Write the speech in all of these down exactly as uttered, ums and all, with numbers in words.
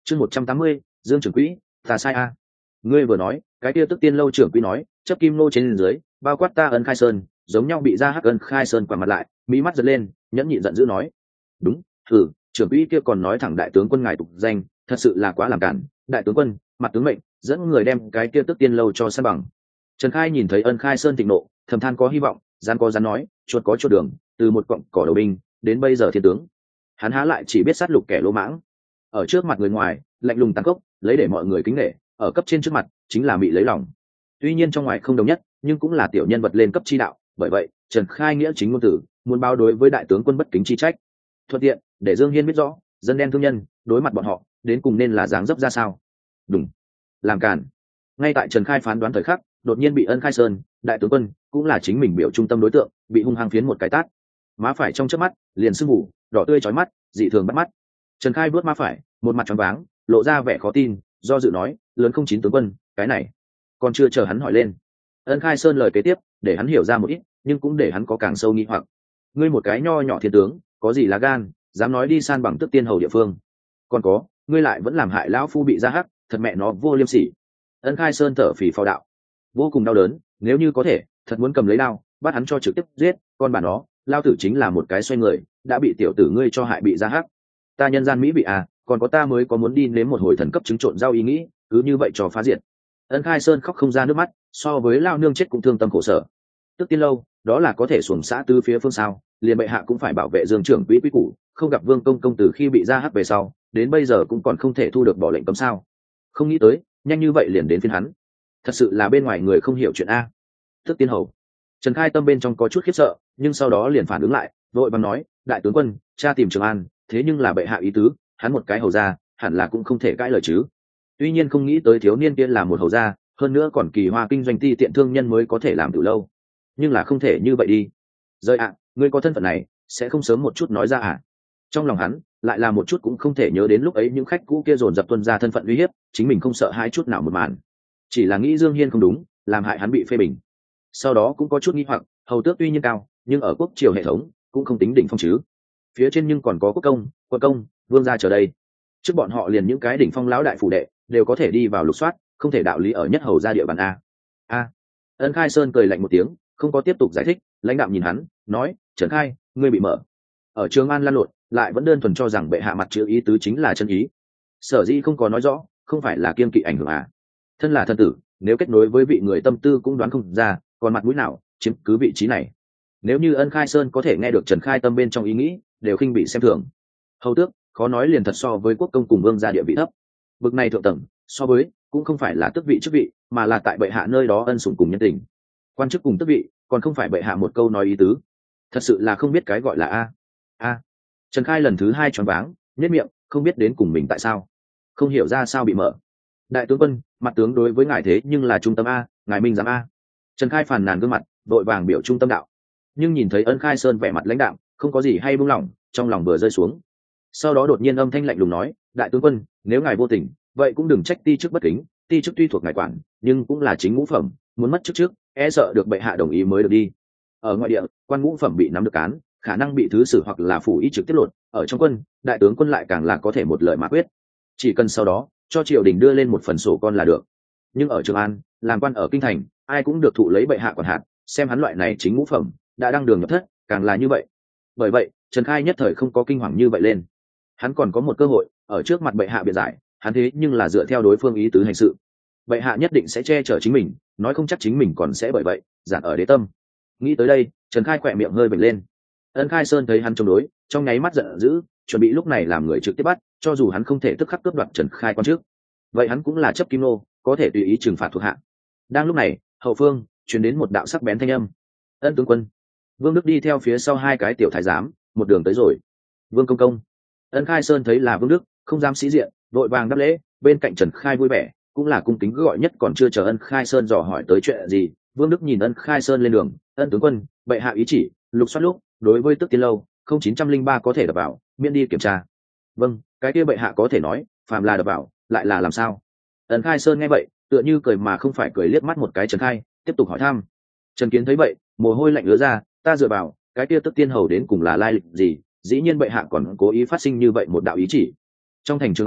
chương một trăm tám mươi Dương trưởng quỹ, ta sai a. Ngươi vừa nói cái kia tức tiên lâu trưởng quỹ nói chấp kim nô trên dưới bao quát ta Ân Khai Sơn giống nhau bị ra hắc Ân Khai Sơn quả mặt lại, mỹ mắt giật lên, nhẫn nhịn giận dữ nói: đúng, thử trưởng quỹ kia còn nói thẳng đại tướng quân ngài tục danh, thật sự là quá làm cản. Đại tướng quân mặt tướng mệnh, dẫn người đem cái kia tức tiên lâu cho san bằng. Trần Khai nhìn thấy Ân Khai Sơn thịnh nộ, thầm than có hy vọng, gian có gian nói, chuột có chuột đường, từ một cọng cỏ đầu binh đến bây giờ thiên tướng, hắn há lại chỉ biết sát lục kẻ lỗ mãng. Ở trước mặt người ngoài lạnh lùng tàn khốc, lấy để mọi người kính nể, ở cấp trên trước mặt chính là mị lấy lòng. Tuy nhiên trong ngoài không đồng nhất, nhưng cũng là tiểu nhân vật lên cấp chi đạo, bởi vậy Trần Khai nghĩa chính ngôn tử, muốn báo đối với đại tướng quân bất kính chi trách. Thuận tiện để Dương Hiên biết rõ dân đen thương nhân đối mặt bọn họ đến cùng nên là dáng dấp ra sao. Đúng, làm cản. Ngay tại Trần Khai phán đoán thời khắc, đột nhiên bị Ân Khai Sơn đại tướng quân cũng là chính mình biểu trung tâm đối tượng bị hung hăng phiến một cái tát, má phải trong chớp mắt liền sưng mù đỏ tươi chói mắt, dị thường bắt mắt. Trần Khai vuốt má phải, một mặt choáng váng, lộ ra vẻ khó tin, do dự nói: lớn không chín tướng quân, cái này. Còn chưa chờ hắn hỏi lên, Ân Khai Sơn lời kế tiếp để hắn hiểu ra một ít, nhưng cũng để hắn có càng sâu nghi hoặc. Ngươi một cái nho nhỏ thiên tướng, có gì lá gan dám nói đi san bằng tức tiên hầu địa phương? Còn có, ngươi lại vẫn làm hại lão phu bị ra hắc, thật mẹ nó vô liêm sỉ. Ân Khai Sơn thở phì phò đạo, vô cùng đau đớn, nếu như có thể thật muốn cầm lấy đao bắt hắn cho trực tiếp giết, con bà nó lao tử chính là một cái xoay người đã bị tiểu tử ngươi cho hại bị ra hắc. Ta nhân gian mỹ vị à, còn có ta mới có muốn đi nếm một hồi thần cấp trứng trộn rau ý nghĩ, cứ như vậy cho phá diệt. Ân Khai Sơn khóc không ra nước mắt, so với lao nương chết cũng thương tâm khổ sở. Tức tiên lâu đó là có thể xuồng xã tứ phía phương sao, liền bệ hạ cũng phải bảo vệ Dương trưởng quỹ quý củ, không gặp Vương công công từ khi bị ra hắc về sau đến bây giờ cũng còn không thể thu được bỏ lệnh cấm sao. Không nghĩ tới nhanh như vậy liền đến phiên hắn, thật sự là bên ngoài người không hiểu chuyện a. Tức tiên hầu. Trần Khai tâm bên trong có chút khiếp sợ, nhưng sau đó liền phản ứng lại, vội vàng nói: đại tướng quân, cha tìm Trường An, thế nhưng là bệ hạ ý tứ, hắn một cái hầu gia hẳn là cũng không thể cãi lời chứ. Tuy nhiên không nghĩ tới thiếu niên kia là một hầu gia, hơn nữa còn kỳ hoa kinh doanh ti tiện thương nhân mới có thể làm từ lâu, nhưng là không thể như vậy đi. Rơi ạ, à, ngươi có thân phận này sẽ không sớm một chút nói ra à? Trong lòng hắn lại là một chút cũng không thể nhớ đến lúc ấy những khách cũ kia dồn dập tuân ra thân phận uy hiếp, chính mình không sợ hai chút nào một màn, chỉ là nghĩ Dương Hiên không đúng, làm hại hắn bị phê bình. Sau đó cũng có chút nghi hoặc, hầu tước tuy nhiên cao, nhưng ở quốc triều hệ thống cũng không tính đỉnh phong chứ. Phía trên nhưng còn có quốc công, quân công, vương gia chờ đây. Trước bọn họ liền những cái đỉnh phong lão đại phủ đệ đều có thể đi vào lục soát, không thể đạo lý ở nhất hầu gia địa bàn a. A. Ân Khai Sơn cười lạnh một tiếng, không có tiếp tục giải thích, lãnh đạm nhìn hắn, nói: Trần Khai, ngươi bị mở. Ở Trường An lan lộn, lại vẫn đơn thuần cho rằng bệ hạ mặt chữ ý tứ chính là chân ý. Sở dĩ không có nói rõ, không phải là kiên kỵ ảnh hưởng à? Thân là thân tử, nếu kết nối với vị người tâm tư cũng đoán không ra, còn mặt mũi nào chiếm cứ vị trí này. Nếu như Ân Khai Sơn có thể nghe được Trần Khai tâm bên trong ý nghĩ, đều khinh bị xem thường. Hầu tước khó nói liền thật so với quốc công cùng vương gia địa vị thấp. Bực này thượng tầng, so với cũng không phải là tước vị chức vị, mà là tại bệ hạ nơi đó ân sủng cùng nhân tình. Quan chức cùng tước vị, còn không phải bệ hạ một câu nói ý tứ. Thật sự là không biết cái gọi là a. A. Trần Khai lần thứ hai choáng váng, nhếch miệng, không biết đến cùng mình tại sao, không hiểu ra sao bị mở. Đại tướng quân, mặt tướng đối với ngài thế nhưng là trung tâm a, ngài minh giám a. Trần Khai phàn nàn gương mặt, vội vàng biểu trung tâm đạo. Nhưng nhìn thấy Ân Khai Sơn vẻ mặt lãnh đạm, không có gì hay buông lỏng, trong lòng vừa rơi xuống. Sau đó đột nhiên âm thanh lạnh lùng nói: đại tướng quân, nếu ngài vô tình, vậy cũng đừng trách ti chức bất kính, ti chức tuy thuộc ngài quản, nhưng cũng là chính ngũ phẩm, muốn mất chức trước, e sợ được bệ hạ đồng ý mới được đi. Ở ngoại địa, quan ngũ phẩm bị nắm được cán, khả năng bị thứ sử hoặc là phủ ý trực tiếp lột, ở trong quân, đại tướng quân lại càng là có thể một lời mà quyết. Chỉ cần sau đó cho triều đình đưa lên một phần sổ con là được. Nhưng ở Trường An, làm quan ở kinh thành, ai cũng được thụ lấy bệ hạ quản hạt, xem hắn loại này chính ngũ phẩm đã đăng đường nhập thất, càng là như vậy. Bởi vậy Trần Khai nhất thời không có kinh hoàng như vậy lên, hắn còn có một cơ hội ở trước mặt bệ hạ biện giải, hắn thế nhưng là dựa theo đối phương ý tứ hành sự, bệ hạ nhất định sẽ che chở chính mình, nói không chắc chính mình còn sẽ bởi vậy giản ở đế tâm. Nghĩ tới đây, Trần Khai khỏe miệng hơi bật lên. Ân Khai Sơn thấy hắn chống đối, trong nháy mắt giận dữ, chuẩn bị lúc này làm người trực tiếp bắt, cho dù hắn không thể tức khắc cướp đoạt Trần Khai quan trước, vậy hắn cũng là chấp kim nô, có thể tùy ý trừng phạt thuộc hạ. Đang lúc này, hậu phương truyền đến một đạo sắc bén thanh âm: Ân tướng quân. Vương Đức đi theo phía sau hai cái tiểu thái giám, một đường tới rồi. Vương công công. Ân Khai Sơn thấy là Vương Đức, không dám sĩ diện, vội vàng đáp lễ, bên cạnh Trần Khai vui vẻ, cũng là cung kính gọi nhất. Còn chưa chờ Ân Khai Sơn dò hỏi tới chuyện gì, Vương Đức nhìn Ân Khai Sơn lên đường: Ân tướng quân, bệ hạ ý chỉ, lục soát lúc đối với Tức Tiên lâu không chín trăm linh ba có thể đập vào, miễn đi kiểm tra. Vâng, cái kia bệ hạ có thể nói, phàm là đập vào, lại là làm sao? Ân Khai Sơn nghe vậy, tựa như cười mà không phải cười, liếc mắt một cái Trần Khai, tiếp tục hỏi thăm. Trần Kiến thấy vậy, mồ hôi lạnh ứa ra, ta dựa vào, cái kia Tức Tiên hầu đến cùng là lai lịch gì? Dĩ nhiên bệ hạ còn cố ý phát sinh như vậy một đạo ý chỉ. Trong thành Trường An,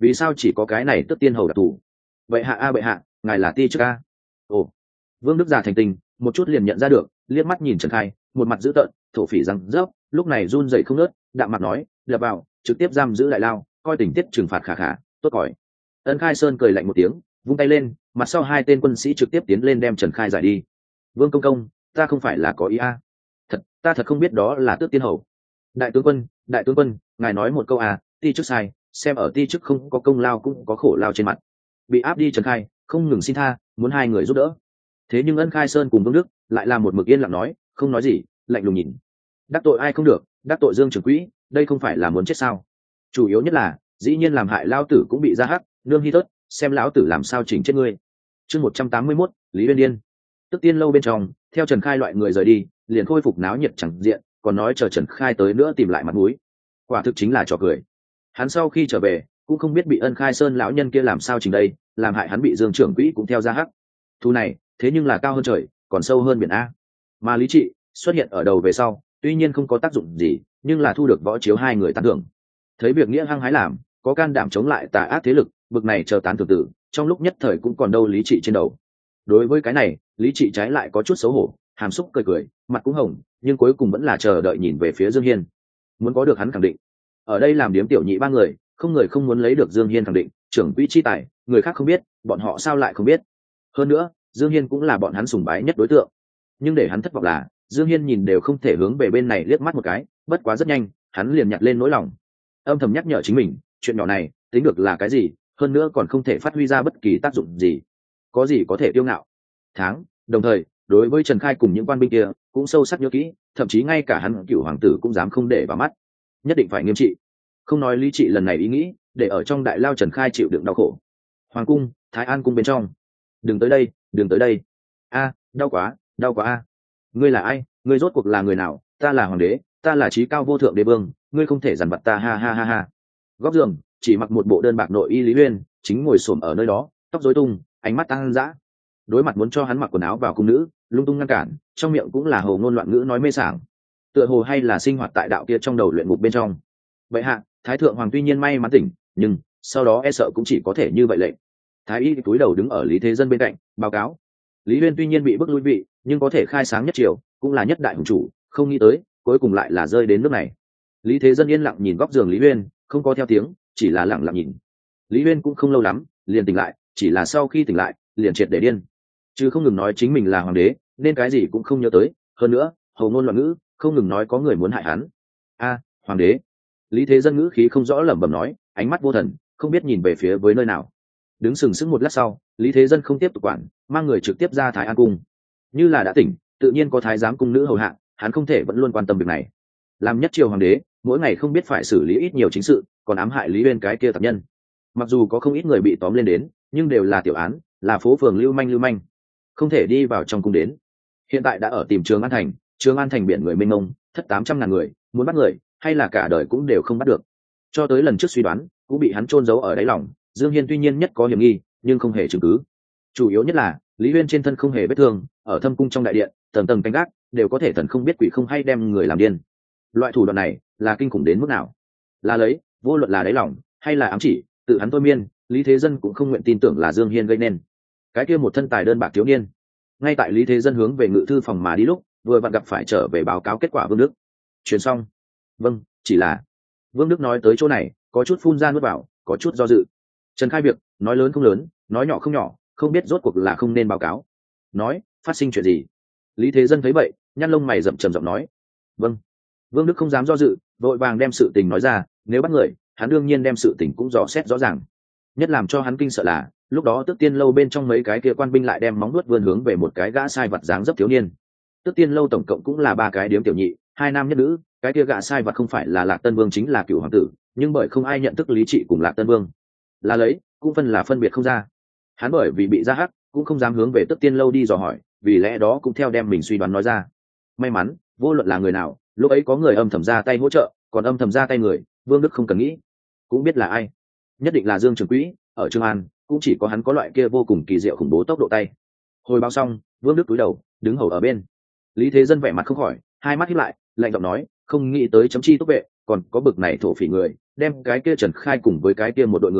vì sao chỉ có cái này tức tiên hầu đặc thù? Bệ hạ a bệ hạ, ngài là ti chức a? Ồ, Vương Đức già thành tình, một chút liền nhận ra được, liếc mắt nhìn Trần Khai, một mặt dữ tợn, thổ phỉ răng rớp, lúc này run rẩy không ngớt, đạm mặt nói, lập vào, trực tiếp giam giữ đại lao, coi tình tiết trừng phạt khả khả, tốt cỏi. Ân Khai Sơn cười lạnh một tiếng, vung tay lên, mặt sau hai tên quân sĩ trực tiếp tiến lên đem Trần Khai giải đi. Vương công công, ta không phải là có ý a? Thật, ta thật không biết đó là tước tiên hầu. Đại tướng quân, đại tướng quân, ngài nói một câu à, ti chức sai, xem ở ti chức không có công lao cũng có khổ lao trên mặt. Bị áp đi Trần Khai, không ngừng xin tha, muốn hai người giúp đỡ. Thế nhưng Ân Khai Sơn cùng Vương Đức lại là một mực yên lặng nói, không nói gì, lạnh lùng nhìn. Đắc tội ai không được, đắc tội Dương Trường Quỹ, đây không phải là muốn chết sao? Chủ yếu nhất là, dĩ nhiên làm hại lao tử cũng bị ra hắc, nương hy tớt, xem lão tử làm sao chỉnh chết ngươi. Chương một trăm tám mươi mốt, Lý Uyên Điên. Tức tiên lâu bên trong, theo Trần Khai loại người rời đi, liền khôi phục náo nhiệt chẳng diện, còn nói chờ Trần Khai tới nữa tìm lại mặt mũi. Quả thực chính là trò cười. Hắn sau khi trở về, cũng không biết bị Ân Khai Sơn lão nhân kia làm sao chỉnh đây, làm hại hắn bị Dương Trưởng Quỹ cũng theo ra hắc. Thu này, thế nhưng là cao hơn trời, còn sâu hơn biển a. Mà Lý Trị xuất hiện ở đầu về sau, tuy nhiên không có tác dụng gì, nhưng là thu được võ chiếu hai người tán thưởng. Thấy việc nghĩa hăng hái làm, có can đảm chống lại tà ác thế lực, bực này chờ tán thưởng tử, trong lúc nhất thời cũng còn đâu Lý Trị trên đầu. Đối với cái này, Lý Trị trái lại có chút xấu hổ, hàm xúc cười cười, mặt cũng hồng, nhưng cuối cùng vẫn là chờ đợi nhìn về phía Dương Hiên. Muốn có được hắn khẳng định. Ở đây làm điếm tiểu nhị ba người, không người không muốn lấy được Dương Hiên khẳng định, trưởng quỹ chi tài, người khác không biết, bọn họ sao lại không biết. Hơn nữa, Dương Hiên cũng là bọn hắn sùng bái nhất đối tượng. Nhưng để hắn thất vọng là, Dương Hiên nhìn đều không thể hướng về bên này liếc mắt một cái, bất quá rất nhanh, hắn liền nhặt lên nỗi lòng. Âm thầm nhắc nhở chính mình, chuyện nhỏ này, tính được là cái gì, hơn nữa còn không thể phát huy ra bất kỳ tác dụng gì. Có gì có thể tiêu ngạo. Tháng, đồng thời, đối với Trần Khai cùng những quan binh kia, cũng sâu sắc nhớ kỹ, thậm chí ngay cả hắn cửu hoàng tử cũng dám không để vào mắt. Nhất định phải nghiêm trị. Không nói Lý Trị lần này ý nghĩ, để ở trong đại lao Trần Khai chịu đựng đau khổ. Hoàng cung, Thái An cung bên trong. Đừng tới đây, đừng tới đây. A, đau quá, đau quá a. Ngươi là ai? Ngươi rốt cuộc là người nào? Ta là hoàng đế, ta là chí cao vô thượng đế vương, ngươi không thể giàn vặt ta ha ha ha ha. Góc giường, chỉ mặc một bộ đơn bạc nội y Lý Uyên, chính ngồi xổm ở nơi đó, tóc rối tung, ánh mắt tăng dã. Đối mặt muốn cho hắn mặc quần áo vào cung nữ, lung tung ngăn cản, trong miệng cũng là hồ ngôn loạn ngữ nói mê sảng. Tựa hồ hay là sinh hoạt tại đạo kia trong đầu luyện ngục bên trong. Vậy hạ, Thái thượng hoàng tuy nhiên may mắn tỉnh, nhưng sau đó e sợ cũng chỉ có thể như vậy lệnh. Thái y túi đầu đứng ở Lý Thế Dân bên cạnh, báo cáo. Lý Uyên tuy nhiên bị bức lui vị, nhưng có thể khai sáng nhất triều, cũng là nhất đại hùng chủ, không nghĩ tới, cuối cùng lại là rơi đến nước này. Lý Thế Dân yên lặng nhìn góc giường Lý Uyên, không có theo tiếng, chỉ là lặng lặng nhìn. Lý Uyên cũng không lâu lắm, liền tỉnh lại, chỉ là sau khi tỉnh lại, liền triệt để điên. Chứ không ngừng nói chính mình là hoàng đế, nên cái gì cũng không nhớ tới, hơn nữa, hầu ngôn loạn ngữ, không ngừng nói có người muốn hại hắn. A, hoàng đế. Lý Thế Dân ngữ khí không rõ lẩm bẩm nói, ánh mắt vô thần, không biết nhìn về phía với nơi nào. Đứng sừng sững một lát sau, Lý Thế Dân không tiếp tục quản, mang người trực tiếp ra Thái An cung. Như là đã tỉnh, tự nhiên có thái giám cung nữ hầu hạ, hắn không thể vẫn luôn quan tâm việc này. Làm nhất triều hoàng đế, mỗi ngày không biết phải xử lý ít nhiều chính sự, còn ám hại Lý Uyên cái kia tập nhân. Mặc dù có không ít người bị tóm lên đến, nhưng đều là tiểu án, là phố phường lưu manh lưu manh, không thể đi vào trong cung đến. Hiện tại đã ở tìm Trường An thành, Trường An thành biển người mênh mông, thất tám trăm ngàn người, muốn bắt người, hay là cả đời cũng đều không bắt được. Cho tới lần trước suy đoán, cũng bị hắn chôn giấu ở đáy lòng. Dương Hiên tuy nhiên nhất có hiểm nghi, nhưng không hề chứng cứ. Chủ yếu nhất là Lý Uyên trên thân không hề vết thương, ở thâm cung trong đại điện, tầng tầng canh gác, đều có thể thần không biết quỷ không hay đem người làm điên. Loại thủ đoạn này là kinh khủng đến mức nào? Là lấy, vô luận là đáy lòng hay là ám chỉ, tự hắn thôi miên, Lý Thế Dân cũng không nguyện tin tưởng là Dương Hiên gây nên. Cái kia một thân tài đơn bạc thiếu niên. Ngay tại Lý Thế Dân hướng về ngự thư phòng mà đi lúc, vừa vặn gặp phải trở về báo cáo kết quả Vương Đức. Truyền xong. Vâng, chỉ là. Vương Đức nói tới chỗ này, có chút phun ra nuốt vào, có chút do dự. Trần Khai việc, nói lớn không lớn, nói nhỏ không nhỏ, không biết rốt cuộc là không nên báo cáo. Nói, phát sinh chuyện gì? Lý Thế Dân thấy vậy, nhăn lông mày rậm trầm giọng nói. Vâng. Vương Đức không dám do dự, vội vàng đem sự tình nói ra, nếu bắt người, hắn đương nhiên đem sự tình cũng dò xét rõ ràng. Nhất làm cho hắn kinh sợ là, lúc đó Tước Tiên lâu bên trong mấy cái kia quan binh lại đem móng vuốt vươn hướng về một cái gã sai vật dáng dấp thiếu niên. Tước Tiên lâu tổng cộng cũng là ba cái điếm tiểu nhị, hai nam nhất nữ, cái kia gã sai vật không phải là Lạc Tân Vương chính là Cửu hoàng tử, nhưng bởi không ai nhận thức Lý Trị cùng Lạc Tân Vương, là lấy, cũng phân là phân biệt không ra. Hắn bởi vì bị ra hắc, cũng không dám hướng về Tước Tiên lâu đi dò hỏi, vì lẽ đó cũng theo đem mình suy đoán nói ra. May mắn, vô luận là người nào, lúc ấy có người âm thầm ra tay hỗ trợ, còn âm thầm ra tay người, Vương Đức không cần nghĩ, cũng biết là ai. Nhất định là Dương Trường Quỹ, ở Trường An, cũng chỉ có hắn có loại kia vô cùng kỳ diệu khủng bố tốc độ tay. Hồi báo xong, Vương Đức cúi đầu, đứng hầu ở bên. Lý Thế Dân vẻ mặt không khỏi, hai mắt híp lại, lạnh giọng nói, không nghĩ tới chấm chi túc vệ, còn có bực này thổ phỉ người, đem cái kia Trần Khai cùng với cái kia một đội người,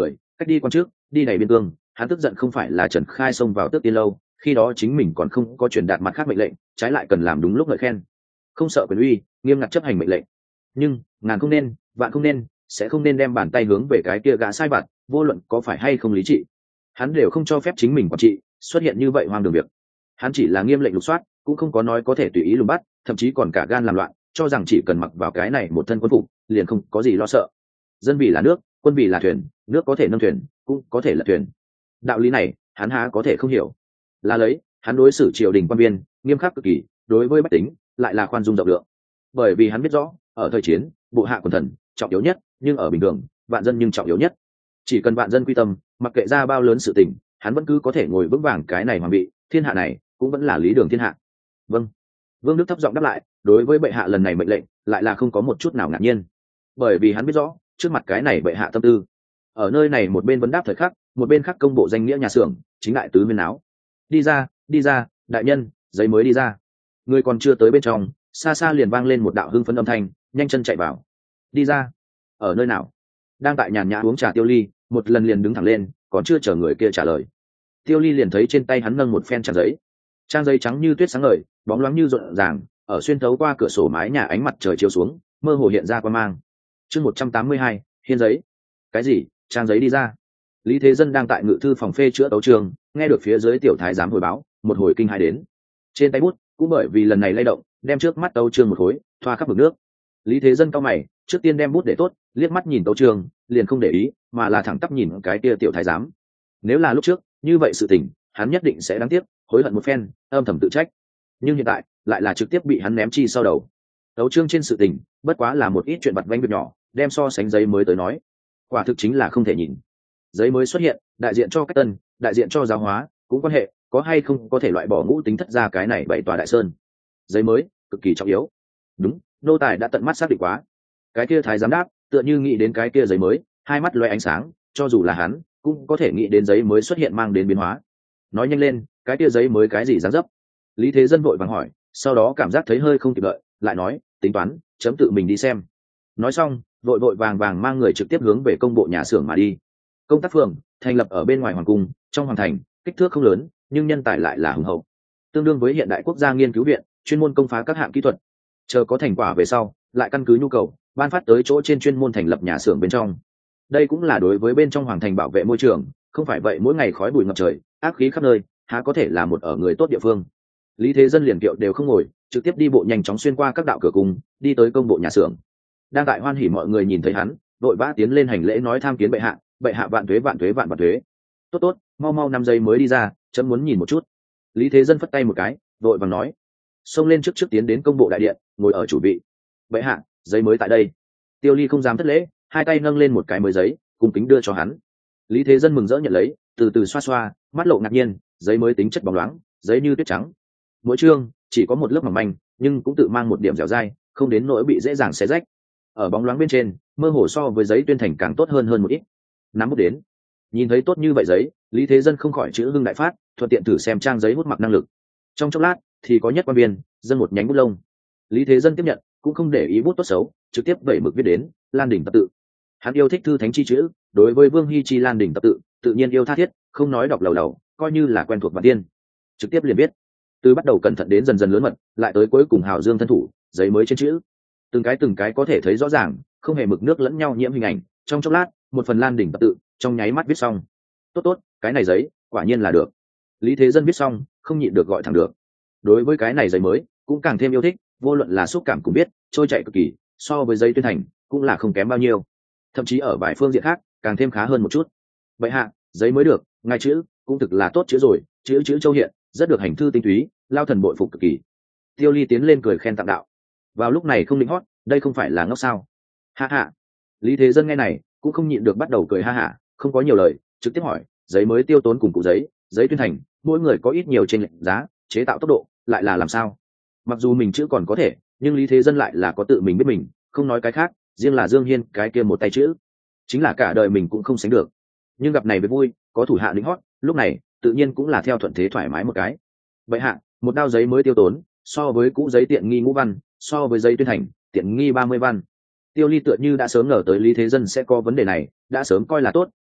cách đi quan trước đi đầy biên cương, hắn tức giận không phải là Trần Khai xông vào Tước Tiên lâu, khi đó chính mình còn không có truyền đạt mặt khác mệnh lệnh, trái lại cần làm đúng lúc ngợi khen, không sợ quyền uy, nghiêm ngặt chấp hành mệnh lệnh. Nhưng ngàn không nên, vạn không nên, sẽ không nên đem bàn tay hướng về cái kia gã sai vặt, vô luận có phải hay không lý trị, hắn đều không cho phép chính mình quản trị xuất hiện như vậy hoang đường việc. Hắn chỉ là nghiêm lệnh lục soát, cũng không có nói có thể tùy ý lùng bắt, thậm chí còn cả gan làm loạn, cho rằng chỉ cần mặc vào cái này một thân quân phục liền không có gì lo sợ. Dân vì là nước, quân vì là thuyền, nước có thể nâng thuyền, cũng có thể lật thuyền. Đạo lý này hắn há có thể không hiểu. Là lấy hắn đối xử triều đình quan viên nghiêm khắc cực kỳ, đối với bách tính lại là khoan dung rộng lượng. Bởi vì hắn biết rõ, ở thời chiến bộ hạ quần thần trọng yếu nhất, nhưng ở bình thường vạn dân nhưng trọng yếu nhất. Chỉ cần vạn dân quy tâm, mặc kệ ra bao lớn sự tình, hắn vẫn cứ có thể ngồi vững vàng cái này hoàng vị, thiên hạ này cũng vẫn là lý đường thiên hạ. Vâng. Vương Đức thấp giọng đáp lại, đối với bệ hạ lần này mệnh lệnh lại là không có một chút nào ngạc nhiên, bởi vì hắn biết rõ trước mặt cái này bệ hạ tâm tư. Ở nơi này một bên vấn đáp thời khắc, một bên khác công bộ danh nghĩa nhà xưởng chính đại tứ viên áo. Đi ra, đi ra, đại nhân, giấy mới đi ra. Người còn chưa tới bên trong, xa xa liền vang lên một đạo hưng phấn âm thanh, nhanh chân chạy vào. Đi ra. Ở nơi nào? Đang tại nhàn nhã uống trà Tiêu Ly một lần liền đứng thẳng lên, còn chưa chờ người kia trả lời, Tiêu Ly liền thấy trên tay hắn nâng một phen trang giấy. Trang giấy trắng như tuyết sáng ngời, bóng loáng như rộn ràng, ở xuyên thấu qua cửa sổ mái nhà ánh mặt trời chiếu xuống, mơ hồ hiện ra quang mang. Chương một trăm tám mươi hai, hiên giấy. Cái gì? Trang giấy đi ra? Lý Thế Dân đang tại ngự thư phòng phê chữa tấu trường, nghe được phía dưới tiểu thái giám hồi báo, một hồi kinh hãi đến. Trên tay bút cũng bởi vì lần này lay động, đem trước mắt tấu trường một khối thoa khắp mực nước. Lý Thế Dân cau mày, trước tiên đem bút để tốt, liếc mắt nhìn tấu trường, liền không để ý, mà là thẳng tắp nhìn cái kia tiểu thái giám. Nếu là lúc trước, như vậy sự tình, hắn nhất định sẽ đáng tiếc, hối hận một phen, âm thầm tự trách. Nhưng hiện tại, lại là trực tiếp bị hắn ném chi sau đầu. Tấu chương trên sự tình, bất quá là một ít chuyện vặt vãnh việc nhỏ, đem so sánh giấy mới tới nói, quả thực chính là không thể nhìn. Giấy mới xuất hiện, đại diện cho cách tân, đại diện cho giáo hóa, cũng quan hệ, có hay không có thể loại bỏ ngũ tính thất ra cái này bảy tòa đại sơn. Giấy mới, cực kỳ trọng yếu. Đúng, nô tài đã tận mắt xác định quá. Cái kia thái giám đáp, tựa như nghĩ đến cái kia giấy mới, hai mắt loe ánh sáng, cho dù là hắn cũng có thể nghĩ đến giấy mới xuất hiện mang đến biến hóa. Nói nhanh lên, cái kia giấy mới cái gì dáng dấp? Lý Thế Dân vội vàng hỏi, sau đó cảm giác thấy hơi không kịp đợi, lại nói, tính toán, chấm tự mình đi xem. Nói xong, vội vội vàng vàng mang người trực tiếp hướng về công bộ nhà xưởng mà đi. Công tác phường thành lập ở bên ngoài hoàng cung, trong hoàng thành, kích thước không lớn, nhưng nhân tài lại là hùng hậu, tương đương với hiện đại quốc gia nghiên cứu viện, chuyên môn công phá các hạng kỹ thuật. Chờ có thành quả về sau, lại căn cứ nhu cầu ban phát tới chỗ trên chuyên môn thành lập nhà xưởng bên trong. Đây cũng là đối với bên trong hoàng thành bảo vệ môi trường, không phải vậy mỗi ngày khói bụi ngập trời, ác khí khắp nơi, há có thể là một ở người tốt địa phương. Lý Thế Dân liền kiệu đều không ngồi, trực tiếp đi bộ nhanh chóng xuyên qua các đạo cửa cung, đi tới công bộ nhà xưởng. Đang tại hoan hỉ mọi người nhìn thấy hắn, vội vã tiến lên hành lễ nói tham kiến bệ hạ, bệ hạ vạn tuế vạn tuế vạn vạn tuế. Tốt tốt, mau mau năm giây mới đi ra, chấm muốn nhìn một chút. Lý Thế Dân phất tay một cái, vội vàng nói, xông lên trước trước tiến đến công bộ đại điện, ngồi ở chủ vị. Bệ hạ, giấy mới tại đây. Tiêu Ly không dám thất lễ, hai tay nâng lên một cái mới giấy, cung kính đưa cho hắn. Lý Thế Dân mừng rỡ nhận lấy, từ từ xoa xoa, mắt lộ ngạc nhiên, giấy mới tính chất bóng loáng, giấy như tuyết trắng. Mỗi chương chỉ có một lớp mỏng manh, nhưng cũng tự mang một điểm dẻo dai, không đến nỗi bị dễ dàng xé rách. Ở bóng loáng bên trên, mơ hồ so với giấy tuyên thành càng tốt hơn hơn một ít. Nắm bút đến, nhìn thấy tốt như vậy giấy, Lý Thế Dân không khỏi chữ hưng đại phát, thuận tiện thử xem trang giấy hút mặc năng lực. Trong chốc lát, thì có nhất quan viên dân một nhánh bút lông. Lý Thế Dân tiếp nhận, cũng không để ý bút tốt xấu, trực tiếp vẩy mực viết đến Lan Đỉnh tập tự. Hắn yêu thích thư thánh chi chữ, đối với Vương Hy chi Lan Đỉnh tập tự, tự nhiên yêu tha thiết, không nói đọc lầu đầu, coi như là quen thuộc bản tiên. Trực tiếp liền viết, từ bắt đầu cẩn thận đến dần dần lớn mật, lại tới cuối cùng hào dương thân thủ, giấy mới trên chữ, từng cái từng cái có thể thấy rõ ràng, không hề mực nước lẫn nhau nhiễm hình ảnh. Trong chốc lát, một phần Lan Đỉnh tập tự trong nháy mắt viết xong. Tốt tốt, cái này giấy quả nhiên là được. Lý Thế Dân viết xong, không nhịn được gọi thẳng được. Đối với cái này giấy mới, cũng càng thêm yêu thích, vô luận là xúc cảm cũng biết, trôi chảy cực kỳ, so với giấy tuyên thành cũng là không kém bao nhiêu, thậm chí ở vài phương diện khác càng thêm khá hơn một chút. Vậy hạ, giấy mới được, ngài chữ cũng thực là tốt chữ rồi, chữ chữ châu hiện, rất được hành thư tinh túy, lao thần bội phục cực kỳ. Tiêu Ly tiến lên cười khen tặng đạo. Vào lúc này không định hót, đây không phải là ngốc sao? Ha ha. Lý Thế Dân nghe này cũng không nhịn được bắt đầu cười ha hả, không có nhiều lời, trực tiếp hỏi, giấy mới tiêu tốn cùng cụ giấy, giấy tuyên thành, mỗi người có ít nhiều trên lệnh giá, chế tạo tốc độ lại là làm sao? Mặc dù mình chữ còn có thể, nhưng Lý Thế Dân lại là có tự mình biết mình, không nói cái khác, riêng là Dương Hiên cái kia một tay chữ, chính là cả đời mình cũng không sánh được. Nhưng gặp này với vui, có thủ hạ lính hót, lúc này tự nhiên cũng là theo thuận thế thoải mái một cái. Vậy hạ, một đao giấy mới tiêu tốn, so với cũ giấy tiện nghi ngũ văn, so với giấy tuyên thành tiện nghi ba mươi văn. Tiêu Ly tựa như đã sớm ngờ tới Lý Thế Dân sẽ có vấn đề này, đã sớm coi là tốt,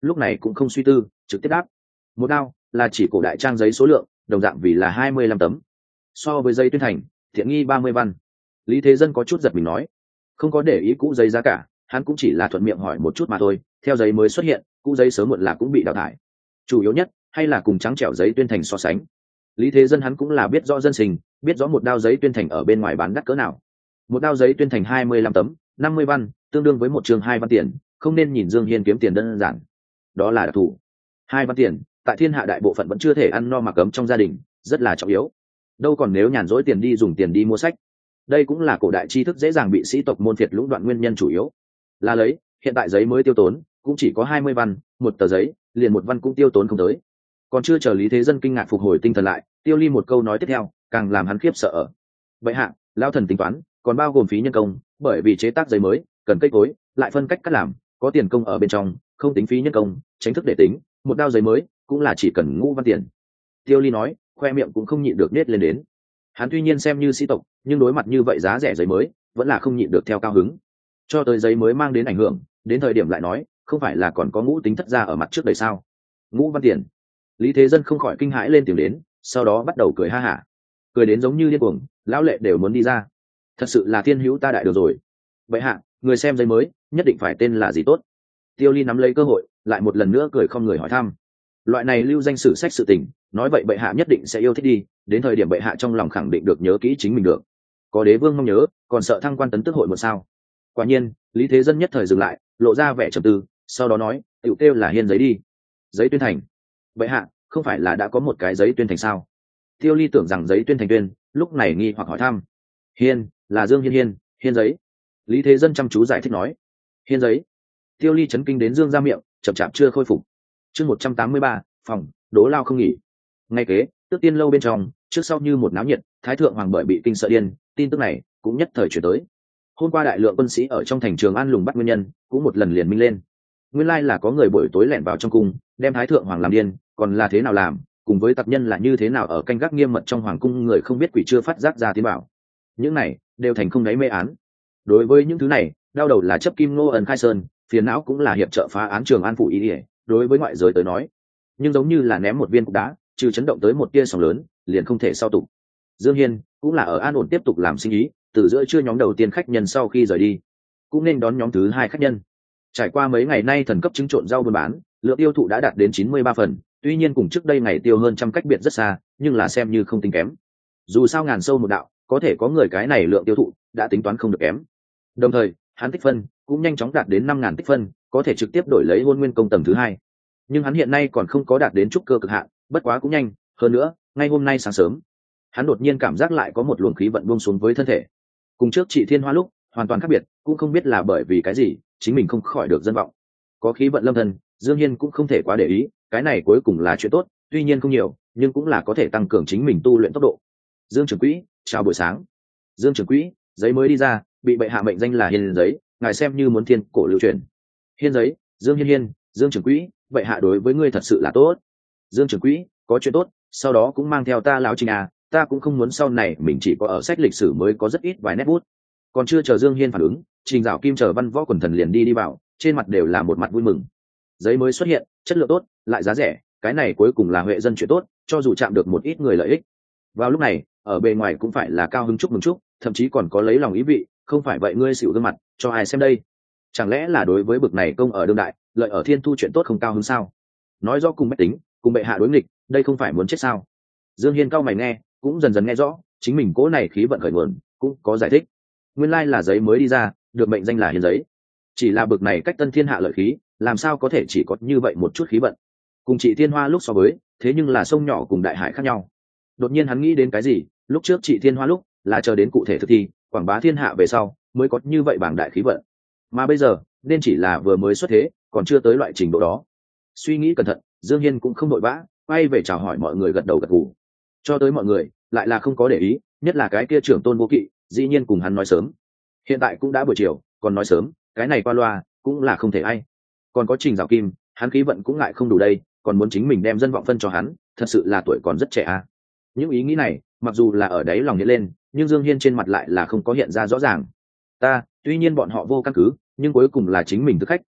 lúc này cũng không suy tư trực tiếp đáp. Một đao là chỉ cổ đại trang giấy số lượng, đồng dạng vì là hai mươi lăm tấm, so với giấy tuyên thành thiện nghi ba mươi văn. Lý Thế Dân có chút giật mình nói, không có để ý cũ giấy giá cả, hắn cũng chỉ là thuận miệng hỏi một chút mà thôi. Theo giấy mới xuất hiện, cũ giấy sớm muộn là cũng bị đào thải, chủ yếu nhất hay là cùng trắng trẻo giấy tuyên thành so sánh. Lý Thế Dân hắn cũng là biết rõ dân sinh, biết rõ một đao giấy tuyên thành ở bên ngoài bán đắt cỡ nào. Một đao giấy tuyên thành hai mươi lăm tấm, năm mươi văn, tương đương với một trường hai văn tiền, không nên nhìn Dương Hiên kiếm tiền đơn giản, đó là đặc thù. Hai văn tiền tại thiên hạ đại bộ phận vẫn chưa thể ăn no mặc ấm trong gia đình, rất là trọng yếu. Đâu còn nếu nhàn rỗi tiền đi dùng tiền đi mua sách. Đây cũng là cổ đại tri thức dễ dàng bị sĩ tộc môn phiệt lũng đoạn nguyên nhân chủ yếu. Là lấy, hiện tại giấy mới tiêu tốn cũng chỉ có hai mươi văn, một tờ giấy liền một văn cũng tiêu tốn không tới. Còn chưa chờ Lý Thế Dân kinh ngạc phục hồi tinh thần lại, Tiêu Ly một câu nói tiếp theo càng làm hắn khiếp sợ. Vậy hạ, lao thần tính toán còn bao gồm phí nhân công, bởi vì chế tác giấy mới cần cây cối, lại phân cách cắt làm, có tiền công ở bên trong, không tính phí nhân công, tránh thức để tính, một đao giấy mới cũng là chỉ cần ngũ văn tiền. Tiêu Ly nói, khoe miệng cũng không nhịn được nết lên đến. Hắn tuy nhiên xem như sĩ tộc, nhưng đối mặt như vậy giá rẻ giấy mới, vẫn là không nhịn được theo cao hứng. Cho tới giấy mới mang đến ảnh hưởng, đến thời điểm lại nói, không phải là còn có ngũ tính thất gia ở mặt trước đây sao? Ngũ văn tiền. Lý Thế Dân không khỏi kinh hãi lên tiếng đến, sau đó bắt đầu cười ha hả, cười đến giống như điên cuồng, lão lệ đều muốn đi ra. Thật sự là thiên hữu ta đại được rồi. Vậy hạ, người xem giấy mới nhất định phải tên là gì tốt? Tiêu Ly nắm lấy cơ hội, lại một lần nữa cười không người hỏi thăm. Loại này lưu danh sử sách sự tình, nói vậy bệ hạ nhất định sẽ yêu thích đi, đến thời điểm bệ hạ trong lòng khẳng định được nhớ kỹ chính mình được. Có đế vương mong nhớ, còn sợ thăng quan tấn tước hội một sao? Quả nhiên, Lý Thế Dân nhất thời dừng lại, lộ ra vẻ trầm tư, sau đó nói, "Tiểu kêu là Hiên giấy đi." Giấy tuyên thành. Bệ hạ, không phải là đã có một cái giấy tuyên thành sao? Tiêu Ly tưởng rằng giấy tuyên thành tuyên, lúc này nghi hoặc hỏi thăm. Hiên là Dương Hiên Hiên, Hiên giấy. Lý Thế Dân chăm chú giải thích nói. Hiên giấy. Tiêu Ly chấn kinh đến dương ra miệng, chậm chạp chưa khôi phục. Chương một trăm tám mươi ba, phòng đố lao không nghỉ. Ngay kế, Tước Tiên lâu bên trong, trước sau như một náo nhiệt, Thái thượng hoàng bởi bị kinh sợ điên, tin tức này cũng nhất thời chuyển tới. Hôm qua đại lượng quân sĩ ở trong thành Trường An lùng bắt nguyên nhân, cũng một lần liền minh lên. Nguyên lai là có người buổi tối lẻn vào trong cung, đem Thái thượng hoàng làm điên, còn là thế nào làm, cùng với tặc nhân là như thế nào ở canh gác nghiêm mật trong hoàng cung, người không biết quỷ chưa phát giác ra tiến bảo. Những này đều thành không đáy mê án. Đối với những thứ này, đau đầu là chấp kim Ngô Ẩn Khai Sơn, phiền não cũng là hiệp trợ phá án Trường An phủ ý ỉa. Đối với ngoại giới tới nói, nhưng giống như là ném một viên cục đá, trừ chấn động tới một tia sóng lớn, liền không thể sau tục. Dương Hiên cũng là ở an ổn tiếp tục làm sinh ý, từ giữa trưa nhóm đầu tiên khách nhân sau khi rời đi, cũng nên đón nhóm thứ hai khách nhân. Trải qua mấy ngày nay thần cấp trứng trộn rau buôn bán, lượng tiêu thụ đã đạt đến chín mươi ba phần, tuy nhiên cùng trước đây ngày tiêu hơn trăm cách biệt rất xa, nhưng là xem như không tính kém. Dù sao ngàn sâu một đạo, có thể có người cái này lượng tiêu thụ đã tính toán không được kém. Đồng thời, hắn tích phân cũng nhanh chóng đạt đến năm ngàn tích phân, có thể trực tiếp đổi lấy hôn nguyên công tầng thứ hai. Nhưng hắn hiện nay còn không có đạt đến trúc cơ cực hạn, bất quá cũng nhanh. Hơn nữa, ngay hôm nay sáng sớm, hắn đột nhiên cảm giác lại có một luồng khí vận buông xuống với thân thể. Cùng trước chị Thiên Hoa lúc hoàn toàn khác biệt, cũng không biết là bởi vì cái gì, chính mình không khỏi được dân vọng. Có khí vận lâm thần, Dương Hiên cũng không thể quá để ý, cái này cuối cùng là chuyện tốt, tuy nhiên không nhiều, nhưng cũng là có thể tăng cường chính mình tu luyện tốc độ. Dương trưởng quỹ, chào buổi sáng. Dương trưởng quỹ, giấy mới đi ra, bị bệ hạ mệnh danh là Hiên giấy, ngài xem như muốn thiên cổ lưu truyền. Hiên giấy, Dương Hiên Hiên, Dương trưởng quỹ, bệ hạ đối với ngươi thật sự là tốt. Dương trưởng quỹ, có chuyện tốt, sau đó cũng mang theo ta lão Trình à, ta cũng không muốn sau này mình chỉ có ở sách lịch sử mới có rất ít vài nét bút. Còn chưa chờ Dương Hiên phản ứng, Trình Dạo Kim chờ văn võ quần thần liền đi đi vào, trên mặt đều là một mặt vui mừng. Giấy mới xuất hiện, chất lượng tốt, lại giá rẻ, cái này cuối cùng là huệ dân chuyện tốt, cho dù chạm được một ít người lợi ích. Vào lúc này, ở bề ngoài cũng phải là cao hứng chúc mừng chúc, thậm chí còn có lấy lòng ý vị, không phải vậy ngươi xỉu gương mặt, cho ai xem đây? Chẳng lẽ là đối với bực này công ở đương đại, lợi ở thiên thu chuyện tốt không cao hứng sao? Nói rõ cùng bách tính, cùng bệ hạ đối nghịch, đây không phải muốn chết sao? Dương Hiên cao mày nghe, cũng dần dần nghe rõ, chính mình cố này khí vận khởi nguồn, cũng có giải thích. Nguyên lai là giấy mới đi ra, được mệnh danh là Hiên giấy. Chỉ là bực này cách tân thiên hạ lợi khí, làm sao có thể chỉ có như vậy một chút khí vận? Cùng chị Thiên Hoa lúc so với, thế nhưng là sông nhỏ cùng đại hải khác nhau. Đột nhiên hắn nghĩ đến cái gì, lúc trước chị Thiên Hoa lúc là chờ đến cụ thể thực thi, quảng bá thiên hạ về sau, mới có như vậy bảng đại khí vận. Mà bây giờ, nên chỉ là vừa mới xuất thế, còn chưa tới loại trình độ đó. Suy nghĩ cẩn thận, Dương Hiên cũng không đội vã, quay về chào hỏi mọi người gật đầu gật gù. Cho tới mọi người, lại là không có để ý, nhất là cái kia trưởng tôn vô kỵ, dĩ nhiên cùng hắn nói sớm. Hiện tại cũng đã buổi chiều, còn nói sớm, cái này qua loa, cũng là không thể ai. Còn có Trình Dạo Kim, hắn khí vận cũng ngại không đủ đây, còn muốn chính mình đem dân vọng phân cho hắn, thật sự là tuổi còn rất trẻ à. Những ý nghĩ này, mặc dù là ở đấy lòng hiện lên, nhưng Dương Hiên trên mặt lại là không có hiện ra rõ ràng. Ta, tuy nhiên bọn họ vô căn cứ, nhưng cuối cùng là chính mình thực khách,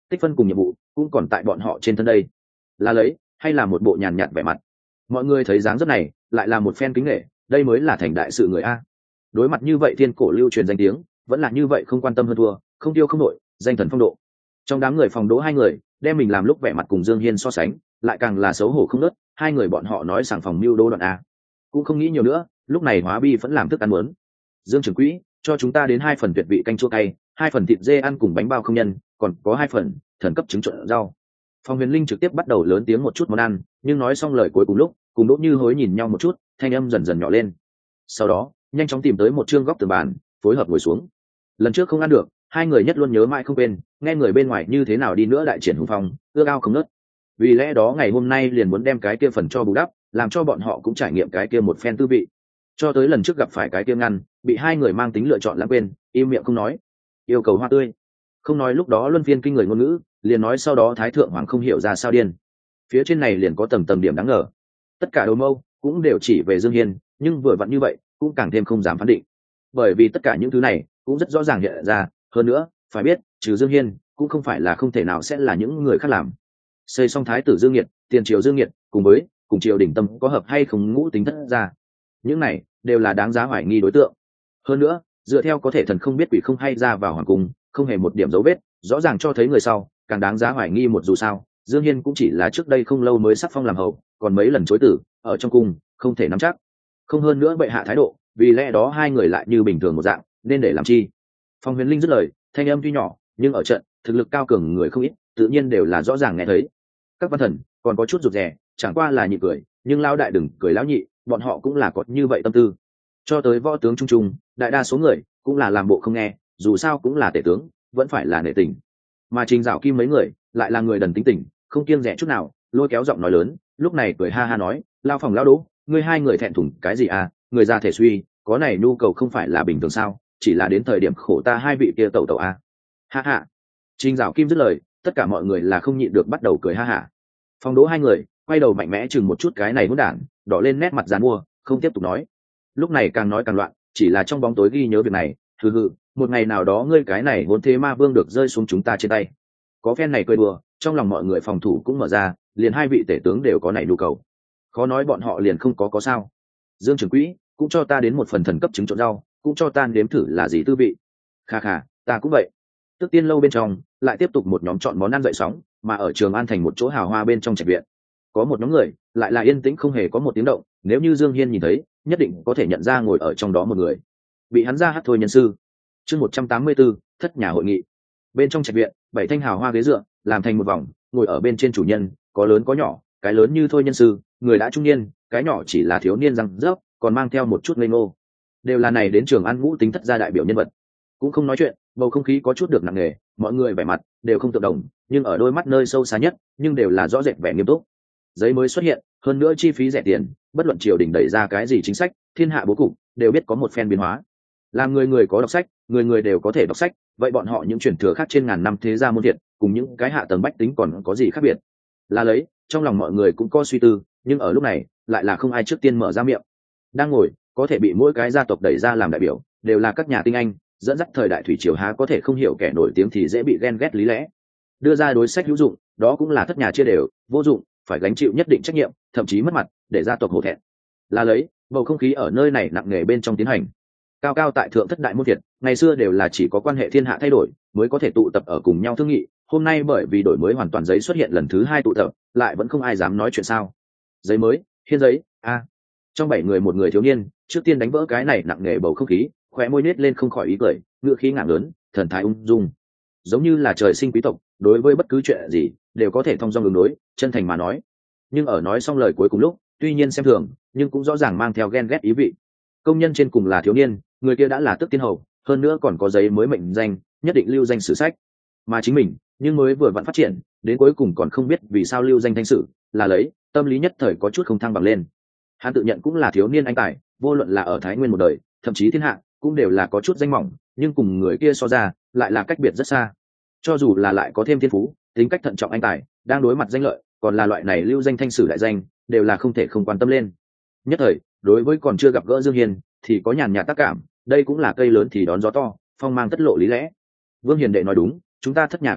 tích phân cùng nhiệm vụ cũng còn tại bọn họ trên thân đây. Là lấy hay là một bộ nhàn nhạt vẻ mặt. Mọi người thấy dáng dấp này lại là một phen kính nghệ, đây mới là thành đại sự người a. Đối mặt như vậy thiên cổ lưu truyền danh tiếng, vẫn là như vậy không quan tâm hơn thua, không tiêu không nội, danh thần phong độ. Trong đám người phòng đỗ hai người đem mình làm lúc vẻ mặt cùng Dương Hiên so sánh, lại càng là xấu hổ không nớt. Hai người bọn họ nói sảng phòng mưu đô đoạn a, cũng không nghĩ nhiều nữa. Lúc này Hóa Bi vẫn làm thức ăn muốn. Dương trưởng quỹ cho chúng ta đến hai phần tuyệt vị canh chua cay, hai phần thịt dê ăn cùng bánh bao không nhân, còn có hai phần thần cấp trứng trộn rau. Phong Huyền Linh trực tiếp bắt đầu lớn tiếng một chút món ăn, nhưng nói xong lời cuối cùng lúc, cùng Đỗ Như Hối nhìn nhau một chút, thanh âm dần dần nhỏ lên. Sau đó, nhanh chóng tìm tới một chương góc tường bàn, phối hợp ngồi xuống. Lần trước không ăn được, hai người nhất luôn nhớ mãi không quên, nghe người bên ngoài như thế nào đi nữa đại triển hùng phong, ưa ao không nớt. Vì lẽ đó ngày hôm nay liền muốn đem cái kia phần cho bù đắp, làm cho bọn họ cũng trải nghiệm cái kia một phen tư vị. Cho tới lần trước gặp phải cái kia ngăn, bị hai người mang tính lựa chọn lãng quên, im miệng không nói. Yêu cầu hoa tươi. Không nói lúc đó luân phiên kinh người ngôn ngữ, liền nói sau đó thái thượng hoàng không hiểu ra sao điên. Phía trên này liền có tầng tầng điểm đáng ngờ. Tất cả đầu mâu cũng đều chỉ về Dương Hiên, nhưng vừa vặn như vậy cũng càng thêm không dám phán định, bởi vì tất cả những thứ này cũng rất rõ ràng hiện ra. Hơn nữa phải biết, trừ Dương Hiên cũng không phải là không thể nào sẽ là những người khác làm. Xây xong thái tử Dương Nghiệt, tiền triều Dương Nghiệt cùng với cùng triều đỉnh tâm có hợp hay không ngũ tính thất ra, những này đều là đáng giá hoài nghi đối tượng. Hơn nữa dựa theo có thể thần không biết quỷ không hay ra vào hoàng cung, không hề một điểm dấu vết, rõ ràng cho thấy người sau càng đáng giá hoài nghi. Một dù sao Dương Hiên cũng chỉ là trước đây không lâu mới sắc phong làm hầu, còn mấy lần chối tử ở trong cung không thể nắm chắc. Không hơn nữa bệ hạ thái độ, vì lẽ đó hai người lại như bình thường một dạng, nên để làm chi. Phong Huyền Linh dứt lời, thanh âm tuy nhỏ nhưng ở trận thực lực cao cường người không ít, tự nhiên đều là rõ ràng nghe thấy. Các văn thần còn có chút rụt rè, chẳng qua là nhị cười, nhưng lão đại đừng cười lão nhị, bọn họ cũng là có như vậy tâm tư. Cho tới võ tướng trung trung, đại đa số người cũng là làm bộ không nghe, dù sao cũng là tể tướng, vẫn phải là nể tình. Mà Trình Dạo Kim mấy người lại là người đần tính tình, không kiêng dè chút nào, lôi kéo giọng nói lớn, lúc này cười ha ha nói, lao phòng lao đỗ, ngươi hai người thẹn thùng cái gì à, người ra thể suy, có này nhu cầu không phải là bình thường sao, chỉ là đến thời điểm khổ ta hai vị kia tẩu tẩu à. Ha ha. Trình Dạo Kim dứt lời, tất cả mọi người là không nhịn được bắt đầu cười ha ha. Phòng đỗ hai người quay đầu mạnh mẽ chừng một chút cái này hỗn đản, đỏ lên nét mặt giàn mua, không tiếp tục nói. Lúc này càng nói càng loạn, chỉ là trong bóng tối ghi nhớ việc này, hừ hừ, một ngày nào đó ngươi cái này vốn thế ma vương được rơi xuống chúng ta trên tay. Có phen này cười đùa, trong lòng mọi người phòng thủ cũng mở ra, liền hai vị tể tướng đều có này nhu cầu, khó nói bọn họ liền không có có sao. Dương trưởng quỹ cũng cho ta đến một phần thần cấp trứng trộn rau, cũng cho ta nếm thử là gì tư vị. Kha kha, ta cũng vậy. Tức tiên lâu bên trong lại tiếp tục một nhóm chọn món ăn dậy sóng, mà ở Trường An thành một chỗ hào hoa bên trong trạch viện, có một nhóm người lại là yên tĩnh không hề có một tiếng động, nếu như Dương Hiên nhìn thấy, nhất định có thể nhận ra ngồi ở trong đó một người, bị hắn ra hát thôi nhân sư. Chương một trăm tám mươi tư, thất nhà hội nghị. Bên trong trạch viện, bảy thanh hào hoa ghế dựa làm thành một vòng, ngồi ở bên trên chủ nhân, có lớn có nhỏ, cái lớn như thôi nhân sư, người đã trung niên, cái nhỏ chỉ là thiếu niên răng rớp, còn mang theo một chút ngây ngô, đều là này đến Trường An ngũ tính thất gia đại biểu nhân vật. Cũng không nói chuyện, bầu không khí có chút được nặng nề, mọi người vẻ mặt đều không tự đồng, nhưng ở đôi mắt nơi sâu xa nhất, nhưng đều là rõ rệt vẻ nghiêm túc. Giấy mới xuất hiện, hơn nữa chi phí rẻ tiền, bất luận triều đình đẩy ra cái gì chính sách, thiên hạ bố cục đều biết có một phen biến hóa. Làm người người có đọc sách, người người đều có thể đọc sách, vậy bọn họ những truyền thừa khác trên ngàn năm thế gia môn thiệt, cùng những cái hạ tầng bách tính còn có gì khác biệt? Là lấy, trong lòng mọi người cũng có suy tư, nhưng ở lúc này, lại là không ai trước tiên mở ra miệng. Đang ngồi, có thể bị mỗi cái gia tộc đẩy ra làm đại biểu, đều là các nhà tinh anh, dẫn dắt thời đại thủy triều, há có thể không hiểu kẻ nổi tiếng thì dễ bị ghen ghét lý lẽ. Đưa ra đối sách hữu dụng, đó cũng là thất nhà chia đều, vô dụng, phải gánh chịu nhất định trách nhiệm, thậm chí mất mặt, để gia tộc hổ thẹn. Là lấy, bầu không khí ở nơi này nặng nề bên trong tiến hành. Cao cao tại thượng thất đại môn thiệt, ngày xưa đều là chỉ có quan hệ thiên hạ thay đổi mới có thể tụ tập ở cùng nhau thương nghị, hôm nay bởi vì đổi mới hoàn toàn giấy xuất hiện lần thứ hai tụ tập, lại vẫn không ai dám nói chuyện sao. Giấy mới, hiên giấy, a. Trong bảy người một người thiếu niên, trước tiên đánh vỡ cái này nặng nề bầu không khí, khóe môi nết lên không khỏi ý cười, ngựa khí ngạo lớn, thần thái ung dung, giống như là trời sinh quý tộc, đối với bất cứ chuyện gì đều có thể thông dong đường đối, chân thành mà nói. Nhưng ở nói xong lời cuối cùng lúc, tuy nhiên xem thường, nhưng cũng rõ ràng mang theo ghen ghét ý vị. Công nhân trên cùng là thiếu niên, người kia đã là tước tiên hầu, hơn nữa còn có giấy mới mệnh danh, nhất định lưu danh sử sách. Mà chính mình, nhưng mới vừa vặn phát triển, đến cuối cùng còn không biết vì sao lưu danh thanh sử, là lấy, tâm lý nhất thời có chút không thăng bằng lên. Hắn tự nhận cũng là thiếu niên anh tài, vô luận là ở Thái Nguyên một đời, thậm chí thiên hạ, cũng đều là có chút danh mỏng, nhưng cùng người kia so ra, lại là cách biệt rất xa. Cho dù là lại có thêm thiên phú, tính cách thận trọng anh tài, đang đối mặt danh lợi, còn là loại này lưu danh thanh sử đại danh, đều là không thể không quan tâm lên. Nhất thời, đối với còn chưa gặp gỡ Dương Hiền, thì có nhàn nhạt tác cảm, đây cũng là cây lớn thì đón gió to, phong mang tất lộ lý lẽ. Vương Hiền đệ nói đúng, chúng ta thất nhà cùng nhau,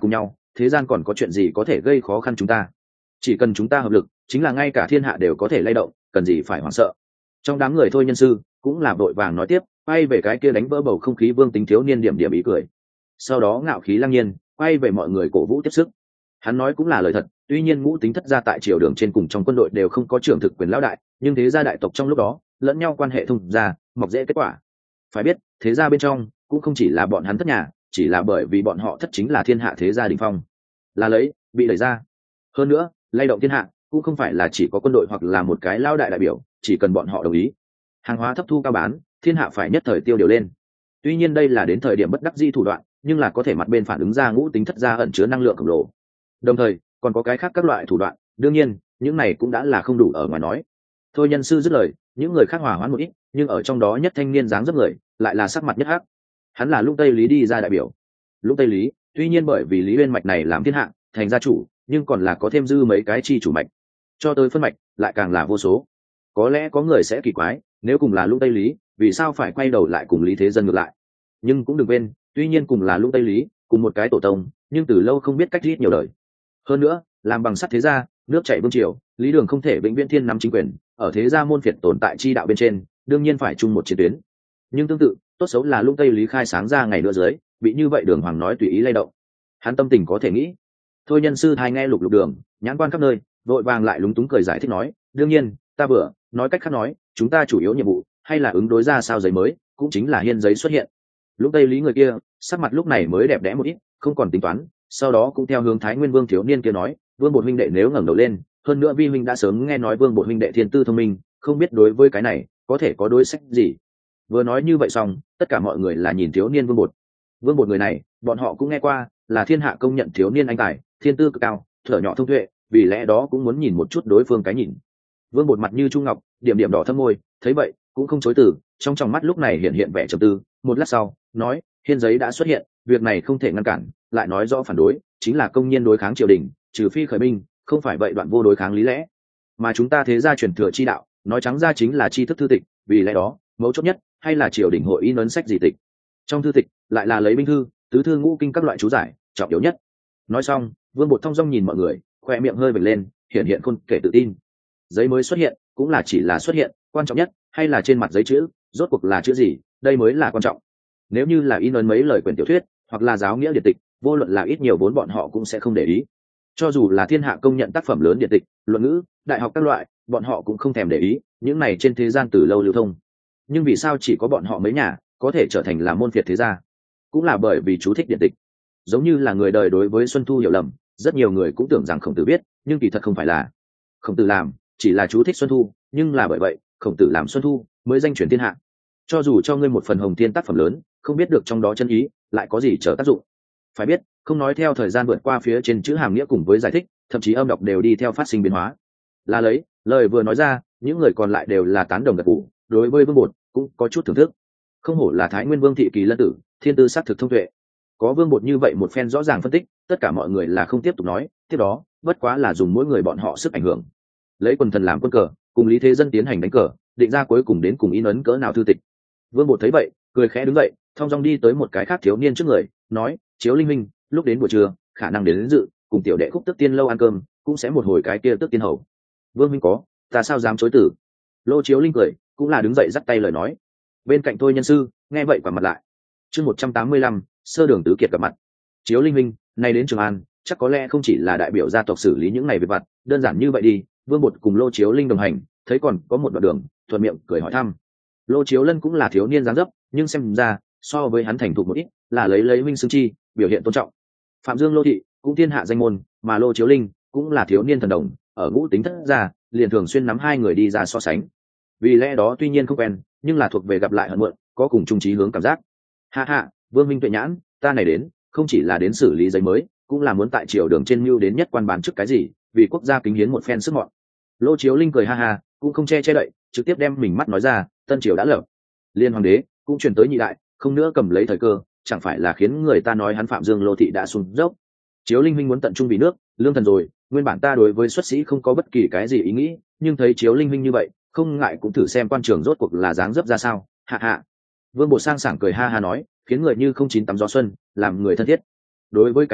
thế gian còn có chuyện gì có thể gây khó khăn chúng ta. Chỉ cần chúng ta hợp lực, chính là ngay cả thiên hạ đều có thể lay động, cần gì phải hoảng sợ. Trong đám người Thôi Nhân Sư cũng là vội vàng nói tiếp, quay về cái kia đánh vỡ bầu không khí Vương Tính thiếu niên điểm điểm ý cười. Sau đó ngạo khí lăng nhiên quay về mọi người cổ vũ tiếp sức. Hắn nói cũng là lời thật, tuy nhiên Ngũ Tính thất gia tại triều đường trên cùng trong quân đội đều không có trưởng thực quyền lão đại, nhưng thế gia đại tộc trong lúc đó lẫn nhau quan hệ thông gia, mọc dễ kết quả. Phải biết, thế gia bên trong cũng không chỉ là bọn hắn thất nhà, chỉ là bởi vì bọn họ thất chính là thiên hạ thế gia đỉnh phong, là lấy bị đẩy ra. Hơn nữa, lay động thiên hạ cũng không phải là chỉ có quân đội hoặc là một cái lão đại đại biểu, chỉ cần bọn họ đồng ý, hàng hóa thấp thu cao bán, thiên hạ phải nhất thời tiêu điều lên. Tuy nhiên đây là đến thời điểm bất đắc dĩ thủ đoạn, nhưng là có thể mặt bên phản ứng ra Ngũ Tính thất gia ẩn chứa năng lượng khổng lồ. Đồng thời còn có cái khác các loại thủ đoạn, đương nhiên những này cũng đã là không đủ ở ngoài nói. Thôi Nhân Sư dứt lời, những người khác hòa hoãn một ít, nhưng ở trong đó nhất thanh niên dáng dấp người lại là sắc mặt nhất hắc. Hắn là Lũng Tây Lý đi ra đại biểu. Lũng Tây Lý tuy nhiên bởi vì Lý Uyên mạch này làm thiên hạ thành gia chủ, nhưng còn là có thêm dư mấy cái chi chủ mạch, cho tới phân mạch lại càng là vô số. Có lẽ có người sẽ kỳ quái, nếu cùng là Lũng Tây Lý, vì sao phải quay đầu lại cùng Lý Thế Dân ngược lại? Nhưng cũng đừng quên, tuy nhiên cùng là Lũng Tây Lý, cùng một cái tổ tông, nhưng từ lâu không biết cách rít nhiều đời. Hơn nữa, làm bằng sắt thế gia, nước chảy vương triều, Lý Đường không thể vĩnh viễn thiên nắm chính quyền, ở thế gia môn phiệt tồn tại chi đạo bên trên, đương nhiên phải chung một chiến tuyến. Nhưng tương tự, tốt xấu là Lũng Tây Lý khai sáng ra ngày nữa dưới, bị như vậy Đường Hoàng nói tùy ý lay động. Hắn tâm tình có thể nghĩ. Thôi Nhân Sư thay nghe Lục Lục Đường, nhãn quan khắp nơi, vội vàng lại lúng túng cười giải thích nói, đương nhiên, ta vừa nói cách khác nói, chúng ta chủ yếu nhiệm vụ hay là ứng đối ra sao giấy mới, cũng chính là hiên giấy xuất hiện. Lũng Tây Lý người kia, sắc mặt lúc này mới đẹp đẽ một ít, không còn tính toán, sau đó cũng theo hướng Thái Nguyên Vương thiếu niên kia nói, Vương Bột huynh đệ nếu ngẩng đầu lên, hơn nữa vi huynh đã sớm nghe nói Vương Bột huynh đệ thiên tư thông minh, không biết đối với cái này có thể có đối sách gì. Vừa nói như vậy xong, tất cả mọi người là nhìn thiếu niên Vương Bột. Vương Bột người này, bọn họ cũng nghe qua, là thiên hạ công nhận thiếu niên anh tài, thiên tư cực cao, thở nhỏ thông tuệ, vì lẽ đó cũng muốn nhìn một chút đối phương cái nhìn. Vương Bột mặt như trung ngọc, điểm điểm đỏ thâm môi, thấy vậy cũng không chối từ, trong tròng mắt lúc này hiện hiện vẻ trầm tư, một lát sau nói, hiên giấy đã xuất hiện, việc này không thể ngăn cản, lại nói rõ phản đối chính là công nhiên đối kháng triều đình, trừ phi khởi binh, không phải vậy đoạn vô đối kháng lý lẽ. Mà chúng ta thế gia truyền thừa chi đạo, nói trắng ra chính là tri thức thư tịch, vì lẽ đó mấu chốt nhất hay là triều đình hội in ấn sách gì tịch, trong thư tịch lại là lấy binh thư, tứ thư ngũ kinh các loại chú giải trọng yếu nhất. Nói xong, Vương Bột thong dong nhìn mọi người, khoe miệng hơi vểnh lên, hiện hiện khôn kể tự tin. Giấy mới xuất hiện cũng là chỉ là xuất hiện, quan trọng nhất hay là trên mặt giấy chữ rốt cuộc là chữ gì, đây mới là quan trọng. Nếu như là in ấn mấy lời quyển tiểu thuyết hoặc là giáo nghĩa điện tịch, vô luận là ít nhiều vốn bọn họ cũng sẽ không để ý. Cho dù là thiên hạ công nhận tác phẩm lớn điện tịch, luận ngữ, đại học các loại, bọn họ cũng không thèm để ý, những này trên thế gian từ lâu lưu thông. Nhưng vì sao chỉ có bọn họ mấy nhà có thể trở thành là môn phiệt thế gia? Cũng là bởi vì chú thích điện tịch. Giống như là người đời đối với Xuân Thu hiểu lầm, rất nhiều người cũng tưởng rằng Khổng Tử biết, nhưng kỳ thật không phải là. Khổng Tử làm chỉ là chú thích Xuân Thu, nhưng là bởi vậy Khổng Tử làm Xuân Thu mới danh truyền thiên hạ. Cho dù cho ngươi một phần hồng thiên tác phẩm lớn, không biết được trong đó chân ý lại có gì trở tác dụng. Phải biết, không nói theo thời gian vượt qua phía trên chữ hàm nghĩa cùng với giải thích, thậm chí âm đọc đều đi theo phát sinh biến hóa. Là lấy lời vừa nói ra, những người còn lại đều là tán đồng gật gù, đối với Vương Bột cũng có chút thưởng thức. Không hổ là Thái Nguyên Vương thị kỳ lân tử, thiên tư sát thực thông tuệ. Có Vương Bột như vậy một phen rõ ràng phân tích, tất cả mọi người là không tiếp tục nói, tiếp đó bất quá là dùng mỗi người bọn họ sức ảnh hưởng, lấy quần thần làm quân cờ, cùng Lý Thế Dân tiến hành đánh cờ, định ra cuối cùng đến cùng in ấn cỡ nào thư tịch. Vương Bột thấy vậy, cười khẽ đứng dậy, thong dong đi tới một cái khác thiếu niên trước người, nói, Chiếu Linh minh, lúc đến buổi trưa khả năng đến, đến dự cùng tiểu đệ Khúc Tức Tiên lâu ăn cơm, cũng sẽ một hồi cái kia Tức Tiên hầu. Vương minh có, ta sao dám chối từ. Lô Chiếu Linh cười, cũng là đứng dậy dắt tay lời nói. Bên cạnh Thôi Nhân Sư nghe vậy quả mặt lại. Chương một trăm tám mươi lăm, sơ đường tứ kiệt gặp mặt. Chiếu Linh minh, nay đến Trường An, chắc có lẽ không chỉ là đại biểu gia tộc xử lý những ngày việc vặt, đơn giản như vậy đi. Vương Bột cùng Lô Chiếu Linh đồng hành, thấy còn có một đoạn đường, thuận miệng cười hỏi thăm. Lô Chiếu Lân cũng là thiếu niên dáng dấp, nhưng xem ra so với hắn thành thục một ít, là lấy lấy minh xương chi, biểu hiện tôn trọng. Phạm Dương Lô thị cũng thiên hạ danh môn, mà Lô Chiếu Linh cũng là thiếu niên thần đồng, ở Ngũ Tính thất gia, liền thường xuyên nắm hai người đi ra so sánh. Vì lẽ đó tuy nhiên không quen, nhưng là thuộc về gặp lại hận muộn, có cùng chung chí hướng cảm giác. Ha ha, Vương minh tuệ nhãn, ta này đến không chỉ là đến xử lý giấy mới, cũng là muốn tại triều đường trên mưu đến nhất quan bán trước cái gì, vì quốc gia kính hiến một phen sức mọn. Lô Chiếu Linh cười ha ha, cũng không che che đậy, trực tiếp đem mình mắt nói ra, tân triều đã lập, liên hoàng đế cũng truyền tới nhị đại, không nữa cầm lấy thời cơ, chẳng phải là khiến người ta nói hắn Phạm Dương Lô thị đã xuống dốc. Chiếu Linh minh muốn tận trung vì nước, lương thần rồi, nguyên bản ta đối với xuất sĩ không có bất kỳ cái gì ý nghĩ, nhưng thấy Chiếu Linh minh như vậy, không ngại cũng thử xem quan trường rốt cuộc là dáng dấp ra sao. Hạ hạ. Vương Bột sang sảng cười ha ha nói, khiến người như không chín tắm gió xuân, làm người thân thiết. Đối với cái này,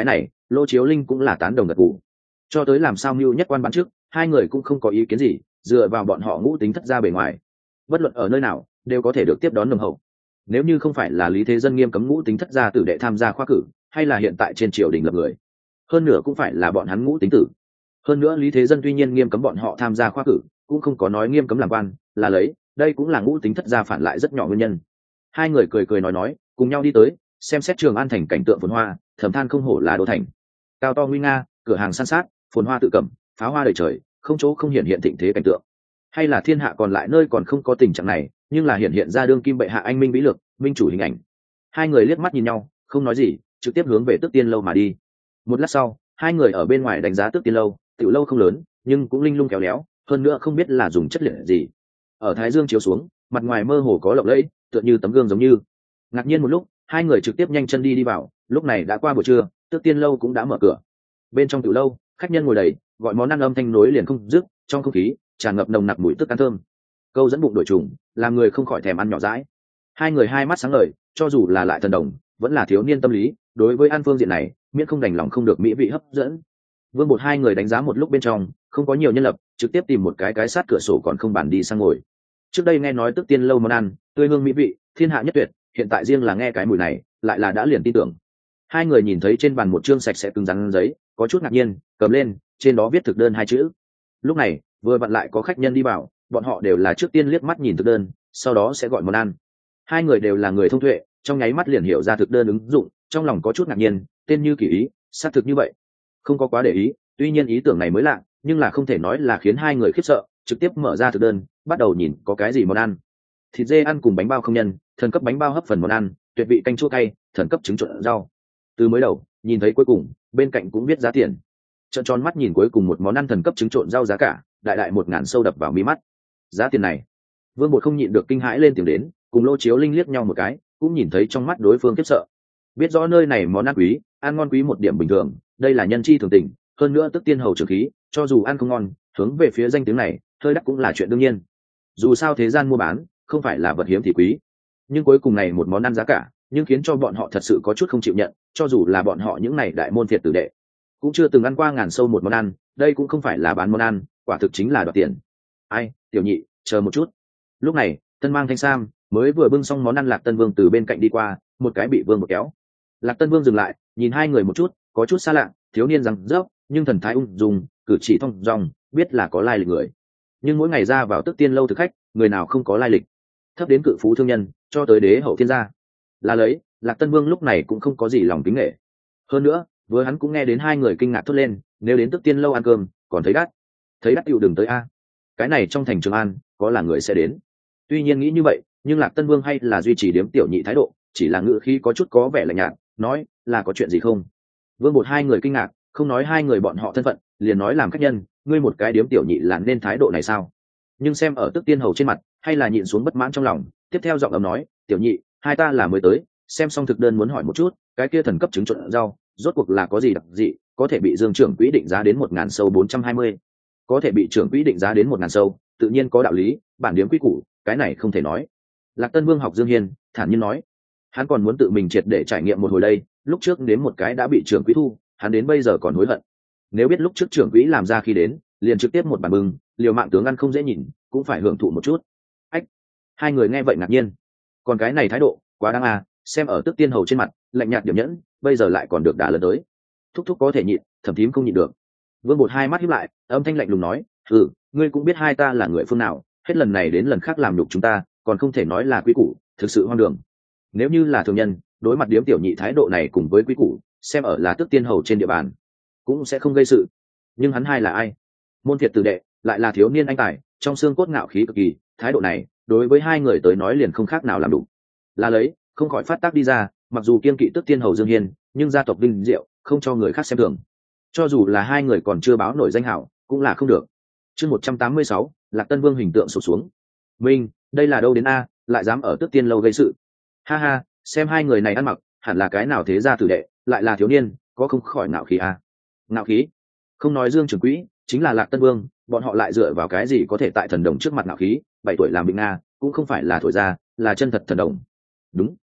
Lô Chiếu Linh cũng là tán đồng gật gù. Cho tới làm sao mưu nhất quan bán trước, hai người cũng không có ý kiến gì, dựa vào bọn họ ngũ tính thất gia bề ngoài, bất luận ở nơi nào đều có thể được tiếp đón nồng hậu. Nếu như không phải là Lý Thế Dân nghiêm cấm ngũ tính thất gia tử đệ tham gia khoa cử, hay là hiện tại trên triều đình lập người, hơn nữa cũng phải là bọn hắn ngũ tính tử. Hơn nữa Lý Thế Dân tuy nhiên nghiêm cấm bọn họ tham gia khoa cử, cũng không có nói nghiêm cấm làm quan, là lấy, đây cũng là ngũ tính thất gia phản lại rất nhỏ nguyên nhân. Hai người cười cười nói nói, cùng nhau đi tới, xem xét Trường An thành cảnh tượng phồn hoa, thầm than không hổ là đô thành. Cao to nguy nga, cửa hàng san sát, phồn hoa tự cẩm, pháo hoa đầy trời, không chỗ không hiện hiện thịnh thế cảnh tượng. Hay là thiên hạ còn lại nơi còn không có tình trạng này, nhưng là hiện hiện ra đương kim bệ hạ anh minh vĩ lực, minh chủ hình ảnh. Hai người liếc mắt nhìn nhau, không nói gì, trực tiếp hướng về Tước Tiên lâu mà đi. Một lát sau, hai người ở bên ngoài đánh giá Tước Tiên lâu, tiểu lâu không lớn, nhưng cũng linh lung kéo léo, hơn nữa không biết là dùng chất liệu gì. Ở thái dương chiếu xuống, mặt ngoài mơ hồ có lộng lẫy, tựa như tấm gương giống như. Ngạc nhiên một lúc, hai người trực tiếp nhanh chân đi đi vào, lúc này đã qua buổi trưa, Tước Tiên lâu cũng đã mở cửa. Bên trong tiểu lâu, khách nhân ngồi đầy, gọi món ăn âm thanh nối liền không dứt, trong không khí tràn ngập nồng nặc mùi tức ăn thơm. Câu dẫn bụng đổi trùng, làm người không khỏi thèm ăn nhỏ dãi. Hai người hai mắt sáng ngời, cho dù là lại thần đồng, vẫn là thiếu niên tâm lý, đối với ăn phương diện này, miễn không đành lòng không được mỹ vị hấp dẫn. Vương Bột hai người đánh giá một lúc bên trong, không có nhiều nhân lập, trực tiếp tìm một cái cái sát cửa sổ còn không bàn đi sang ngồi. Trước đây nghe nói Tước Tiên lâu món ăn tươi hương mỹ vị, thiên hạ nhất tuyệt, hiện tại riêng là nghe cái mùi này, lại là đã liền tin tưởng. Hai người nhìn thấy trên bàn một chương sạch sẽ cứng rắn giấy, có chút ngạc nhiên, cầm lên, trên đó viết thực đơn hai chữ. Lúc này, vừa vặn lại có khách nhân đi vào, bọn họ đều là trước tiên liếc mắt nhìn thực đơn, sau đó sẽ gọi món ăn. Hai người đều là người thông tuệ, trong nháy mắt liền hiểu ra thực đơn ứng dụng, trong lòng có chút ngạc nhiên, tên như kỳ ý, xác thực như vậy. Không có quá để ý, tuy nhiên ý tưởng này mới lạ, nhưng là không thể nói là khiến hai người khiếp sợ, trực tiếp mở ra thực đơn, bắt đầu nhìn có cái gì món ăn. Thịt dê ăn cùng bánh bao không nhân, thần cấp bánh bao hấp phần món ăn, tuyệt vị canh chua cay, thần cấp trứng trộn rau. Từ mới đầu, nhìn thấy cuối cùng, bên cạnh cũng biết giá tiền. Trợn tròn mắt nhìn cuối cùng một món ăn thần cấp trứng trộn rau giá cả, đại đại một ngàn sâu đập vào mí mắt. Giá tiền này, Vương Bột không nhịn được kinh hãi lên tiếng đến, cùng Lô Chiếu Linh liếc nhau một cái, cũng nhìn thấy trong mắt đối phương khiếp sợ. Biết rõ nơi này món ăn quý, ăn ngon quý một điểm bình thường, đây là nhân chi thường tình, hơn nữa Tước Tiên hầu trưởng khí, cho dù ăn không ngon, hướng về phía danh tiếng này, hơi đắt cũng là chuyện đương nhiên. Dù sao thế gian mua bán, không phải là vật hiếm thì quý. Nhưng cuối cùng này một món ăn giá cả, nhưng khiến cho bọn họ thật sự có chút không chịu nhận, cho dù là bọn họ những này đại môn phiệt tử đệ, cũng chưa từng ăn qua ngàn sâu một món ăn, đây cũng không phải là bán món ăn, quả thực chính là đoạt tiền. Ai, tiểu nhị, chờ một chút. Lúc này, thân mang thanh sam, mới vừa bưng xong món ăn Lạc Tân Vương từ bên cạnh đi qua, một cái bị Vương một kéo. Lạc Tân Vương dừng lại, nhìn hai người một chút, có chút xa lạ, thiếu niên rằng dốc, nhưng thần thái ung dung, cử chỉ thông dong, biết là có lai lịch người. Nhưng mỗi ngày ra vào Tước Tiên lâu thực khách, người nào không có lai lịch. Thấp đến cự phú thương nhân, cho tới đế hậu thiên gia. Là lấy, Lạc Tân Vương lúc này cũng không có gì lòng kính nghệ. Hơn nữa, vừa hắn cũng nghe đến hai người kinh ngạc thốt lên, nếu đến Tước Tiên lâu ăn cơm, còn thấy đắt. Thấy đắt tựu đừng tới a. Cái này trong thành Trường An, có là người sẽ đến. Tuy nhiên nghĩ như vậy, nhưng Lạc Tân Vương hay là duy trì điếm tiểu nhị thái độ, chỉ là ngữ khí có chút có vẻ lạnh nhạt, nói, là có chuyện gì không? Vương Bột hai người kinh ngạc, không nói hai người bọn họ thân phận, liền nói làm khách nhân, ngươi một cái điếm tiểu nhị là nên thái độ này sao? Nhưng xem ở Tước Tiên hầu trên mặt, hay là nhịn xuống bất mãn trong lòng, tiếp theo giọng ấm nói, tiểu nhị, hai ta là mới tới, xem xong thực đơn muốn hỏi một chút, cái kia thần cấp trứng trộn rau, rốt cuộc là có gì đặc dị, có thể bị Dương trưởng quỹ định giá đến một ngàn sâu bốn trăm hai mươi, có thể bị trưởng quỹ định giá đến một ngàn sâu, tự nhiên có đạo lý, bản điếm quy củ, cái này không thể nói. Lạc Tân Vương học Dương Hiên, thản nhiên nói, hắn còn muốn tự mình triệt để trải nghiệm một hồi đây, lúc trước đến một cái đã bị trưởng quỹ thu, hắn đến bây giờ còn hối hận. Nếu biết lúc trước trưởng quỹ làm ra khi đến, liền trực tiếp một bàn bưng, liều mạng tướng ăn không dễ nhìn, cũng phải hưởng thụ một chút. Ách, hai người nghe vậy ngạc nhiên, còn cái này thái độ, quá đáng à, xem ở Tước Tiên hầu trên mặt, lạnh nhạt điểm nhẫn, bây giờ lại còn được đả lần tới. Thúc thúc có thể nhịn, Thẩm thím không nhịn được. Vương Bột hai mắt híp lại, âm thanh lạnh lùng nói, ừ, ngươi cũng biết hai ta là người phương nào, hết lần này đến lần khác làm nhục chúng ta, còn không thể nói là quý củ, thực sự hoang đường. Nếu như là thường nhân, đối mặt điếm tiểu nhị thái độ này cùng với quý củ, xem ở là Tước Tiên hầu trên địa bàn, cũng sẽ không gây sự. Nhưng hắn hai là ai? Môn phiệt tử đệ, lại là thiếu niên anh tài, trong xương cốt ngạo khí cực kỳ, thái độ này, đối với hai người tới nói liền không khác nào làm đủ. Là lấy, không khỏi phát tác đi ra, mặc dù kiên kỵ Tước Tiên hầu Dương Hiên, nhưng gia tộc vinh diệu, không cho người khác xem thường. Cho dù là hai người còn chưa báo nổi danh hảo, cũng là không được. Chương một trăm tám mươi sáu, Lạc Tân Vương hình tượng sụp xuống. Minh, đây là đâu đến a, lại dám ở Tước Tiên lâu gây sự. Ha ha, xem hai người này ăn mặc, hẳn là cái nào thế gia tử đệ, lại là thiếu niên, có không khỏi ngạo khí a. Ngạo khí? Không nói Dương trưởng quỹ, chính là Lạc Tân Vương, bọn họ lại dựa vào cái gì có thể tại thần đồng trước mặt ngạo khí, bảy tuổi làm bình nga, cũng không phải là thổi ra, là chân thật thần đồng. Đúng.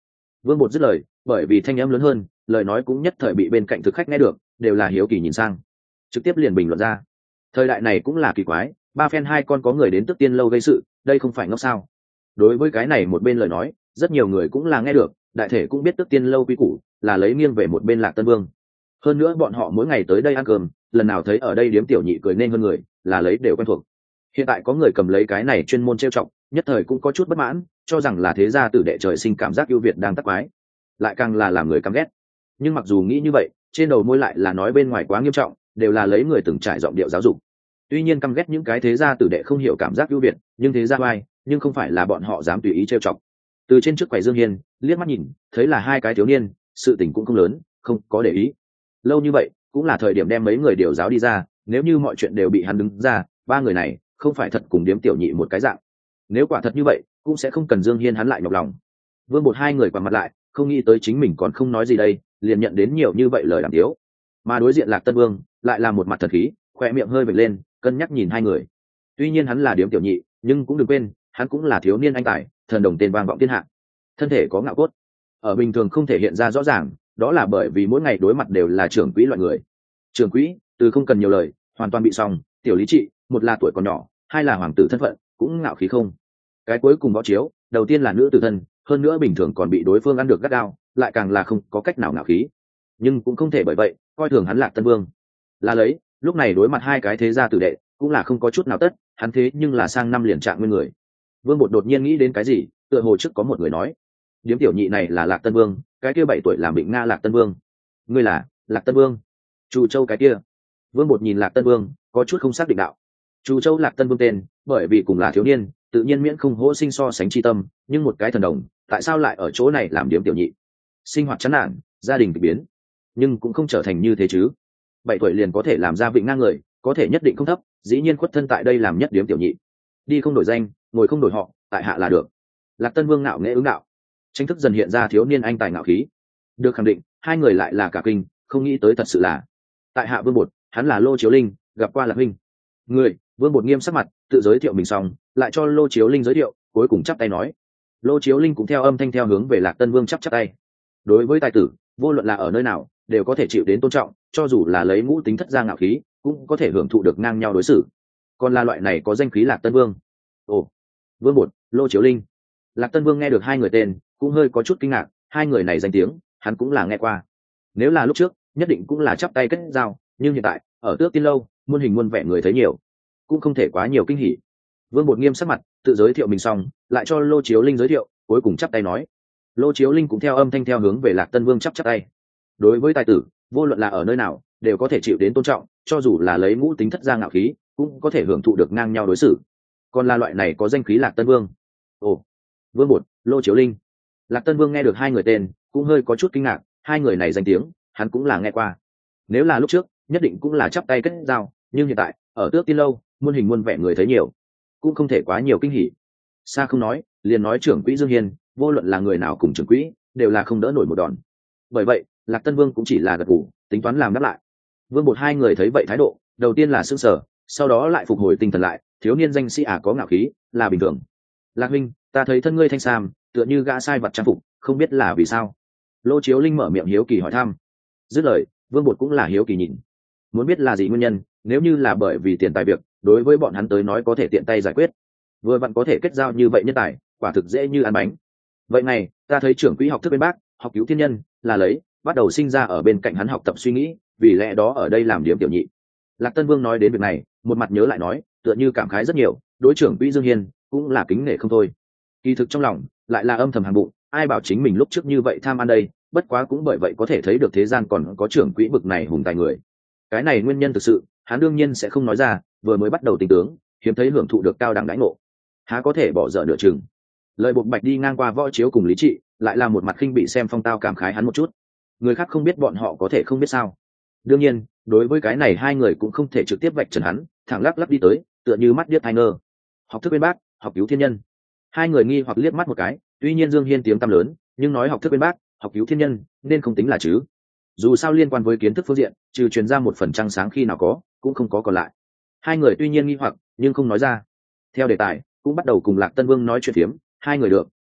Vương Bột dứt lời, bởi vì thanh âm lớn hơn, lời nói cũng nhất thời bị bên cạnh thực khách nghe được, đều là hiếu kỳ nhìn sang, trực tiếp liền bình luận ra. Thời đại này cũng là kỳ quái, ba phen hai con có người đến Tước Tiên lâu gây sự, đây không phải ngốc sao? Đối với cái này một bên lời nói, rất nhiều người cũng là nghe được, đại thể cũng biết Tước Tiên lâu quy củ là lấy nghiêng về một bên Lạc Tân Vương. Hơn nữa bọn họ mỗi ngày tới đây ăn cơm, lần nào thấy ở đây điếm tiểu nhị cười nên hơn người, là lấy đều quen thuộc. Hiện tại có người cầm lấy cái này chuyên môn trêu chọc, nhất thời cũng có chút bất mãn, cho rằng là thế gia tử đệ trời sinh cảm giác ưu việt đang tắc quái, lại càng là làm người căm ghét. Nhưng mặc dù nghĩ như vậy, trên đầu môi lại là nói bên ngoài quá nghiêm trọng, đều là lấy người từng trải giọng điệu giáo dục. Tuy nhiên căm ghét những cái thế gia tử đệ không hiểu cảm giác ưu việt, nhưng thế gia oai, nhưng không phải là bọn họ dám tùy ý trêu chọc. Từ trên trước quầy Dương Hiên, liếc mắt nhìn, thấy là hai cái thiếu niên, sự tình cũng không lớn, không có để ý. Lâu như vậy, cũng là thời điểm đem mấy người điều giáo đi ra, nếu như mọi chuyện đều bị hắn đứng ra, ba người này không phải thật cùng điếm tiểu nhị một cái dạng. Nếu quả thật như vậy, cũng sẽ không cần Dương Hiên hắn lại nhọc lòng. Vương Bột hai người quằn mặt lại, không nghĩ tới chính mình còn không nói gì đây, liền nhận đến nhiều như vậy lời đàm tiếu. Mà đối diện Lạc Tân Vương lại là một mặt thần khí, khỏe miệng hơi vểnh lên, cân nhắc nhìn hai người. Tuy nhiên hắn là điếm tiểu nhị, nhưng cũng đừng quên, hắn cũng là thiếu niên anh tài, thần đồng tên vang vọng thiên hạ. Thân thể có ngạo cốt, ở bình thường không thể hiện ra rõ ràng, đó là bởi vì mỗi ngày đối mặt đều là trưởng quỹ loại người. Trưởng quỹ, từ không cần nhiều lời, hoàn toàn bị xong, tiểu lý trị, một là tuổi còn nhỏ, hai là hoàng tử thân phận, cũng ngạo khí không. Cái cuối cùng võ chiếu, đầu tiên là nữ tử thân, hơn nữa bình thường còn bị đối phương ăn được gắt gao, lại càng là không có cách nào ngạo khí. Nhưng cũng không thể bởi vậy coi thường hắn Lạc Tân Vương. Là lấy, lúc này đối mặt hai cái thế gia tử đệ, cũng là không có chút nào tất, hắn thế nhưng là sang năm liền trạng nguyên người. Vương Bột đột nhiên nghĩ đến cái gì, tựa hồ trước có một người nói, điếm tiểu nhị này là Lạc Tân Vương, cái kia bảy tuổi làm bệnh nga Lạc Tân Vương. Ngươi là Lạc Tân Vương? Chu Châu cái kia? Vương Bột nhìn Lạc Tân Vương, có chút không xác định đạo. Chu Châu Lạc Tân Vương tên, bởi vì cùng là thiếu niên, tự nhiên miễn không hỗ sinh so sánh chi tâm, nhưng một cái thần đồng, tại sao lại ở chỗ này làm điếm tiểu nhị? Sinh hoạt chán nản, gia đình kỳ biến, nhưng cũng không trở thành như thế chứ. Bảy tuổi liền có thể làm ra vịnh ngang người, có thể nhất định không thấp, dĩ nhiên khuất thân tại đây làm nhất điếm tiểu nhị. Đi không đổi danh, ngồi không đổi họ, tại hạ là được. Lạc Tân Vương ngạo nghễ ứng đạo, tranh thức dần hiện ra thiếu niên anh tài ngạo khí. Được khẳng định, hai người lại là cả kinh, không nghĩ tới thật sự là tại hạ Vương Bột, hắn là Lô Chiếu Linh, gặp qua Lạc huynh. Người, Vương Bột nghiêm sắc mặt, tự giới thiệu mình xong, lại cho Lô Chiếu Linh giới thiệu, cuối cùng chắp tay nói. Lô Chiếu Linh cũng theo âm thanh theo hướng về Lạc Tân Vương chắp chắp tay. Đối với tài tử, vô luận là ở nơi nào, đều có thể chịu đến tôn trọng, cho dù là lấy ngũ tính thất gia ngạo khí, cũng có thể hưởng thụ được ngang nhau đối xử. Còn là loại này có danh khí Lạc Tân Vương. Ồ, Vương Bột, Lô Chiếu Linh. Lạc Tân Vương nghe được hai người tên, cũng hơi có chút kinh ngạc, hai người này danh tiếng, hắn cũng là nghe qua. Nếu là lúc trước, nhất định cũng là chắp tay kết giao, nhưng hiện tại, ở Tước Tiên lâu, muôn hình muôn vẻ người thấy nhiều, cũng không thể quá nhiều kinh hỉ. Vương Bột nghiêm sắc mặt, tự giới thiệu mình xong, lại cho Lô Chiếu Linh giới thiệu, cuối cùng chắp tay nói. Lô Chiếu Linh cũng theo âm thanh theo hướng về Lạc Tân Vương chắp chắp tay. Đối với tài tử, vô luận là ở nơi nào, đều có thể chịu đến tôn trọng, cho dù là lấy ngũ tính thất gia ngạo khí, cũng có thể hưởng thụ được ngang nhau đối xử. Còn là loại này có danh khí Lạc Tân Vương. Ồ, Vương Bột, Lô Chiếu Linh. Lạc Tân Vương nghe được hai người tên, cũng hơi có chút kinh ngạc, hai người này danh tiếng, hắn cũng là nghe qua. Nếu là lúc trước, nhất định cũng là chắp tay kết giao, nhưng hiện tại, ở Tước Tiên lâu, muôn hình muôn vẻ người thấy nhiều, cũng không thể quá nhiều kinh hỉ. Xa không nói, liền nói trưởng quỹ Dương Hiên, vô luận là người nào cùng trưởng quỹ, đều là không đỡ nổi một đòn. Bởi vậy, Lạc Tân Vương cũng chỉ là gật gù, tính toán làm đáp lại. Vương Bột hai người thấy vậy thái độ, đầu tiên là sững sờ, sau đó lại phục hồi tinh thần lại, thiếu niên danh sĩ à có ngạo khí, là bình thường. Lạc huynh, ta thấy thân ngươi thanh sam, tựa như gã sai vật trang phục, không biết là vì sao? Lô Chiếu Linh mở miệng hiếu kỳ hỏi thăm. Dứt lời, Vương Bột cũng là hiếu kỳ nhìn, muốn biết là gì nguyên nhân. Nếu như là bởi vì tiền tài việc, đối với bọn hắn tới nói có thể tiện tay giải quyết, vừa vặn có thể kết giao như vậy nhân tài, quả thực dễ như ăn bánh. Vậy này, ta thấy trưởng quỹ học thức bên bác, học cứu thiên nhân, là lấy bắt đầu sinh ra ở bên cạnh hắn học tập suy nghĩ, vì lẽ đó ở đây làm điểm tiểu nhị. Lạc Tân Vương nói đến việc này, một mặt nhớ lại nói, tựa như cảm khái rất nhiều, đối trưởng quỹ Dương Hiên cũng là kính nể không thôi. Kỳ thực trong lòng lại là âm thầm hàng bụng, ai bảo chính mình lúc trước như vậy tham ăn đây, bất quá cũng bởi vậy có thể thấy được thế gian còn có trưởng quỹ bực này hùng tài người. Cái này nguyên nhân thực sự, hắn đương nhiên sẽ không nói ra, vừa mới bắt đầu tình tướng, hiếm thấy hưởng thụ được cao đẳng đãi ngộ, há có thể bỏ dở nửa chừng. Lời Bộc Bạch đi ngang qua Võ Chiếu cùng Lý Trị, lại là một mặt khinh bị xem phong tao cảm khái hắn một chút. Người khác không biết bọn họ có thể không biết sao? Đương nhiên, đối với cái này hai người cũng không thể trực tiếp vạch trần hắn, thẳng lắc lắc đi tới, tựa như mắt điếc tai ngơ. Học thức bên bác, học cứu thiên nhân. Hai người nghi hoặc liếc mắt một cái, tuy nhiên Dương Hiên tiếng tăm lớn, nhưng nói học thức bên bác, học cứu thiên nhân, nên không tính là chứ. Dù sao liên quan với kiến thức phương diện, trừ truyền ra một phần trăng sáng khi nào có, cũng không có còn lại. Hai người tuy nhiên nghi hoặc, nhưng không nói ra. Theo đề tài, cũng bắt đầu cùng Lạc Tân Vương nói chuyện phiếm, hai người được,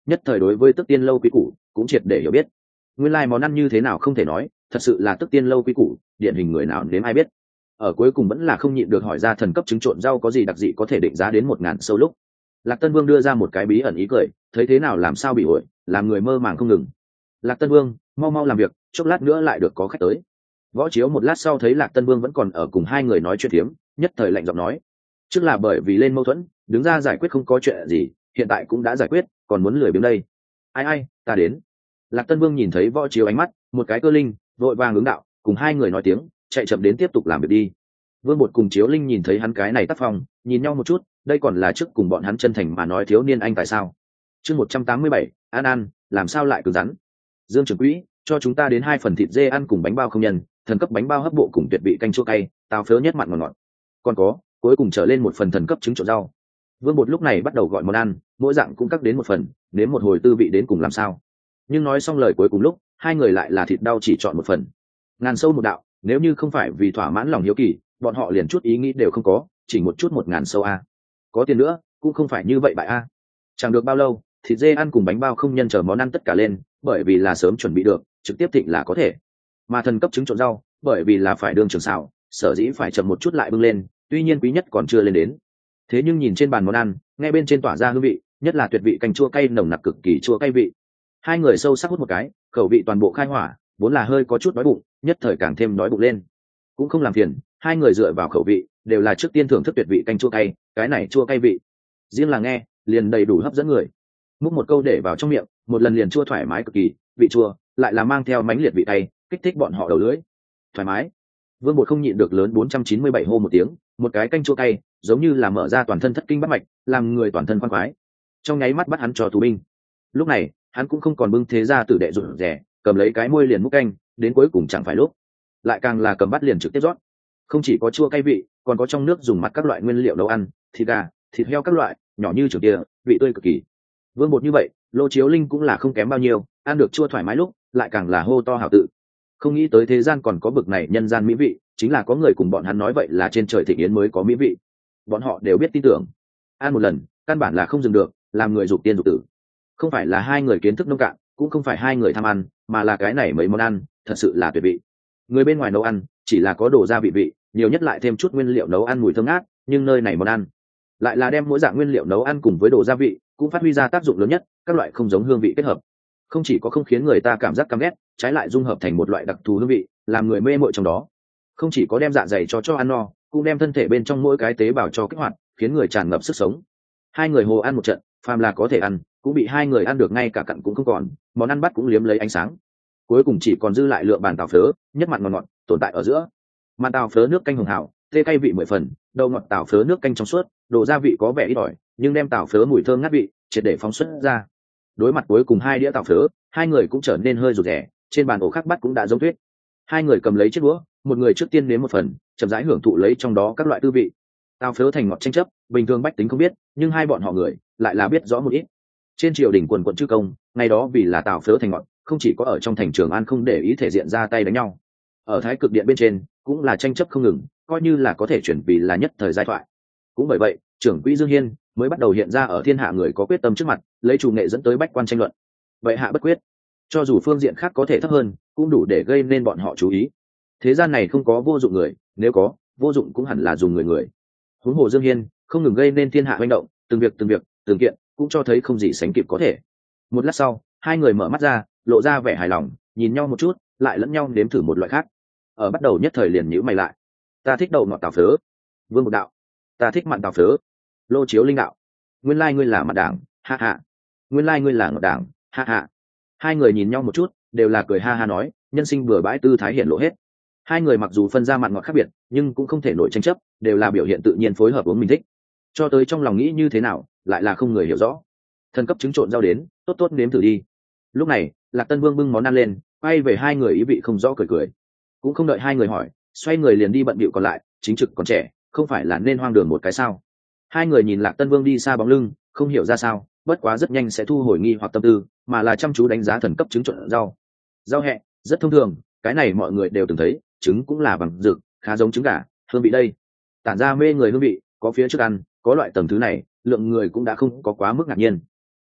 nhất thời đối với tức tiên lâu quý củ cũng triệt để hiểu biết. Nguyên lai món ăn như thế nào không thể nói, thật sự là tức tiên lâu quý củ, điển hình người nào nếm ai biết. Ở cuối cùng vẫn là không nhịn được hỏi ra thần cấp trứng trộn rau có gì đặc dị có thể định giá đến một ngàn sâu lúc. Lạc Tân Vương đưa ra một cái bí ẩn ý cười, thấy thế nào làm sao bị ổi, làm người mơ màng không ngừng. Lạc Tân Vương, mau mau làm việc, chốc lát nữa lại được có khách tới. Võ Chiếu một lát sau thấy Lạc Tân Vương vẫn còn ở cùng hai người nói chuyện phiếm, nhất thời lạnh giọng nói: trước là bởi vì lên mâu thuẫn, đứng ra giải quyết không có chuyện gì, hiện tại cũng đã giải quyết, còn muốn lười biếng đây. Ai ai, ta đến. Lạc Tân Vương nhìn thấy Võ Chiếu ánh mắt, một cái cơ linh, vội vàng ứng đạo, cùng hai người nói tiếng, chạy chậm đến tiếp tục làm việc đi. Vương Bột cùng Chiếu Linh nhìn thấy hắn cái này tác phong, nhìn nhau một chút, đây còn là trước cùng bọn hắn chân thành mà nói thiếu niên anh tại sao? Chương một trăm tám mươi bảy, An An, làm sao lại cứng rắn? Dương trưởng quỹ, cho chúng ta đến hai phần thịt dê ăn cùng bánh bao không nhân, thần cấp bánh bao hấp bộ cùng tuyệt vị canh chua cay, tao phớ nhất mặn ngọt ngọt. Còn có, cuối cùng trở lên một phần thần cấp trứng trộn rau. Vương Bột lúc này bắt đầu gọi món ăn, mỗi dạng cũng cắt đến một phần, đến một hồi tư vị đến cùng làm sao. Nhưng nói xong lời cuối cùng lúc, hai người lại là thịt đau chỉ chọn một phần. Ngàn sâu một đạo, nếu như không phải vì thỏa mãn lòng hiếu kỳ, bọn họ liền chút ý nghĩ đều không có, chỉ một chút một ngàn sâu a. Có tiền nữa, cũng không phải như vậy bại a. Chẳng được bao lâu, thịt dê ăn cùng bánh bao không nhân chờ món ăn tất cả lên, bởi vì là sớm chuẩn bị được, trực tiếp thịnh là có thể. Mà thần cấp trứng trộn rau, bởi vì là phải đương trường xào, sở dĩ phải chậm một chút lại bưng lên, tuy nhiên quý nhất còn chưa lên đến. Thế nhưng nhìn trên bàn món ăn, nghe bên trên tỏa ra hương vị, nhất là tuyệt vị canh chua cay nồng nặc cực kỳ chua cay vị. Hai người sâu sắc hút một cái, khẩu vị toàn bộ khai hỏa, vốn là hơi có chút đói bụng, nhất thời càng thêm đói bụng lên. Cũng không làm phiền, hai người dựa vào khẩu vị, đều là trước tiên thưởng thức tuyệt vị canh chua cay, cái này chua cay vị, riêng là nghe, liền đầy đủ hấp dẫn người. Múc một câu để vào trong miệng, một lần liền chua thoải mái cực kỳ, vị chua lại là mang theo mãnh liệt vị cay, kích thích bọn họ đầu lưỡi. Thoải mái. Vương Bột không nhịn được lớn bốn trăm chín mươi bảy hô một tiếng, một cái canh chua cay, giống như là mở ra toàn thân thất kinh bắt mạch, làm người toàn thân khoan khoái. Trong nháy mắt bắt hắn cho tù binh. Lúc này, hắn cũng không còn bưng thế ra tử đệ rụt rẻ, cầm lấy cái môi liền múc canh, đến cuối cùng chẳng phải lúc, lại càng là cầm bắt liền trực tiếp rót. Không chỉ có chua cay vị, còn có trong nước dùng mặt các loại nguyên liệu nấu ăn, thịt gà, thịt heo các loại, nhỏ như trường kia, vị tươi cực kỳ. Vương Bột như vậy, Lô Chiếu Linh cũng là không kém bao nhiêu, ăn được chua thoải mái lúc, lại càng là hô to hào tự. Không nghĩ tới thế gian còn có bực này nhân gian mỹ vị, chính là có người cùng bọn hắn nói vậy là trên trời thịnh yến mới có mỹ vị. Bọn họ đều biết tin tưởng. Ăn một lần, căn bản là không dừng được, làm người dục tiên dục tử. Không phải là hai người kiến thức nông cạn, cũng không phải hai người tham ăn, mà là cái này mấy món ăn, thật sự là tuyệt vị. Người bên ngoài nấu ăn, chỉ là có đồ gia vị vị, nhiều nhất lại thêm chút nguyên liệu nấu ăn mùi thơm ngát, nhưng nơi này món ăn, lại là đem mỗi dạng nguyên liệu nấu ăn cùng với đồ gia vị, cũng phát huy ra tác dụng lớn nhất, các loại không giống hương vị kết hợp. Không chỉ có không khiến người ta cảm giác căm ghét, trái lại dung hợp thành một loại đặc thù hương vị, làm người mê mội trong đó. Không chỉ có đem dạ dày cho cho ăn no, cũng đem thân thể bên trong mỗi cái tế bào cho kích hoạt, khiến người tràn ngập sức sống. Hai người hồ ăn một trận, phàm là có thể ăn, cũng bị hai người ăn được ngay cả cặn cũng không còn, món ăn bắt cũng liếm lấy ánh sáng. Cuối cùng chỉ còn dư lại lượng bàn tàu phớ, nhất mặn ngọt ngọt, tồn tại ở giữa. Mặn tàu phớ nước canh hồng hào, tê cay vị mười phần, đầu ngọt tàu phớ nước canh trong suốt, đồ gia vị có vẻ ít ỏi, nhưng đem tàu phớ mùi thơm ngát vị, triệt để phóng xuất ra. Đối mặt cuối cùng hai đĩa tàu phớ, hai người cũng trở nên hơi rụt rè, trên bàn ổ khác bắt cũng đã giống tuyết. Hai người cầm lấy chiếc đũa, một người trước tiên nếm một phần, chậm rãi hưởng thụ lấy trong đó các loại tư vị. Tàu phớ thành ngọt tranh chấp, bình thường bách tính không biết, nhưng hai bọn họ người lại là biết rõ một ít. Trên triều đình quần quận chư công, ngày đó vì là tàu phớ thành ngọt, không chỉ có ở trong thành Trường An không để ý thể diện ra tay đánh nhau, ở Thái Cực Điện bên trên cũng là tranh chấp không ngừng, coi như là có thể chuyển vì là nhất thời giai thoại. Cũng bởi vậy, trưởng quỹ Dương Hiên mới bắt đầu hiện ra ở thiên hạ người có quyết tâm trước mặt, lấy chủ nghệ dẫn tới bách quan tranh luận. Vậy hạ bất quyết, cho dù phương diện khác có thể thấp hơn, cũng đủ để gây nên bọn họ chú ý. Thế gian này không có vô dụng người, nếu có, vô dụng cũng hẳn là dùng người người. Huống hồ Dương Hiên không ngừng gây nên thiên hạ hoành động, từng việc từng việc, từng kiện, cũng cho thấy không gì sánh kịp có thể. Một lát sau, hai người mở mắt ra, lộ ra vẻ hài lòng, nhìn nhau một chút, lại lẫn nhau nếm thử một loại khác. Ở bắt đầu nhất thời liền nhíu mày lại. Ta thích đậu ngọt tàu phớ. Vương Bột đạo. Ta thích mặn tàu phớ. Lô Chiếu Linh đạo. Nguyên lai ngươi là mặn đảng, ha ha. Nguyên lai ngươi là ngọt đảng, ha ha. Hai người nhìn nhau một chút, đều là cười ha ha nói, nhân sinh bừa bãi tư thái hiện lộ hết. Hai người mặc dù phân ra mặn ngọt khác biệt, nhưng cũng không thể nổi tranh chấp, đều là biểu hiện tự nhiên phối hợp uống mình thích. Cho tới trong lòng nghĩ như thế nào, lại là không người hiểu rõ. Thần cấp trứng trộn rau đến, tốt tốt nếm thử đi. Lúc này, Lạc Tân Vương bưng món ăn lên, quay về hai người ý vị không rõ cười cười. Cũng không đợi hai người hỏi, xoay người liền đi bận bịu còn lại, chính trực còn trẻ, không phải là nên hoang đường một cái sao? Hai người nhìn Lạc Tân Vương đi xa bóng lưng, không hiểu ra sao, bất quá rất nhanh sẽ thu hồi nghi hoặc tâm tư, mà là chăm chú đánh giá thần cấp trứng trộn rau. Rau hẹ, rất thông thường, cái này mọi người đều từng thấy, trứng cũng là bằng rực, khá giống trứng gà, hương vị đây. Tản ra mê người hương vị, có phía trước ăn, có loại tầng thứ này, lượng người cũng đã không có quá mức ngạc nhiên.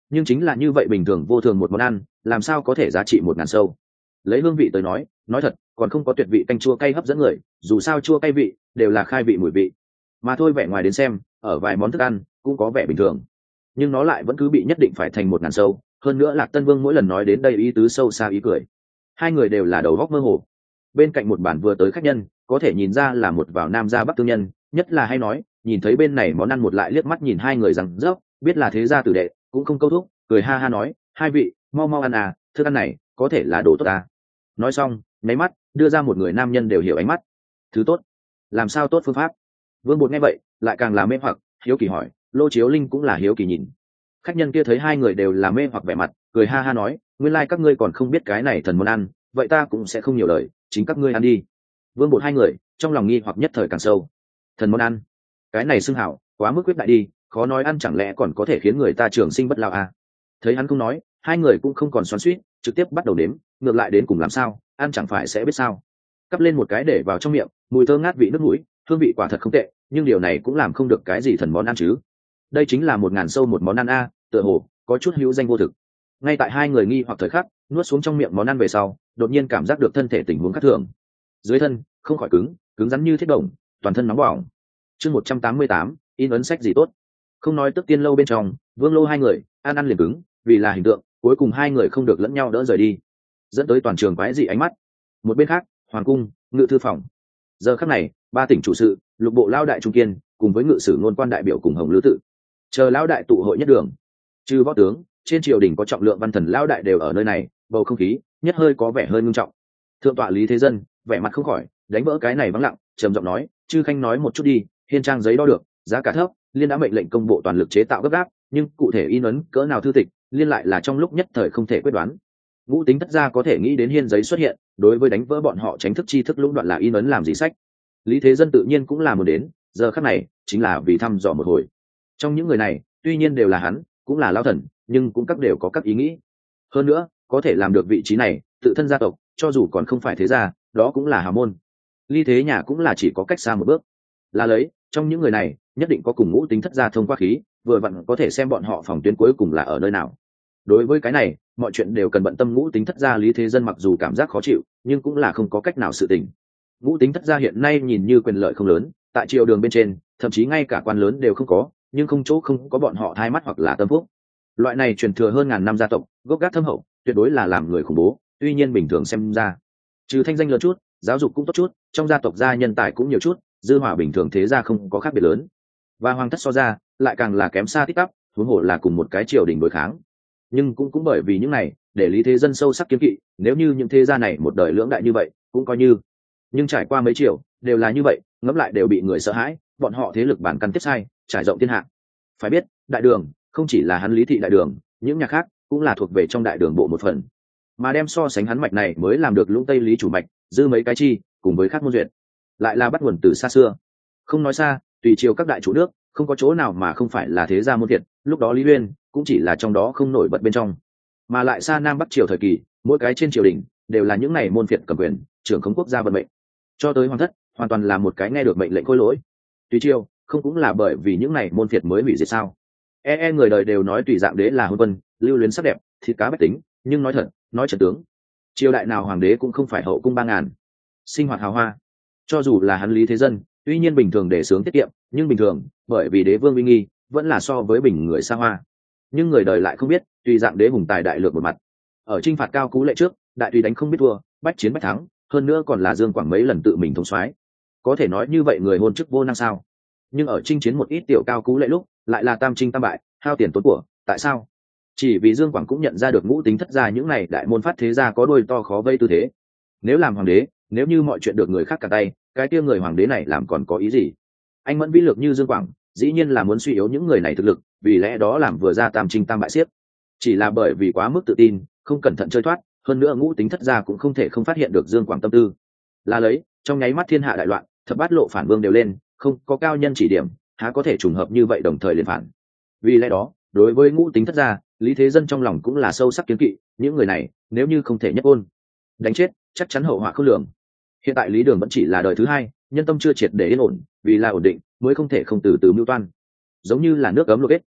nhưng chính là như vậy bình thường vô thường một món ăn làm sao có thể giá trị một ngàn sâu. Lấy hương vị tới nói nói thật còn không có tuyệt vị canh chua cay hấp dẫn người, dù sao chua cay vị đều là khai vị mùi vị mà thôi. Vẻ ngoài đến xem ở vài món thức ăn cũng có vẻ bình thường, nhưng nó lại vẫn cứ bị nhất định phải thành một ngàn sâu. Hơn nữa Lạc Tân Vương mỗi lần nói đến đây ý tứ sâu xa ý cười. Hai người đều là đầu góc mơ hồ. Bên cạnh một bản vừa tới khách nhân có thể nhìn ra là một vào nam gia bắc thương nhân, nhất là hay nói nhìn thấy bên này món ăn một lại liếc mắt nhìn hai người rằng rớp biết là thế gia tử đệ, cũng không câu thúc, cười ha ha nói hai vị mau mau ăn à, thức ăn này có thể là đồ tốt à. Nói xong nháy mắt đưa ra một người nam nhân đều hiểu ánh mắt. Thứ tốt? Làm sao tốt phương pháp? Vương Bột nghe vậy lại càng là mê hoặc, hiếu kỳ hỏi. Lô Chiếu Linh cũng là hiếu kỳ nhìn. Khách nhân kia thấy hai người đều là mê hoặc vẻ mặt, cười ha ha nói nguyên lai các ngươi còn không biết cái này thần món ăn, vậy ta cũng sẽ không nhiều lời, chính các ngươi ăn đi. Vương Bột hai người trong lòng nghi hoặc nhất thời càng sâu. Thần món ăn, cái này xưng hảo quá mức quyết đại đi, khó nói ăn chẳng lẽ còn có thể khiến người ta trường sinh bất lao à. Thấy hắn không nói, hai người cũng không còn xoắn xuýt, trực tiếp bắt đầu đếm, ngược lại đến cùng làm sao ăn chẳng phải sẽ biết sao. Cắp lên một cái để vào trong miệng, mùi thơm ngát vị nước mũi, hương vị quả thật không tệ, nhưng điều này cũng làm không được cái gì thần món ăn chứ. Đây chính là một ngàn sâu một món ăn a, tựa hồ có chút hữu danh vô thực. Ngay tại hai người nghi hoặc thời khắc nuốt xuống trong miệng món ăn về sau, đột nhiên cảm giác được thân thể tình huống khác thường. Dưới thân không khỏi cứng cứng rắn như thiết đồng, toàn thân nóng bỏng. Chương một trăm tám mươi tám, in ấn sách gì tốt. Không nói Tức Tiên lâu bên trong, Vương Lô hai người ăn ăn liền cứng, vì là hình tượng, cuối cùng hai người không được lẫn nhau đỡ rời đi, dẫn tới toàn trường quái dị ánh mắt. Một bên khác, hoàng cung, ngự thư phòng. Giờ khắc này, ba tỉnh chủ sự, lục bộ lao đại trung kiên, cùng với ngự sử ngôn quan đại biểu cùng hồng lữ tự, chờ lao đại tụ hội nhất đường. Trừ võ tướng, trên triều đình có trọng lượng văn thần lao đại đều ở nơi này, bầu không khí nhất hơi có vẻ hơi ngưng trọng. Thượng tọa Lý Thế Dân vẻ mặt không khỏi đánh vỡ cái này vắng lặng, trầm giọng nói chư khanh nói một chút đi, hiên trang giấy đo được giá cả thấp, liên đã mệnh lệnh công bộ toàn lực chế tạo gấp gáp, nhưng cụ thể in ấn cỡ nào thư tịch liên lại là trong lúc nhất thời không thể quyết đoán. Ngũ Tính Thất gia có thể nghĩ đến hiên giấy xuất hiện, đối với đánh vỡ bọn họ tránh thức chi thức lũng đoạn là in ấn làm gì sách. Lý Thế Dân tự nhiên cũng là muốn đến, giờ khắc này chính là vì thăm dò một hồi. Trong những người này tuy nhiên đều là hắn cũng là lao thần, nhưng cũng các đều có các ý nghĩ. Hơn nữa có thể làm được vị trí này tự thân gia tộc cho dù còn không phải thế gia đó cũng là hào môn. Ly thế nhà cũng là chỉ có cách xa một bước, là lấy trong những người này nhất định có cùng Ngũ Tính Thất gia thông qua khí, vừa vặn có thể xem bọn họ phòng tuyến cuối cùng là ở nơi nào. Đối với cái này mọi chuyện đều cần bận tâm Ngũ Tính Thất gia. Lý Thế Dân mặc dù cảm giác khó chịu nhưng cũng là không có cách nào sự tình. Ngũ Tính Thất gia hiện nay nhìn như quyền lợi không lớn, tại triều đường bên trên thậm chí ngay cả quan lớn đều không có, nhưng không chỗ không có bọn họ thai mắt hoặc là tâm phúc. Loại này truyền thừa hơn ngàn năm gia tộc, gốc gác thâm hậu, tuyệt đối là làm người khủng bố. Tuy nhiên bình thường xem ra trừ thanh danh lớn chút, giáo dục cũng tốt chút, trong gia tộc gia nhân tài cũng nhiều chút, dư hỏa bình thường thế gia không có khác biệt lớn. Và hoàng thất so ra lại càng là kém xa tít tắp, huống hồ là cùng một cái triều đình đối kháng. Nhưng cũng cũng bởi vì những này để Lý Thế Dân sâu sắc kiêng kỵ, nếu như những thế gia này một đời lưỡng đại như vậy cũng coi như, nhưng trải qua mấy triều đều là như vậy, ngẫm lại đều bị người sợ hãi, bọn họ thế lực bản căn tiếp sai, trải rộng thiên hạ. Phải biết đại đường không chỉ là hắn Lý thị đại đường, những nhà khác cũng là thuộc về trong đại đường bộ một phần, mà đem so sánh hắn mạch này mới làm được Lũng Tây Lý chủ mạch, dư mấy cái chi cùng với khác môn duyệt lại là bắt nguồn từ xa xưa. Không nói xa, tùy triều các đại chủ nước không có chỗ nào mà không phải là thế gia môn thiệt, lúc đó Lý Uyên cũng chỉ là trong đó không nổi bật bên trong, mà lại xa Nam Bắc triều thời kỳ mỗi cái trên triều đình đều là những này môn phiệt cầm quyền, trưởng khống quốc gia vận mệnh, cho tới hoàng thất hoàn toàn là một cái nghe được mệnh lệnh khôi lỗi. Tùy triều không cũng là bởi vì những này môn phiệt mới hủy diệt sao? E e người đời đều nói tùy dạng đế là hôn quân, lưu luyến sắc đẹp, thịt cá bách tính, nhưng nói thật, nói trận tướng, triều đại nào hoàng đế cũng không phải hậu cung ba ngàn, sinh hoạt hào hoa. Cho dù là hắn Lý Thế Dân, tuy nhiên bình thường để sướng tiết kiệm, nhưng bình thường bởi vì đế vương uy nghi vẫn là so với bình người xa hoa. Nhưng người đời lại không biết, tùy dạng đế hùng tài đại lược một mặt, ở chinh phạt Cao Cú Lệ trước, đại tùy đánh không biết thua, bách chiến bách thắng, hơn nữa còn là Dương Quảng mấy lần tự mình thống soái. Có thể nói như vậy người hôn chức vô năng sao? Nhưng ở chinh chiến một ít tiểu Cao Cú Lệ lúc, lại là tam chinh tam bại, hao tiền tốn của. Tại sao? Chỉ vì Dương Quảng cũng nhận ra được Ngũ Tính Thất gia những này đại môn phát thế gia có đôi to khó vây tư thế. Nếu làm hoàng đế, nếu như mọi chuyện được người khác cả tay, cái kia người hoàng đế này làm còn có ý gì? Anh vẫn vĩ lược như Dương Quảng, dĩ nhiên là muốn suy yếu những người này thực lực, vì lẽ đó làm vừa ra tam chinh tam bại xiết. Chỉ là bởi vì quá mức tự tin, không cẩn thận chơi thoát, hơn nữa Ngũ Tính Thất gia cũng không thể không phát hiện được Dương Quảng tâm tư. Là lấy, trong nháy mắt thiên hạ đại loạn, thập bát lộ phản vương đều lên, không có cao nhân chỉ điểm, há có thể trùng hợp như vậy đồng thời liền phản. Vì lẽ đó, đối với Ngũ Tính Thất gia, Lý Thế Dân trong lòng cũng là sâu sắc kiến kỵ, những người này nếu như không thể nhất ôn đánh chết, chắc chắn hậu họa khôn lường. Hiện tại Lý Đường vẫn chỉ là đời thứ hai, nhân tâm chưa triệt để yên ổn, vì là ổn định mới không thể không từ từ mưu toan. Giống như là nước ấm luộc ếch,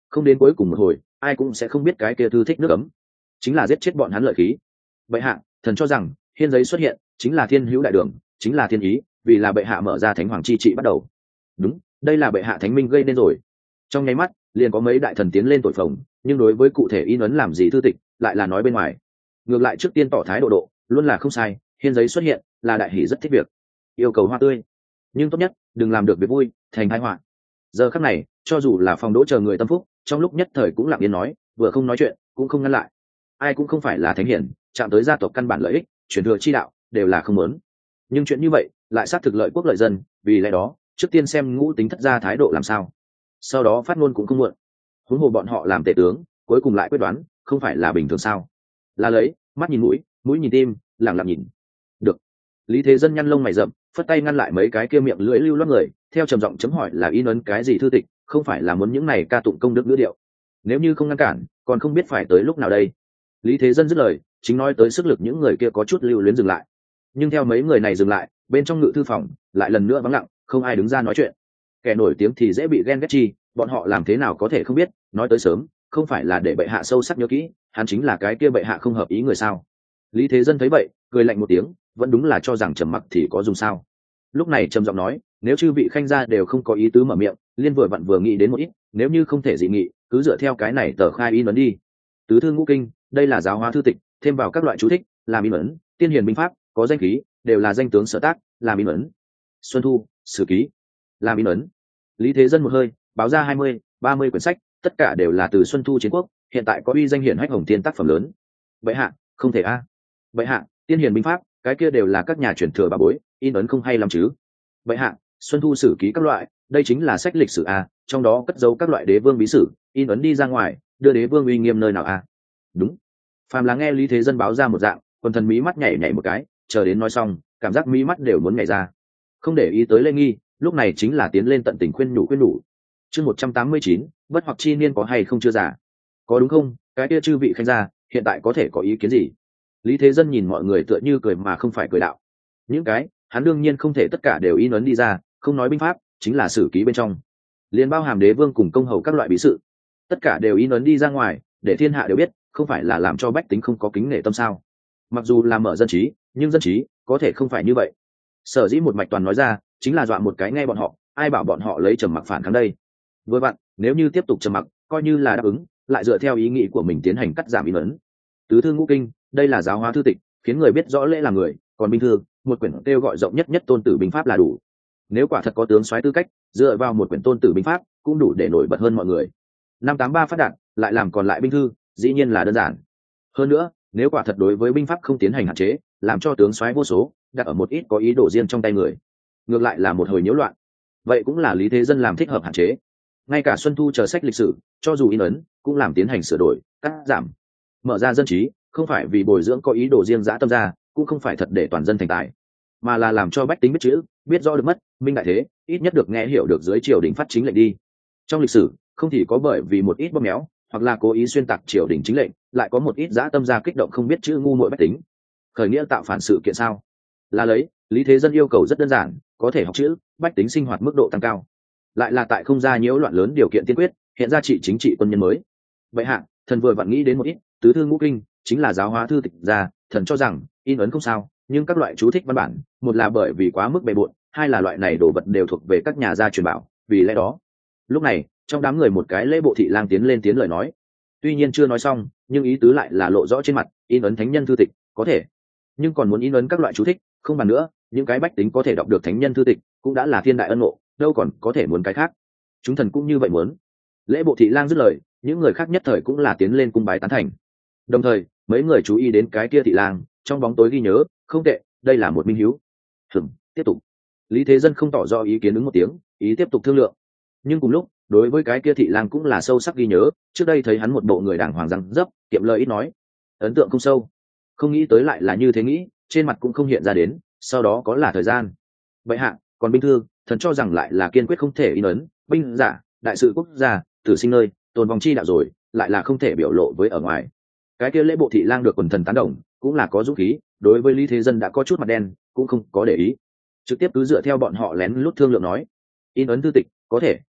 không đến cuối cùng một hồi ai cũng sẽ không biết cái kia thư thích nước ấm chính là giết chết bọn hắn lợi khí. Bệ hạ, thần cho rằng hiên giấy xuất hiện chính là thiên hữu đại đường, chính là thiên ý, vì là bệ hạ mở ra thánh hoàng chi trị bắt đầu. Đúng, đây là bệ hạ thánh minh gây nên rồi. Trong nháy mắt liền có mấy đại thần tiến lên tội phồng, nhưng đối với cụ thể in ấn làm gì thư tịch lại là nói bên ngoài. Ngược lại trước tiên tỏ thái độ độ luôn là không sai, hiên giấy xuất hiện là đại hỷ rất thích việc, yêu cầu hoa tươi, nhưng tốt nhất đừng làm được việc vui thành tai họa. Giờ khắc này cho dù là phòng đỗ chờ người tâm phúc trong lúc nhất thời cũng lặng yên nói, vừa không nói chuyện cũng không ngăn lại. Ai cũng không phải là thánh hiển, chạm tới gia tộc căn bản lợi ích truyền thừa chi đạo đều là không muốn, nhưng chuyện như vậy lại xác thực lợi quốc lợi dân, vì lẽ đó trước tiên xem ngũ tính thất gia thái độ làm sao, sau đó phát ngôn cũng không muộn. Huống hồ bọn họ làm tể tướng cuối cùng lại quyết đoán, không phải là bình thường sao? Là lấy mắt nhìn mũi, mũi nhìn tim, lẳng lặng nhìn. Được. Lý Thế Dân nhăn lông mày rậm, phất tay ngăn lại mấy cái kia miệng lưỡi lưu loát người, theo trầm giọng chấm hỏi là in ấn cái gì thư tịch, không phải là muốn những này ca tụng công đức ngữ điệu. Nếu như không ngăn cản, còn không biết phải tới lúc nào đây. Lý Thế Dân dứt lời, chính nói tới sức lực những người kia có chút lưu luyến dừng lại. Nhưng theo mấy người này dừng lại, bên trong ngự thư phòng lại lần nữa vắng lặng, không ai đứng ra nói chuyện. Kẻ nổi tiếng thì dễ bị ghen ghét chi, bọn họ làm thế nào có thể không biết, nói tới sớm, không phải là để bệ hạ sâu sắc nhớ kỹ, hắn chính là cái kia bệ hạ không hợp ý người sao? Lý Thế Dân thấy vậy, cười lạnh một tiếng, vẫn đúng là cho rằng trầm mặc thì có dùng sao? Lúc này trầm giọng nói, nếu chư vị khanh gia đều không có ý tứ mở miệng, liên vừa vặn vừa nghĩ đến một ít, nếu như không thể dị nghị, cứ dựa theo cái này tờ khai in ấn đi. Tứ thư ngũ kinh, đây là giáo hóa thư tịch, thêm vào các loại chú thích, làm in ấn, tiên hiền binh pháp, có danh khí, đều là danh tướng sở tác, làm in ấn. Xuân Thu, Sử Ký, làm in ấn. Lý Thế Dân một hơi báo ra hai mươi, ba mươi quyển sách, tất cả đều là từ Xuân Thu chiến quốc, hiện tại có uy danh hiển hách hồng tiên tác phẩm lớn. Bệ hạ, không thể a. À. Bệ hạ, tiên hiền binh pháp, cái kia đều là các nhà truyền thừa bà bối, in ấn không hay lắm chứ. Bệ hạ, Xuân Thu Sử Ký các loại, đây chính là sách lịch sử a, trong đó cất giấu các loại đế vương bí sử, in ấn đi ra ngoài, đưa đế vương uy nghiêm nơi nào a. Đúng. Phàm là nghe Lý Thế Dân báo ra một dạng, quần thần mí mắt nhảy nhảy một cái, chờ đến nói xong, cảm giác mí mắt đều muốn nhảy ra. Không để ý tới Lê Nghi, lúc này chính là tiến lên tận tình khuyên nhủ khuyên nhủ. Chương một trăm tám mươi chín, bất hoặc chi niên có hay không chưa giả. Có đúng không, cái kia chư vị khanh gia, hiện tại có thể có ý kiến gì? Lý Thế Dân nhìn mọi người tựa như cười mà không phải cười đạo. Những cái, hắn đương nhiên không thể tất cả đều in ấn đi ra, không nói binh pháp, chính là sử ký bên trong. Liên bao hàm đế vương cùng công hầu các loại bí sự. Tất cả đều in ấn đi ra ngoài, để thiên hạ đều biết, không phải là làm cho bách tính không có kính nể tâm sao? Mặc dù là mở dân trí, nhưng dân trí có thể không phải như vậy. Sở dĩ một mạch toàn nói ra, chính là dọa một cái nghe bọn họ, ai bảo bọn họ lấy trầm mặc phản kháng đây. Với bạn, nếu như tiếp tục trầm mặc, coi như là đáp ứng, lại dựa theo ý nghĩ của mình tiến hành cắt giảm in ấn. Tứ thư ngũ kinh, đây là giáo hóa thư tịch, khiến người biết rõ lễ làm người, còn binh thư, một quyển kêu gọi rộng nhất nhất tôn tử binh pháp là đủ. Nếu quả thật có tướng soái tư cách, dựa vào một quyển tôn tử binh pháp, cũng đủ để nổi bật hơn mọi người. Năm tám ba phát đạt, lại làm còn lại binh thư, dĩ nhiên là đơn giản. Hơn nữa, nếu quả thật đối với binh pháp không tiến hành hạn chế, làm cho tướng soái vô số, đặt ở một ít có ý đồ riêng trong tay người, ngược lại là một hồi nhiễu loạn. Vậy cũng là Lý Thế Dân làm thích hợp hạn chế. Ngay cả Xuân Thu chờ sách lịch sử, cho dù in ấn, cũng làm tiến hành sửa đổi, cắt giảm, mở ra dân trí, không phải vì bồi dưỡng có ý đồ riêng dã tâm ra, cũng không phải thật để toàn dân thành tài, mà là làm cho bách tính biết chữ, biết rõ được mất, minh đại thế, ít nhất được nghe hiểu được dưới triều đình phát chính lệnh đi. Trong lịch sử, không chỉ có bởi vì một ít bóp méo, hoặc là cố ý xuyên tạc triều đình chính lệnh, lại có một ít dã tâm ra kích động không biết chữ ngu muội bách tính, khởi nghĩa tạo phản sự kiện sao? Là lấy, Lý Thế Dân yêu cầu rất đơn giản, có thể học chữ, bách tính sinh hoạt mức độ tăng cao, lại là tại không ra nhiễu loạn lớn điều kiện tiên quyết, hiện ra trị chính trị quân nhân mới. Vậy hạ, thần vừa vặn nghĩ đến một ít, tứ thư ngũ kinh chính là giáo hóa thư tịch ra, thần cho rằng in ấn không sao, nhưng các loại chú thích văn bản, một là bởi vì quá mức bề bộn, hai là loại này đồ vật đều thuộc về các nhà gia truyền bảo, vì lẽ đó. Lúc này, trong đám người một cái lễ bộ thị lang tiến lên tiến lời nói, tuy nhiên chưa nói xong, nhưng ý tứ lại là lộ rõ trên mặt, in ấn thánh nhân thư tịch, có thể, nhưng còn muốn in ấn các loại chú thích, không bàn nữa, những cái bách tính có thể đọc được thánh nhân thư tịch, cũng đã là thiên đại ân ngộ, đâu còn có thể muốn cái khác. Chúng thần cũng như vậy muốn. Lễ bộ thị lang dứt lời, những người khác nhất thời cũng là tiến lên cung bái tán thành. Đồng thời, mấy người chú ý đến cái kia thị lang, trong bóng tối ghi nhớ, không tệ, đây là một minh hiếu. Hừm, tiếp tục. Lý Thế Dân không tỏ rõ ý kiến ứng một tiếng, ý tiếp tục thương lượng. Nhưng cùng lúc, đối với cái kia thị lang cũng là sâu sắc ghi nhớ, trước đây thấy hắn một bộ người đàng hoàng răng dấp, kiệm lời ít nói, ấn tượng không sâu. Không nghĩ tới lại là như thế nghĩ, trên mặt cũng không hiện ra đến, sau đó có là thời gian. Vậy hạ, còn binh thư, thần cho rằng lại là kiên quyết không thể in ấn, binh giả, đại sự quốc gia, tử sinh nơi, tồn vong chi đạo rồi, lại là không thể biểu lộ với ở ngoài. Cái kia lễ bộ thị lang được quần thần tán đồng, cũng là có dũng khí, đối với Lý Thế Dân đã có chút mặt đen, cũng không có để ý, trực tiếp cứ dựa theo bọn họ lén lút thương lượng nói, in ấn thư tịch, có thể,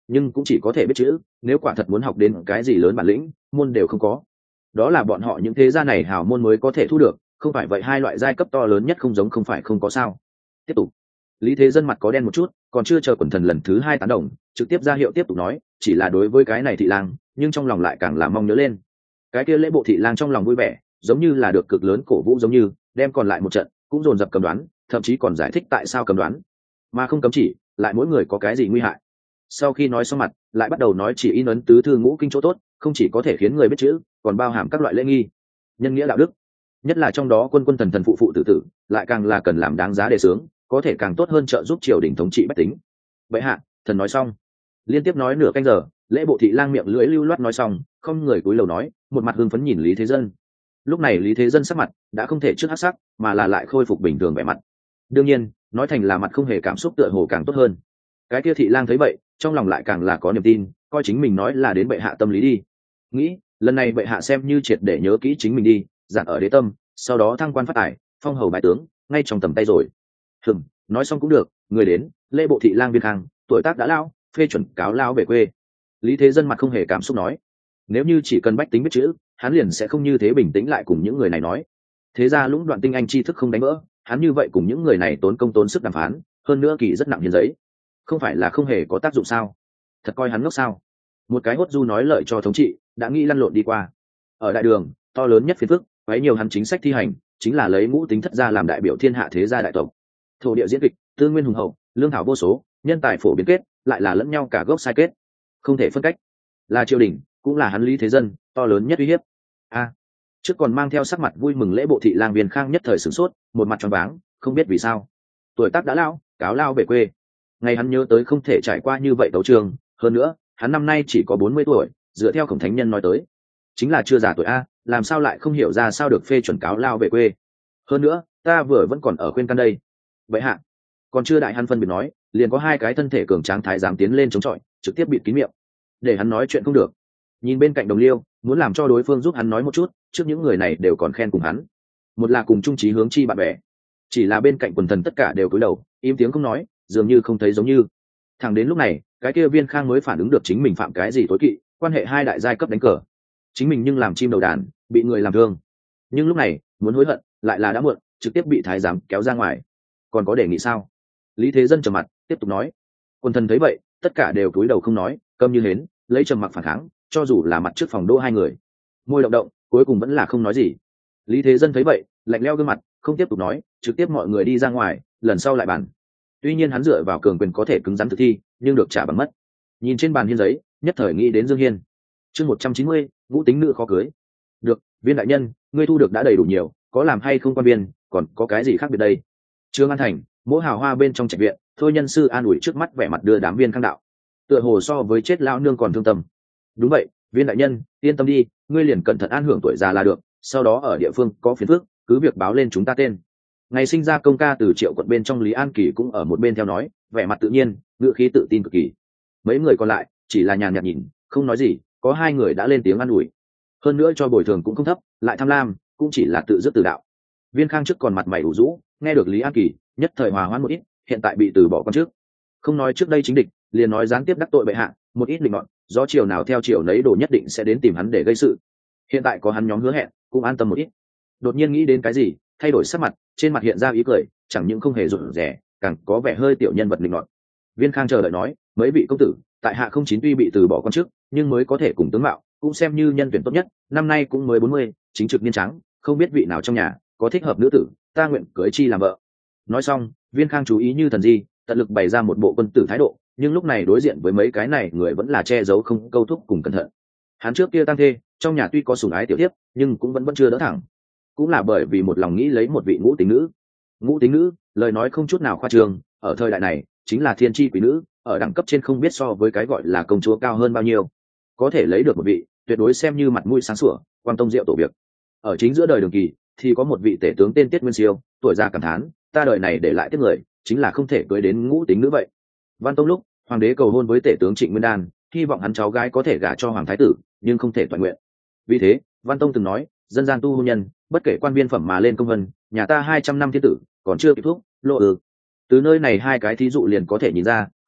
nhưng cũng chỉ có thể biết chữ, nếu quả thật muốn học đến cái gì lớn bản lĩnh, môn đều không có. Đó là bọn họ những thế gia này hào môn mới có thể thu được, không phải vậy hai loại giai cấp to lớn nhất không giống không phải không có sao. Tiếp tục. Lý Thế Dân mặt có đen một chút, còn chưa chờ quần thần lần thứ hai tán đồng, trực tiếp ra hiệu tiếp tục nói, chỉ là đối với cái này thị lang, nhưng trong lòng lại càng là mong nhớ lên. Cái kia lễ bộ thị lang trong lòng vui vẻ, giống như là được cực lớn cổ vũ giống như, đem còn lại một trận, cũng dồn dập cầm đoán, thậm chí còn giải thích tại sao cầm đoán, mà không cấm chỉ, lại mỗi người có cái gì nguy hại. Sau khi nói xong mặt, lại bắt đầu nói chỉ in ấn tứ thư ngũ kinh chỗ tốt, không chỉ có thể khiến người biết chữ, còn bao hàm các loại lễ nghi, nhân nghĩa đạo đức, nhất là trong đó quân quân thần thần phụ phụ tử tử, lại càng là cần làm đáng giá đề xướng, có thể càng tốt hơn trợ giúp triều đình thống trị bách tính. Vậy hạ, thần nói xong, liên tiếp nói nửa canh giờ, lễ bộ thị lang miệng lưỡi lưu loát nói xong, không người cúi đầu nói, một mặt hưng phấn nhìn Lý Thế Dân. Lúc này Lý Thế Dân sắc mặt đã không thể trước hắc sắc, mà là lại khôi phục bình thường vẻ mặt. Đương nhiên, nói thành là mặt không hề cảm xúc tựa hồ càng tốt hơn. Cái kia thị lang thấy vậy, trong lòng lại càng là có niềm tin, coi chính mình nói là đến bệ hạ tâm lý đi. Nghĩ, lần này bệ hạ xem như triệt để nhớ kỹ chính mình đi, dặn ở đế tâm, sau đó thăng quan phát tài, phong hầu bái tướng, ngay trong tầm tay rồi. Hừm, nói xong cũng được, người đến, lễ bộ thị lang Viên Khang, tuổi tác đã lao, phê chuẩn cáo lao về quê. Lý Thế Dân mặt không hề cảm xúc nói, nếu như chỉ cần bách tính biết chữ, hắn liền sẽ không như thế bình tĩnh lại cùng những người này nói. Thế ra lũng đoạn tinh anh tri thức không đánh vỡ, hắn như vậy cùng những người này tốn công tốn sức đàm phán, hơn nữa kỳ rất nặng hiến giấy, không phải là không hề có tác dụng sao? Thật coi hắn ngốc sao? Một cái hốt du nói lợi cho thống trị, đã nghĩ lăn lộn đi qua. Ở đại đường, to lớn nhất phiền phức, quấy nhiều hắn chính sách thi hành, chính là lấy ngũ tính thất gia làm đại biểu thiên hạ thế gia đại tộc. Thổ địa diễn kịch, tư nguyên hùng hậu, lương thảo vô số, nhân tài phổ biến kết, lại là lẫn nhau cả gốc sai kết, không thể phân cách. Là triều đình, cũng là hắn Lý Thế Dân, to lớn nhất uy hiếp. A, trước còn mang theo sắc mặt vui mừng lễ bộ thị lang Viên Khang nhất thời sửng sốt, một mặt tròn váng, không biết vì sao. Tuổi tác đã lao, cáo lao về quê. Ngày hắn nhớ tới không thể trải qua như vậy đấu trường, hơn nữa, hắn năm nay chỉ có bốn mươi tuổi, dựa theo khổng thánh nhân nói tới, chính là chưa già tuổi a, làm sao lại không hiểu ra sao được phê chuẩn cáo lao về quê. Hơn nữa, ta vừa vẫn còn ở khuyên căn đây. Vậy hạ, còn chưa đại hắn phân biệt nói, liền có hai cái thân thể cường tráng thái giám tiến lên chống chọi, trực tiếp bịt kín miệng, để hắn nói chuyện không được. Nhìn bên cạnh đồng liêu, muốn làm cho đối phương giúp hắn nói một chút, trước những người này đều còn khen cùng hắn. Một là cùng chung chí hướng chi bạn bè, chỉ là bên cạnh quần thần tất cả đều cúi đầu, im tiếng không nói, dường như không thấy giống như. Thẳng đến lúc này, cái kia Viên Khang mới phản ứng được chính mình phạm cái gì tối kỵ, quan hệ hai đại giai cấp đánh cờ, chính mình nhưng làm chim đầu đàn, bị người làm thương. Nhưng lúc này, muốn hối hận, lại là đã muộn, trực tiếp bị thái giám kéo ra ngoài. Còn có đề nghị sao? Lý Thế Dân trầm mặt, tiếp tục nói. Quần thần thấy vậy, tất cả đều cúi đầu không nói, câm như hến, lấy trầm mặc phản kháng, cho dù là mặt trước phòng đô hai người, môi động động, cuối cùng vẫn là không nói gì. Lý Thế Dân thấy vậy, lạnh lẽo gương mặt, không tiếp tục nói, trực tiếp mọi người đi ra ngoài, lần sau lại bàn. Tuy nhiên hắn dựa vào cường quyền có thể cứng rắn thực thi, nhưng được trả bằng mất. Nhìn trên bàn hiên giấy, nhất thời nghĩ đến Dương Hiên. Chương một trăm chín mươi, ngũ tính nữ khó cưới. Được, Viên đại nhân, ngươi thu được đã đầy đủ nhiều, có làm hay không quan viên, còn có cái gì khác biệt đây? Trương An Thành, mỗi hào hoa bên trong trạch viện, thôi nhân sư an ủi trước mắt vẻ mặt đưa đám Viên Khang đạo. Tựa hồ so với chết lão nương còn thương tâm. Đúng vậy, Viên đại nhân, yên tâm đi, ngươi liền cẩn thận an hưởng tuổi già là được, sau đó ở địa phương có phiền phức, cứ việc báo lên chúng ta tên. Ngày sinh ra công ca từ Triệu quận bên trong Lý An Kỳ cũng ở một bên theo nói, vẻ mặt tự nhiên, ngữ khí tự tin cực kỳ. Mấy người còn lại chỉ là nhàn nhạt nhìn, không nói gì, có hai người đã lên tiếng an ủi. Hơn nữa cho bồi thường cũng không thấp, lại tham lam, cũng chỉ là tự dứt tự đạo. Viên Khang trước còn mặt mày ủ rũ, nghe được Lý An Kỳ, nhất thời hòa hoãn một ít, hiện tại bị từ bỏ con trước. Không nói trước đây chính địch, liền nói gián tiếp đắc tội bệ hạ, một ít định ngọn, do chiều nào theo chiều nấy đồ nhất định sẽ đến tìm hắn để gây sự. Hiện tại có hắn nhóm hứa hẹn, cũng an tâm một ít. Đột nhiên nghĩ đến cái gì, thay đổi sắc mặt, trên mặt hiện ra ý cười, chẳng những không hề rụt rè, càng có vẻ hơi tiểu nhân vật định ngọn. Viên Khang chờ đợi nói, mấy vị công tử, tại hạ không chín tuy bị từ bỏ con trước, nhưng mới có thể cùng tướng mạo, cũng xem như nhân tuyển tốt nhất, năm nay cũng mới bốn mươi, chính trực niên trắng, không biết vị nào trong nhà có thích hợp nữ tử, ta nguyện cưới chi làm vợ. Nói xong, Viên Khang chú ý như thần di, tận lực bày ra một bộ quân tử thái độ, nhưng lúc này đối diện với mấy cái này người vẫn là che giấu không câu thúc cùng cẩn thận. Hắn trước kia tăng thê, trong nhà tuy có sủng ái tiểu tiếp, nhưng cũng vẫn vẫn chưa đỡ thẳng, cũng là bởi vì một lòng nghĩ lấy một vị ngũ tính nữ. Ngũ tính nữ, lời nói không chút nào khoa trương, ở thời đại này chính là thiên chi quý nữ, ở đẳng cấp trên không biết so với cái gọi là công chúa cao hơn bao nhiêu, có thể lấy được một vị, tuyệt đối xem như mặt mũi sáng sủa, quan tông diệu tổ việc. Ở chính giữa đời Đường Kỳ thì có một vị tể tướng tên Tiết Nguyên Siêu, tuổi già cảm thán, ta đời này để lại tiếp người, chính là không thể cưới đến ngũ tính nữ vậy. Văn Tông lúc, hoàng đế cầu hôn với tể tướng Trịnh Nguyên Đan, hy vọng hắn cháu gái có thể gả cho hoàng thái tử, nhưng không thể toàn nguyện. Vì thế, Văn Tông từng nói, dân gian tu hôn nhân, bất kể quan viên phẩm mà lên công vân, nhà ta hai trăm năm thiên tử, còn chưa kịp thuốc, lộ ừ. Từ nơi này hai cái thí dụ liền có thể nhìn ra,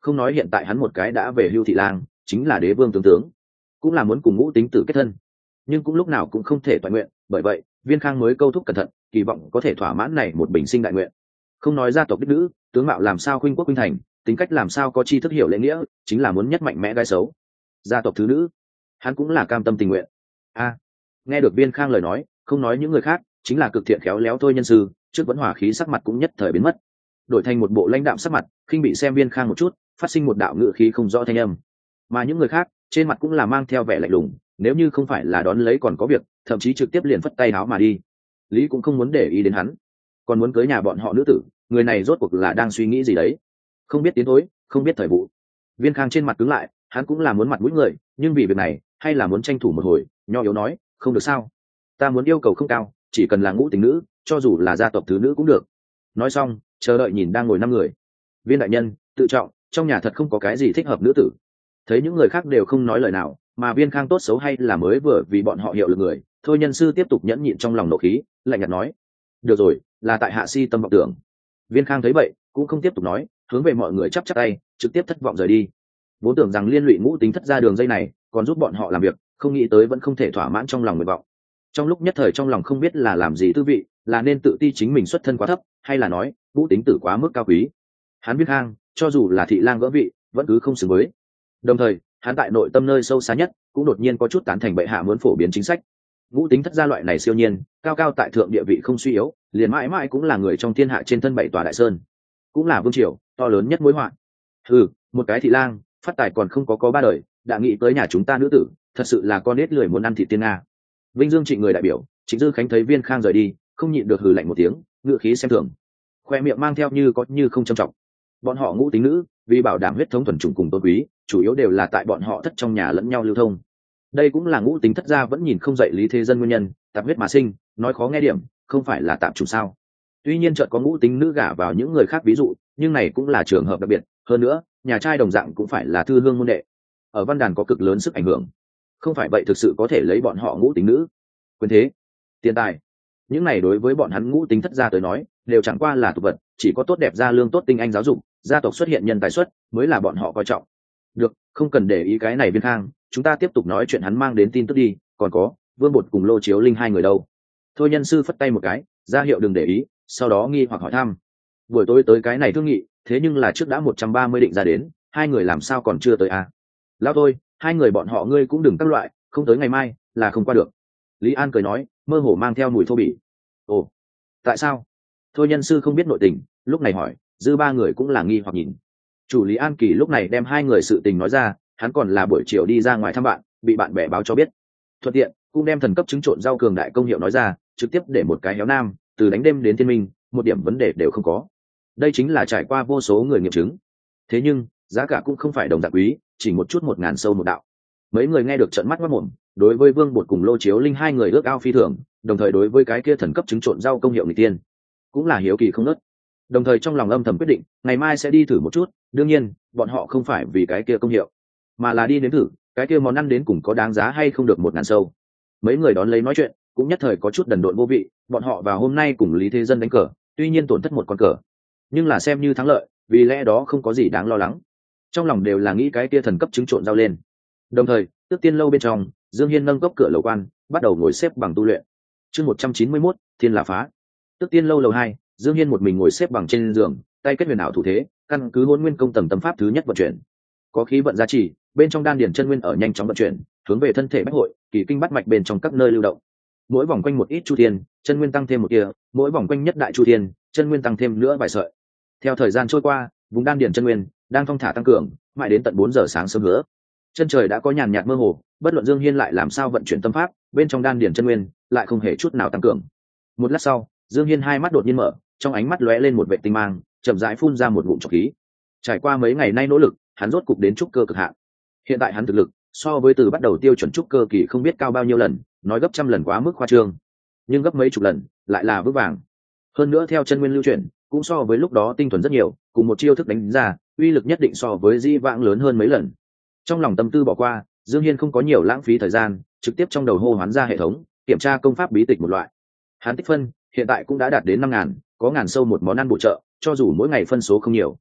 không nói hiện tại hắn một cái đã về hưu thị lang chính là đế vương tướng tướng, cũng là muốn cùng ngũ tính tử kết thân, nhưng cũng lúc nào cũng không thể toàn nguyện. Bởi vậy Viên Khang mới câu thúc cẩn thận, kỳ vọng có thể thỏa mãn này một bình sinh đại nguyện. Không nói gia tộc đích nữ, tướng mạo làm sao khuynh quốc khuynh thành, tính cách làm sao có tri thức hiểu lễ nghĩa, chính là muốn nhất mạnh mẽ gái xấu. Gia tộc thứ nữ, hắn cũng là cam tâm tình nguyện. A, nghe được Viên Khang lời nói, không nói những người khác, chính là cực thiện khéo léo thôi nhân sư, trước vẫn hòa khí sắc mặt cũng nhất thời biến mất, đổi thành một bộ lãnh đạm sắc mặt, khinh bị xem Viên Khang một chút, phát sinh một đạo ngữ khí không rõ thanh âm. Mà những người khác trên mặt cũng là mang theo vẻ lạnh lùng, nếu như không phải là đón lấy còn có việc, thậm chí trực tiếp liền phất tay áo mà đi. Lý cũng không muốn để ý đến hắn, còn muốn cưới nhà bọn họ nữ tử, người này rốt cuộc là đang suy nghĩ gì đấy, không biết tiến thối, không biết thời vụ. Viên Khang trên mặt cứng lại, hắn cũng là muốn mặt mũi người, nhưng vì việc này hay là muốn tranh thủ một hồi, nho yếu nói, không được sao, ta muốn yêu cầu không cao, chỉ cần là ngũ tình nữ, cho dù là gia tộc thứ nữ cũng được. Nói xong chờ đợi nhìn đang ngồi năm người. Viên đại nhân tự trọng, trong nhà thật không có cái gì thích hợp nữ tử. Thấy những người khác đều không nói lời nào, mà Viên Khang tốt xấu hay là mới vừa vì bọn họ hiệu lực người, thôi nhân sư tiếp tục nhẫn nhịn trong lòng nộ khí, lạnh nhạt nói, được rồi, là tại hạ si tâm vọng tưởng. Viên Khang thấy vậy cũng không tiếp tục nói, hướng về mọi người chắp chắp tay, trực tiếp thất vọng rời đi. Vốn tưởng rằng liên lụy ngũ tính thất ra đường dây này còn giúp bọn họ làm việc, không nghĩ tới vẫn không thể thỏa mãn trong lòng nguyện vọng. Trong lúc nhất thời trong lòng không biết là làm gì tư vị, là nên tự ti chính mình xuất thân quá thấp, hay là nói ngũ tính tử quá mức cao quý. Hắn Viên Khang cho dù là thị lang gỡ vị vẫn cứ không xứng với. Đồng thời hắn tại nội tâm nơi sâu xa nhất cũng đột nhiên có chút tán thành bệ hạ muốn phổ biến chính sách. Ngũ tính thất gia loại này siêu nhiên cao cao tại thượng, địa vị không suy yếu, liền mãi mãi cũng là người trong thiên hạ trên thân bảy tòa đại sơn, cũng là vương triều to lớn nhất mối họa. Ừ, một cái thị lang phát tài còn không có có ba đời, đã nghĩ tới nhà chúng ta nữ tử, thật sự là con nết lười muốn ăn thịt tiên nga. Vinh Dương Trịnh người đại biểu Trịnh Dư Khánh thấy Viên Khang rời đi, không nhịn được hừ lạnh một tiếng, ngựa khí xem thường, khoe miệng mang theo như có như không trầm trọng. Bọn họ ngũ tính nữ vì bảo đảm huyết thống thuần chủng cùng tôn quý, chủ yếu đều là tại bọn họ thất trong nhà lẫn nhau lưu thông. Đây cũng là ngũ tính thất gia vẫn nhìn không dậy lý thế dân nguyên nhân, tạp huyết mà sinh, nói khó nghe điểm, không phải là tạp chủng sao? Tuy nhiên chợt có ngũ tính nữ gả vào những người khác ví dụ, nhưng này cũng là trường hợp đặc biệt, hơn nữa, nhà trai đồng dạng cũng phải là thư hương môn đệ, ở văn đàn có cực lớn sức ảnh hưởng. Không phải vậy thực sự có thể lấy bọn họ ngũ tính nữ, quyền thế, tiền tài, những này đối với bọn hắn ngũ tính thất gia tới nói, đều chẳng qua là tục vật, chỉ có tốt đẹp gia lương tốt tinh anh giáo dục, gia tộc xuất hiện nhân tài xuất, mới là bọn họ coi trọng. Được, không cần để ý cái này Viên Khang, chúng ta tiếp tục nói chuyện hắn mang đến tin tức đi, còn có Vương Bột cùng Lô Chiếu Linh hai người đâu? Thôi nhân sư phất tay một cái, ra hiệu đừng để ý, sau đó nghi hoặc hỏi thăm. Buổi tối tới cái này thương nghị, thế nhưng là trước đã một trăm ba mươi định ra đến, hai người làm sao còn chưa tới à? Lão thôi, hai người bọn họ ngươi cũng đừng các loại, không tới ngày mai là không qua được. Lý An cười nói, mơ hồ mang theo mùi thô bỉ. Ồ, tại sao? Thôi nhân sư không biết nội tình, lúc này hỏi, dư ba người cũng là nghi hoặc nhìn. Chủ Lý An Kỳ lúc này đem hai người sự tình nói ra, hắn còn là buổi chiều đi ra ngoài thăm bạn, bị bạn bè báo cho biết. Thuận tiện cũng đem thần cấp trứng trộn rau cường đại công hiệu nói ra, trực tiếp để một cái héo nam từ đánh đêm đến thiên minh, một điểm vấn đề đều không có. Đây chính là trải qua vô số người nghiệm chứng. Thế nhưng giá cả cũng không phải đồng dạng quý, chỉ một chút một ngàn sâu một đạo. Mấy người nghe được trợn mắt mất mồm, đối với Vương Bột cùng Lô Chiếu Linh hai người ước ao phi thường, đồng thời đối với cái kia thần cấp trứng trộn rau công hiệu người tiên cũng là hiếu kỳ không nớt. Đồng thời trong lòng âm thầm quyết định ngày mai sẽ đi thử một chút. Đương nhiên bọn họ không phải vì cái kia công hiệu, mà là đi nếm thử cái kia món ăn đến cùng có đáng giá hay không được một ngàn sâu. Mấy người đón lấy nói chuyện cũng nhất thời có chút đần độn vô vị. Bọn họ vào hôm nay cùng Lý Thế Dân đánh cờ, tuy nhiên tổn thất một con cờ, nhưng là xem như thắng lợi, vì lẽ đó không có gì đáng lo lắng. Trong lòng đều là nghĩ cái kia thần cấp trứng trộn rau lên. Đồng thời Tước Tiên lâu bên trong, Dương Hiên nâng cốc cửa lầu quan, bắt đầu ngồi xếp bằng tu luyện. Chương một trăm chín mươi mốt, Thiên là phá. Tước Tiên lâu lầu hai, Dương Hiên một mình ngồi xếp bằng trên giường, tay kết huyền ảo thủ thế, căn cứ Hỗn Nguyên công tầng tâm pháp thứ nhất vận chuyển. Có khí vận gia trì, bên trong đan điển chân nguyên ở nhanh chóng vận chuyển, hướng về thân thể bách hội, kỳ kinh bắt mạch bên trong các nơi lưu động. Mỗi vòng quanh một ít chu thiên, chân nguyên tăng thêm một tia, mỗi vòng quanh nhất đại chu thiên, chân nguyên tăng thêm nữa vài sợi. Theo thời gian trôi qua, vùng đan điển chân nguyên đang thong thả tăng cường, mãi đến tận bốn giờ sáng sớm nữa. Chân trời đã có nhàn nhạt mơ hồ, bất luận Dương Hiên lại làm sao vận chuyển tâm pháp, bên trong đan điển chân nguyên lại không hề chút nào tăng cường. Một lát sau, Dương Hiên hai mắt đột nhiên mở, trong ánh mắt lóe lên một vệt tinh mang, chậm rãi phun ra một ngụm trọc khí. Trải qua mấy ngày nay nỗ lực, hắn rốt cục đến trúc cơ cực hạn. Hiện tại hắn thực lực so với từ bắt đầu tiêu chuẩn trúc cơ kỳ không biết cao bao nhiêu lần, nói gấp trăm lần quá mức khoa trương, nhưng gấp mấy chục lần lại là vững vàng. Hơn nữa theo chân nguyên lưu chuyển, cũng so với lúc đó tinh thuần rất nhiều, cùng một chiêu thức đánh ra, uy lực nhất định so với di vãng lớn hơn mấy lần. Trong lòng tâm tư bỏ qua, Dương Hiên không có nhiều lãng phí thời gian, trực tiếp trong đầu hô hoán ra hệ thống, kiểm tra công pháp bí tịch một loại. Hắn tích phân hiện tại cũng đã đạt đến năm ngàn, có ngàn sâu một món ăn bổ trợ, cho dù mỗi ngày phân số không nhiều,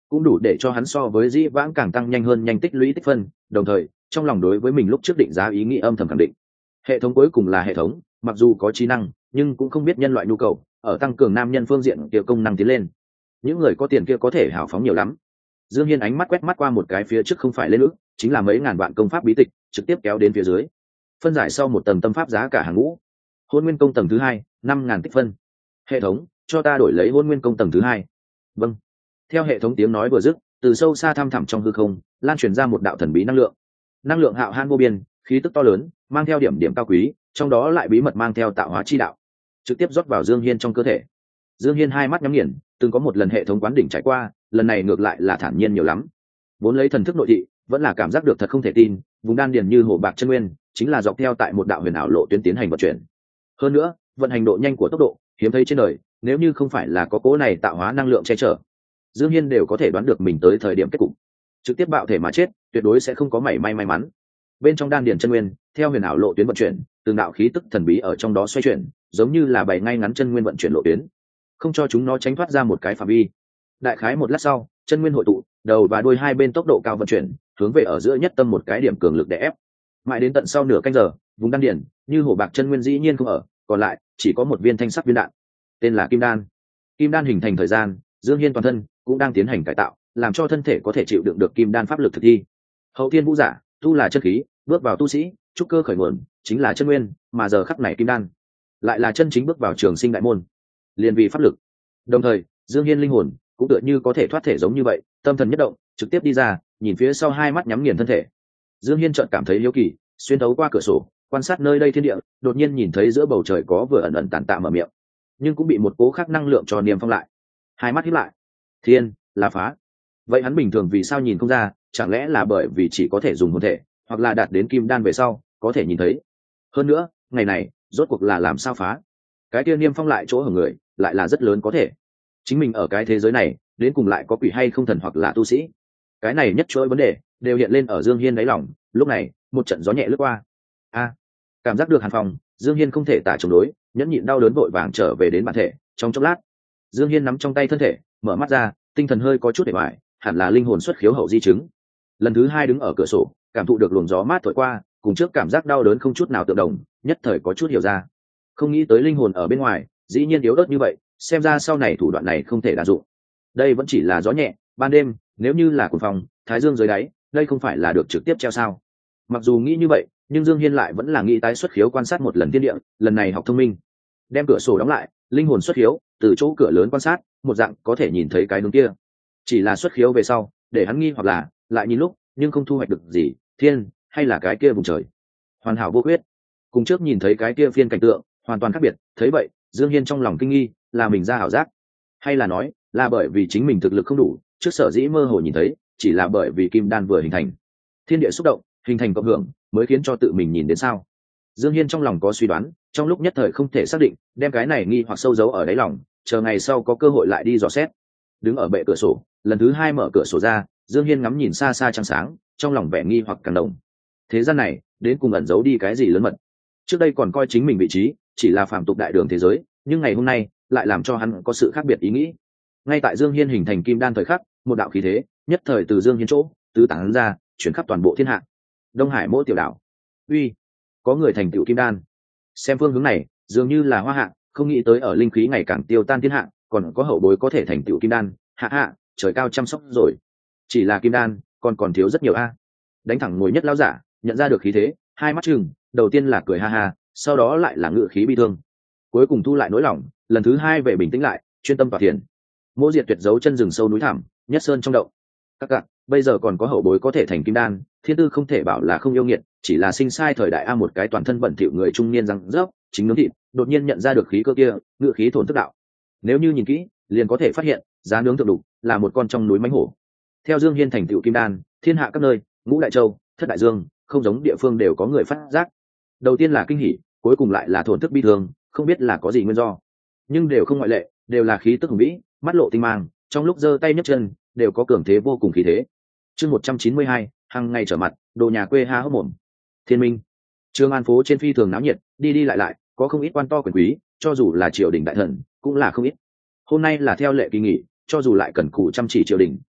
cũng đủ để cho hắn so với dĩ vãng càng tăng nhanh hơn nhanh tích lũy tích phân, đồng thời trong lòng đối với mình lúc trước định giá ý nghĩ âm thầm khẳng định. Hệ thống cuối cùng là hệ thống, mặc dù có trí năng nhưng cũng không biết nhân loại nhu cầu, ở tăng cường nam nhân phương diện kia công năng tiến lên. Những người có tiền kia có thể hào phóng nhiều lắm. Dương Hiên ánh mắt quét mắt qua một cái phía trước không phải lên ước, chính là mấy ngàn vạn công pháp bí tịch, trực tiếp kéo đến phía dưới. Phân giải sau một tầng tâm pháp giá cả hàng ngũ. Hôn Nguyên công tầng thứ hai, năm ngàn tích phân. Hệ thống, cho ta đổi lấy Hôn Nguyên công tầng thứ hai. Vâng. Theo hệ thống tiếng nói vừa dứt, từ sâu xa thăm thẳm trong hư không, lan truyền ra một đạo thần bí năng lượng. Năng lượng hạo hãn vô biên, khí tức to lớn, mang theo điểm điểm cao quý, trong đó lại bí mật mang theo tạo hóa chi đạo, trực tiếp rót vào Dương Hiên trong cơ thể. Dương Hiên hai mắt nhắm nghiền, từng có một lần hệ thống quán đỉnh trải qua, lần này ngược lại là thản nhiên nhiều lắm. Vốn lấy thần thức nội thị, vẫn là cảm giác được thật không thể tin, vùng đan điền như hồ bạc chân nguyên, chính là dọc theo tại một đạo huyền ảo lộ tuyến tiến hành vận chuyển. Hơn nữa, vận hành độ nhanh của tốc độ, hiếm thấy trên đời, nếu như không phải là có cố này tạo hóa năng lượng che chở, Dương Hiên đều có thể đoán được mình tới thời điểm kết cục, trực tiếp bạo thể mà chết, tuyệt đối sẽ không có mảy may may mắn. Bên trong đan điền chân nguyên, theo huyền ảo lộ tuyến vận chuyển, từng đạo khí tức thần bí ở trong đó xoay chuyển, giống như là bày ngay ngắn chân nguyên vận chuyển lộ tuyến, không cho chúng nó tránh thoát ra một cái phạm vi. Đại khái một lát sau, chân nguyên hội tụ, đầu và đuôi hai bên tốc độ cao vận chuyển, hướng về ở giữa nhất tâm một cái điểm cường lực để ép. Mãi đến tận sau nửa canh giờ, vùng đan điền như hổ bạc chân nguyên dĩ nhiên không ở, còn lại chỉ có một viên thanh sắc viên đạn, tên là kim đan. Kim đan hình thành thời gian, Dương Hiên toàn thân cũng đang tiến hành cải tạo, làm cho thân thể có thể chịu đựng được kim đan pháp lực thực thi. Hậu thiên vũ giả, tu là chân khí, bước vào tu sĩ, trúc cơ khởi nguồn chính là chân nguyên, mà giờ khắc này kim đan lại là chân chính bước vào trường sinh đại môn, liền vì pháp lực. Đồng thời, Dương Hiên linh hồn cũng tựa như có thể thoát thể giống như vậy, tâm thần nhất động, trực tiếp đi ra, nhìn phía sau hai mắt nhắm nghiền thân thể. Dương Hiên chợt cảm thấy hiếu kỳ, xuyên thấu qua cửa sổ, quan sát nơi đây thiên địa, đột nhiên nhìn thấy giữa bầu trời có vừa ẩn ẩn tàn tạ mở miệng, nhưng cũng bị một cố khác năng lượng cho niêm phong lại. Hai mắt híp lại. Thiên, là phá. Vậy hắn bình thường vì sao nhìn không ra, chẳng lẽ là bởi vì chỉ có thể dùng hồn thể, hoặc là đạt đến kim đan về sau, có thể nhìn thấy. Hơn nữa, ngày này, rốt cuộc là làm sao phá? Cái kia niêm phong lại chỗ hở người, lại là rất lớn có thể. Chính mình ở cái thế giới này, đến cùng lại có quỷ hay không thần hoặc là tu sĩ? Cái này nhất chuỗi vấn đề đều hiện lên ở Dương Hiên đáy lòng. Lúc này, một trận gió nhẹ lướt qua. A, cảm giác được hàn phòng, Dương Hiên không thể tả chống đối, nhẫn nhịn đau đớn vội vàng trở về đến bản thể. Trong chốc lát, Dương Hiên nắm trong tay thân thể, mở mắt ra, tinh thần hơi có chút để hoài, hẳn là linh hồn xuất khiếu hậu di chứng. Lần thứ hai đứng ở cửa sổ, cảm thụ được luồng gió mát thổi qua, cùng trước cảm giác đau đớn không chút nào tương đồng, nhất thời có chút hiểu ra. Không nghĩ tới linh hồn ở bên ngoài dĩ nhiên yếu ớt như vậy, xem ra sau này thủ đoạn này không thể đa dụng. Đây vẫn chỉ là gió nhẹ, ban đêm nếu như là cuồng phong, thái dương dưới đáy, đây không phải là được trực tiếp treo sao? Mặc dù nghĩ như vậy, nhưng Dương Hiên lại vẫn là nghĩ tái xuất khiếu quan sát một lần thiên địa, lần này học thông minh, đem cửa sổ đóng lại, linh hồn xuất khiếu, từ chỗ cửa lớn quan sát, một dạng có thể nhìn thấy cái hướng kia. Chỉ là xuất khiếu về sau, để hắn nghi hoặc là lại nhìn lúc, nhưng không thu hoạch được gì, thiên hay là cái kia vùng trời, hoàn hảo vô khuyết. Cùng trước nhìn thấy cái kia phiên cảnh tượng hoàn toàn khác biệt. Thấy vậy, Dương Hiên trong lòng kinh nghi, là mình ra ảo giác, hay là nói là bởi vì chính mình thực lực không đủ, trước sở dĩ mơ hồ nhìn thấy, chỉ là bởi vì kim đan vừa hình thành, thiên địa xúc động, hình thành cộng hưởng, mới khiến cho tự mình nhìn đến sao? Dương Hiên trong lòng có suy đoán, trong lúc nhất thời không thể xác định, đem cái này nghi hoặc sâu giấu ở đáy lòng, chờ ngày sau có cơ hội lại đi dò xét. Đứng ở bệ cửa sổ, lần thứ hai mở cửa sổ ra, Dương Hiên ngắm nhìn xa xa trăng sáng, trong lòng vẻ nghi hoặc càng đồng. Thế gian này, đến cùng ẩn giấu đi cái gì lớn mật? Trước đây còn coi chính mình vị trí chỉ là phàm tục đại đường thế giới, nhưng ngày hôm nay lại làm cho hắn có sự khác biệt ý nghĩ. Ngay tại Dương Hiên hình thành kim đan thời khắc, một đạo khí thế nhất thời từ Dương Hiên chỗ tứ tán ra, chuyển khắp toàn bộ thiên hạ. Đông Hải mỗi tiểu đảo, uy, có người thành tựu kim đan. Xem phương hướng này, dường như là hoa hạ, không nghĩ tới ở linh khí ngày càng tiêu tan thiên hạ, còn có hậu bối có thể thành tựu kim đan. Hạ hạ, trời cao chăm sóc rồi. Chỉ là kim đan, còn còn thiếu rất nhiều a. Đánh thẳng ngồi nhất lão giả, nhận ra được khí thế, hai mắt trừng, đầu tiên là cười ha ha, sau đó lại là ngự khí bi thương, cuối cùng thu lại nỗi lòng, lần thứ hai về bình tĩnh lại, chuyên tâm vào thiền. Mỗ Diệt tuyệt giấu chân rừng sâu núi thẳm, nhất sơn trong động. Các cạn, bây giờ còn có hậu bối có thể thành kim đan, thiên tư không thể bảo là không yêu nghiệt, chỉ là sinh sai thời đại a. Một cái toàn thân bẩn thỉu người trung niên răng rớp, chính nướng thịt, đột nhiên nhận ra được khí cơ kia, ngự khí thổn thức đạo. Nếu như nhìn kỹ, liền có thể phát hiện, giá nướng thượng đục là một con trong núi mãnh hổ. Theo Dương Hiên thành tựu kim đan, thiên hạ các nơi, ngũ đại châu, thất đại dương, không giống địa phương đều có người phát giác. Đầu tiên là kinh hỉ, cuối cùng lại là thổn thức bi thương, không biết là có gì nguyên do, nhưng đều không ngoại lệ, đều là khí tức hùng vĩ, mắt lộ tinh mang, trong lúc giơ tay nhấc chân đều có cường thế vô cùng khí thế. Chương một trăm chín mươi hai, hàng ngày trở mặt, đồ nhà quê ha hốc mồm. Thiên Minh, Trường An phố trên phi thường náo nhiệt, đi đi lại lại, có không ít quan to quyền quý, cho dù là triều đình đại thần, cũng là không ít. Hôm nay là theo lệ kỳ nghỉ, cho dù lại cần cù chăm chỉ triều đình,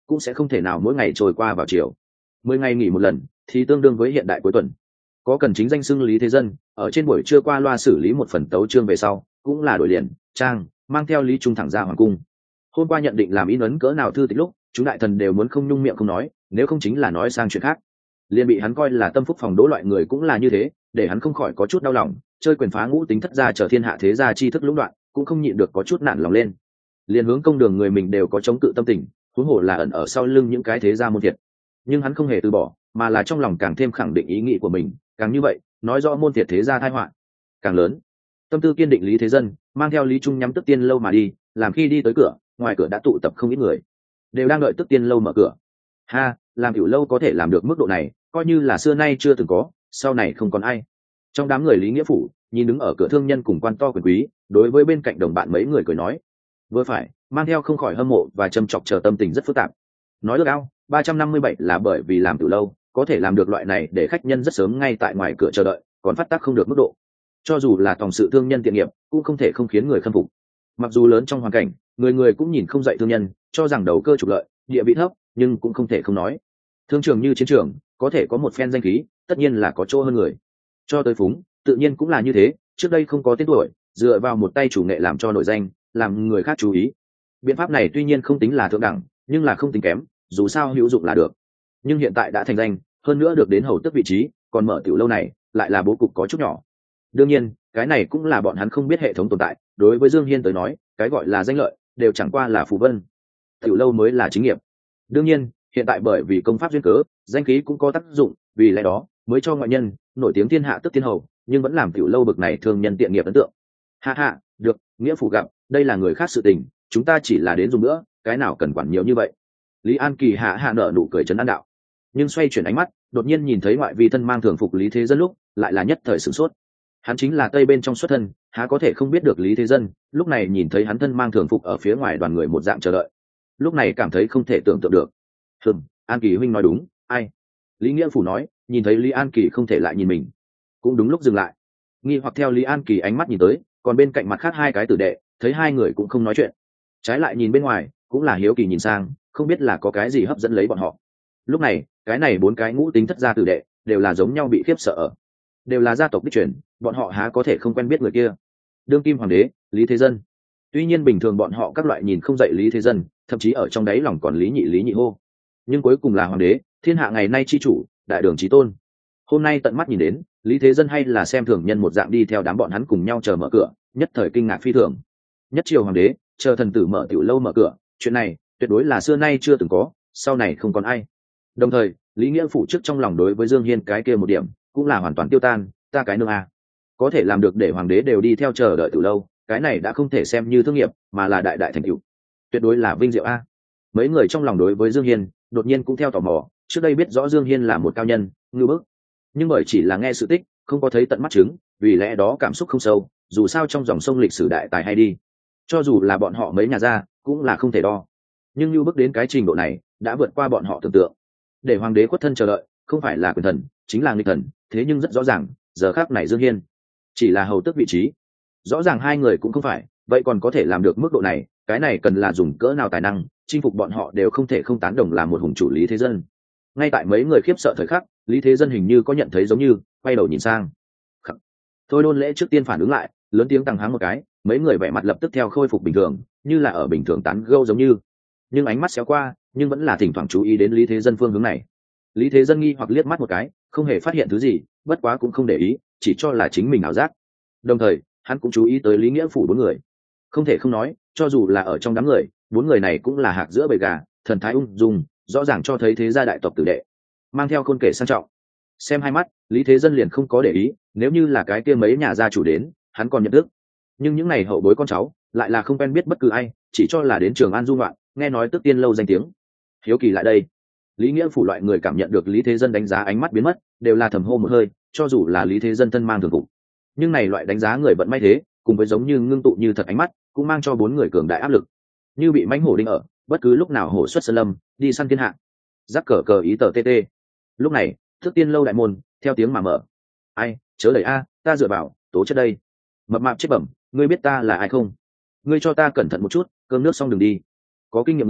cũng sẽ không thể nào mỗi ngày trôi qua vào chiều. Mười ngày nghỉ một lần thì tương đương với hiện đại cuối tuần. Có cần chính danh xưng Lý Thế Dân, ở trên buổi trưa qua loa xử lý một phần tấu chương về sau, cũng là đổi liền trang mang theo Lý Trung thẳng ra hoàng cung. Hôm qua nhận định làm in ấn cỡ nào thư tịch lúc, chúng đại thần đều muốn không nhung miệng không nói, nếu không chính là nói sang chuyện khác. Liên bị hắn coi là tâm phúc phòng đỗ loại người cũng là như thế, để hắn không khỏi có chút đau lòng, chơi quyền phá ngũ tính thất gia trở thiên hạ thế gia chi thức lũng đoạn, cũng không nhịn được có chút nản lòng lên. Liên hướng công đường người mình đều có chống cự tâm tình, huống hồ là ẩn ở sau lưng những cái thế gia môn thiệt. Nhưng hắn không hề từ bỏ, mà là trong lòng càng thêm khẳng định ý nghĩ của mình, càng như vậy, nói rõ môn thiệt thế gia tai họa càng lớn. Tâm tư kiên định Lý Thế Dân mang theo Lý Trung nhắm Tức Tiên lâu mà đi, làm khi đi tới cửa, ngoài cửa đã tụ tập không ít người, đều đang đợi Tức Tiên lâu mở cửa. Ha, làm tiểu lâu có thể làm được mức độ này, coi như là xưa nay chưa từng có, sau này không còn ai. Trong đám người Lý Nghĩa Phủ, nhìn đứng ở cửa thương nhân cùng quan to quyền quý, đối với bên cạnh đồng bạn mấy người cười nói, vừa phải, mang theo không khỏi hâm mộ và châm chọc chờ tâm tình rất phức tạp. Nói được ao, ba trăm năm mươi bảy là bởi vì làm tiểu lâu, có thể làm được loại này để khách nhân rất sớm ngay tại ngoài cửa chờ đợi, còn phát tác không được mức độ. Cho dù là tòng sự thương nhân tiện nghiệp, cũng không thể không khiến người khâm phục. Mặc dù lớn trong hoàn cảnh, người người cũng nhìn không dậy thương nhân, cho rằng đầu cơ trục lợi, địa vị thấp, nhưng cũng không thể không nói. Thương trường như chiến trường, có thể có một phen danh khí, tất nhiên là có chỗ hơn người. Cho tới Phúng, tự nhiên cũng là như thế, trước đây không có tên tuổi, dựa vào một tay chủ nghệ làm cho nổi danh, làm người khác chú ý. Biện pháp này tuy nhiên không tính là thượng đẳng, nhưng là không tính kém, dù sao hữu dụng là được. Nhưng hiện tại đã thành danh, hơn nữa được đến hầu tước vị trí, còn mở tiểu lâu này, lại là bố cục có chút nhỏ. Đương nhiên, cái này cũng là bọn hắn không biết hệ thống tồn tại, đối với Dương Hiên tới nói, cái gọi là danh lợi, đều chẳng qua là phù vân. Tiểu lâu mới là chính nghiệp. Đương nhiên, hiện tại bởi vì công pháp duyên cớ, danh khí cũng có tác dụng, vì lẽ đó, mới cho ngoại nhân nổi tiếng thiên hạ tức thiên hầu, nhưng vẫn làm tiểu lâu bực này thương nhân tiện nghiệp ấn tượng. Ha ha, được, nghĩa phụ gặp, đây là người khác sự tình, chúng ta chỉ là đến dùng nữa, cái nào cần quản nhiều như vậy. Lý An Kỳ hạ hạ nở nụ cười trấn an đạo, nhưng xoay chuyển ánh mắt, đột nhiên nhìn thấy ngoại vi thân mang thường phục Lý Thế Dân lúc, lại là nhất thời sửng sốt. Hắn chính là tây bên trong xuất thân, há có thể không biết được Lý Thế Dân, lúc này nhìn thấy hắn thân mang thường phục ở phía ngoài đoàn người một dạng chờ đợi, lúc này cảm thấy không thể tưởng tượng được. Hừm, An Kỳ huynh nói đúng, ai? Lý Nghĩa Phủ nói, nhìn thấy Lý An Kỳ không thể lại nhìn mình, cũng đúng lúc dừng lại, nghi hoặc theo Lý An Kỳ ánh mắt nhìn tới, còn bên cạnh mặt khác hai cái tử đệ, thấy hai người cũng không nói chuyện, trái lại nhìn bên ngoài, cũng là hiếu kỳ nhìn sang, không biết là có cái gì hấp dẫn lấy bọn họ. Lúc này, cái này bốn cái ngũ tính thất gia tử đệ, đều là giống nhau bị khiếp sợ, đều là gia tộc đích truyền, bọn họ há có thể không quen biết người kia. Đương kim hoàng đế Lý Thế Dân. Tuy nhiên bình thường bọn họ các loại nhìn không dậy Lý Thế Dân, thậm chí ở trong đáy lòng còn Lý Nhị Lý Nhị hô, nhưng cuối cùng là hoàng đế, thiên hạ ngày nay chi chủ, đại đường chí tôn. Hôm nay tận mắt nhìn đến, Lý Thế Dân hay là xem thường nhân một dạng đi theo đám bọn hắn cùng nhau chờ mở cửa, nhất thời kinh ngạc phi thường. Nhất triều hoàng đế chờ thần tử mở tiểu lâu mở cửa, chuyện này tuyệt đối là xưa nay chưa từng có, sau này không còn ai. Đồng thời, Lý Nghĩa Phủ trước trong lòng đối với Dương Hiên cái kia một điểm, cũng là hoàn toàn tiêu tan, ta cái nương a, có thể làm được để hoàng đế đều đi theo chờ đợi từ lâu, cái này đã không thể xem như thương nghiệp, mà là đại đại thành tựu, tuyệt đối là vinh diệu a. Mấy người trong lòng đối với Dương Hiên, đột nhiên cũng theo tò mò, trước đây biết rõ Dương Hiên là một cao nhân, ngưu bức, nhưng bởi chỉ là nghe sự tích, không có thấy tận mắt chứng, vì lẽ đó cảm xúc không sâu, dù sao trong dòng sông lịch sử đại tài hay đi, cho dù là bọn họ mấy nhà gia, cũng là không thể đo. Nhưng ngưu bức đến cái trình độ này, đã vượt qua bọn họ tưởng tượng. Để hoàng đế khuất thân chờ đợi, không phải là quyền thần, chính là nghịch thần, thế nhưng rất rõ ràng, giờ khắc này Dương Hiên chỉ là hầu tước vị trí, rõ ràng hai người cũng không phải, vậy còn có thể làm được mức độ này, cái này cần là dùng cỡ nào tài năng, chinh phục bọn họ đều không thể không tán đồng là một hùng chủ Lý Thế Dân. Ngay tại mấy người khiếp sợ thời khắc, Lý Thế Dân hình như có nhận thấy giống như, quay đầu nhìn sang. Khắc. Thôi Đôn Lễ trước tiên phản ứng lại, lớn tiếng tăng háng một cái, mấy người vẻ mặt lập tức theo khôi phục bình thường, như là ở bình thường tán gẫu giống như, nhưng ánh mắt xéo qua, nhưng vẫn là thỉnh thoảng chú ý đến Lý Thế Dân phương hướng này. Lý Thế Dân nghi hoặc liếc mắt một cái, không hề phát hiện thứ gì, bất quá cũng không để ý, chỉ cho là chính mình ảo giác. Đồng thời, hắn cũng chú ý tới Lý Nghĩa Phủ bốn người. Không thể không nói, cho dù là ở trong đám người, bốn người này cũng là hạc giữa bầy gà, thần thái ung dung, rõ ràng cho thấy thế gia đại tộc tử đệ, mang theo khôn kể sang trọng. Xem hai mắt, Lý Thế Dân liền không có để ý, nếu như là cái kia mấy nhà gia chủ đến, hắn còn nhận thức. Nhưng những này hậu bối con cháu, lại là không quen biết bất cứ ai, chỉ cho là đến Trường An du ngoạn, nghe nói Tức Tiên lâu danh tiếng. Hiếu kỳ lại đây. Lý Nghĩa Phủ loại người cảm nhận được Lý Thế Dân đánh giá ánh mắt biến mất, đều là thầm hô một hơi, cho dù là Lý Thế Dân thân mang thường phục, nhưng này loại đánh giá người vận may thế, cùng với giống như ngưng tụ như thật ánh mắt, cũng mang cho bốn người cường đại áp lực, như bị mãnh hổ đinh ở, bất cứ lúc nào hổ xuất sơn lâm, đi săn thiên hạ. Rắc cờ cờ ý tờ tê tê. Lúc này, Thức Tiên lâu đại môn theo tiếng mà mở. Ai, chớ đẩy a, ta dựa vào, tố chất đây. Mập mạp chết bẩm, ngươi biết ta là ai không? Ngươi cho ta cẩn thận một chút, cơm nước xong đừng đi. Có kinh nghiệm người,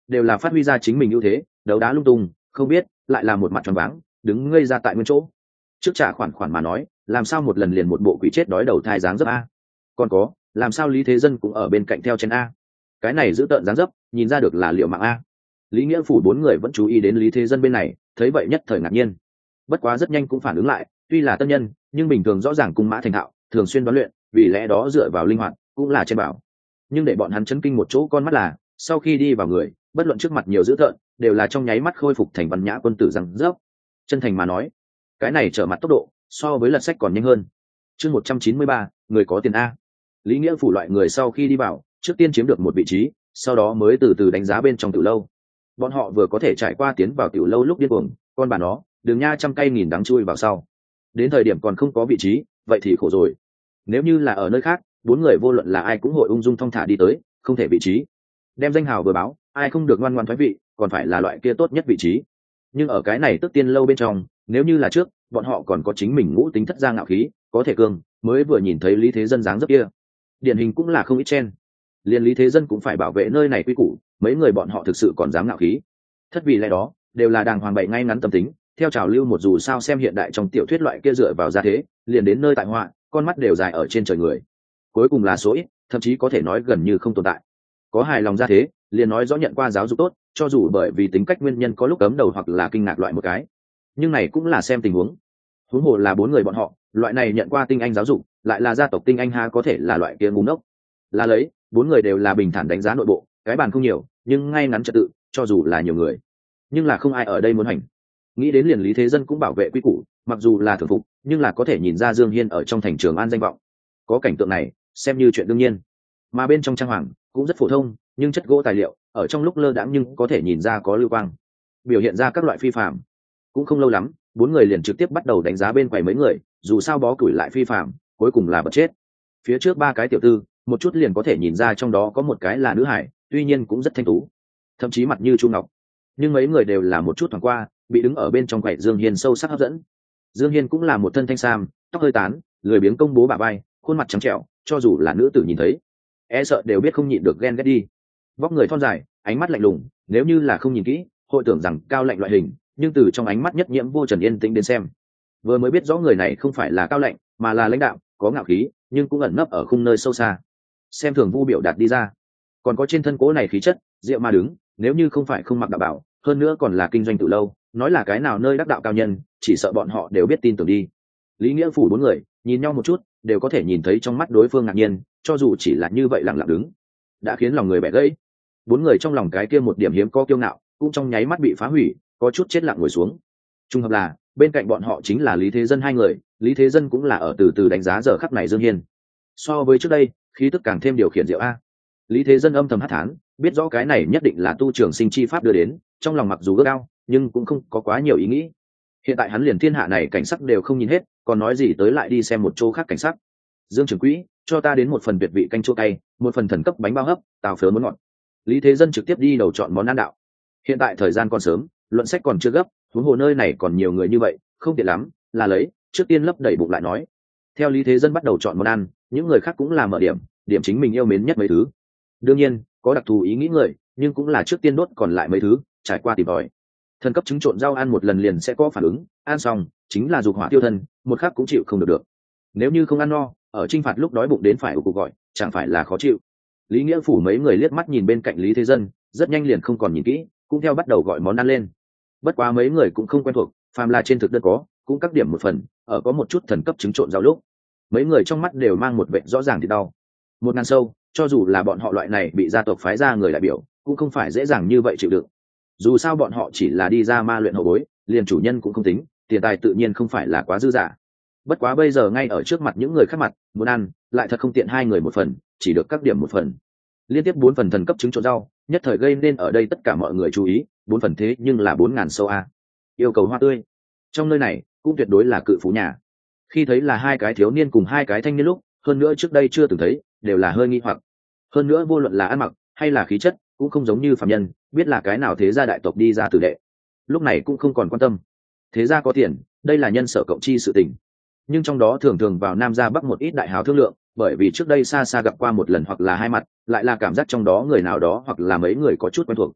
đều là phát huy ra chính mình ưu thế, đấu đá lung tung, không biết lại là một mặt tròn váng, đứng ngây ra tại nguyên chỗ. Trước trả khoản khoản mà nói, làm sao một lần liền một bộ quỷ chết đói đầu thai dáng dấp a? Còn có, làm sao Lý Thế Dân cũng ở bên cạnh theo chen a? Cái này giữ tợn dáng dấp, nhìn ra được là liệu mạng a. Lý Nghĩa Phủ bốn người vẫn chú ý đến Lý Thế Dân bên này, thấy vậy nhất thời ngạc nhiên. Bất quá rất nhanh cũng phản ứng lại, tuy là tân nhân, nhưng bình thường rõ ràng cung mã thành thạo, thường xuyên đoán luyện, vì lẽ đó dựa vào linh hoạt, cũng là trên bảo. Nhưng để bọn hắn chấn kinh một chỗ con mắt là, sau khi đi vào người, bất luận trước mặt nhiều dữ tợn, đều là trong nháy mắt khôi phục thành văn nhã quân tử rằng dốc. Chân thành mà nói, cái này trở mặt tốc độ, so với lật sách còn nhanh hơn. Chương một trăm chín mươi ba, người có tiền a. Lý Nghĩa Phủ loại người sau khi đi vào, trước tiên chiếm được một vị trí, sau đó mới từ từ đánh giá bên trong tiểu lâu. Bọn họ vừa có thể trải qua tiến vào tiểu lâu lúc điên cuồng, con bà nó, đường nha trăm cây nghìn đắng chui vào sau. Đến thời điểm còn không có vị trí, vậy thì khổ rồi. Nếu như là ở nơi khác, bốn người vô luận là ai cũng hội ung dung thong thả đi tới, không thể vị trí. Đem danh hào vừa báo, ai không được ngoan ngoãn thoái vị, còn phải là loại kia tốt nhất vị trí. Nhưng ở cái này tức tiên lâu bên trong, nếu như là trước, bọn họ còn có chính mình ngũ tính thất gia ngạo khí, có thể cương, mới vừa nhìn thấy Lý Thế Dân dáng dấp kia. Điển hình cũng là không ít chen. Liên Lý Thế Dân cũng phải bảo vệ nơi này quy củ, mấy người bọn họ thực sự còn dám ngạo khí. Thất vì lẽ đó, đều là đàng hoàng bày ngay ngắn tâm tính, theo trào lưu một dù sao xem hiện đại trong tiểu thuyết loại kia dựa vào gia thế, liền đến nơi tại họa, con mắt đều dài ở trên trời người. Cuối cùng là số ít, thậm chí có thể nói gần như không tồn tại. Có hài lòng gia thế, liền nói rõ nhận qua giáo dục tốt, cho dù bởi vì tính cách nguyên nhân có lúc cấm đầu hoặc là kinh ngạc loại một cái. Nhưng này cũng là xem tình huống. Huống hồ là bốn người bọn họ, loại này nhận qua tinh anh giáo dục, lại là gia tộc tinh anh ha có thể là loại kia ngu ngốc. Là lấy, bốn người đều là bình thản đánh giá nội bộ, cái bàn không nhiều, nhưng ngay ngắn trật tự, cho dù là nhiều người, nhưng là không ai ở đây muốn hành. Nghĩ đến liền Lý Thế Dân cũng bảo vệ quy củ, mặc dù là thường phục, nhưng là có thể nhìn ra Dương Hiên ở trong thành Trường An danh vọng. Có cảnh tượng này, xem như chuyện đương nhiên. Mà bên trong trang hoàng cũng rất phổ thông, nhưng chất gỗ tài liệu ở trong lúc lơ đãng nhưng có thể nhìn ra có lưu quang, biểu hiện ra các loại phi phạm. Cũng không lâu lắm, bốn người liền trực tiếp bắt đầu đánh giá bên quầy mấy người, dù sao bó củi lại phi phạm, cuối cùng là bật chết. Phía trước ba cái tiểu tư, một chút liền có thể nhìn ra trong đó có một cái là nữ hải, tuy nhiên cũng rất thanh tú, thậm chí mặt như Chu Ngọc. Nhưng mấy người đều là một chút thoáng qua, bị đứng ở bên trong quầy Dương Hiên sâu sắc hấp dẫn. Dương Hiên cũng là một thân thanh sam, tóc hơi tán, lười biếng công bố bả vai, khuôn mặt trắng trẻo, cho dù là nữ tử nhìn thấy, e sợ đều biết không nhịn được ghen ghét đi. Vóc người thon dài, ánh mắt lạnh lùng, nếu như là không nhìn kỹ, hội tưởng rằng cao lạnh loại hình, nhưng từ trong ánh mắt nhất nhiễm vô trần yên tĩnh đến xem, vừa mới biết rõ người này không phải là cao lạnh, mà là lãnh đạo, có ngạo khí, nhưng cũng ẩn nấp ở khung nơi sâu xa. Xem thường Vu biểu đạt đi ra, còn có trên thân cố này khí chất, diệu mà đứng, nếu như không phải không mặc đạo bảo, hơn nữa còn là kinh doanh từ lâu, nói là cái nào nơi đắc đạo cao nhân, chỉ sợ bọn họ đều biết tin tưởng đi. Lý Nghĩa Phủ bốn người nhìn nhau một chút, đều có thể nhìn thấy trong mắt đối phương ngạc nhiên, cho dù chỉ là như vậy lặng lặng đứng, đã khiến lòng người bẻ gãy. Bốn người trong lòng cái kia một điểm hiếm có kiêu ngạo, cũng trong nháy mắt bị phá hủy, có chút chết lặng ngồi xuống. Trùng hợp là bên cạnh bọn họ chính là Lý Thế Dân hai người, Lý Thế Dân cũng là ở từ từ đánh giá giờ khắc này Dương Hiên. So với trước đây, khí tức càng thêm điều khiển diệu a. Lý Thế Dân âm thầm hắt thán, biết rõ cái này nhất định là tu trường sinh chi pháp đưa đến, trong lòng mặc dù ước ao, nhưng cũng không có quá nhiều ý nghĩ. Hiện tại hắn liền thiên hạ này cảnh sắc đều không nhìn hết, còn nói gì tới lại đi xem một chỗ khác cảnh sắc. Dương trưởng quỹ, cho ta đến một phần tuyệt vị canh chua cay, một phần thần cấp bánh bao hấp, tàu phớ muốn ngọt. Lý Thế Dân trực tiếp đi đầu chọn món ăn đạo. Hiện tại thời gian còn sớm, luận sách còn chưa gấp, huống hồ nơi này còn nhiều người như vậy, không tiện lắm, là lấy, trước tiên lấp đầy bụng lại nói. Theo Lý Thế Dân bắt đầu chọn món ăn, những người khác cũng làm mở điểm, điểm chính mình yêu mến nhất mấy thứ. Đương nhiên, có đặc thù ý nghĩ người, nhưng cũng là trước tiên đốt còn lại mấy thứ, trải qua tìm tòi. Thần cấp trứng trộn rau ăn một lần liền sẽ có phản ứng, ăn xong chính là dục hỏa tiêu thân, một khắc cũng chịu không được được. Nếu như không ăn no, ở chinh phạt lúc đói bụng đến phải ủ cục gọi, chẳng phải là khó chịu. Lý Nghĩa Phủ mấy người liếc mắt nhìn bên cạnh Lý Thế Dân, rất nhanh liền không còn nhìn kỹ, cũng theo bắt đầu gọi món ăn lên. Bất quá mấy người cũng không quen thuộc, phàm là trên thực đơn có, cũng các điểm một phần, ở có một chút thần cấp trứng trộn rau lúc, mấy người trong mắt đều mang một vẻ rõ ràng thì đau. Một ngàn sâu, cho dù là bọn họ loại này bị gia tộc phái ra người đại biểu, cũng không phải dễ dàng như vậy chịu đựng. Dù sao bọn họ chỉ là đi ra ma luyện hậu bối, liền chủ nhân cũng không tính, tiền tài tự nhiên không phải là quá dư dả. Bất quá bây giờ ngay ở trước mặt những người khác mặt, muốn ăn, lại thật không tiện hai người một phần, chỉ được các điểm một phần. Liên tiếp bốn phần thần cấp trứng trộn rau, nhất thời gây nên ở đây tất cả mọi người chú ý, bốn phần thế nhưng là bốn ngàn sâu a. Yêu cầu hoa tươi. Trong nơi này, cũng tuyệt đối là cự phú nhà. Khi thấy là hai cái thiếu niên cùng hai cái thanh niên lúc, hơn nữa trước đây chưa từng thấy, đều là hơi nghi hoặc. Hơn nữa vô luận là ăn mặc hay là khí chất, cũng không giống như phàm nhân, biết là cái nào thế gia đại tộc đi ra tử đệ. Lúc này cũng không còn quan tâm. Thế gia có tiền, đây là nhân sở cộng chi sự tình. Nhưng trong đó thường thường vào Nam gia Bắc một ít đại hào thương lượng, bởi vì trước đây xa xa gặp qua một lần hoặc là hai mặt, lại là cảm giác trong đó người nào đó hoặc là mấy người có chút quen thuộc.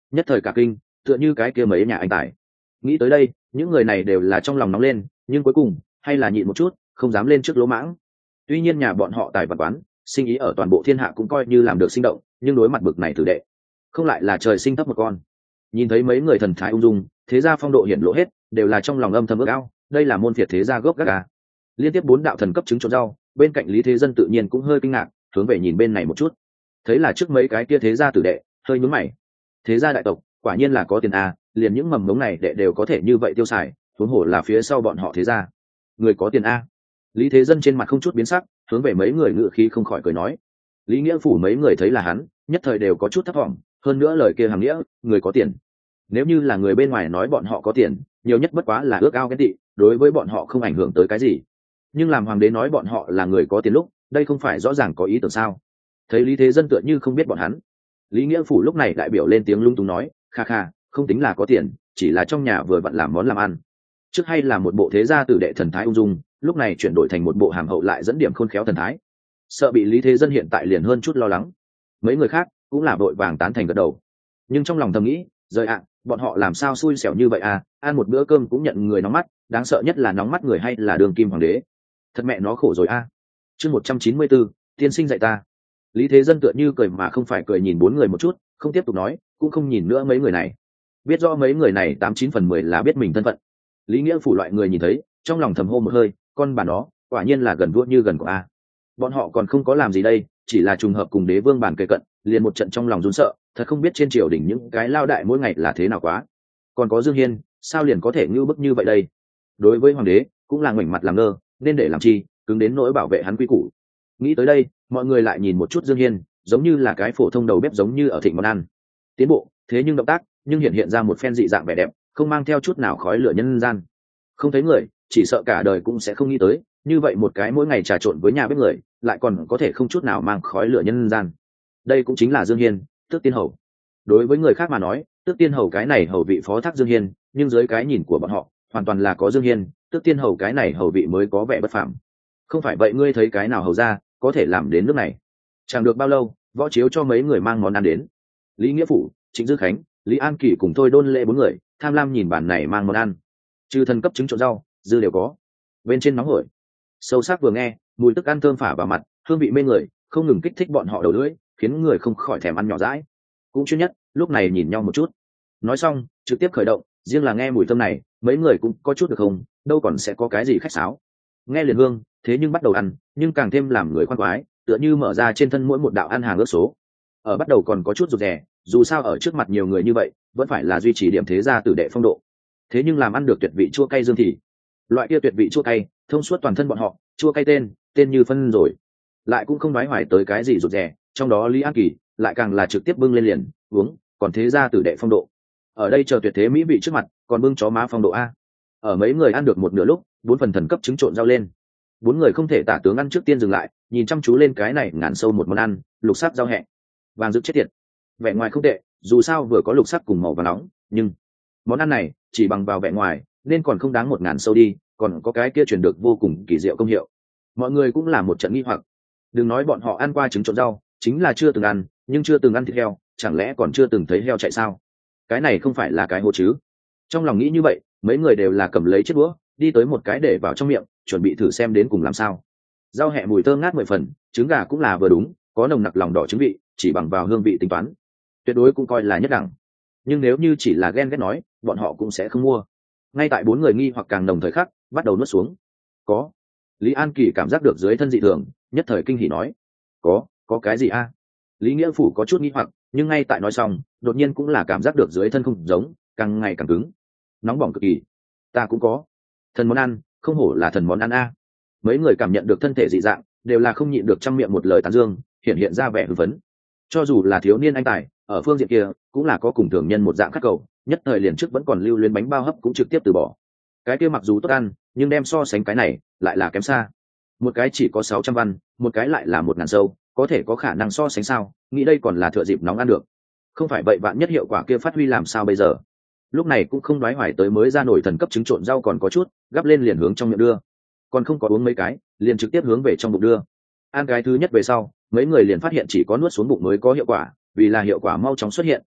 nhất thời cả kinh, tựa như cái kia mấy nhà anh tài. Nghĩ tới đây, những người này đều là trong lòng nóng lên, nhưng cuối cùng hay là nhịn một chút, không dám lên trước lỗ mãng. Tuy nhiên nhà bọn họ tài vật quán, sinh ý ở toàn bộ thiên hạ cũng coi như làm được sinh động, nhưng đối mặt bực này tử đệ, không lại là trời sinh thấp một con. Nhìn thấy mấy người thần thái ung dung, thế gia phong độ hiển lộ hết, đều là trong lòng âm thầm ước ao, đây là môn phiệt thế gia gốc gác à. Liên tiếp bốn đạo thần cấp trứng trộn rau, bên cạnh Lý Thế Dân tự nhiên cũng hơi kinh ngạc, hướng về nhìn bên này một chút. Thấy là trước mấy cái kia thế gia tử đệ, hơi nhướng mày. Thế gia đại tộc, quả nhiên là có tiền a, liền những mầm ngống này đệ đều có thể như vậy tiêu xài, huống hồ là phía sau bọn họ thế gia. Người có tiền a. Lý Thế Dân trên mặt không chút biến sắc, hướng về mấy người ngự khí không khỏi cười nói. Lý Nghĩa Phủ mấy người thấy là hắn, nhất thời đều có chút thấp vọng, hơn nữa lời kia hàm nghĩa, người có tiền. Nếu như là người bên ngoài nói bọn họ có tiền, nhiều nhất bất quá là ước ao ghen tị, đối với bọn họ không ảnh hưởng tới cái gì. Nhưng làm hoàng đế nói bọn họ là người có tiền lúc, đây không phải rõ ràng có ý tưởng sao? Thấy Lý Thế Dân tựa như không biết bọn hắn, Lý Nghĩa Phủ lúc này đại biểu lên tiếng lung tung nói, kha kha, không tính là có tiền, chỉ là trong nhà vừa vặn làm món làm ăn. Trước hay là một bộ thế gia tử đệ thần thái ung dung, lúc này chuyển đổi thành một bộ hàm hậu lại dẫn điểm khôn khéo thần thái, sợ bị Lý Thế Dân hiện tại liền hơn chút lo lắng. Mấy người khác cũng là vội vàng tán thành gật đầu, nhưng trong lòng thầm nghĩ, rời ạ, bọn họ làm sao xui xẻo như vậy à, ăn một bữa cơm cũng nhận người nóng mắt, đáng sợ nhất là nóng mắt người hay là đường kim hoàng đế. Thật mẹ nó khổ rồi a. À. Chương một trăm chín mươi bốn, tiên sinh dạy ta. Lý Thế Dân tựa như cười mà không phải cười nhìn bốn người một chút, không tiếp tục nói, cũng không nhìn nữa mấy người này. Biết rõ mấy người này tám chín phần mười là biết mình thân phận. Lý Nghĩa Phủ loại người nhìn thấy, trong lòng thầm hô một hơi, con bà nó, quả nhiên là gần vua như gần của a. Bọn họ còn không có làm gì đây, chỉ là trùng hợp cùng đế vương bàn kề cận, liền một trận trong lòng run sợ, thật không biết trên triều đình những cái lao đại mỗi ngày là thế nào quá. Còn có Dương Hiên, sao liền có thể ngưu bức như vậy đây? Đối với hoàng đế, cũng là ngoảnh mặt làm ngơ, nên để làm chi, cứng đến nỗi bảo vệ hắn quy củ. Nghĩ tới đây, mọi người lại nhìn một chút Dương Hiên, giống như là cái phổ thông đầu bếp giống như ở thịnh món ăn. Tiến bộ, thế nhưng động tác, nhưng hiện hiện ra một phen dị dạng vẻ đẹp, không mang theo chút nào khói lửa nhân gian. Không thấy người, chỉ sợ cả đời cũng sẽ không nghĩ tới, như vậy một cái mỗi ngày trà trộn với nhà bếp người, lại còn có thể không chút nào mang khói lửa nhân gian. Đây cũng chính là Dương Hiên, Tước Tiên Hầu. Đối với người khác mà nói, Tước Tiên Hầu cái này hầu vị phó thác Dương Hiên, nhưng dưới cái nhìn của bọn họ, hoàn toàn là có Dương Hiên, Tước Tiên Hầu cái này hầu vị mới có vẻ bất phàm. Không phải vậy ngươi thấy cái nào hầu ra có thể làm đến nước này? Chẳng được bao lâu, võ chiếu cho mấy người mang món ăn đến. Lý Nghĩa Phủ, Trịnh Dư Khánh, Lý An Kỳ cùng Thôi Đôn Lễ bốn người, tham lam nhìn bàn này mang món ăn. Trừ thần cấp trứng trộn rau, dư đều có. Bên trên nóng hổi, sâu sắc vừa nghe, mùi thức ăn thơm phả vào mặt, hương vị mê người, không ngừng kích thích bọn họ đầu lưỡi, khiến người không khỏi thèm ăn nhỏ dãi. Cũng chuyên nhất, lúc này nhìn nhau một chút. Nói xong, trực tiếp khởi động, riêng là nghe mùi thơm này, mấy người cũng có chút được không, đâu còn sẽ có cái gì khách sáo. Nghe liền hương, thế nhưng bắt đầu ăn, nhưng càng thêm làm người khoan khoái, tựa như mở ra trên thân mỗi một đạo ăn hàng ước số. Ở bắt đầu còn có chút rụt rè, dù sao ở trước mặt nhiều người như vậy, vẫn phải là duy trì điểm thế gia tử đệ phong độ. Thế nhưng làm ăn được tuyệt vị chua cay dương thì, loại kia tuyệt vị chua cay, thông suốt toàn thân bọn họ, chua cay tên, tên như phân rồi. Lại cũng không nói hoài tới cái gì rụt rè, trong đó Lý An Kỳ lại càng là trực tiếp bưng lên liền, uống, còn thế gia tử đệ phong độ. Ở đây chờ tuyệt thế mỹ vị trước mặt, còn bưng chó má phong độ a. Ở mấy người ăn được một nửa lúc, bốn phần thần cấp trứng trộn rau lên. Bốn người không thể tả tướng ăn trước tiên dừng lại, nhìn chăm chú lên cái này ngàn sâu một món ăn, lục sắc rau hẹ, vàng rực chết tiệt. Vẻ ngoài không tệ, dù sao vừa có lục sắc cùng màu vàng nóng, nhưng món ăn này chỉ bằng vào vẻ ngoài, nên còn không đáng một ngàn sâu đi, còn có cái kia truyền được vô cùng kỳ diệu công hiệu. Mọi người cũng là một trận nghi hoặc. Đừng nói bọn họ ăn qua trứng trộn rau, chính là chưa từng ăn, nhưng chưa từng ăn thịt heo, chẳng lẽ còn chưa từng thấy heo chạy sao? Cái này không phải là cái hố chứ? Trong lòng nghĩ như vậy, mấy người đều là cầm lấy chiếc đũa, đi tới một cái để vào trong miệng, chuẩn bị thử xem đến cùng làm sao. Rau hẹ mùi thơm ngát mười phần, trứng gà cũng là vừa đúng, có nồng nặc lòng đỏ trứng vị, chỉ bằng vào hương vị tính toán, tuyệt đối cũng coi là nhất đẳng. Nhưng nếu như chỉ là ghen ghét nói, bọn họ cũng sẽ không mua. Ngay tại bốn người nghi hoặc càng nồng thời khắc, bắt đầu nuốt xuống. Có. Lý An Kỳ cảm giác được dưới thân dị thường, nhất thời kinh hỉ nói, có, có cái gì a? Lý Nghĩa Phủ có chút nghi hoặc, nhưng ngay tại nói xong, đột nhiên cũng là cảm giác được dưới thân không giống, càng ngày càng cứng, nóng bỏng cực kỳ. Ta cũng có. Thần món ăn, không hổ là thần món ăn a. Mấy người cảm nhận được thân thể dị dạng, đều là không nhịn được trăm miệng một lời tán dương, hiện hiện ra vẻ hưng phấn. Cho dù là thiếu niên anh tài, ở phương diện kia cũng là có cùng thường nhân một dạng khắc cầu, nhất thời liền trước vẫn còn lưu luyến bánh bao hấp cũng trực tiếp từ bỏ. Cái kia mặc dù tốt ăn, nhưng đem so sánh cái này lại là kém xa. Một cái chỉ có sáu trăm văn, một cái lại là một ngàn sâu, có thể có khả năng so sánh sao? Nghĩ đây còn là thừa dịp nóng ăn được. Không phải vậy bạn nhất hiệu quả kia phát huy làm sao bây giờ? Lúc này cũng không đoái hoài tới mới ra nổi thần cấp trứng trộn rau còn có chút, gắp lên liền hướng trong miệng đưa. Còn không có uống mấy cái, liền trực tiếp hướng về trong bụng đưa. Ăn cái thứ nhất về sau, mấy người liền phát hiện chỉ có nuốt xuống bụng mới có hiệu quả, vì là hiệu quả mau chóng xuất hiện,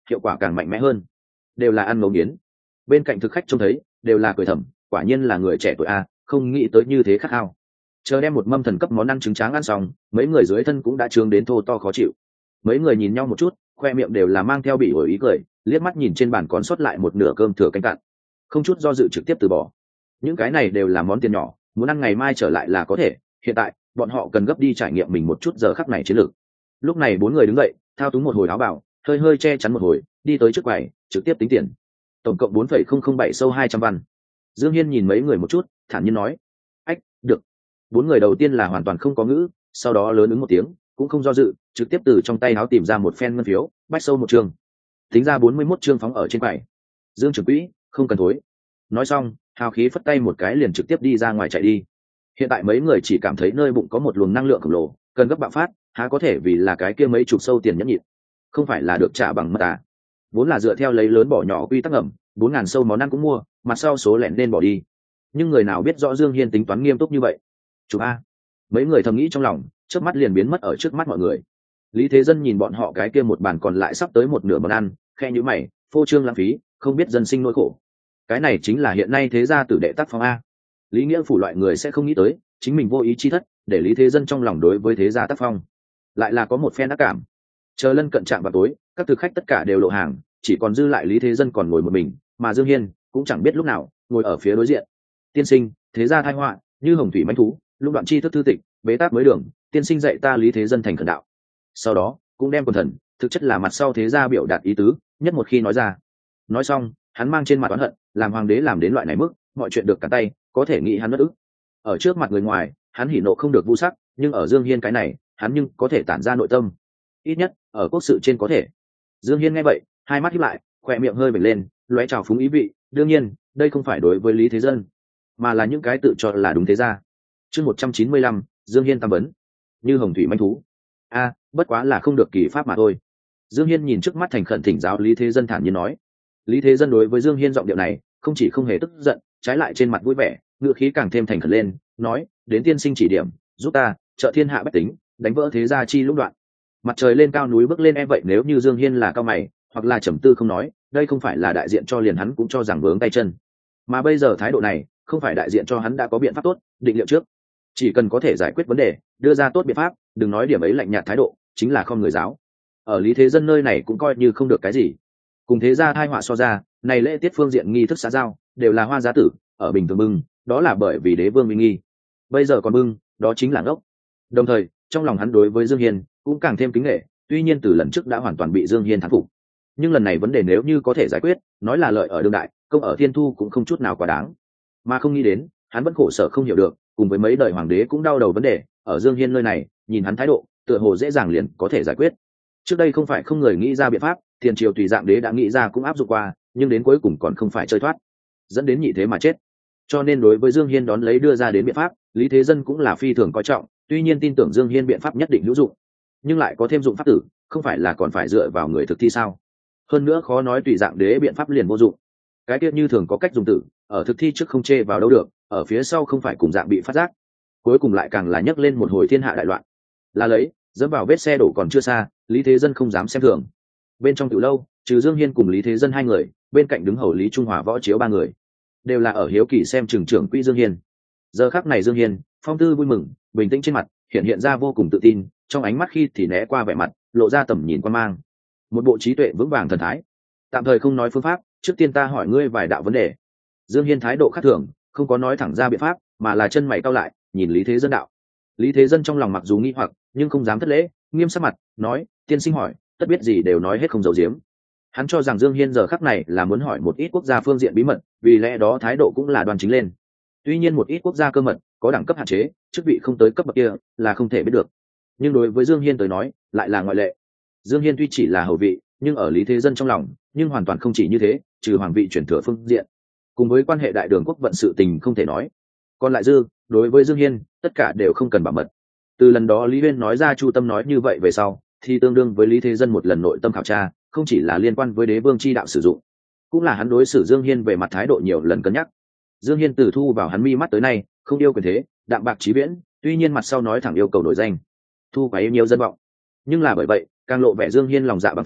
hiệu quả càng mạnh mẽ hơn. Đều là ăn ngấu nghiến. Bên cạnh thực khách trông thấy đều là cười thầm, quả nhiên là người trẻ tuổi a, không nghĩ tới như thế khát khao. Chờ đem một mâm thần cấp món ăn trứng tráng ăn xong, mấy người dưới thân cũng đã trướng đến thô to khó chịu. Mấy người nhìn nhau một chút, khoe miệng đều là mang theo bị ổi ý cười, liếc mắt nhìn trên bàn còn sót lại một nửa cơm thừa canh cạn, không chút do dự trực tiếp từ bỏ. Những cái này đều là món tiền nhỏ, muốn ăn ngày mai trở lại là có thể, hiện tại bọn họ cần gấp đi trải nghiệm mình một chút giờ khắc này chiến lược. Lúc này bốn người đứng dậy, thao túng một hồi áo bào, hơi hơi che chắn một hồi, đi tới trước quầy trực tiếp tính tiền. Tổng cộng bốn phẩy không không bảy sâu hai trăm văn. Dương Hiên nhìn mấy người một chút, thản nhiên nói: ách, được. Bốn người đầu tiên là hoàn toàn không có ngữ, sau đó lớn ứng một tiếng, cũng không do dự, trực tiếp từ trong tay áo tìm ra một phen ngân phiếu, bách sâu một trường, tính ra bốn mươi mốt chương phóng ở trên quầy. Dương trưởng quỹ, không cần thối. Nói xong, hào khí phất tay một cái liền trực tiếp đi ra ngoài chạy đi. Hiện tại mấy người chỉ cảm thấy nơi bụng có một luồng năng lượng khổng lồ cần gấp bạo phát, há có thể vì là cái kia mấy chục sâu tiền nhẫn nhịn, không phải là được trả bằng mất à. Vốn là dựa theo lấy lớn bỏ nhỏ quy tắc ẩm, bốn ngàn sâu món ăn cũng mua, mặt sau số lẹn nên bỏ đi. Nhưng người nào biết rõ Dương Hiên tính toán nghiêm túc như vậy. Chủ a, mấy người thầm nghĩ trong lòng, chớp mắt liền biến mất ở trước mắt mọi người. Lý Thế Dân nhìn bọn họ cái kia một bàn còn lại sắp tới một nửa món ăn, khe nhíu mày, phô trương lãng phí, không biết dân sinh nỗi khổ. Cái này chính là hiện nay thế gia tử đệ tác phong a. Lý Nghĩa phủ loại người sẽ không nghĩ tới, chính mình vô ý chi thất, để Lý Thế Dân trong lòng đối với thế gia tác phong lại là có một phen ác cảm. Chờ lân cận trạm vào tối, các thực khách tất cả đều lộ hàng, chỉ còn dư lại Lý Thế Dân còn ngồi một mình, mà Dương Hiên cũng chẳng biết lúc nào ngồi ở phía đối diện. Tiên sinh, thế gia tai họa, như hồng thủy mãnh thú, lũng đoạn chi thức thư tịch, bế tắc mới đường, tiên sinh dạy ta Lý Thế Dân thành khẩn đạo. Sau đó cũng đem quần thần, thực chất là mặt sau thế gia biểu đạt ý tứ, nhất một khi nói ra. Nói xong, hắn mang trên mặt oán hận, làm hoàng đế làm đến loại này mức, mọi chuyện được cả tay, có thể nghĩ hắn bất ức. Ở trước mặt người ngoài, hắn hỉ nộ không được vu sắc, nhưng ở Dương Hiên cái này, hắn nhưng có thể tản ra nội tâm. Ít nhất, ở quốc sự trên có thể. Dương Hiên nghe vậy, hai mắt híp lại, khóe miệng hơi vểnh lên, lóe trào phúng ý vị, đương nhiên, đây không phải đối với Lý Thế Dân, mà là những cái tự cho là đúng thế gia. Chương một trăm chín mươi lăm, Dương Hiên tam vấn. Như hồng thủy manh thú. A, bất quá là không được kỳ pháp mà thôi. Dương Hiên nhìn trước mắt thành khẩn thỉnh giáo Lý Thế Dân thản nhiên nói. Lý Thế Dân đối với Dương Hiên giọng điệu này, không chỉ không hề tức giận, trái lại trên mặt vui vẻ, ngựa khí càng thêm thành khẩn lên, nói: đến tiên sinh chỉ điểm, giúp ta trợ thiên hạ bách tính, đánh vỡ thế gia chi lũng đoạn. Mặt trời lên cao núi bước lên em vậy, nếu như Dương Hiên là cao mày, hoặc là trầm tư không nói, đây không phải là đại diện cho liền hắn cũng cho rằng vướng tay chân, mà bây giờ thái độ này không phải đại diện cho hắn đã có biện pháp tốt, định liệu trước, chỉ cần có thể giải quyết vấn đề, đưa ra tốt biện pháp, đừng nói điểm ấy lạnh nhạt thái độ, chính là không người giáo. Ở Lý Thế Dân nơi này cũng coi như không được cái gì. Cùng thế gia thai họa so ra, này lễ tiết phương diện nghi thức xã giao đều là hoa giá tử, ở bình thường bưng, đó là bởi vì đế vương uy nghi. Bây giờ còn bưng, đó chính là ngốc. Đồng thời, trong lòng hắn đối với Dương Hiên cũng càng thêm kính nể, tuy nhiên từ lần trước đã hoàn toàn bị Dương Hiên thắng phục, nhưng lần này vấn đề nếu như có thể giải quyết, nói là lợi ở đương đại, công ở thiên thu cũng không chút nào quá đáng. Mà không nghĩ đến, hắn vẫn khổ sở không hiểu được, cùng với mấy đời hoàng đế cũng đau đầu vấn đề, ở Dương Hiên nơi này, nhìn hắn thái độ, tựa hồ dễ dàng liền có thể giải quyết. Trước đây không phải không người nghĩ ra biện pháp, tiền triều tùy dạng đế đã nghĩ ra cũng áp dụng qua, nhưng đến cuối cùng còn không phải chơi thoát, dẫn đến nhị thế mà chết. Cho nên đối với Dương Hiên đón lấy đưa ra đến biện pháp, Lý Thế Dân cũng là phi thường coi trọng, tuy nhiên tin tưởng Dương Hiên biện pháp nhất định hữu dụng, nhưng lại có thêm dụng pháp tử, không phải là còn phải dựa vào người thực thi sao? Hơn nữa khó nói tùy dạng đế biện pháp liền vô dụng, cái tiết như thường có cách dùng tử, ở thực thi trước không chê vào đâu được, ở phía sau không phải cùng dạng bị phát giác, cuối cùng lại càng là nhấc lên một hồi thiên hạ đại loạn. Là lấy dẫm vào vết xe đổ còn chưa xa, Lý Thế Dân không dám xem thường. Bên trong tiểu lâu, trừ Dương Hiên cùng Lý Thế Dân hai người, bên cạnh đứng hầu Lý Trung Hòa Võ Chiếu ba người, đều là ở hiếu kỳ xem trường trưởng quỹ Dương Hiên. Giờ khắc này Dương Hiên phong tư vui mừng, bình tĩnh trên mặt hiện hiện ra vô cùng tự tin, trong ánh mắt khi thì né qua vẻ mặt, lộ ra tầm nhìn quan mang, một bộ trí tuệ vững vàng thần thái. Tạm thời không nói phương pháp, trước tiên ta hỏi ngươi vài đạo vấn đề. Dương Hiên thái độ khác thường, không có nói thẳng ra biện pháp, mà là chân mày cau lại, nhìn Lý Thế Dân đạo. Lý Thế Dân trong lòng mặc dù nghi hoặc, nhưng không dám thất lễ, nghiêm sắc mặt nói: tiên sinh hỏi, tất biết gì đều nói hết không giấu giếm. Hắn cho rằng Dương Hiên giờ khắc này là muốn hỏi một ít quốc gia phương diện bí mật, vì lẽ đó thái độ cũng là đoan chính lên. Tuy nhiên một ít quốc gia cơ mật có đẳng cấp hạn chế, chức vị không tới cấp bậc kia là không thể biết được, nhưng đối với Dương Hiên tới nói lại là ngoại lệ. Dương Hiên tuy chỉ là hầu vị, nhưng ở Lý Thế Dân trong lòng nhưng hoàn toàn không chỉ như thế, trừ hoàng vị chuyển thừa phương diện, cùng với quan hệ đại đường quốc vận sự tình không thể nói. Còn lại dư, đối với Dương Hiên tất cả đều không cần bảo mật. Từ lần đó Lý Uyên nói ra Chu Tâm nói như vậy về sau, thì tương đương với Lý Thế Dân một lần nội tâm khảo tra, không chỉ là liên quan với đế vương chi đạo sử dụng, cũng là hắn đối xử Dương Hiên về mặt thái độ nhiều lần cân nhắc. Dương Hiên từ thu vào hắn mi mắt tới nay không yêu quyền thế, đạm bạc chí viễn, tuy nhiên mặt sau nói thẳng yêu cầu nổi danh, thu phải yêu nhiều dân vọng, nhưng là bởi vậy càng lộ vẻ Dương Hiên lòng dạ bằng thẳng,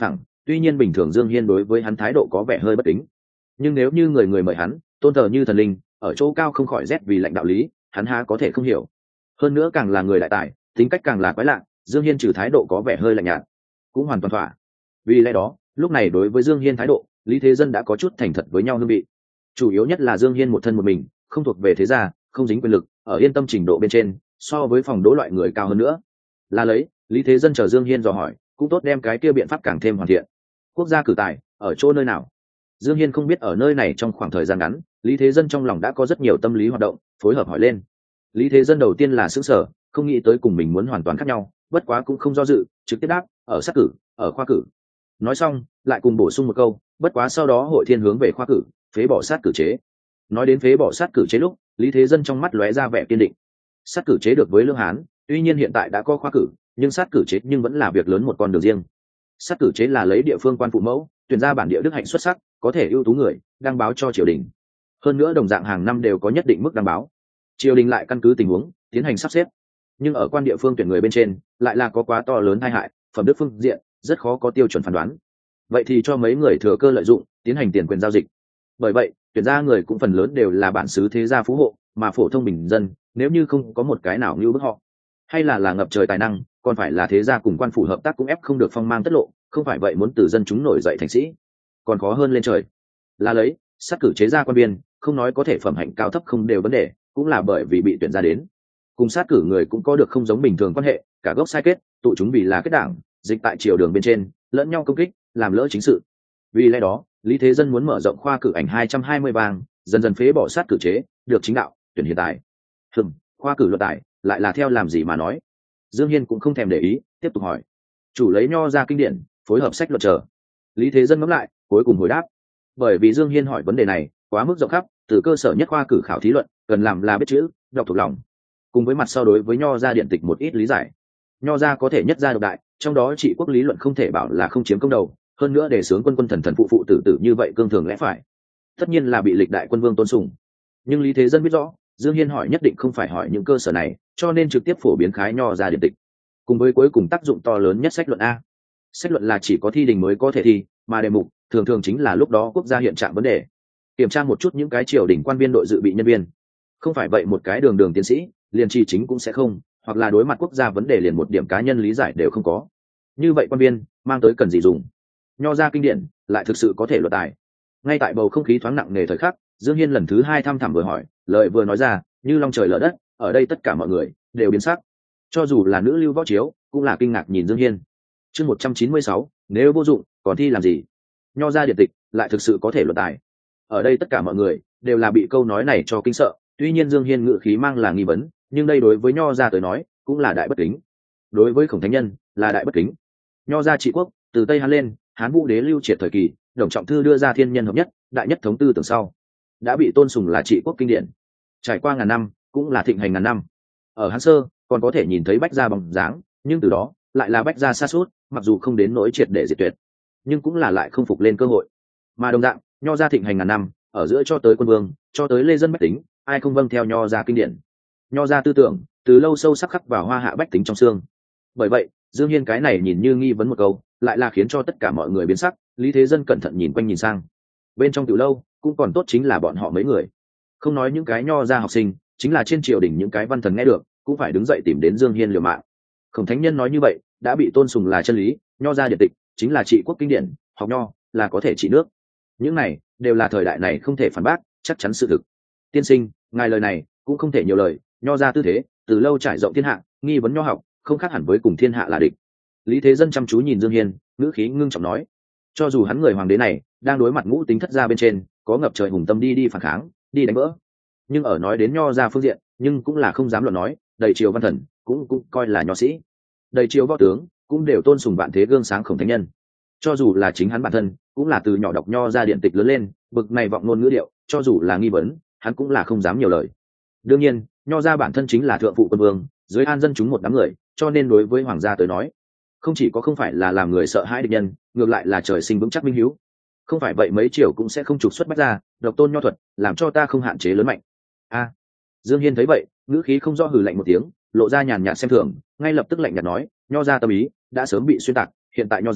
tuy nhiên bình thường Dương Hiên đối với hắn thái độ có vẻ hơi bất kính, nhưng nếu như người người mời hắn tôn thờ như thần linh, ở chỗ cao không khỏi rét vì lạnh đạo lý, hắn há có thể không hiểu. Hơn nữa càng là người đại tài, tính cách càng là quái lạ, Dương Hiên trừ thái độ có vẻ hơi lạnh nhạt cũng hoàn toàn thỏa. Vì lẽ đó lúc này đối với Dương Hiên thái độ, Lý Thế Dân đã có chút thành thật với nhau hương vị. Chủ yếu nhất là Dương Hiên một thân một mình, không thuộc về thế gia, không dính quyền lực, ở yên tâm trình độ bên trên so với phòng đỗ loại người cao hơn nữa. Là lấy Lý Thế Dân chờ Dương Hiên dò hỏi, cũng tốt đem cái kia biện pháp càng thêm hoàn thiện. Quốc gia cử tài ở chỗ nơi nào? Dương Hiên không biết ở nơi này trong khoảng thời gian ngắn, Lý Thế Dân trong lòng đã có rất nhiều tâm lý hoạt động, phối hợp hỏi lên. Lý Thế Dân đầu tiên là sững sờ, không nghĩ tới cùng mình muốn hoàn toàn khác nhau, bất quá cũng không do dự, trực tiếp đáp, ở sát cử, ở khoa cử. Nói xong, lại cùng bổ sung một câu, bất quá sau đó hội thiên hướng về khoa cử, phế bỏ sát cử chế. Nói đến phế bỏ sát cử chế lúc, Lý Thế Dân trong mắt lóe ra vẻ kiên định. Sát cử chế được với Lương Hán, tuy nhiên hiện tại đã có khoa cử, nhưng sát cử chế nhưng vẫn là việc lớn một con đường riêng. Sát cử chế là lấy địa phương quan phụ mẫu, tuyển ra bản địa đức hạnh xuất sắc, có thể ưu tú người, đăng báo cho triều đình. Hơn nữa đồng dạng hàng năm đều có nhất định mức đăng báo. Triều đình lại căn cứ tình huống tiến hành sắp xếp. Nhưng ở quan địa phương tuyển người bên trên, lại là có quá to lớn tai hại, phẩm đức phương diện rất khó có tiêu chuẩn phán đoán. Vậy thì cho mấy người thừa cơ lợi dụng, tiến hành tiền quyền giao dịch. Bởi vậy, tuyển ra người cũng phần lớn đều là bản xứ thế gia phú hộ, mà phổ thông bình dân, nếu như không có một cái nào như bức họ, hay là là ngập trời tài năng, còn phải là thế gia cùng quan phủ hợp tác cũng ép không được phong mang tất lộ, không phải vậy muốn từ dân chúng nổi dậy thành sĩ, còn khó hơn lên trời. Là lấy sát cử chế ra quan viên, không nói có thể phẩm hạnh cao thấp không đều vấn đề, cũng là bởi vì bị tuyển ra đến, cùng sát cử người cũng có được không giống bình thường quan hệ, cả gốc sai kết, tụ chúng vì là kết đảng, dịch tại triều đường bên trên, lẫn nhau công kích, làm lỡ chính sự. Vì lẽ đó, Lý Thế Dân muốn mở rộng khoa cử ảnh hai trăm hai mươi vàng, dần dần phế bỏ sát cử chế, được chính đạo, tuyển hiện tại. Hừm, khoa cử luận tài, lại là theo làm gì mà nói? Dương Hiên cũng không thèm để ý, tiếp tục hỏi. Chủ lấy nho ra kinh điển, phối hợp sách luận trở. Lý Thế Dân ngẫm lại, cuối cùng hồi đáp. Bởi vì Dương Hiên hỏi vấn đề này quá mức rộng khắp, từ cơ sở nhất khoa cử khảo thí luận, cần làm là biết chữ, đọc thuộc lòng, cùng với mặt sau đối với nho ra điện tịch một ít lý giải. Nho ra có thể nhất gia độc đại, trong đó trị quốc lý luận không thể bảo là không chiếm công đầu, hơn nữa đề xướng quân quân thần thần phụ phụ tử tử như vậy cương thường lẽ phải, tất nhiên là bị lịch đại quân vương tôn sùng. Nhưng Lý Thế Dân biết rõ, Dương Hiên hỏi nhất định không phải hỏi những cơ sở này, cho nên trực tiếp phổ biến khái nho ra điện tịch, cùng với cuối cùng tác dụng to lớn nhất sách luận a. Sách luận là chỉ có thi đình mới có thể thi, mà đề mục thường thường chính là lúc đó quốc gia hiện trạng vấn đề, kiểm tra một chút những cái triều đình quan viên đội dự bị nhân viên. Không phải vậy một cái đường đường tiến sĩ liền tri chính cũng sẽ không, hoặc là đối mặt quốc gia vấn đề liền một điểm cá nhân lý giải đều không có. Như vậy quan viên mang tới cần gì dùng? Nho ra kinh điển lại thực sự có thể luận tài. Ngay tại bầu không khí thoáng nặng nề thời khắc, Dương Hiên lần thứ hai thăm thẳm vừa hỏi, lời vừa nói ra như long trời lở đất, ở đây tất cả mọi người đều biến sắc, cho dù là nữ lưu võ chiếu cũng là kinh ngạc nhìn Dương Hiên. Chương một trăm chín mươi sáu, nếu vô dụng còn thi làm gì? Nho ra điện tịch lại thực sự có thể luận tài. Ở đây tất cả mọi người đều là bị câu nói này cho kinh sợ. Tuy nhiên Dương Hiên ngự khí mang là nghi vấn, nhưng đây đối với nho ra tới nói cũng là đại bất kính. Đối với Khổng Thánh Nhân là đại bất kính. Nho ra trị quốc từ Tây Hán lên, Hán Vũ Đế lưu triệt thời kỳ, Đồng Trọng Thư đưa ra thiên nhân hợp nhất, đại nhất thống tư tưởng sau, đã bị tôn sùng là trị quốc kinh điển. Trải qua ngàn năm cũng là thịnh hành ngàn năm. Ở Hán Sơ còn có thể nhìn thấy bách gia bóng dáng, nhưng từ đó lại là bách gia sa sút, mặc dù không đến nỗi triệt để diệt tuyệt, nhưng cũng là lại không phục lên cơ hội. Mà đồng dạng nho ra thịnh hành ngàn năm, ở giữa cho tới quân vương, cho tới lê dân bách tính, ai không vâng theo nho ra kinh điển. Nho ra tư tưởng từ lâu sâu sắc khắc vào hoa hạ bách tính trong xương. Bởi vậy Dương Hiên cái này nhìn như nghi vấn một câu, lại là khiến cho tất cả mọi người biến sắc. Lý Thế Dân cẩn thận nhìn quanh nhìn sang, bên trong tiểu lâu cũng còn tốt chính là bọn họ mấy người, không nói những cái nho ra học sinh, chính là trên triều đình những cái văn thần nghe được cũng phải đứng dậy tìm đến Dương Hiên liều mạng. Khổng Thánh Nhân nói như vậy đã bị tôn sùng là chân lý, nho ra điện tịch chính là trị quốc kinh điển, học nho là có thể trị nước, những này đều là thời đại này không thể phản bác, chắc chắn sự thực. Tiên sinh, ngài lời này cũng không thể nhiều lời, nho ra tư thế từ lâu trải rộng thiên hạ, nghi vấn nho học không khác hẳn với cùng thiên hạ là địch. Lý Thế Dân chăm chú nhìn Dương Hiên, ngữ khí ngưng trọng nói, cho dù hắn người hoàng đế này đang đối mặt ngũ tính thất gia bên trên, có ngập trời hùng tâm đi đi phản kháng, đi đánh vỡ, nhưng ở nói đến nho ra phương diện, nhưng cũng là không dám luận nói, đầy triều văn thần cũng cũng coi là nho sĩ, đầy triều võ tướng cũng đều tôn sùng vạn thế gương sáng Khổng Thánh Nhân. Cho dù là chính hắn bản thân cũng là từ nhỏ đọc nho ra điện tịch lớn lên, bực này vọng ngôn ngữ điệu, cho dù là nghi vấn, hắn cũng là không dám nhiều lời. Đương nhiên nho ra bản thân chính là thượng phụ quân vương, dưới an dân chúng một đám người, cho nên đối với hoàng gia tới nói, không chỉ có không phải là làm người sợ hãi địch nhân, ngược lại là trời sinh vững chắc minh hiếu. Không phải vậy mấy triều cũng sẽ không trục xuất bách ra, độc tôn nho thuật, làm cho ta không hạn chế lớn mạnh. A. Dương Hiên thấy vậy, ngữ khí không rõ hừ lạnh một tiếng, lộ ra nhàn nhạt xem thường, ngay lập tức lạnh nhạt nói, nho ra tâm ý đã sớm bị xuyên tạc, hiện tại nho ra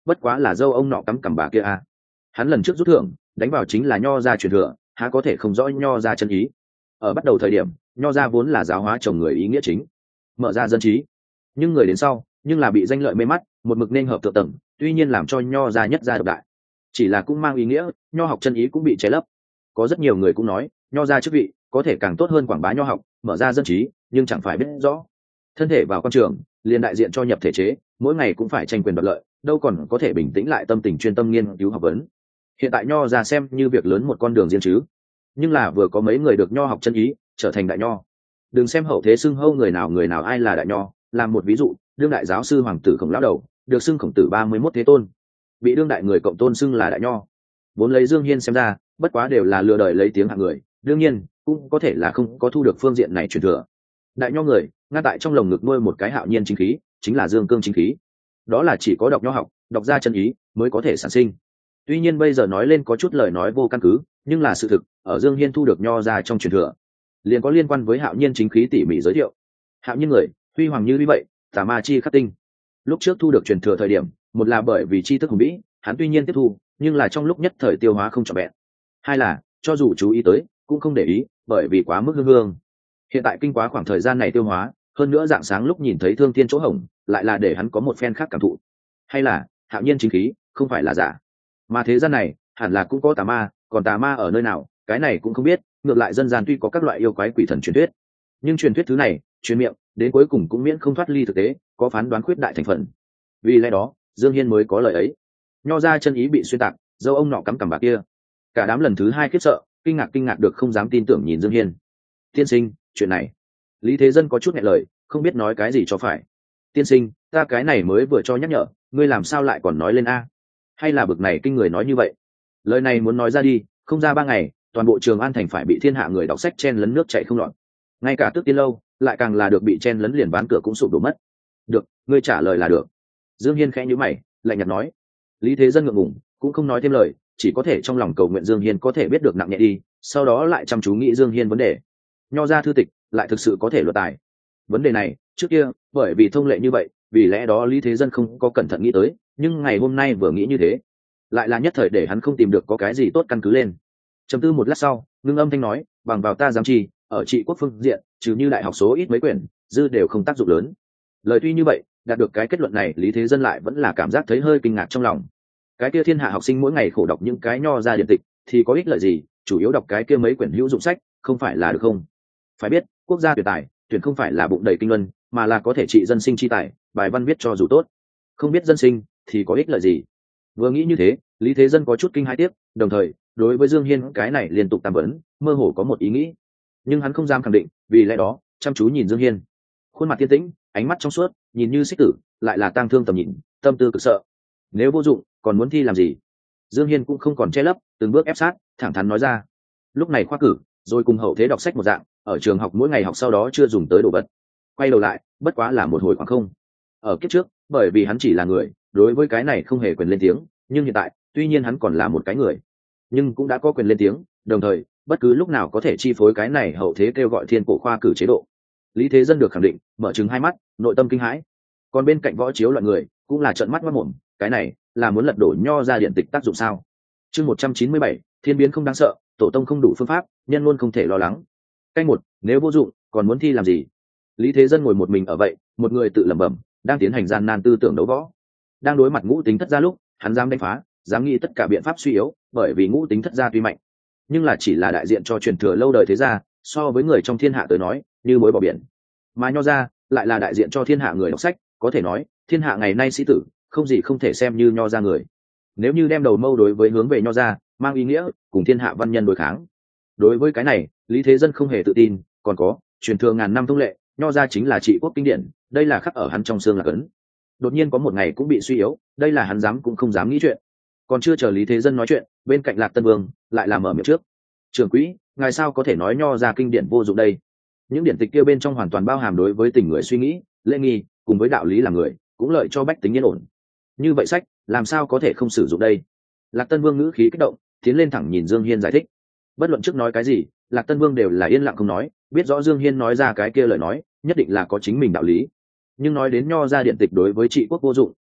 bất quá là dâu ông nọ cắm cằm bà kia à. Hắn lần trước rút thưởng đánh vào chính là nho ra truyền thừa, há có thể không rõ nho ra chân ý. Ở bắt đầu thời điểm nho ra vốn là giáo hóa chồng người ý nghĩa chính, mở ra dân trí, nhưng người đến sau nhưng là bị danh lợi mê mắt, một mực nên hợp thượng tầng, tuy nhiên làm cho nho ra nhất gia độc đại, chỉ là cũng mang ý nghĩa nho học chân ý cũng bị che lấp. Có rất nhiều người cũng nói nho ra chức vị có thể càng tốt hơn quảng bá nho học, mở ra dân trí, nhưng chẳng phải biết rõ thân thể vào con trường liền đại diện cho nhập thể chế, mỗi ngày cũng phải tranh quyền đoạt lợi, đâu còn có thể bình tĩnh lại tâm tình chuyên tâm nghiên cứu học vấn. Hiện tại nho ra xem như việc lớn một con đường riêng chứ, nhưng là vừa có mấy người được nho học chân ý trở thành đại nho. Đừng xem hậu thế xưng hâu người nào người nào ai là đại nho, làm một ví dụ, đương đại giáo sư hoàng tử Khổng lão đầu được xưng Khổng tử ba mươi mốt thế tôn, bị đương đại người cộng tôn xưng là đại nho. Vốn lấy Dương Hiên xem ra bất quá đều là lừa đời lấy tiếng hạng người, đương nhiên cũng có thể là không có thu được phương diện này truyền thừa. Đại nho người ngay tại trong lồng ngực nuôi một cái hạo nhiên chính khí, chính là dương cương chính khí, đó là chỉ có đọc nho học, đọc ra chân ý mới có thể sản sinh. Tuy nhiên bây giờ nói lên có chút lời nói vô căn cứ, nhưng là sự thực, ở Dương Hiên thu được nho ra trong truyền thừa liền có liên quan với hạo nhiên chính khí tỉ mỉ giới thiệu. Hạo nhiên người huy hoàng như vậy, tà ma chi khắc tinh. Lúc trước thu được truyền thừa thời điểm, một là bởi vì tri thức hùng vĩ, hắn tuy nhiên tiếp thu, nhưng là trong lúc nhất thời tiêu hóa không trọn vẹn. Hai là cho dù chú ý tới cũng không để ý, bởi vì quá mức hương hương. Hiện tại kinh quá khoảng thời gian này tiêu hóa, hơn nữa dạng sáng lúc nhìn thấy thương thiên chỗ hổng, lại là để hắn có một phen khác cảm thụ. Hay là hạo nhiên chính khí không phải là giả, mà thế gian này hẳn là cũng có tà ma, còn tà ma ở nơi nào, cái này cũng không biết. Ngược lại dân gian tuy có các loại yêu quái quỷ thần truyền thuyết, nhưng truyền thuyết thứ này truyền miệng đến cuối cùng cũng miễn không thoát ly thực tế, có phán đoán khuyết đại thành phần. Vì lẽ đó Dương Hiên mới có lời ấy. Nho ra chân ý bị xuyên tạc, dâu ông nọ cắm cằm bà kia. Cả đám lần thứ hai khiếp sợ, kinh ngạc kinh ngạc được không dám tin tưởng nhìn Dương Hiên. Tiên sinh, chuyện này Lý Thế Dân có chút nghẹn lời, không biết nói cái gì cho phải. Tiên sinh, ta cái này mới vừa cho nhắc nhở ngươi, làm sao lại còn nói lên a? Hay là bực này kinh người nói như vậy? Lời này muốn nói ra đi, không ra ba ngày toàn bộ Trường An thành phải bị thiên hạ người đọc sách chen lấn nước chảy không lọt. Ngay cả Tước Tiên lâu lại càng là được bị chen lấn, liền bán cửa cũng sụp đổ mất. Được, ngươi trả lời là được. Dương Hiên khẽ nhíu mày, lạnh nhạt nói. Lý Thế Dân ngượng ngùng, cũng không nói thêm lời, chỉ có thể trong lòng cầu nguyện Dương Hiên có thể biết được nặng nhẹ đi, sau đó lại chăm chú nghĩ Dương Hiên vấn đề. Nho ra thư tịch lại thực sự có thể luận tài. Vấn đề này trước kia bởi vì thông lệ như vậy, vì lẽ đó Lý Thế Dân không có cẩn thận nghĩ tới, nhưng ngày hôm nay vừa nghĩ như thế, lại là nhất thời để hắn không tìm được có cái gì tốt căn cứ lên. Trầm tư một lát sau, ngưng âm thanh nói, bằng vào ta giám trì, ở trị quốc phương diện trừ như đại học số ít mấy quyển, dư đều không tác dụng lớn. Lời tuy như vậy, đạt được cái kết luận này Lý Thế Dân lại vẫn là cảm giác thấy hơi kinh ngạc trong lòng. Cái kia thiên hạ học sinh mỗi ngày khổ đọc những cái nho ra điện tịch thì có ích lợi gì, chủ yếu đọc cái kia mấy quyển hữu dụng sách không phải là được không? Phải biết quốc gia tuyển tài tuyển không phải là bụng đầy kinh luân, mà là có thể trị dân sinh chi tài, bài văn viết cho dù tốt, không biết dân sinh thì có ích lợi gì. Vừa nghĩ như thế, Lý Thế Dân có chút kinh hãi tiếc, đồng thời đối với Dương Hiên cái này liên tục tam vấn, mơ hồ có một ý nghĩ, nhưng hắn không dám khẳng định, vì lẽ đó chăm chú nhìn Dương Hiên. Khuôn mặt tiên tĩnh, ánh mắt trong suốt, nhìn như xích tử, lại là tang thương tầm nhìn, tâm tư cực sợ. Nếu vô dụng còn muốn thi làm gì? Dương Hiên cũng không còn che lấp, từng bước ép sát, thẳng thắn nói ra. Lúc này khoa cử rồi cùng hậu thế đọc sách một dạng, ở trường học mỗi ngày học sau đó chưa dùng tới đồ vật, quay đầu lại bất quá là một hồi khoảng không. Ở kiếp trước bởi vì hắn chỉ là người, đối với cái này không hề quyền lên tiếng, nhưng hiện tại tuy nhiên hắn còn là một cái người, nhưng cũng đã có quyền lên tiếng, đồng thời bất cứ lúc nào có thể chi phối cái này hậu thế kêu gọi thiên cổ khoa cử chế độ. Lý Thế Dân được khẳng định, mở trừng hai mắt, nội tâm kinh hãi. Còn bên cạnh võ chiếu loại người cũng là trợn mắt mắt mồm, cái này là muốn lật đổ nho ra điện tịch tác dụng sao? Chương một trăm chín mươi bảy, thiên biến không đáng sợ, tổ tông không đủ phương pháp, nhân luôn không thể lo lắng. Canh một, nếu vô dụng còn muốn thi làm gì? Lý Thế Dân ngồi một mình ở vậy, một người tự lẩm bẩm, đang tiến hành gian nan tư tưởng đấu võ. Đang đối mặt ngũ tính thất gia lúc, hắn dám đánh phá, dám nghĩ tất cả biện pháp suy yếu, bởi vì ngũ tính thất gia tuy mạnh, nhưng là chỉ là đại diện cho truyền thừa lâu đời thế gia, so với người trong thiên hạ tới nói như muối bỏ biển. Mà nho gia lại là đại diện cho thiên hạ người đọc sách, có thể nói thiên hạ ngày nay sĩ tử không gì không thể xem như nho gia người. Nếu như đem đầu mâu đối với hướng về nho gia, mang ý nghĩa cùng thiên hạ văn nhân đối kháng. Đối với cái này Lý Thế Dân không hề tự tin, còn có truyền thừa ngàn năm thông lệ, nho gia chính là trị quốc kinh điển, đây là khắc ở hắn trong xương là cấn. Đột nhiên có một ngày cũng bị suy yếu, đây là hắn dám cũng không dám nghĩ chuyện. Còn chưa chờ Lý Thế Dân nói chuyện, bên cạnh Lạc Tân Vương lại làm mở miệng trước. Trưởng quỹ, ngài sao có thể nói nho gia kinh điển vô dụng đây? Những điển tịch kia bên trong hoàn toàn bao hàm đối với tình người suy nghĩ, lễ nghi cùng với đạo lý làm người, cũng lợi cho bách tính yên ổn. Như vậy sách làm sao có thể không sử dụng đây? Lạc Tân Vương ngữ khí kích động, tiến lên thẳng nhìn Dương Hiên giải thích. Bất luận trước nói cái gì, Lạc Tân Vương đều là yên lặng không nói, biết rõ Dương Hiên nói ra cái kia lời nói nhất định là có chính mình đạo lý. Nhưng nói đến nho gia điện tịch đối với trị quốc vô dụng,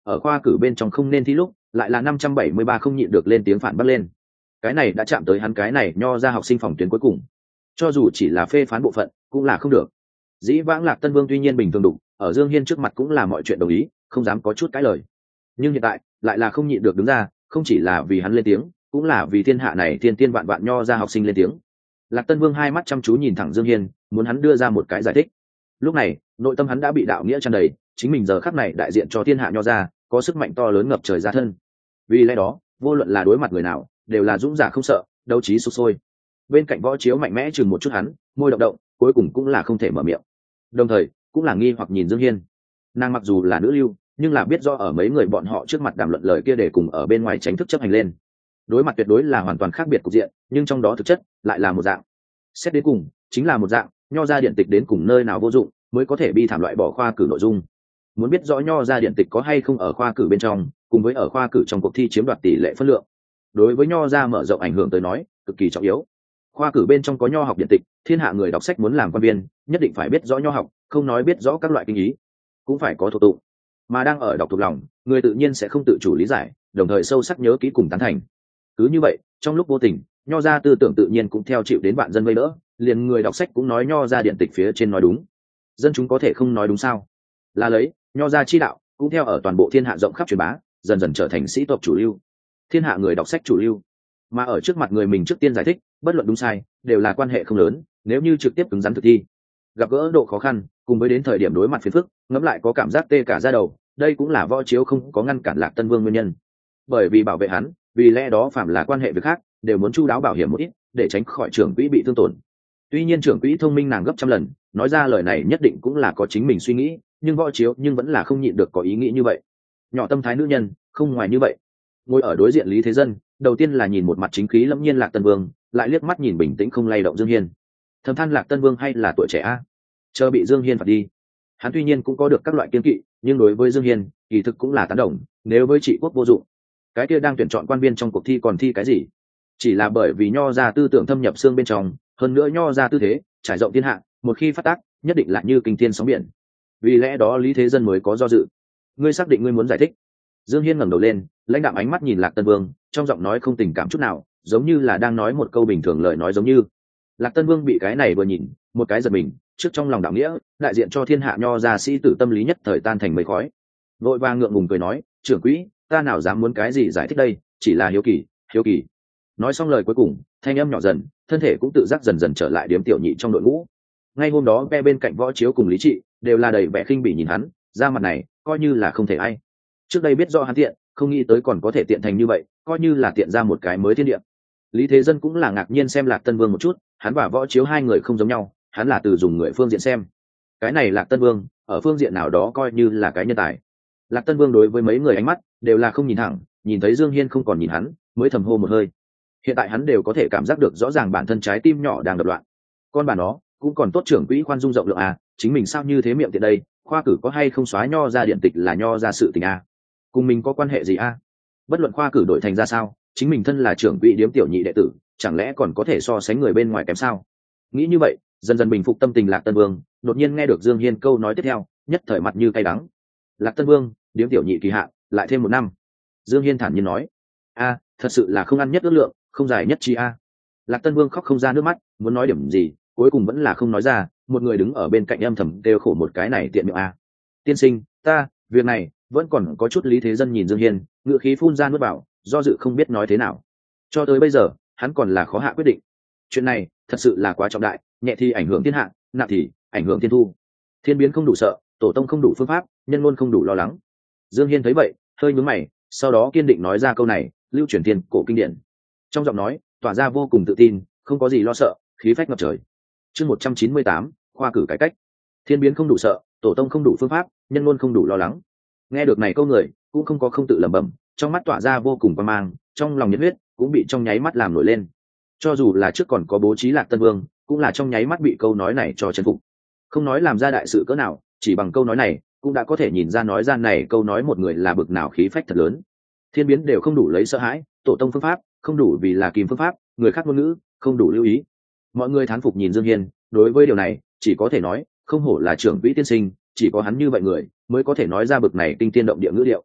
ở khoa cử bên trong không nên thi lúc lại là năm trăm bảy mươi ba không nhịn được lên tiếng phản bác lên. Cái này đã chạm tới hắn cái này nho ra học sinh phòng tuyến cuối cùng, cho dù chỉ là phê phán bộ phận cũng là không được. Dĩ vãng Lạc Tân Vương tuy nhiên bình thường đụng ở Dương Hiên trước mặt cũng là mọi chuyện đồng ý, không dám có chút cãi lời, nhưng hiện tại lại là không nhịn được đứng ra, không chỉ là vì hắn lên tiếng, cũng là vì thiên hạ này thiên tiên vạn vạn nho ra học sinh lên tiếng. Lạc Tân Vương hai mắt chăm chú nhìn thẳng Dương Hiên, muốn hắn đưa ra một cái giải thích. Lúc này nội tâm hắn đã bị đạo nghĩa tràn đầy, chính mình giờ khắc này đại diện cho thiên hạ nho ra, có sức mạnh to lớn ngập trời ra thân. Vì lẽ đó vô luận là đối mặt người nào đều là dũng giả không sợ, đấu trí sục sôi. Bên cạnh Võ Chiếu mạnh mẽ chừng một chút hắn, môi động động, cuối cùng cũng là không thể mở miệng, đồng thời cũng là nghi hoặc nhìn Dương Hiên. Nàng mặc dù là nữ lưu, nhưng là biết rõ ở mấy người bọn họ trước mặt đàm luận lời kia để cùng ở bên ngoài tránh thức chấp hành lên, đối mặt tuyệt đối là hoàn toàn khác biệt cục diện, nhưng trong đó thực chất lại là một dạng. Xét đến cùng chính là một dạng, nho ra điện tịch đến cùng nơi nào vô dụng mới có thể bi thảm loại bỏ khoa cử nội dung. Muốn biết rõ nho ra điện tịch có hay không ở khoa cử bên trong, cùng với ở khoa cử trong cuộc thi chiếm đoạt tỷ lệ phân lượng, đối với nho ra mở rộng ảnh hưởng tới nói cực kỳ trọng yếu. Khoa cử bên trong có nho học điện tịch, thiên hạ người đọc sách muốn làm quan viên nhất định phải biết rõ nho học, không nói biết rõ các loại kinh ý, cũng phải có thuộc tụng, mà đang ở đọc thuộc lòng, người tự nhiên sẽ không tự chủ lý giải, đồng thời sâu sắc nhớ kỹ cùng tán thành. Cứ như vậy trong lúc vô tình, nho ra tư tưởng tự nhiên cũng theo chịu đến bạn dân vây đỡ, liền người đọc sách cũng nói nho ra điện tịch phía trên nói đúng, dân chúng có thể không nói đúng sao? Là lấy nho ra chi đạo cũng theo ở toàn bộ thiên hạ rộng khắp truyền bá, dần dần trở thành sĩ tộc chủ lưu, thiên hạ người đọc sách chủ lưu. Mà ở trước mặt người mình trước tiên giải thích, bất luận đúng sai đều là quan hệ không lớn, nếu như trực tiếp cứng rắn thực thi, gặp gỡ độ khó khăn, cùng với đến thời điểm đối mặt phiền phức, ngẫm lại có cảm giác tê cả da đầu. Đây cũng là Võ Chiếu không có ngăn cản Lạc Tân Vương nguyên nhân, bởi vì bảo vệ hắn, vì lẽ đó phạm là quan hệ việc khác đều muốn chu đáo bảo hiểm một ít, để tránh khỏi trưởng quỹ bị thương tổn. Tuy nhiên trưởng quỹ thông minh nàng gấp trăm lần, nói ra lời này nhất định cũng là có chính mình suy nghĩ, nhưng Võ Chiếu nhưng vẫn là không nhịn được có ý nghĩ như vậy. Nhỏ tâm thái nữ nhân không ngoài như vậy. Ngồi ở đối diện Lý Thế Dân, đầu tiên là nhìn một mặt chính khí lẫm nhiên Lạc Tân Vương, lại liếc mắt nhìn bình tĩnh không lay động Dương Hiên, thầm than Lạc Tân Vương hay là tuổi trẻ a, chờ bị Dương Hiên phạt đi. Hắn tuy nhiên cũng có được các loại kiên kỵ, nhưng đối với Dương Hiên kỳ thực cũng là tán đồng, nếu với trị quốc vô dụng, cái kia đang tuyển chọn quan viên trong cuộc thi còn thi cái gì? Chỉ là bởi vì nho ra tư tưởng thâm nhập xương bên trong, hơn nữa nho ra tư thế trải rộng thiên hạ, một khi phát tác nhất định là như kinh thiên sóng biển. Vì lẽ đó Lý Thế Dân mới có do dự. Ngươi xác định ngươi muốn giải thích? Dương Hiên ngẩng đầu lên, lãnh đạm ánh mắt nhìn Lạc Tân Vương, trong giọng nói không tình cảm chút nào, giống như là đang nói một câu bình thường lời nói giống như. Lạc Tân Vương bị cái này vừa nhìn, một cái giật mình, trước trong lòng đạo nghĩa, đại diện cho thiên hạ nho gia sĩ tử tâm lý nhất thời tan thành mây khói. Vội vàng ngượng ngùng cười nói, trưởng quỹ, ta nào dám muốn cái gì giải thích đây, chỉ là hiếu kỳ, hiếu kỳ. Nói xong lời cuối cùng, thanh âm nhỏ dần, thân thể cũng tự giác dần dần trở lại điếm tiểu nhị trong đội ngũ. Ngay hôm đó ve bên cạnh Võ Chiếu cùng Lý Trị đều là đầy vẻ khinh bỉ nhìn hắn, ra mặt này coi như là không thể ai. Trước đây biết rõ hắn tiện, không nghĩ tới còn có thể tiện thành như vậy, coi như là tiện ra một cái mới thiên địa. Lý Thế Dân cũng là ngạc nhiên xem Lạc Tân Vương một chút, hắn và Võ Chiếu hai người không giống nhau, hắn là từ dùng người phương diện xem. Cái này Lạc Tân Vương, ở phương diện nào đó coi như là cái nhân tài. Lạc Tân Vương đối với mấy người ánh mắt đều là không nhìn thẳng, nhìn thấy Dương Hiên không còn nhìn hắn, mới thầm hô một hơi. Hiện tại hắn đều có thể cảm giác được rõ ràng bản thân trái tim nhỏ đang đập loạn. Con bà nó, cũng còn tốt trưởng quỹ khoan dung rộng lượng à, chính mình sao như thế miệng tiện đây, khoa cử có hay không xóa nho ra điện tịch là nho ra sự tình à? Cùng mình có quan hệ gì à? Bất luận khoa cử đổi thành ra sao, chính mình thân là trưởng quỹ điếm tiểu nhị đệ tử, chẳng lẽ còn có thể so sánh người bên ngoài kém sao? Nghĩ như vậy, dần dần bình phục tâm tình Lạc Tân Vương, đột nhiên nghe được Dương Hiên câu nói tiếp theo, nhất thời mặt như cay đắng. Lạc Tân Vương, điếm tiểu nhị kỳ hạn lại thêm một năm. Dương Hiên thản nhiên nói, a, thật sự là không ăn nhất ước lượng, không dài nhất chi a. Lạc Tân Vương khóc không ra nước mắt, muốn nói điểm gì, cuối cùng vẫn là không nói ra. Một người đứng ở bên cạnh âm thầm kêu khổ một cái này tiện miệng a. Tiên sinh, ta, việc này vẫn còn có chút. Lý Thế Dân nhìn Dương Hiên, ngựa khí phun ra nuốt vào, do dự không biết nói thế nào. Cho tới bây giờ, hắn còn là khó hạ quyết định. Chuyện này thật sự là quá trọng đại, nhẹ thì ảnh hưởng thiên hạ, nặng thì ảnh hưởng thiên thu. Thiên biến không đủ sợ, tổ tông không đủ phương pháp, nhân ngôn không đủ lo lắng. Dương Hiên thấy vậy, hơi nhướng mày, sau đó kiên định nói ra câu này, lưu truyền thiên cổ kinh điển. Trong giọng nói tỏa ra vô cùng tự tin, không có gì lo sợ, khí phách ngập trời. Chương một trăm chín mươi tám, khoa cử cải cách. Thiên biến không đủ sợ, tổ tông không đủ phương pháp, nhân ngôn không đủ lo lắng. Nghe được này câu người, cũng không có không tự lẩm bẩm, trong mắt tỏa ra vô cùng quan mang, trong lòng nhiệt huyết cũng bị trong nháy mắt làm nổi lên. Cho dù là trước còn có bố trí Lạc Tân Vương, cũng là trong nháy mắt bị câu nói này cho chấn phục. Không nói làm ra đại sự cỡ nào, chỉ bằng câu nói này cũng đã có thể nhìn ra nói ra này câu nói một người là bực nào khí phách thật lớn. Thiên biến đều không đủ lấy sợ hãi, tổ tông phương pháp không đủ vì là kìm phương pháp, người khác ngôn ngữ không đủ lưu ý. Mọi người thán phục nhìn Dương Hiên, đối với điều này chỉ có thể nói không hổ là trưởng quỹ tiên sinh, chỉ có hắn như vậy người mới có thể nói ra bực này kinh thiên động địa ngữ điệu.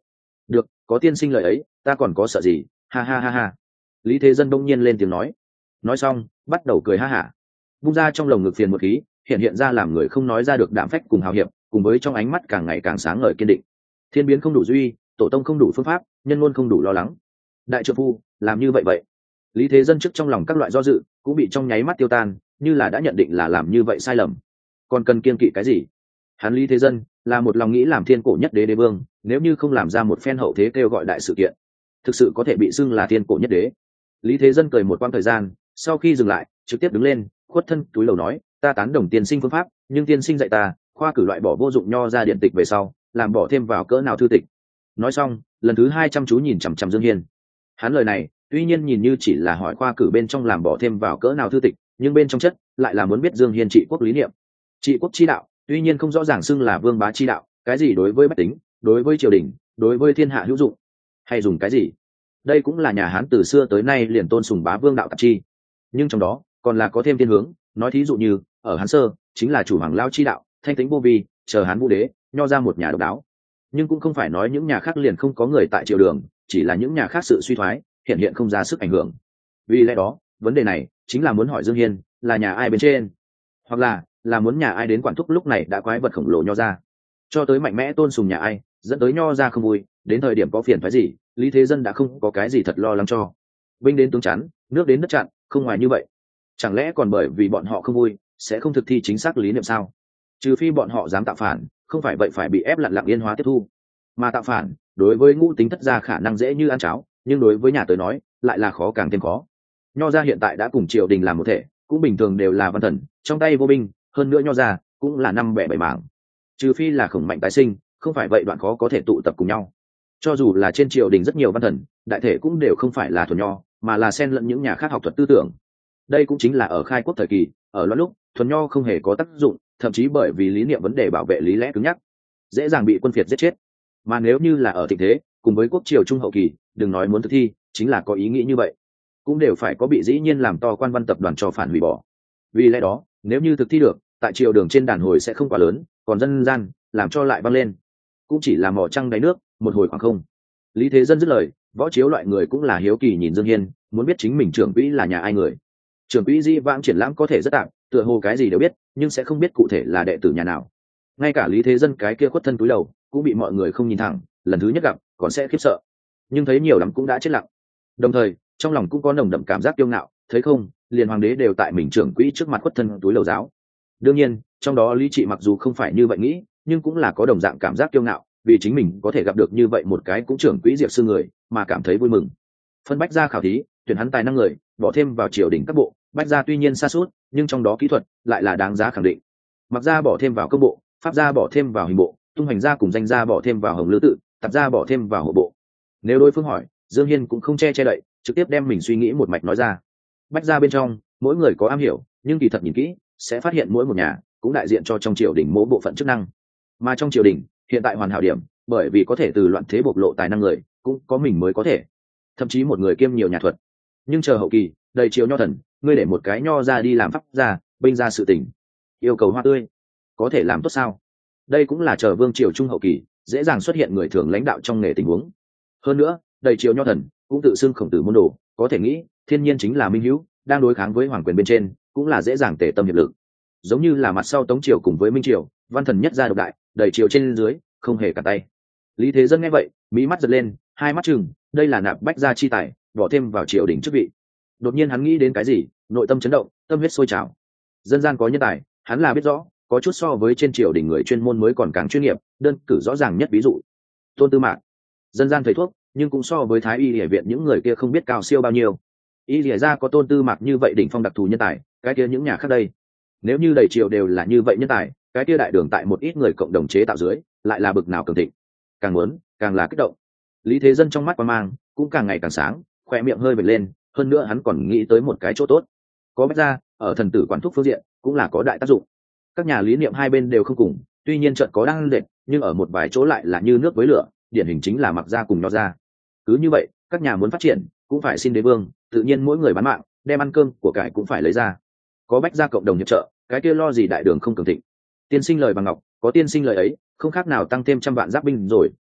được, có tiên sinh lời ấy ta còn có sợ gì, ha ha ha ha. Lý Thế Dân đông nhiên lên tiếng nói. Nói xong bắt đầu cười ha hả, bung ra trong lồng ngực phiền một khí, hiện hiện ra làm người không nói ra được đạm phách cùng hào hiệp, cùng với trong ánh mắt càng ngày càng sáng ngời kiên định. Thiên biến không đủ duy, tổ tông không đủ phương pháp, nhân ngôn không đủ lo lắng. Đại trợ phu làm như vậy vậy. Lý Thế Dân trước trong lòng các loại do dự cũng bị trong nháy mắt tiêu tan, như là đã nhận định là làm như vậy sai lầm. Còn cần kiên kỵ cái gì? Hắn Lý Thế Dân là một lòng nghĩ làm thiên cổ nhất đế đế vương, nếu như không làm ra một phen hậu thế kêu gọi đại sự kiện, thực sự có thể bị xưng là thiên cổ nhất đế. Lý Thế Dân cười một quãng thời gian, sau khi dừng lại trực tiếp đứng lên, khuất thân túi lầu nói, ta tán đồng tiên sinh phương pháp, nhưng tiên sinh dạy ta khoa cử loại bỏ vô dụng nho ra điện tịch về sau làm bỏ thêm vào cỡ nào thư tịch. Nói xong lần thứ hai chăm chú nhìn chằm chằm Dương Hiên. Hắn lời này tuy nhiên nhìn như chỉ là hỏi khoa cử bên trong làm bỏ thêm vào cỡ nào thư tịch, nhưng bên trong chất lại là muốn biết Dương Hiên trị quốc lý niệm. Trị quốc chi đạo tuy nhiên không rõ ràng xưng là vương bá chi đạo, cái gì đối với bách tính, đối với triều đình, đối với thiên hạ hữu dụng, hay dùng cái gì, đây cũng là nhà Hán từ xưa tới nay liền tôn sùng bá vương đạo tạp chi. Nhưng trong đó còn là có thêm thiên hướng, nói thí dụ như ở Hán sơ chính là chủ hoàng lao chi đạo, thanh tính vô vi, chờ Hán vũ đế nho ra một nhà độc đáo. Nhưng cũng không phải nói những nhà khác liền không có người tại triều đường, chỉ là những nhà khác sự suy thoái hiện hiện không ra sức ảnh hưởng. Vì lẽ đó vấn đề này chính là muốn hỏi Dương Hiên là nhà ai bên trên, hoặc là là muốn nhà ai đến quản thúc lúc này đã quái vật khổng lồ nho ra, cho tới mạnh mẽ tôn sùng nhà ai dẫn tới nho ra không vui, đến thời điểm có phiền phái gì Lý Thế Dân đã không có cái gì thật lo lắng cho. Binh đến tướng chắn, nước đến đất chặn, không ngoài như vậy. Chẳng lẽ còn bởi vì bọn họ không vui sẽ không thực thi chính xác lý niệm sao? Trừ phi bọn họ dám tạo phản, không phải vậy phải bị ép lặng lặng yên hóa tiếp thu. Mà tạo phản đối với ngũ tính thất gia khả năng dễ như ăn cháo, nhưng đối với nhà tới nói lại là khó càng thêm khó. Nho gia hiện tại đã cùng triều đình làm một thể, cũng bình thường đều là văn thần trong tay vô binh, hơn nữa nho gia cũng là năm bẻ bảy mảng. Trừ phi là khổng mạnh tái sinh, không phải vậy đoạn khó có thể tụ tập cùng nhau. Cho dù là trên triều đình rất nhiều văn thần, đại thể cũng đều không phải là thuần nho, mà là xen lẫn những nhà khác học thuật tư tưởng. Đây cũng chính là ở khai quốc thời kỳ, ở loạn lúc thuần nho không hề có tác dụng, thậm chí bởi vì lý niệm vấn đề bảo vệ lý lẽ cứng nhắc, dễ dàng bị quân phiệt giết chết. Mà nếu như là ở thịnh thế cùng với quốc triều trung hậu kỳ, đừng nói muốn thực thi, chính là có ý nghĩ như vậy cũng đều phải có bị dĩ nhiên làm to quan văn tập đoàn cho phản hủy bỏ. Vì lẽ đó nếu như thực thi được, tại triều đường trên đàn hồi sẽ không quá lớn, còn dân gian làm cho lại văng lên cũng chỉ là mỏ trăng đáy nước, một hồi khoảng không. Lý Thế Dân dứt lời, võ chiếu loại người cũng là hiếu kỳ nhìn Dương Hiên, muốn biết chính mình trưởng quỹ là nhà ai người. Trưởng quỹ di vãng triển lãm có thể rất tạm, tựa hồ cái gì đều biết, nhưng sẽ không biết cụ thể là đệ tử nhà nào. Ngay cả Lý Thế Dân cái kia khuất thân túi đầu cũng bị mọi người không nhìn thẳng, lần thứ nhất gặp còn sẽ khiếp sợ, nhưng thấy nhiều lắm cũng đã chết lặng. Đồng thời trong lòng cũng có nồng đậm cảm giác kiêu ngạo, thấy không, liền hoàng đế đều tại mình trưởng quỹ trước mặt khuất thân túi lầu giáo. Đương nhiên trong đó Lý Trị mặc dù không phải như vậy nghĩ, nhưng cũng là có đồng dạng cảm giác kiêu ngạo, vì chính mình có thể gặp được như vậy một cái cũng trưởng quỹ diệp sư người mà cảm thấy vui mừng. Phân bách gia khảo thí tuyển hắn tài năng người, bỏ thêm vào triều đình các bộ, bách gia tuy nhiên xa suốt nhưng trong đó kỹ thuật lại là đáng giá khẳng định. Mặc gia bỏ thêm vào công bộ, pháp gia bỏ thêm vào hình bộ, tung hành gia cùng danh gia bỏ thêm vào hồng lư tự, tạp gia bỏ thêm vào hộ bộ. Nếu đối phương hỏi, Dương Hiên cũng không che che đậy, trực tiếp đem mình suy nghĩ một mạch nói ra. Bách gia bên trong mỗi người có am hiểu, nhưng kỳ thật nhìn kỹ sẽ phát hiện mỗi một nhà cũng đại diện cho trong triều đình mỗi bộ phận chức năng. Mà trong triều đình hiện tại hoàn hảo điểm, bởi vì có thể từ loạn thế bộc lộ tài năng người cũng có mình mới có thể, thậm chí một người kiêm nhiều nhà thuật. Nhưng chờ hậu kỳ đầy triều nho thần, ngươi để một cái nho ra đi làm pháp gia, binh ra sự tình, yêu cầu hoa tươi, có thể làm tốt sao? Đây cũng là chờ vương triều trung hậu kỳ dễ dàng xuất hiện người thường lãnh đạo trong nghề tình huống. Hơn nữa đầy triều nho thần cũng tự xưng khổng tử môn đồ, có thể nghĩ thiên nhiên chính là minh hữu, đang đối kháng với hoàng quyền bên trên cũng là dễ dàng tề tâm hiệp lực. Giống như là mặt sau Tống triều cùng với Minh triều, văn thần nhất gia độc đại, đầy triều trên dưới không hề cả tay. Lý Thế Dân nghe vậy mí mắt giật lên, hai mắt chừng, đây là nạp bách gia chi tài, bỏ thêm vào triều đình chức vị. Đột nhiên hắn nghĩ đến cái gì, nội tâm chấn động, tâm huyết sôi trào. Dân gian có nhân tài hắn là biết rõ, có chút so với trên triều đình người chuyên môn mới còn càng chuyên nghiệp, đơn cử rõ ràng nhất ví dụ Tôn Tư Mạc. Dân gian thầy thuốc nhưng cũng so với Thái y y viện những người kia không biết cao siêu bao nhiêu. Y lìa ra có Tôn Tư Mạc như vậy đỉnh phong đặc thù nhân tài, cái kia những nhà khác đây, nếu như đầy triều đều là như vậy nhân tài, cái kia đại đường tại một ít người cộng đồng chế tạo dưới lại là bực nào cường thịnh. Càng muốn càng là kích động. Lý Thế Dân trong mắt qua mang cũng càng ngày càng sáng, khỏe miệng hơi vệt lên, hơn nữa hắn còn nghĩ tới một cái chỗ tốt, có bách gia ở thần tử quản thúc phương diện cũng là có đại tác dụng. Các nhà lý niệm hai bên đều không cùng, tuy nhiên trận có đang lệch, nhưng ở một vài chỗ lại là như nước với lửa, điển hình chính là Mặc gia cùng Nho gia. Cứ như vậy các nhà muốn phát triển cũng phải xin đế vương, tự nhiên mỗi người bán mạng đem ăn cơm của cải cũng phải lấy ra. Có bách gia cộng đồng hiệp trợ, cái kia lo gì đại đường không cường thịnh. Tiên sinh lời bằng ngọc, có tiên sinh lời ấy, không khác nào tăng thêm trăm vạn giáp binh rồi,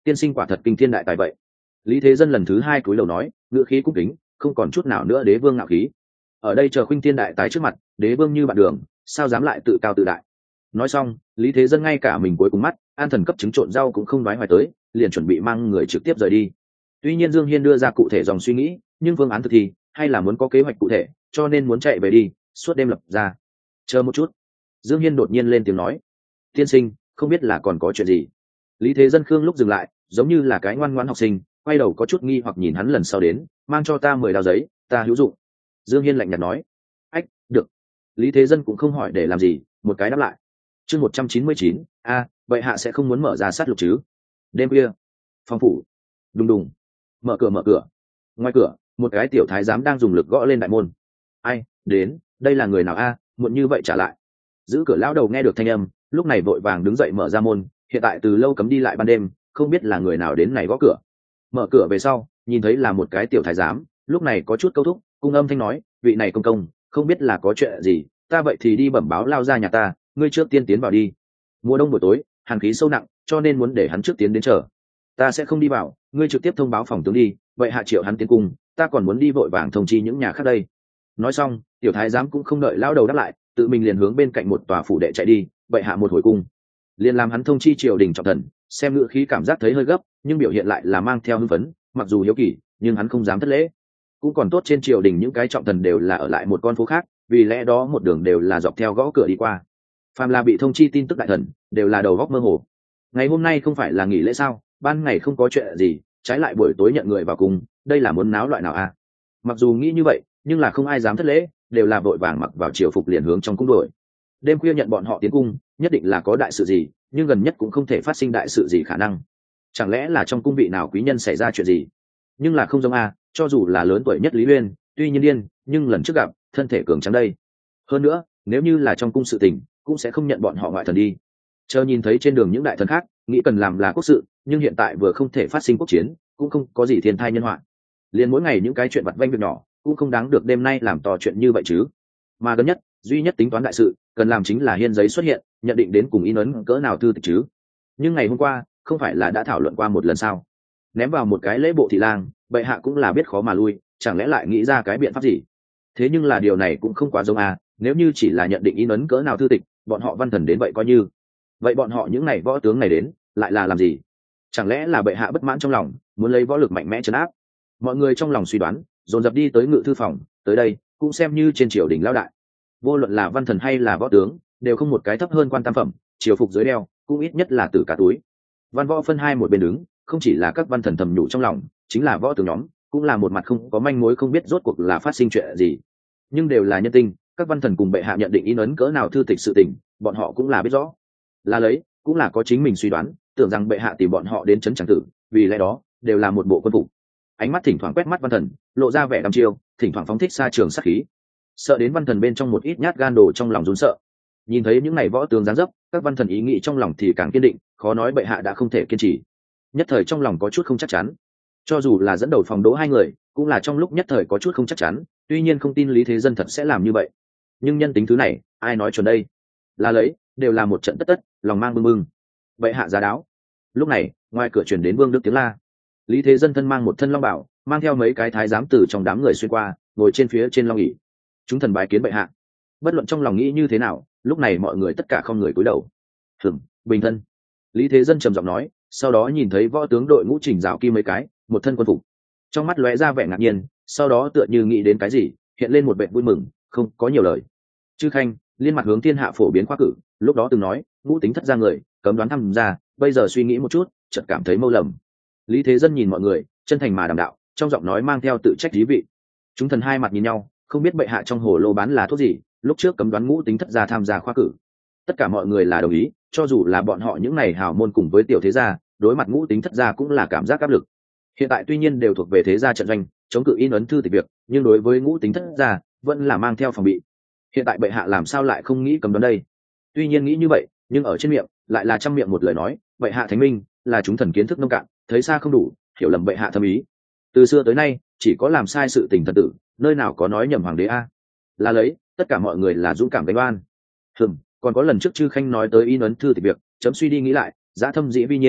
tiên sinh quả thật kinh thiên đại tài vậy. Lý Thế Dân lần thứ hai cúi đầu nói, ngữ khí cung kính, không còn chút nào nữa đế vương ngạo khí. Ở đây chờ khuynh thiên đại tái trước mặt, đế vương như bạn đường, sao dám lại tự cao tự đại. Nói xong, Lý Thế Dân ngay cả mình cuối cùng mắt, an thần cấp trứng trộn rau cũng không nói hoài tới, liền chuẩn bị mang người trực tiếp rời đi. Tuy nhiên Dương Hiên đưa ra cụ thể dòng suy nghĩ, nhưng phương án thực thi hay là muốn có kế hoạch cụ thể, cho nên muốn chạy về đi, suốt đêm lập ra. Chờ một chút. Dương Hiên đột nhiên lên tiếng nói, tiên sinh, không biết là còn có chuyện gì. Lý Thế Dân khương lúc dừng lại, giống như là cái ngoan ngoãn học sinh, quay đầu có chút nghi hoặc nhìn hắn lần sau đến, mang cho ta mười đao giấy, ta hữu dụng. Dương Hiên lạnh nhạt nói, ách, được. Lý Thế Dân cũng không hỏi để làm gì, một cái đáp lại. Chương một trăm chín mươi chín, a, vậy hạ sẽ không muốn mở ra sát lục chứ? Đêm khuya, phòng phủ, đùng đùng, mở cửa mở cửa. Ngoài cửa, một cái tiểu thái giám đang dùng lực gõ lên đại môn. Ai, đến, đây là người nào a? Muộn như vậy trả lại. Giữ cửa lão đầu nghe được thanh âm, lúc này vội vàng đứng dậy mở ra môn. Hiện tại từ lâu cấm đi lại ban đêm, không biết là người nào đến này gõ cửa. Mở cửa về sau, nhìn thấy là một cái tiểu thái giám, lúc này có chút câu thúc, cung âm thanh nói, vị này công công, không biết là có chuyện gì, ta vậy thì đi bẩm báo lao ra nhà ta, ngươi trước tiên tiến vào đi. Mùa đông buổi tối, hàn khí sâu nặng, cho nên muốn để hắn trước tiến đến chờ. Ta sẽ không đi vào, ngươi trực tiếp thông báo phòng tướng đi, vậy hạ triệu hắn tiến cung, ta còn muốn đi vội vàng thông chi những nhà khác đây. Nói xong, tiểu thái giám cũng không đợi lão đầu đáp lại, tự mình liền hướng bên cạnh một tòa phủ đệ chạy đi, vậy hạ một hồi cung, liền làm hắn thông chi triều đình trọng thần, xem ngựa khí cảm giác thấy hơi gấp, nhưng biểu hiện lại là mang theo hưng phấn, mặc dù hiếu kỳ, nhưng hắn không dám thất lễ. Cũng còn tốt trên triều đình những cái trọng thần đều là ở lại một con phố khác, vì lẽ đó một đường đều là dọc theo gõ cửa đi qua. Phàm là bị thông chi tin tức đại thần, đều là đầu góc mơ hồ. Ngày hôm nay không phải là nghỉ lễ sao, ban ngày không có chuyện gì, trái lại buổi tối nhận người vào cùng, đây là muốn náo loại nào à? Mặc dù nghĩ như vậy, nhưng là không ai dám thất lễ, đều là vội vàng mặc vào triều phục liền hướng trong cung đuổi. Đêm khuya nhận bọn họ tiến cung, nhất định là có đại sự gì, nhưng gần nhất cũng không thể phát sinh đại sự gì khả năng. Chẳng lẽ là trong cung vị nào quý nhân xảy ra chuyện gì? Nhưng là không giống a, cho dù là lớn tuổi nhất Lý Uyên, tuy nhiên điên, nhưng lần trước gặp, thân thể cường tráng đây. Hơn nữa, nếu như là trong cung sự tình, cũng sẽ không nhận bọn họ ngoại thần đi. Chờ nhìn thấy trên đường những đại thần khác, nghĩ cần làm là quốc sự, nhưng hiện tại vừa không thể phát sinh quốc chiến, cũng không có gì thiên thai nhân họa. Liền mỗi ngày những cái chuyện vặt vãnh việc nhỏ, cũng không đáng được đêm nay làm to chuyện như vậy chứ. Mà gần nhất, duy nhất tính toán đại sự, cần làm chính là hiên giấy xuất hiện, nhận định đến cùng in ấn cỡ nào thư tịch chứ. Nhưng ngày hôm qua, không phải là đã thảo luận qua một lần sao? Ném vào một cái lễ bộ thị lang, bệ hạ cũng là biết khó mà lui, chẳng lẽ lại nghĩ ra cái biện pháp gì? Thế nhưng là điều này cũng không quá giống à, nếu như chỉ là nhận định in ấn cỡ nào thư tịch, bọn họ văn thần đến vậy coi như. Vậy bọn họ những này võ tướng này đến, lại là làm gì? Chẳng lẽ là bệ hạ bất mãn trong lòng, muốn lấy võ lực mạnh mẽ trấn áp? Mọi người trong lòng suy đoán, dồn dập đi tới ngự thư phòng, tới đây, cũng xem như trên triều đình lão đại. Vô luận là văn thần hay là võ tướng, đều không một cái thấp hơn quan tam phẩm, triều phục dưới đeo, cũng ít nhất là tử cả túi. Văn võ phân hai một bên đứng, không chỉ là các văn thần thầm nhủ trong lòng, chính là võ tướng nhóm, cũng là một mặt không có manh mối không biết rốt cuộc là phát sinh chuyện gì. Nhưng đều là nhân tinh, các văn thần cùng bệ hạ nhận định in ấn cỡ nào thư tịch sự tình, bọn họ cũng là biết rõ. Là lấy, cũng là có chính mình suy đoán, tưởng rằng bệ hạ tìm bọn họ đến trấn tràng tử, vì lẽ đó, đều là một bộ quân phục. Ánh mắt thỉnh thoảng quét mắt văn thần, lộ ra vẻ đăm chiêu, thỉnh thoảng phóng thích xa trường sát khí, sợ đến văn thần bên trong một ít nhát gan đồ trong lòng run sợ. Nhìn thấy những ngày võ tướng dáng dấp, các văn thần ý nghĩ trong lòng thì càng kiên định, khó nói bệ hạ đã không thể kiên trì. Nhất thời trong lòng có chút không chắc chắn. Cho dù là dẫn đầu phòng đỗ hai người, cũng là trong lúc nhất thời có chút không chắc chắn, tuy nhiên không tin Lý Thế Dân thật sẽ làm như vậy. Nhưng nhân tính thứ này, ai nói chuẩn đây? Là lấy, đều là một trận tất tất, lòng mang bưng bưng. Bệ hạ giá đáo. Lúc này, ngoài cửa truyền đến Vương Đức tiếng la. Lý Thế Dân thân mang một thân long bảo, mang theo mấy cái thái giám từ trong đám người xuyên qua, ngồi trên phía trên long ỷ. Chúng thần bái kiến bệ hạ. Bất luận trong lòng nghĩ như thế nào, lúc này mọi người tất cả không người cúi đầu. Hừm, bình thân. Lý Thế Dân trầm giọng nói, sau đó nhìn thấy võ tướng đội ngũ chỉnh rào kim mấy cái, một thân quân phục. Trong mắt lóe ra vẻ ngạc nhiên, sau đó tựa như nghĩ đến cái gì, hiện lên một vẻ vui mừng, không có nhiều lời. Chư khanh, liên mặt hướng thiên hạ phổ biến khoa cử, lúc đó từng nói, ngũ tính thất ra người, cấm đoán thăm ra, bây giờ suy nghĩ một chút, chợt cảm thấy mâu lầm. Lý Thế Dân nhìn mọi người, chân thành mà đàm đạo, trong giọng nói mang theo tự trách thí vị. Chúng thần hai mặt nhìn nhau, không biết bệ hạ trong hồ lô bán là thuốc gì, lúc trước cấm đoán ngũ tính thất gia tham gia khoa cử. Tất cả mọi người là đồng ý, cho dù là bọn họ những này hào môn cùng với tiểu thế gia, đối mặt ngũ tính thất gia cũng là cảm giác áp lực. Hiện tại tuy nhiên đều thuộc về thế gia trận doanh, chống cự in ấn thư tịch việc, nhưng đối với ngũ tính thất gia vẫn là mang theo phòng bị. Hiện tại bệ hạ làm sao lại không nghĩ cấm đoán đây? Tuy nhiên nghĩ như vậy, nhưng ở trên miệng lại là trăm miệng một lời nói, bệ hạ thánh minh, là chúng thần kiến thức nông cạn, thấy xa không đủ, hiểu lầm bệ hạ thâm ý. Từ xưa tới nay, chỉ có làm sai sự tình thần tử, nơi nào có nói nhầm hoàng đế a? Là lấy, tất cả mọi người là dũng cảm đánh oan. Hừm, còn có lần trước chư khanh nói tới in ấn thư tịch việc, chấm suy đi nghĩ lại, giá thâm dĩ vi nhiên,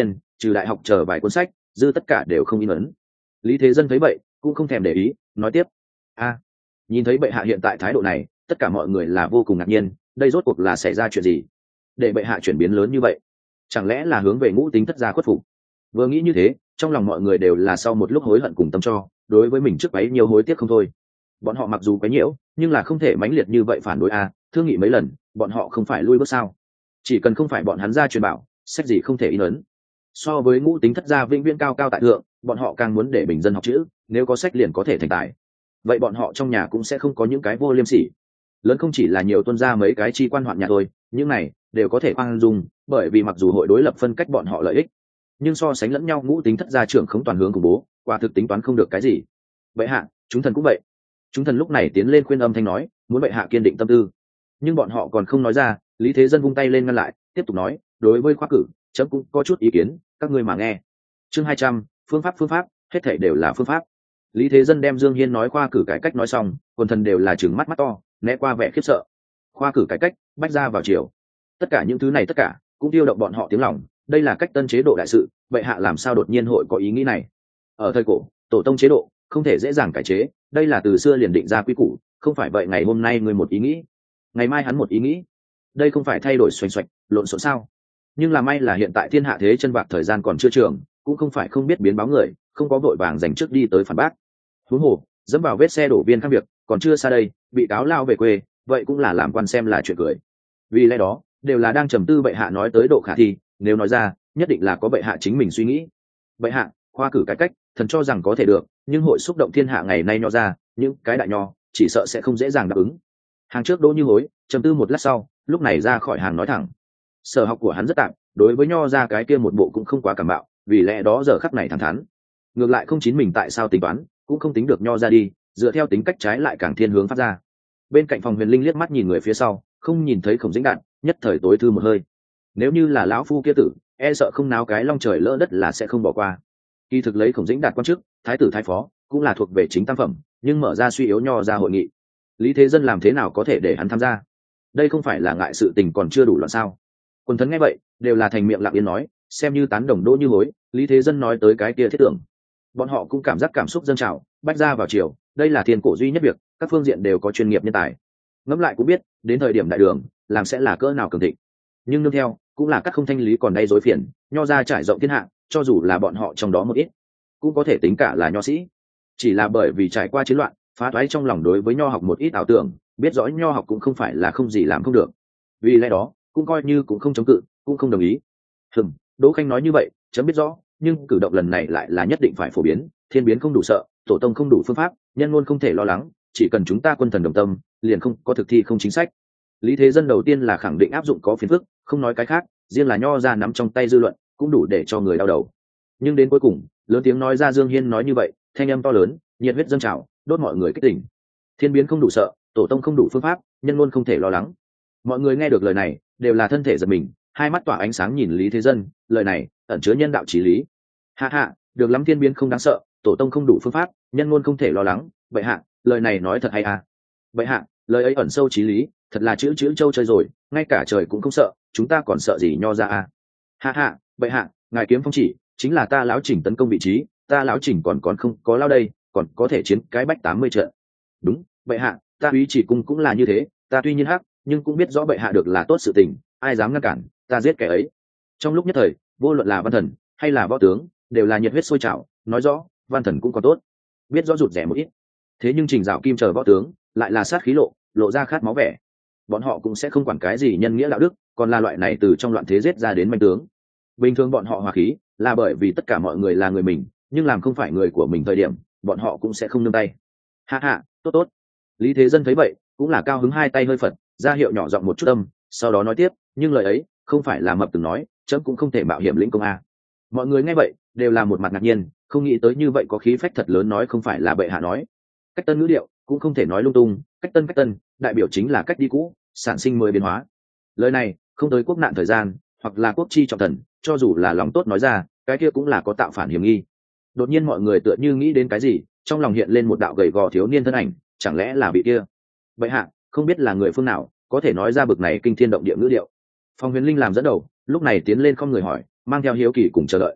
trừ đại học chờ vài cuốn sách dư tất cả đều không in ấn. Lý Thế Dân thấy vậy cũng không thèm để ý, nói tiếp: a nhìn thấy bệ hạ hiện tại thái độ này, tất cả mọi người là vô cùng ngạc nhiên. Đây rốt cuộc là xảy ra chuyện gì để bệ hạ chuyển biến lớn như vậy? Chẳng lẽ là hướng về Ngũ Tính Thất gia khuất phục? Vừa nghĩ như thế, trong lòng mọi người đều là sau một lúc hối hận cùng tâm cho, đối với mình trước ấy nhiều hối tiếc không thôi. Bọn họ mặc dù quấy nhiễu, nhưng là không thể mãnh liệt như vậy phản đối a. Thương nghị mấy lần, bọn họ không phải lui bước sao? Chỉ cần không phải bọn hắn ra truyền bảo, sách gì không thể in ấn. So với Ngũ Tính Thất gia vĩnh viễn cao cao tại thượng, bọn họ càng muốn để bình dân học chữ, nếu có sách liền có thể thành tài. Vậy bọn họ trong nhà cũng sẽ không có những cái vô liêm sỉ. Lớn không chỉ là nhiều tuân ra mấy cái chi quan hoạn nhà thôi, những này đều có thể khoan dung, bởi vì mặc dù hội đối lập phân cách bọn họ lợi ích, nhưng so sánh lẫn nhau Ngũ Tính Thất gia trưởng không toàn hướng cùng bố, quả thực tính toán không được cái gì. Vậy hạ, chúng thần cũng vậy. Chúng thần lúc này tiến lên khuyên âm thanh nói, muốn bệ hạ kiên định tâm tư. Nhưng bọn họ còn không nói ra, Lý Thế Dân vung tay lên ngăn lại, tiếp tục nói, đối với khoa cử chấm cũng có chút ý kiến, các ngươi mà nghe. Chương hai trăm, phương pháp phương pháp, hết thảy đều là phương pháp. Lý Thế Dân đem Dương Hiên nói khoa cử cải cách nói xong, quần thần đều là trừng mắt mắt to, né qua vẻ khiếp sợ. Khoa cử cải cách, bách ra vào chiều. Tất cả những thứ này tất cả cũng tiêu động bọn họ tiếng lòng, đây là cách tân chế độ đại sự, bệ hạ làm sao đột nhiên hội có ý nghĩ này? Ở thời cổ, tổ tông chế độ không thể dễ dàng cải chế, đây là từ xưa liền định ra quy củ, không phải vậy ngày hôm nay người một ý nghĩ, ngày mai hắn một ý nghĩ, đây không phải thay đổi xoành xoạch, lộn xộn sao? Nhưng là may là hiện tại thiên hạ thế chân bạc thời gian còn chưa trường, cũng không phải không biết biến báo người, không có vội vàng dành trước đi tới phản bác. Huống hồ dẫm vào vết xe đổ viên khác việc còn chưa xa đây, bị cáo lao về quê, vậy cũng là làm quan xem là chuyện cười. Vì lẽ đó đều là đang trầm tư bệ hạ nói tới độ khả thi, nếu nói ra nhất định là có bệ hạ chính mình suy nghĩ. Bệ hạ, khoa cử cải cách thần cho rằng có thể được, nhưng hội xúc động thiên hạ ngày nay nho ra, những cái đại nho chỉ sợ sẽ không dễ dàng đáp ứng. Hàng trước Đỗ Như Hối trầm tư một lát sau, lúc này ra khỏi hàng nói thẳng. Sở học của hắn rất tạm, đối với nho ra cái kia một bộ cũng không quá cảm bạo, vì lẽ đó giờ khắc này thẳng thắn. Ngược lại không chín mình tại sao tính toán, cũng không tính được nho ra đi, dựa theo tính cách trái lại càng thiên hướng phát ra. Bên cạnh Phòng Huyền Linh liếc mắt nhìn người phía sau, không nhìn thấy Khổng Dĩnh Đạt, nhất thời tối thư một hơi. Nếu như là lão phu kia tử, e sợ không náo cái long trời lỡ đất là sẽ không bỏ qua. Kỳ thực lấy Khổng Dĩnh Đạt quan chức, thái tử thái phó, cũng là thuộc về chính tam phẩm, nhưng mở ra suy yếu nho ra hội nghị, Lý Thế Dân làm thế nào có thể để hắn tham gia? Đây không phải là ngại sự tình còn chưa đủ loạn sao? Quần thần nghe vậy đều là thành miệng lặng yên nói, xem như tán đồng Đỗ Như Hối. Lý Thế Dân nói tới cái kia thiết tưởng, bọn họ cũng cảm giác cảm xúc dâng trào, bách ra vào chiều, đây là thiên cổ duy nhất việc, các phương diện đều có chuyên nghiệp nhân tài. Ngẫm lại cũng biết, đến thời điểm đại đường làm sẽ là cỡ nào cường thịnh. Nhưng nương theo cũng là các không thanh lý còn đây rối phiền, nho ra trải rộng thiên hạ, cho dù là bọn họ trong đó một ít, cũng có thể tính cả là nho sĩ. Chỉ là bởi vì trải qua chiến loạn, phá thoái trong lòng đối với nho học một ít ảo tưởng, biết rõ nho học cũng không phải là không gì làm không được, vì lẽ đó cũng coi như cũng không chống cự, cũng không đồng ý. Hừm, Đỗ Khanh nói như vậy chấm biết rõ, nhưng cử động lần này lại là nhất định phải phổ biến, thiên biến không đủ sợ, tổ tông không đủ phương pháp, nhân ngôn không thể lo lắng, chỉ cần chúng ta quân thần đồng tâm, liền không có thực thi không chính sách. Lý Thế Dân đầu tiên là khẳng định áp dụng có phiền phức, không nói cái khác, riêng là nho ra nắm trong tay dư luận cũng đủ để cho người đau đầu. Nhưng đến cuối cùng lớn tiếng nói ra Dương Hiên nói như vậy, thanh âm to lớn, nhiệt huyết dâng trào, đốt mọi người kích tỉnh. Thiên biến không đủ sợ, tổ tông không đủ phương pháp, nhân ngôn không thể lo lắng. Mọi người nghe được lời này đều là thân thể giật mình, hai mắt tỏa ánh sáng nhìn Lý Thế Dân, lời này ẩn chứa nhân đạo chí lý. Hạ hạ, được lắm, thiên biến không đáng sợ, tổ tông không đủ phương pháp, nhân ngôn không thể lo lắng. Vậy hạ, lời này nói thật hay à? Vậy hạ, lời ấy ẩn sâu chí lý, thật là chữ chữ châu chơi rồi, ngay cả trời cũng không sợ, chúng ta còn sợ gì nho ra à? Hạ hạ, vậy hạ, ngài kiếm phong chỉ chính là ta lão chỉnh tấn công vị trí, ta lão chỉnh còn còn không có lao đây, còn có thể chiến cái bách tám mươi trận. Đúng, vậy hạ, ta úy chỉ cung cũng là như thế, ta tuy nhiên hắc, nhưng cũng biết rõ bệ hạ được là tốt sự tình, ai dám ngăn cản, ta giết kẻ ấy. Trong lúc nhất thời, vô luận là văn thần hay là võ tướng, đều là nhiệt huyết sôi trào, nói rõ văn thần cũng có tốt, biết rõ rụt rẻ một ít. Thế nhưng Trình Dạo Kim chờ võ tướng lại là sát khí lộ, lộ ra khát máu vẻ. Bọn họ cũng sẽ không quản cái gì nhân nghĩa đạo đức, còn là loại này từ trong loạn thế giết ra đến manh tướng. Bình thường bọn họ hòa khí, là bởi vì tất cả mọi người là người mình, nhưng làm không phải người của mình thời điểm, bọn họ cũng sẽ không nương tay. Hạ hạ, tốt tốt. Lý Thế Dân thấy vậy cũng là cao hứng, hai tay hơi phật, ra hiệu nhỏ giọng một chút âm, sau đó nói tiếp, nhưng lời ấy không phải là mập từng nói, chấm cũng không thể mạo hiểm lĩnh công a. Mọi người nghe vậy đều là một mặt ngạc nhiên, không nghĩ tới như vậy có khí phách thật lớn, nói không phải là bệ hạ nói. Cách tân ngữ điệu cũng không thể nói lung tung, cách tân cách tân đại biểu chính là cách đi cũ, sản sinh mới biến hóa. Lời này không tới quốc nạn thời gian, hoặc là quốc chi trọng thần, cho dù là lòng tốt nói ra, cái kia cũng là có tạo phản hiểm nghi. Đột nhiên mọi người tựa như nghĩ đến cái gì, trong lòng hiện lên một đạo gầy gò thiếu niên thân ảnh, chẳng lẽ là vị kia? Bệ hạ, không biết là người phương nào có thể nói ra bực này kinh thiên động địa ngữ điệu. Phong Huyền Linh làm dẫn đầu, lúc này tiến lên không người hỏi, mang theo hiếu kỳ cùng chờ đợi.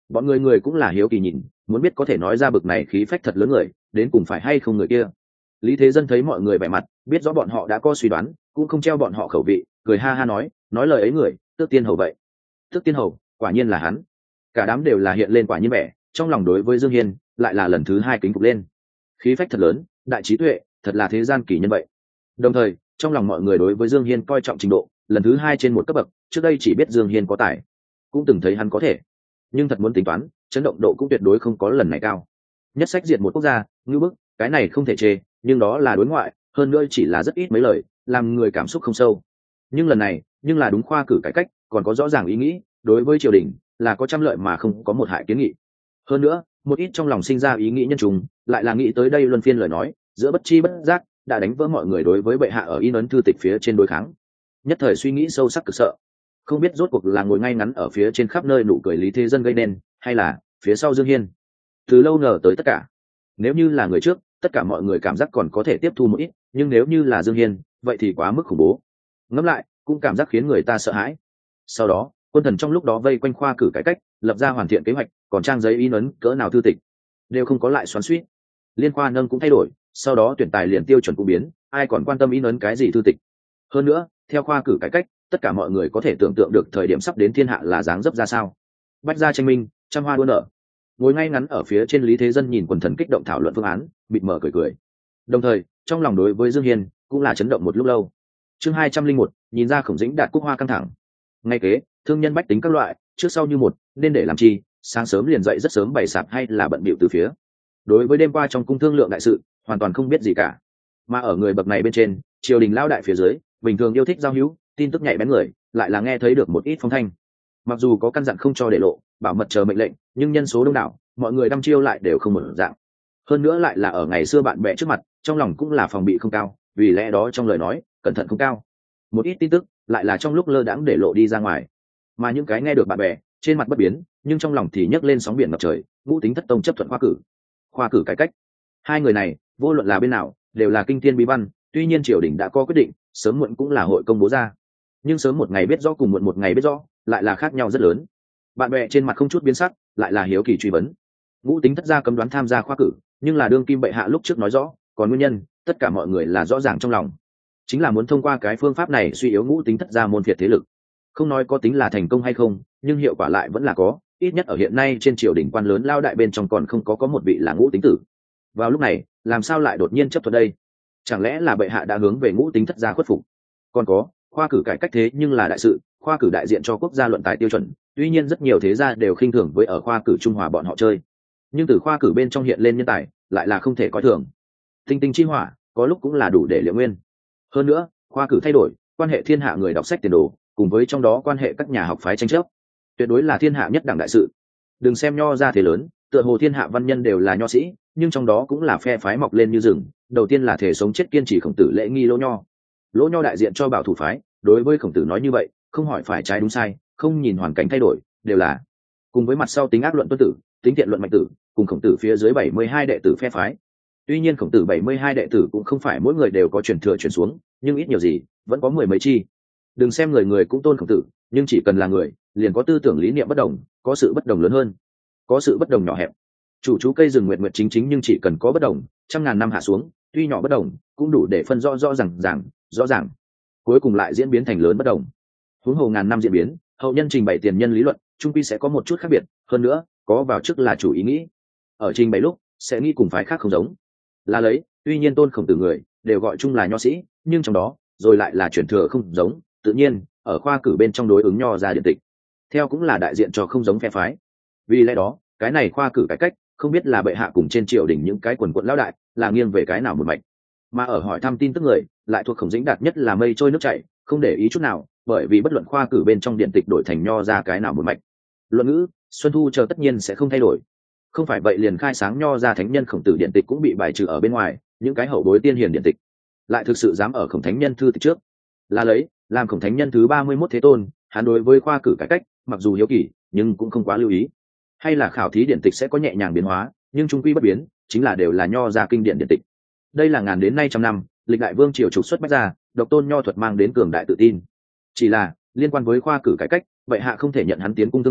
bọn người người cũng là hiếu kỳ nhìn, muốn biết có thể nói ra bực này khí phách thật lớn người đến cùng phải hay không người kia. Lý Thế Dân thấy mọi người vẻ mặt, biết rõ bọn họ đã có suy đoán, cũng không treo bọn họ khẩu vị, cười ha ha nói, nói lời ấy người, Tước Tiên Hầu vậy. Tước Tiên Hầu, quả nhiên là hắn. Cả đám đều là hiện lên quả nhiên vẻ, trong lòng đối với Dương Hiên lại là lần thứ hai kính phục lên. Khí phách thật lớn, đại trí tuệ, thật là thế gian kỳ nhân vậy. Đồng thời, trong lòng mọi người đối với Dương Hiên coi trọng trình độ, lần thứ hai trên một cấp bậc, trước đây chỉ biết Dương Hiên có tài, cũng từng thấy hắn có thể, nhưng thật muốn tính toán, chấn động độ cũng tuyệt đối không có lần này cao. Nhất sách diệt một quốc gia, ngưu bức, cái này không thể chê, nhưng đó là đối ngoại, hơn nữa chỉ là rất ít mấy lời, làm người cảm xúc không sâu. Nhưng lần này, nhưng là đúng khoa cử cải cách, còn có rõ ràng ý nghĩ, đối với triều đình là có trăm lợi mà không có một hại kiến nghị. Hơn nữa, một ít trong lòng sinh ra ý nghĩ nhân trùng, lại là nghĩ tới đây luân phiên lời nói, giữa bất chi bất giác đã đánh vỡ mọi người đối với bệ hạ ở in ấn thư tịch phía trên đối kháng. Nhất thời suy nghĩ sâu sắc cực sợ, không biết rốt cuộc là ngồi ngay ngắn ở phía trên khắp nơi nụ cười Lý Thế Dân gây nên, hay là phía sau Dương Hiên. Từ lâu ngờ tới tất cả. Nếu như là người trước, tất cả mọi người cảm giác còn có thể tiếp thu một ít, nhưng nếu như là Dương Hiên, vậy thì quá mức khủng bố. Ngẫm lại, cũng cảm giác khiến người ta sợ hãi. Sau đó, quân thần trong lúc đó vây quanh khoa cử cải cách, lập ra hoàn thiện kế hoạch, còn trang giấy in ấn cỡ nào thư tịch đều không có lại xoắn xuýt. Liên khoa nâng cũng thay đổi, sau đó tuyển tài liền tiêu chuẩn cũng biến, ai còn quan tâm in ấn cái gì thư tịch. Hơn nữa, theo khoa cử cải cách, tất cả mọi người có thể tưởng tượng được thời điểm sắp đến thiên hạ là dáng dấp ra sao. Bách gia tranh minh, trăm hoa đua nở. Ngồi ngay ngắn ở phía trên Lý Thế Dân nhìn quần thần kích động thảo luận phương án, mịt mờ cười cười. Đồng thời, trong lòng đối với Dương Hiên cũng là chấn động một lúc lâu. Chương hai trăm linh một, nhìn ra Khổng Dĩnh đạt quốc hoa căng thẳng. Ngay kế, thương nhân bách tính các loại, trước sau như một, nên để làm chi, sáng sớm liền dậy rất sớm bày sạp hay là bận bịu từ phía. Đối với đêm qua trong cung thương lượng đại sự, hoàn toàn không biết gì cả. Mà ở người bậc này bên trên, triều đình lao đại phía dưới, bình thường yêu thích giao hữu, tin tức nhạy bén người, lại là nghe thấy được một ít phong thanh. Mặc dù có căn dặn không cho để lộ, bảo mật chờ mệnh lệnh, nhưng nhân số đông đảo, mọi người đăm chiêu lại đều không một dạng. Hơn nữa lại là ở ngày xưa bạn bè trước mặt, trong lòng cũng là phòng bị không cao, vì lẽ đó trong lời nói, cẩn thận không cao. Một ít tin tức lại là trong lúc lơ đãng để lộ đi ra ngoài. Mà những cái nghe được bạn bè, trên mặt bất biến, nhưng trong lòng thì nhấc lên sóng biển ngập trời, Ngũ Tính Thất Tông chấp thuận khoa cử. Khoa cử cải cách. Hai người này, vô luận là bên nào, đều là kinh thiên bí văn, tuy nhiên triều đình đã có quyết định, sớm muộn cũng là hội công bố ra. Nhưng sớm một ngày biết rõ cùng muộn một ngày biết rõ, lại là khác nhau rất lớn. Bạn bè trên mặt không chút biến sắc, lại là hiếu kỳ truy vấn. Ngũ Tính Thất gia cấm đoán tham gia khoa cử, nhưng là đương kim bệ hạ lúc trước nói rõ, còn nguyên nhân, tất cả mọi người là rõ ràng trong lòng. Chính là muốn thông qua cái phương pháp này suy yếu Ngũ Tính Thất gia môn phiệt thế lực. Không nói có tính là thành công hay không, nhưng hiệu quả lại vẫn là có, ít nhất ở hiện nay trên triều đình quan lớn lao đại bên trong còn không có có một vị là Ngũ Tính tử. Vào lúc này, làm sao lại đột nhiên chấp thuận đây? Chẳng lẽ là bệ hạ đã hướng về Ngũ Tính Thất gia khuất phục? Còn có, khoa cử cải cách thế nhưng là đại sự, khoa cử đại diện cho quốc gia luận tài tiêu chuẩn, tuy nhiên rất nhiều thế gia đều khinh thường với ở khoa cử trung hòa bọn họ chơi, nhưng từ khoa cử bên trong hiện lên nhân tài lại là không thể coi thường. Tinh tinh chi hỏa có lúc cũng là đủ để liệu nguyên. Hơn nữa, khoa cử thay đổi, quan hệ thiên hạ người đọc sách tiền đồ, cùng với trong đó quan hệ các nhà học phái tranh chấp, tuyệt đối là thiên hạ nhất đẳng đại sự. Đừng xem nho ra thế lớn, tựa hồ thiên hạ văn nhân đều là nho sĩ, nhưng trong đó cũng là phe phái mọc lên như rừng. Đầu tiên là thể sống chết kiên trì Khổng Tử lễ nghi Lỗ Nho. Lỗ Nho đại diện cho bảo thủ phái, đối với Khổng Tử nói như vậy, không hỏi phải trái đúng sai, không nhìn hoàn cảnh thay đổi, đều là. Cùng với mặt sau tính ác luận Tuân Tử, tính thiện luận Mạnh Tử, cùng Khổng Tử phía dưới bảy mươi hai đệ tử phe phái. Tuy nhiên Khổng Tử bảy mươi hai đệ tử cũng không phải mỗi người đều có truyền thừa truyền xuống, nhưng ít nhiều gì vẫn có mười mấy chi. Đừng xem người người cũng tôn Khổng Tử, nhưng chỉ cần là người, liền có tư tưởng lý niệm bất đồng, có sự bất đồng lớn hơn, có sự bất đồng nhỏ hẹp. Chủ chú cây rừng nguyệt nguyệt chính chính, nhưng chỉ cần có bất đồng, trăm ngàn năm hạ xuống, tuy nhỏ bất đồng, cũng đủ để phân rõ rõ ràng ràng, rõ ràng. Cuối cùng lại diễn biến thành lớn bất đồng. Huống hồ ngàn năm diễn biến, hậu nhân trình bày tiền nhân lý luận, chung quy sẽ có một chút khác biệt, hơn nữa, có vào trước là chủ ý nghĩ. Ở trình bày lúc, sẽ nghĩ cùng phái khác không giống. Là lấy, tuy nhiên tôn Khổng Tử người đều gọi chung là nho sĩ, nhưng trong đó, rồi lại là truyền thừa không giống, tự nhiên, ở khoa cử bên trong đối ứng nho ra điện tịch, theo cũng là đại diện cho không giống phe phái. Vì lẽ đó, cái này khoa cử cải cách, không biết là bệ hạ cùng trên triều đình những cái quần quận lão đại, là nghiêng về cái nào một mạch. Mà ở hỏi thăm tin tức người, lại thuộc Khổng Dĩnh đạt nhất là mây trôi nước chảy, không để ý chút nào, bởi vì bất luận khoa cử bên trong điện tịch đổi thành nho ra cái nào một mạch, luận ngữ, xuân thu chờ tất nhiên sẽ không thay đổi. Không phải vậy liền khai sáng nho ra thánh nhân Khổng Tử điện tịch cũng bị bài trừ ở bên ngoài, những cái hậu bối tiên hiền điện tịch, lại thực sự dám ở Khổng Thánh Nhân thư tịch trước. Là lấy, làm Khổng Thánh Nhân thứ ba mươi mốt thế tôn, hắn đối với khoa cử cải cách, mặc dù hiếu kỳ, nhưng cũng không quá lưu ý. Hay là khảo thí điện tịch sẽ có nhẹ nhàng biến hóa, nhưng trung quy bất biến, chính là đều là nho ra kinh điển điện tịch. Đây là ngàn đến nay trăm năm, lịch đại vương triều trục xuất bách gia, độc tôn nho thuật mang đến cường đại tự tin. Chỉ là liên quan với khoa cử cải cách, vậy hạ không thể nhận hắn tiến cung thương thảo,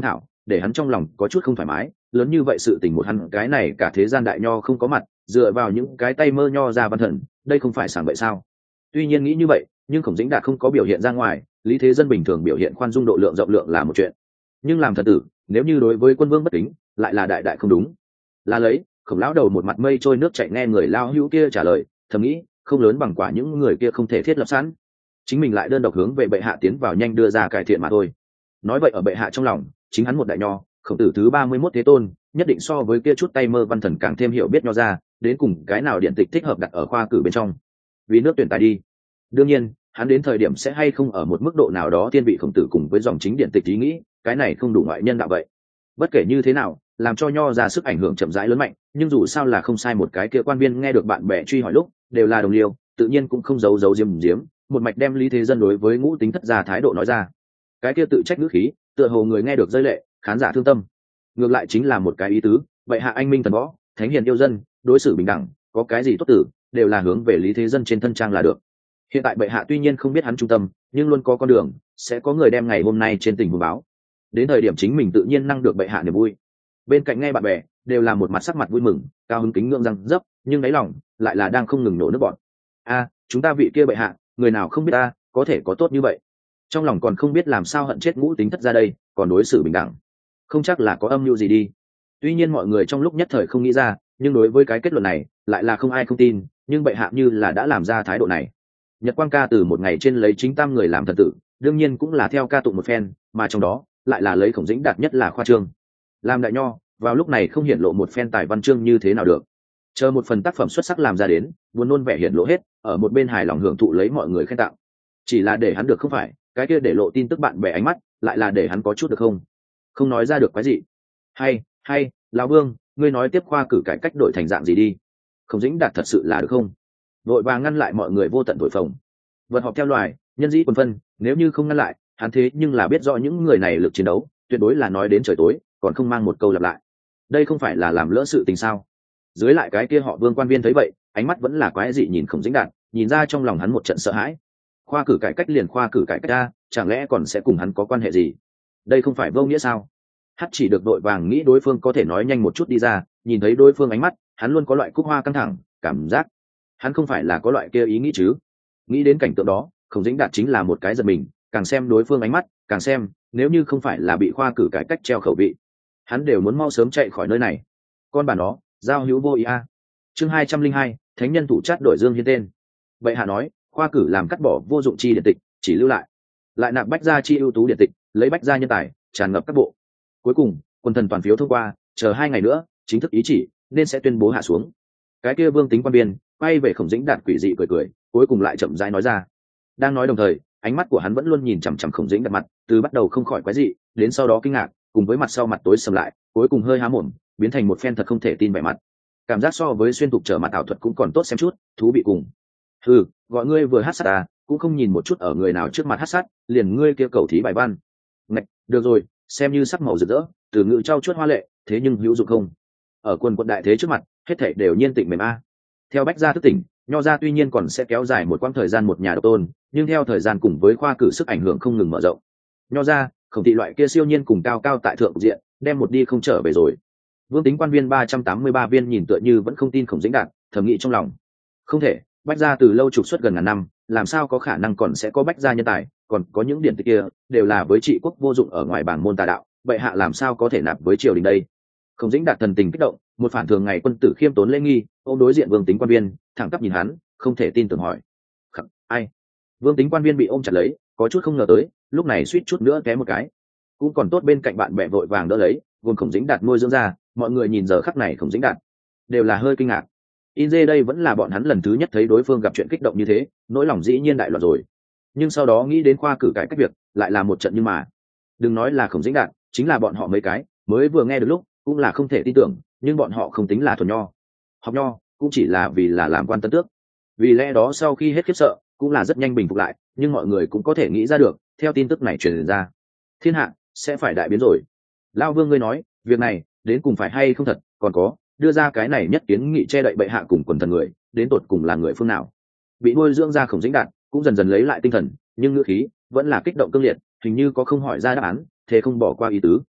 để hắn trong lòng có chút không thoải mái. Lớn như vậy sự tình một hắn cái này cả thế gian đại nho không có mặt, dựa vào những cái tay mơ nho ra văn thần, đây không phải sảng bậy sao? Tuy nhiên nghĩ như vậy, nhưng Khổng Dĩnh Đạt không có biểu hiện ra ngoài, lý thế dân bình thường biểu hiện khoan dung độ lượng rộng lượng là một chuyện, nhưng làm thần tử nếu như đối với quân vương bất kính lại là đại đại không đúng. Là lấy Khổng lão đầu một mặt mây trôi nước chảy nghe người lao hữu kia trả lời, thầm nghĩ không lớn bằng quả những người kia không thể thiết lập sẵn, chính mình lại đơn độc hướng về bệ hạ tiến vào nhanh đưa ra cải thiện mà thôi. Nói vậy ở bệ hạ trong lòng chính hắn một đại nho Khổng tử thứ ba mươi mốt thế tôn nhất định so với kia chút tay mơ văn thần càng thêm hiểu biết nho ra đến cùng cái nào điện tịch thích hợp đặt ở khoa cử bên trong, vì nước tuyển tài đi. Đương nhiên hắn đến thời điểm sẽ hay không ở một mức độ nào đó tiên vị Khổng tử cùng với dòng chính điện tịch ý nghĩ, cái này không đủ ngoại nhân đạo vậy. Bất kể như thế nào làm cho nho ra sức ảnh hưởng chậm rãi lớn mạnh, nhưng dù sao là không sai. Một cái kia quan viên nghe được bạn bè truy hỏi lúc đều là đồng liêu, tự nhiên cũng không giấu giấu diếm diếm, một mạch đem lý thế dân đối với ngũ tính thất gia thái độ nói ra. Cái kia tự trách ngữ khí tựa hồ người nghe được rơi lệ, khán giả thương tâm. Ngược lại chính là một cái ý tứ, vậy hạ anh minh thần võ, thánh hiền yêu dân, đối xử bình đẳng, có cái gì tốt tử đều là hướng về lý thế dân trên thân trang là được. Hiện tại bệ hạ tuy nhiên không biết hắn trung tâm, nhưng luôn có con đường, sẽ có người đem ngày hôm nay trên tình huống báo. Đến thời điểm chính mình tự nhiên năng được bệ hạ niềm vui. Bên cạnh nghe bạn bè đều là một mặt sắc mặt vui mừng, cao hứng kính ngưỡng răng dấp, nhưng đáy lòng lại là đang không ngừng nổ nước bọt. A, chúng ta vị kia bệ hạ, người nào không biết ta, có thể có tốt như vậy. Trong lòng còn không biết làm sao hận chết ngũ tính thất ra đây, còn đối xử bình đẳng, không chắc là có âm mưu gì đi. Tuy nhiên mọi người trong lúc nhất thời không nghĩ ra, nhưng đối với cái kết luận này lại là không ai không tin, nhưng bệ hạ như là đã làm ra thái độ này. Nhật Quang ca từ một ngày trên lấy chính tam người làm thần tử, đương nhiên cũng là theo ca tụng một phen, mà trong đó lại là lấy Khổng Dĩnh Đạt nhất là khoa trương. Làm đại nho vào lúc này không hiển lộ một phen tài văn chương như thế nào được, chờ một phần tác phẩm xuất sắc làm ra đến, buồn nôn vẻ hiển lộ hết, ở một bên hài lòng hưởng thụ lấy mọi người khen tặng. Chỉ là để hắn được không phải, cái kia để lộ tin tức bạn bè ánh mắt, lại là để hắn có chút được không, không nói ra được cái gì. Hay hay lão Vương, ngươi nói tiếp khoa cử cải cách đổi thành dạng gì đi, Khổng Dĩnh Đạt thật sự là được không? Vội vàng ngăn lại mọi người vô tận thổi phồng. Vật họp theo loài, nhân dĩ quần phân, nếu như không ngăn lại hắn, thế nhưng là biết rõ những người này lực chiến đấu tuyệt đối là nói đến trời tối, còn không mang một câu lặp lại, đây không phải là làm lỡ sự tình sao? Dưới lại cái kia họ Vương quan viên thấy vậy, ánh mắt vẫn là quái dị nhìn Khổng Dĩnh Đạt, nhìn ra trong lòng hắn một trận sợ hãi. Khoa cử cải cách liền khoa cử cải cách ra, chẳng lẽ còn sẽ cùng hắn có quan hệ gì? Đây không phải vô nghĩa sao? Hắn chỉ được đội vàng nghĩ đối phương có thể nói nhanh một chút đi ra, nhìn thấy đối phương ánh mắt, hắn luôn có loại cúc hoa căng thẳng cảm giác. Hắn không phải là có loại kia ý nghĩ chứ? Nghĩ đến cảnh tượng đó, Khổng Dĩnh Đạt chính là một cái giật mình, càng xem đối phương ánh mắt, càng xem, nếu như không phải là bị khoa cử cải cách treo khẩu vị, hắn đều muốn mau sớm chạy khỏi nơi này. Con bà nó, giao hữu vô ý a. Chương hai trăm linh hai, thánh nhân thủ chát đổi dương hiên tên. Bệ hạ nói, khoa cử làm cắt bỏ vô dụng chi điện tịch, chỉ lưu lại lại nạp bách gia chi ưu tú điện tịch, lấy bách gia nhân tài tràn ngập các bộ. Cuối cùng quân thần toàn phiếu thông qua, chờ hai ngày nữa chính thức ý chỉ nên sẽ tuyên bố hạ xuống. Cái kia Vương tính quan biên quay về Khổng Dĩnh Đạt quỷ dị cười cười, cuối cùng lại chậm rãi nói ra. Đang nói đồng thời, ánh mắt của hắn vẫn luôn nhìn chằm chằm Khổng Dĩnh Đạt mặt, từ bắt đầu không khỏi quái dị, đến sau đó kinh ngạc, cùng với mặt sau mặt tối sầm lại, cuối cùng hơi há mồm, biến thành một phen thật không thể tin vẻ mặt. Cảm giác so với xuyên tục trở mặt ảo thuật cũng còn tốt xem chút, thú vị cùng. Ừ, gọi ngươi vừa hát sát à, cũng không nhìn một chút ở người nào trước mặt hát sát, liền ngươi kia cầu thí bài văn. Ngạch, được rồi, xem như sắc màu rực rỡ, từ ngữ trau chuốt hoa lệ, thế nhưng hữu dụng không? Ở quân quận đại thế trước mặt, hết thảy đều nhiên tịnh mềm a. Theo bách gia thức tỉnh, nho gia tuy nhiên còn sẽ kéo dài một quãng thời gian một nhà độc tôn, nhưng theo thời gian cùng với khoa cử sức ảnh hưởng không ngừng mở rộng, nho gia Khổng thị loại kia siêu nhiên cùng cao cao tại thượng diện, đem một đi không trở về rồi. Vương tính quan viên ba trăm tám mươi ba viên nhìn tựa như vẫn không tin Khổng Dĩnh Đạt, thầm nghĩ trong lòng, không thể, bách gia từ lâu trục xuất gần ngàn năm, làm sao có khả năng còn sẽ có bách gia nhân tài, còn có những điển tịch kia đều là với trị quốc vô dụng ở ngoài bảng môn tà đạo, vậy hạ làm sao có thể nạp với triều đình đây? Khổng Dĩnh Đạt thần tình kích động, một phản thường ngày quân tử khiêm tốn lễ nghi, ôm đối diện Vương tính quan viên, thẳng tắp nhìn hắn, không thể tin tưởng hỏi, khắc, ai? Vương tính quan viên bị ôm chặt lấy, có chút không ngờ tới, lúc này suýt chút nữa té một cái, cũng còn tốt bên cạnh bạn bè vội vàng đỡ lấy, gồm Khổng Dĩnh Đạt nuôi dưỡng ra, mọi người nhìn giờ khắc này Khổng Dĩnh Đạt đều là hơi kinh ngạc. In dê đây vẫn là bọn hắn lần thứ nhất thấy đối phương gặp chuyện kích động như thế, nỗi lòng dĩ nhiên đại loạn rồi. Nhưng sau đó nghĩ đến khoa cử cải cách việc, lại là một trận nhưng mà, đừng nói là Khổng Dĩnh Đạt, chính là bọn họ mấy cái mới vừa nghe được lúc cũng là không thể tin tưởng, nhưng bọn họ không tính là thuần nho, học nho cũng chỉ là vì là làm quan tân tước, vì lẽ đó sau khi hết khiếp sợ cũng là rất nhanh bình phục lại. Nhưng mọi người cũng có thể nghĩ ra được, theo tin tức này truyền ra, thiên hạ sẽ phải đại biến rồi. Lao Vương ngươi nói việc này đến cùng phải hay không thật, còn có đưa ra cái này nhất kiến nghị che đậy bệ hạ cùng quần thần người đến tột cùng là người phương nào? Bị nuôi dưỡng ra Khổng Dĩnh Đạt cũng dần dần lấy lại tinh thần, nhưng ngữ khí vẫn là kích động cương liệt, hình như có không hỏi ra đáp án, thế không bỏ qua ý tứ.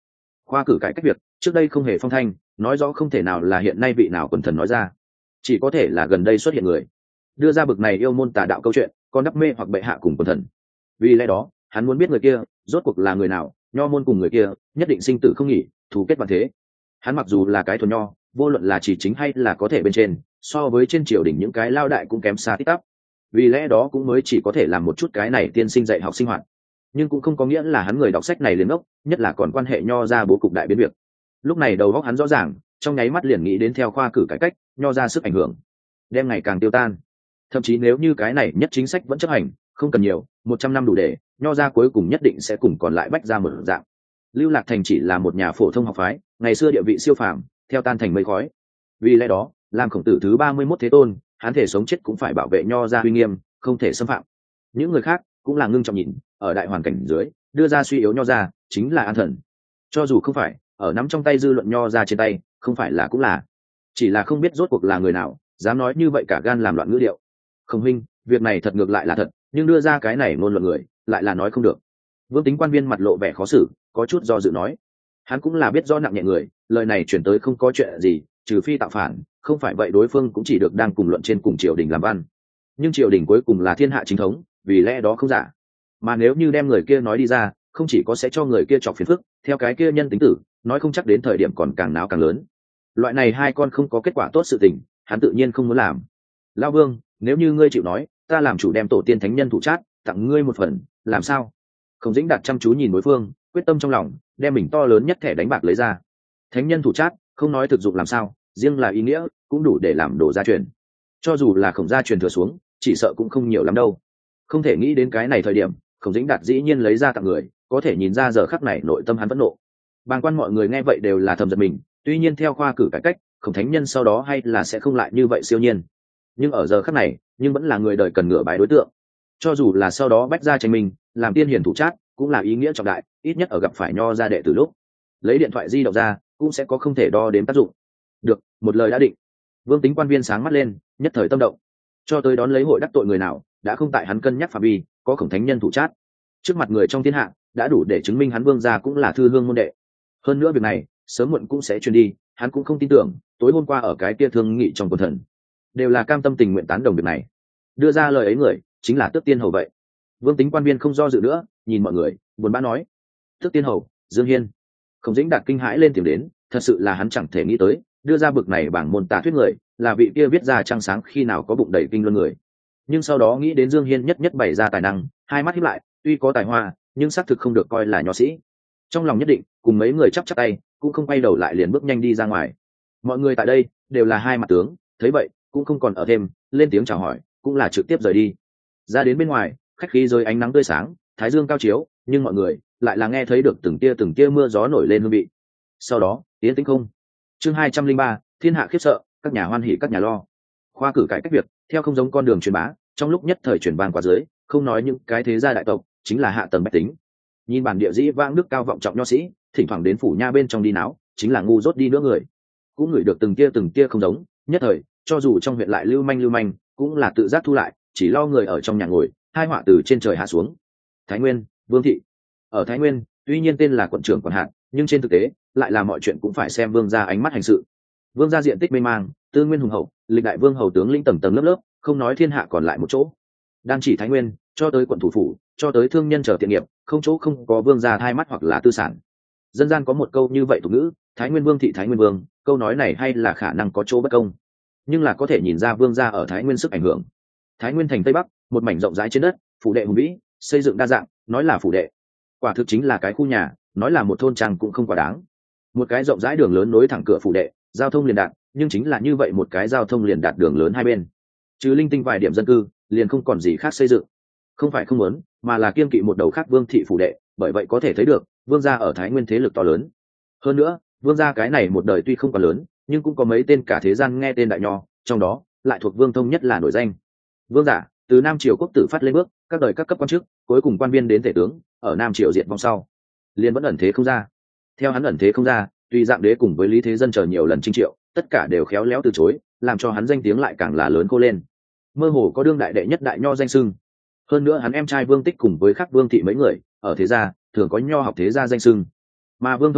khoa cử cải cách việc trước đây không hề phong thanh, nói rõ không thể nào là hiện nay vị nào quần thần nói ra, chỉ có thể là gần đây xuất hiện người đưa ra bực này yêu môn tà đạo câu chuyện, con đắp mê hoặc bệ hạ cùng quần thần. Vì lẽ đó hắn muốn biết người kia rốt cuộc là người nào, nho môn cùng người kia nhất định sinh tử không nghỉ, thù kết vạn thế. Hắn mặc dù là cái thuần nho, vô luận là chỉ chính hay là có thể bên trên, so với trên triều đỉnh những cái lao đại cũng kém xa tít tắp. Vì lẽ đó cũng mới chỉ có thể làm một chút cái này tiên sinh dạy học sinh hoạt, nhưng cũng không có nghĩa là hắn người đọc sách này liền ngốc, nhất là còn quan hệ nho ra bố cục đại biến việc. Lúc này đầu óc hắn rõ ràng, trong nháy mắt liền nghĩ đến theo khoa cử cải cách, nho ra sức ảnh hưởng đem ngày càng tiêu tan. Thậm chí nếu như cái này nhất chính sách vẫn chấp hành, không cần nhiều, một trăm năm đủ để, nho ra cuối cùng nhất định sẽ cùng còn lại bách ra một dạng. Lưu Lạc Thành chỉ là một nhà phổ thông học phái, ngày xưa địa vị siêu phàm, theo tan thành mây khói. Vì lẽ đó, làm Khổng Tử thứ ba mươi mốt thế tôn, hắn thể sống chết cũng phải bảo vệ nho ra uy nghiêm, không thể xâm phạm. Những người khác cũng là ngưng trọng nhìn, ở đại hoàn cảnh dưới, đưa ra suy yếu nho ra, chính là an thần. Cho dù không phải, ở nắm trong tay dư luận nho ra trên tay, không phải là cũng là. Chỉ là không biết rốt cuộc là người nào, dám nói như vậy cả gan làm loạn ngữ điệu. Không huynh, việc này thật ngược lại là thật, nhưng đưa ra cái này ngôn luận người, lại là nói không được. Vương Tính quan viên mặt lộ vẻ khó xử, có chút do dự nói. Hắn cũng là biết do nặng nhẹ người, lời này chuyển tới không có chuyện gì, trừ phi tạo phản, không phải vậy đối phương cũng chỉ được đang cùng luận trên cùng triều đình làm văn. Nhưng triều đình cuối cùng là thiên hạ chính thống, vì lẽ đó không giả. Mà nếu như đem người kia nói đi ra, không chỉ có sẽ cho người kia chọc phiền phức, theo cái kia nhân tính tử, nói không chắc đến thời điểm còn càng náo càng lớn. Loại này hai con không có kết quả tốt sự tình, hắn tự nhiên không muốn làm. Lão Vương, nếu như ngươi chịu nói, ta làm chủ đem tổ tiên thánh nhân thủ trát, tặng ngươi một phần, làm sao? Khổng Dĩnh Đạt chăm chú nhìn đối phương, quyết tâm trong lòng, đem mình to lớn nhất thẻ đánh bạc lấy ra. Thánh nhân thủ trát, không nói thực dụng làm sao, riêng là ý nghĩa, cũng đủ để làm đổ gia truyền. Cho dù là Khổng gia truyền thừa xuống, chỉ sợ cũng không nhiều lắm đâu. Không thể nghĩ đến cái này thời điểm, Khổng Dĩnh Đạt dĩ nhiên lấy ra tặng người, có thể nhìn ra giờ khắc này nội tâm hắn phẫn nộ. Bàng quan mọi người nghe vậy đều là thầm giật mình, tuy nhiên theo khoa cử cải cách, Khổng thánh nhân sau đó hay là sẽ không lại như vậy siêu nhiên. Nhưng ở giờ khắc này, nhưng vẫn là người đời cần ngửa bái đối tượng. Cho dù là sau đó bách gia tranh mình, làm tiên hiển thủ trát, cũng là ý nghĩa trọng đại, ít nhất ở gặp phải nho gia đệ từ lúc. Lấy điện thoại di động ra, cũng sẽ có không thể đo đếm tác dụng. Được, một lời đã định. Vương Tính quan viên sáng mắt lên, nhất thời tâm động. Cho tới đón lấy hội đắc tội người nào, đã không tại hắn cân nhắc phạm vi, có Khổng thánh nhân thủ trát. Trước mặt người trong thiên hạ, đã đủ để chứng minh hắn Vương gia cũng là thư hương môn đệ. Hơn nữa việc này, sớm muộn cũng sẽ truyền đi, hắn cũng không tin tưởng, tối hôm qua ở cái kia thương nghị trong quần thần, đều là cam tâm tình nguyện tán đồng việc này. Đưa ra lời ấy người, chính là Tước Tiên Hầu vậy. Vương Tính quan viên không do dự nữa, nhìn mọi người, buồn bã nói: Tước Tiên Hầu, Dương Hiên. Khổng Dĩnh Đạt kinh hãi lên tìm đến, thật sự là hắn chẳng thể nghĩ tới, đưa ra bực này bảng môn tà thuyết người, là vị kia viết ra trăng sáng khi nào có bụng đầy kinh luân người. Nhưng sau đó nghĩ đến Dương Hiên nhất nhất bày ra tài năng, hai mắt híp lại, tuy có tài hoa, nhưng xác thực không được coi là nho sĩ. Trong lòng nhất định, cùng mấy người chắp chắp tay, cũng không quay đầu lại liền bước nhanh đi ra ngoài. Mọi người tại đây đều là hai mặt tướng, thấy vậy cũng không còn ở thêm, lên tiếng chào hỏi, cũng là trực tiếp rời đi. Ra đến bên ngoài, khách khí rơi ánh nắng tươi sáng, thái dương cao chiếu, nhưng mọi người lại là nghe thấy được từng tia từng tia mưa gió nổi lên hương vị. Sau đó, tiến tĩnh không. Chương hai trăm linh ba, thiên hạ khiếp sợ, các nhà hoan hỉ các nhà lo. Khoa cử cải cách việc, theo không giống con đường truyền bá, trong lúc nhất thời truyền vang qua dưới, không nói những cái thế gia đại tộc, chính là hạ tầng bách tính. Nhìn bản địa dĩ vãng đức cao vọng trọng nho sĩ, thỉnh thoảng đến phủ nha bên trong đi náo, chính là ngu dốt đi nữa người. Cũng ngửi được từng tia từng tia không giống, nhất thời, cho dù trong huyện lại lưu manh lưu manh, cũng là tự giác thu lại, chỉ lo người ở trong nhà ngồi, hai họa từ trên trời hạ xuống. Thái Nguyên, Vương thị. Ở Thái Nguyên, tuy nhiên tên là quận trưởng quản hạt, nhưng trên thực tế, lại là mọi chuyện cũng phải xem vương gia ánh mắt hành sự. Vương gia diện tích mênh mang, tư nguyên hùng hậu, lịch đại vương hầu tướng lĩnh tầng tầng lớp lớp, không nói thiên hạ còn lại một chỗ. Đang chỉ Thái Nguyên, cho tới quận thủ phủ, cho tới thương nhân chờ tiện nghiệp, không chỗ không có vương gia hai mắt hoặc là tư sản. Dân gian có một câu như vậy tục ngữ: Thái Nguyên Vương thị Thái Nguyên Vương, câu nói này hay là khả năng có chỗ bất công, nhưng là có thể nhìn ra vương gia ở Thái Nguyên sức ảnh hưởng. Thái Nguyên thành Tây Bắc, một mảnh rộng rãi trên đất, phủ đệ hùng vĩ, xây dựng đa dạng, nói là phủ đệ, quả thực chính là cái khu nhà, nói là một thôn trang cũng không quá đáng. Một cái rộng rãi đường lớn nối thẳng cửa phủ đệ, giao thông liền đạt, nhưng chính là như vậy một cái giao thông liền đạt đường lớn hai bên, trừ linh tinh vài điểm dân cư, liền không còn gì khác xây dựng. Không phải không muốn, mà là kiên kỵ một đầu khác vương thị phủ đệ, bởi vậy có thể thấy được vương gia ở Thái Nguyên thế lực to lớn. Hơn nữa, vương gia cái này một đời tuy không quá lớn, nhưng cũng có mấy tên cả thế gian nghe tên đại nho, trong đó lại thuộc vương thông nhất là nổi danh. Vương giả từ Nam Triều quốc tử phát lên bước, các đời các cấp quan chức, cuối cùng quan viên đến tể tướng, ở Nam Triều diệt vong sau, liền vẫn ẩn thế không ra. Theo hắn ẩn thế không ra, tuy dạng đế cùng với Lý Thế Dân chờ nhiều lần chinh triệu, tất cả đều khéo léo từ chối, làm cho hắn danh tiếng lại càng là lớn cô lên. Mơ hồ có đương đại đệ nhất đại nho danh xưng. Hơn nữa hắn em trai Vương Tích cùng với khắc Vương thị mấy người, ở thế gia thường có nho học thế gia danh xưng. Mà Vương thông cháu,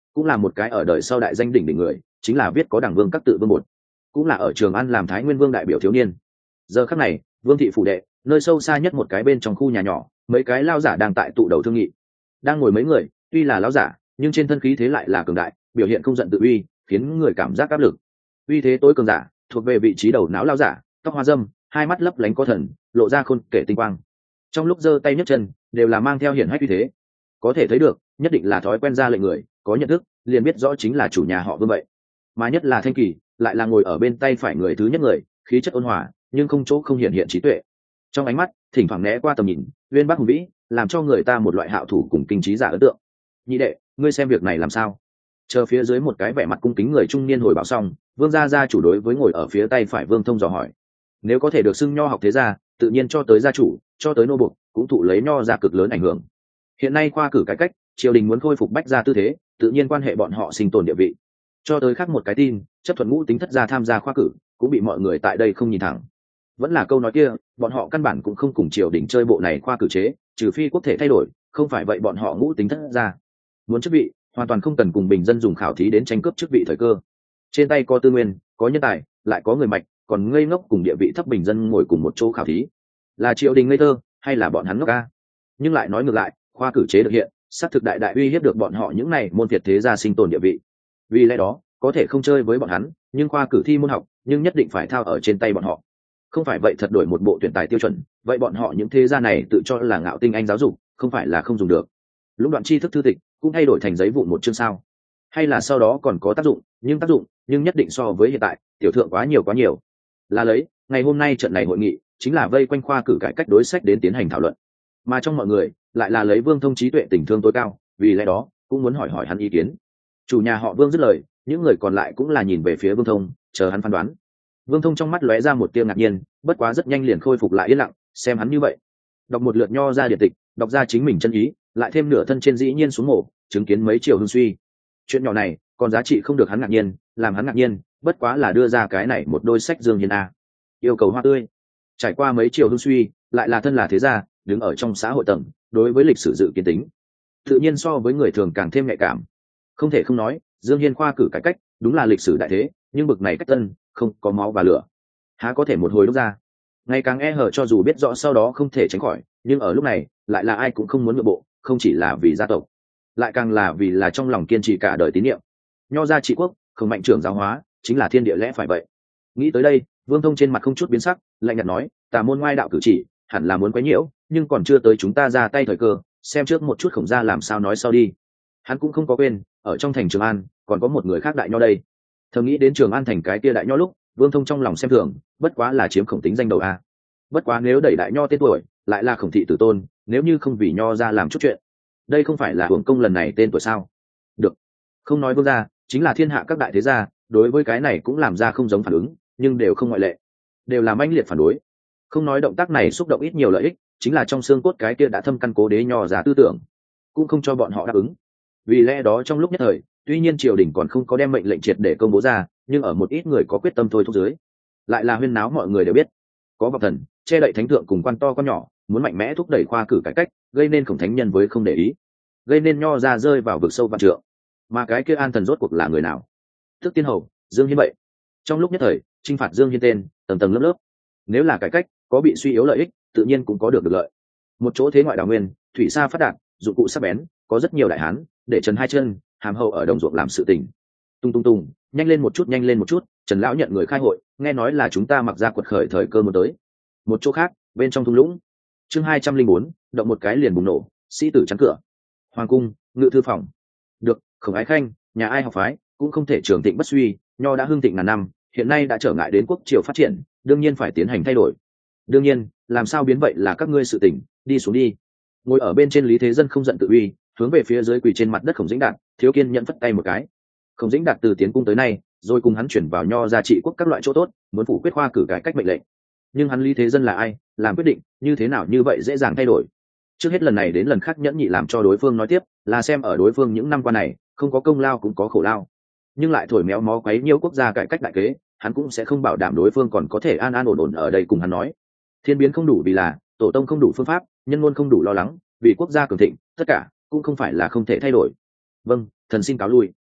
cũng là một cái ở đời sau đại danh đỉnh đỉnh người, chính là viết có đảng vương các tự vương một, cũng là ở Trường An làm Thái Nguyên Vương đại biểu thiếu niên. Giờ khắc này, Vương thị phủ đệ, nơi sâu xa nhất một cái bên trong khu nhà nhỏ, mấy cái lao giả đang tại tụ đầu thương nghị. Đang ngồi mấy người, tuy là lao giả, nhưng trên thân khí thế lại là cường đại, biểu hiện không giận tự uy, khiến người cảm giác áp lực. Uy thế tối cường giả, thuộc về vị trí đầu não lao giả, tóc hoa râm, hai mắt lấp lánh có thần, lộ ra khôn kể tinh quang. Trong lúc giơ tay nhấc chân, đều là mang theo hiển hách uy thế. Có thể thấy được, nhất định là thói quen ra lệnh người, có nhận thức, liền biết rõ chính là chủ nhà họ Vương vậy. Mà nhất là Thanh Kỳ, lại là ngồi ở bên tay phải người thứ nhất người, khí chất ôn hòa, nhưng không chỗ không hiện hiện trí tuệ. Trong ánh mắt, thỉnh thoảng né qua tầm nhìn, uyên bác hùng vĩ, làm cho người ta một loại hạo thủ cùng kinh trí giả ấn tượng. Nhị đệ, ngươi xem việc này làm sao? Chờ phía dưới một cái vẻ mặt cung kính người trung niên hồi báo xong, Vương gia gia chủ đối với ngồi ở phía tay phải Vương Thông dò hỏi. Nếu có thể được xưng nho học thế gia, tự nhiên cho tới gia chủ, cho tới nô buộc, cũng thụ lấy nho gia cực lớn ảnh hưởng. Hiện nay khoa cử cải cách, triều đình muốn khôi phục bách gia tư thế, tự nhiên quan hệ bọn họ sinh tồn địa vị. Cho tới khác một cái tin, chấp thuận ngũ tính thất gia tham gia khoa cử, cũng bị mọi người tại đây không nhìn thẳng. Vẫn là câu nói kia, bọn họ căn bản cũng không cùng triều đình chơi bộ này khoa cử chế, trừ phi quốc thể thay đổi, không phải vậy bọn họ ngũ tính thất gia. Muốn chức vị, hoàn toàn không cần cùng bình dân dùng khảo thí đến tranh cướp chức vị thời cơ. Trên tay có tư nguyên, có nhân tài, lại có người mạch, còn ngây ngốc cùng địa vị thấp bình dân ngồi cùng một chỗ khảo thí. Là triều đình ngây thơ, hay là bọn hắn ngốc ca? Nhưng lại nói ngược lại, khoa cử chế được hiện, xác thực đại đại uy hiếp được bọn họ những này môn phiệt thế gia sinh tồn địa vị. Vì lẽ đó, có thể không chơi với bọn hắn, nhưng khoa cử thi môn học, nhưng nhất định phải thao ở trên tay bọn họ. Không phải vậy thật đổi một bộ tuyển tài tiêu chuẩn, vậy bọn họ những thế gia này tự cho là ngạo tinh anh giáo dục, không phải là không dùng được. Lũng đoạn tri thức thư tịch cũng thay đổi thành giấy vụn một chương sao? Hay là sau đó còn có tác dụng, nhưng tác dụng, nhưng nhất định so với hiện tại, tiểu thượng quá nhiều quá nhiều. Là lấy, ngày hôm nay trận này hội nghị, chính là vây quanh khoa cử cải cách đối sách đến tiến hành thảo luận. Mà trong mọi người, lại là lấy Vương Thông trí tuệ tình thương tối cao, vì lẽ đó, cũng muốn hỏi hỏi hắn ý kiến. Chủ nhà họ Vương dứt lời, những người còn lại cũng là nhìn về phía Vương Thông, chờ hắn phán đoán. Vương Thông trong mắt lóe ra một tia ngạc nhiên, bất quá rất nhanh liền khôi phục lại yên lặng, xem hắn như vậy. Đọc một lượt nho ra điện tịch, đọc ra chính mình chân ý, lại thêm nửa thân trên dĩ nhiên xuống mổ, chứng kiến mấy chiều hưng suy. Chuyện nhỏ này, còn giá trị không được hắn ngạc nhiên, làm hắn ngạc nhiên, bất quá là đưa ra cái này một đôi sách Dương Hiên a. Yêu cầu hoa tươi. Trải qua mấy chiều hưng suy, lại là thân là thế gia, đứng ở trong xã hội tầng, đối với lịch sử dự kiến tính, tự nhiên so với người thường càng thêm nhạy cảm. Không thể không nói, Dương Hiên khoa cử cải cách, đúng là lịch sử đại thế, nhưng bực này cách tân, không có máu và lửa, há có thể một hồi lúc ra. Ngày càng e hở cho dù biết rõ sau đó không thể tránh khỏi, nhưng ở lúc này, lại là ai cũng không muốn nhượng bộ, không chỉ là vì gia tộc, lại càng là vì là trong lòng kiên trì cả đời tín nhiệm. Nho gia trị quốc, không mạnh trưởng giáo hóa, chính là thiên địa lẽ phải vậy. Nghĩ tới đây, Vương Thông trên mặt không chút biến sắc, lạnh nhạt nói, tà môn ngoại đạo cử chỉ, hẳn là muốn quấy nhiễu, nhưng còn chưa tới chúng ta ra tay thời cơ, xem trước một chút Khổng gia làm sao nói sau đi. Hắn cũng không có quên, ở trong thành Trường An, còn có một người khác đại nho đây. Thầm nghĩ đến Trường An thành cái kia đại nho lúc, Vương Thông trong lòng xem thường, bất quá là chiếm Khổng tính danh đầu a. Bất quá nếu đẩy đại nho tên tuổi, lại là Khổng thị tử tôn, nếu như không vì nho ra làm chút chuyện, đây không phải là hưởng công lần này tên tuổi sao? Được, không nói Vương gia, chính là thiên hạ các đại thế gia, đối với cái này cũng làm ra không giống phản ứng, nhưng đều không ngoại lệ, đều là mãnh liệt phản đối. Không nói động tác này xúc động ít nhiều lợi ích, chính là trong xương cốt cái kia đã thâm căn cố đế nho ra tư tưởng, cũng không cho bọn họ đáp ứng. Vì lẽ đó trong lúc nhất thời, tuy nhiên triều đình còn không có đem mệnh lệnh triệt để công bố ra, nhưng ở một ít người có quyết tâm thôi thúc dưới, lại là huyên náo mọi người đều biết, có vọng thần che đậy thánh thượng cùng quan to con nhỏ, muốn mạnh mẽ thúc đẩy khoa cử cải cách, gây nên Khổng thánh nhân với không để ý, gây nên nho ra rơi vào vực sâu vạn trượng. Mà cái kia an thần rốt cuộc là người nào? Tức tiên hầu Dương Hiên vậy. Trong lúc nhất thời, chinh phạt Dương Hiên tên tầng tầng lớp lớp. Nếu là cải cách, có bị suy yếu lợi ích, tự nhiên cũng có được được lợi. Một chỗ thế ngoại đào nguyên, thủy sa phát đạt, dụng cụ sắc bén, có rất nhiều đại hán để trần hai chân, hàm hậu ở đồng ruộng làm sự tình. Tung tung tung, nhanh lên một chút, nhanh lên một chút, Trần lão nhận người khai hội, nghe nói là chúng ta mặc ra quật khởi thời cơ muốn tới. Một chỗ khác, bên trong thung lũng, chương hai trăm linh bốn, động một cái liền bùng nổ, sĩ tử chắn cửa. Hoàng cung, ngự thư phòng. Được, Khổng ái khanh, nhà ai học phái, cũng không thể trường thịnh bất suy, nho đã hưng thịnh ngàn năm, hiện nay đã trở ngại đến quốc triều phát triển, đương nhiên phải tiến hành thay đổi. Đương nhiên, làm sao biến vậy là các ngươi sự tình, đi xuống đi. Ngồi ở bên trên Lý Thế Dân không giận tự uy, hướng về phía dưới quỳ trên mặt đất Khổng Dĩnh Đạt, thiếu kiên nhận phất tay một cái. Khổng Dĩnh Đạt từ tiến cung tới nay, rồi cùng hắn chuyển vào nho gia trị quốc các loại chỗ tốt, muốn phủ quyết khoa cử cải cách mệnh lệnh. Nhưng hắn Lý Thế Dân là ai, làm quyết định như thế nào như vậy dễ dàng thay đổi. Trước hết lần này đến lần khác nhẫn nhị làm cho đối phương nói tiếp, là xem ở đối phương những năm qua này, không có công lao cũng có khổ lao, nhưng lại thổi méo mó quấy nhiễu quốc gia cải cách đại kế, hắn cũng sẽ không bảo đảm đối phương còn có thể an an ổn ổn ở đây cùng hắn nói. Thiên biến không đủ vì là, tổ tông không đủ phương pháp, nhân ngôn không đủ lo lắng, vì quốc gia cường thịnh, tất cả cũng không phải là không thể thay đổi. Vâng, thần xin cáo lui.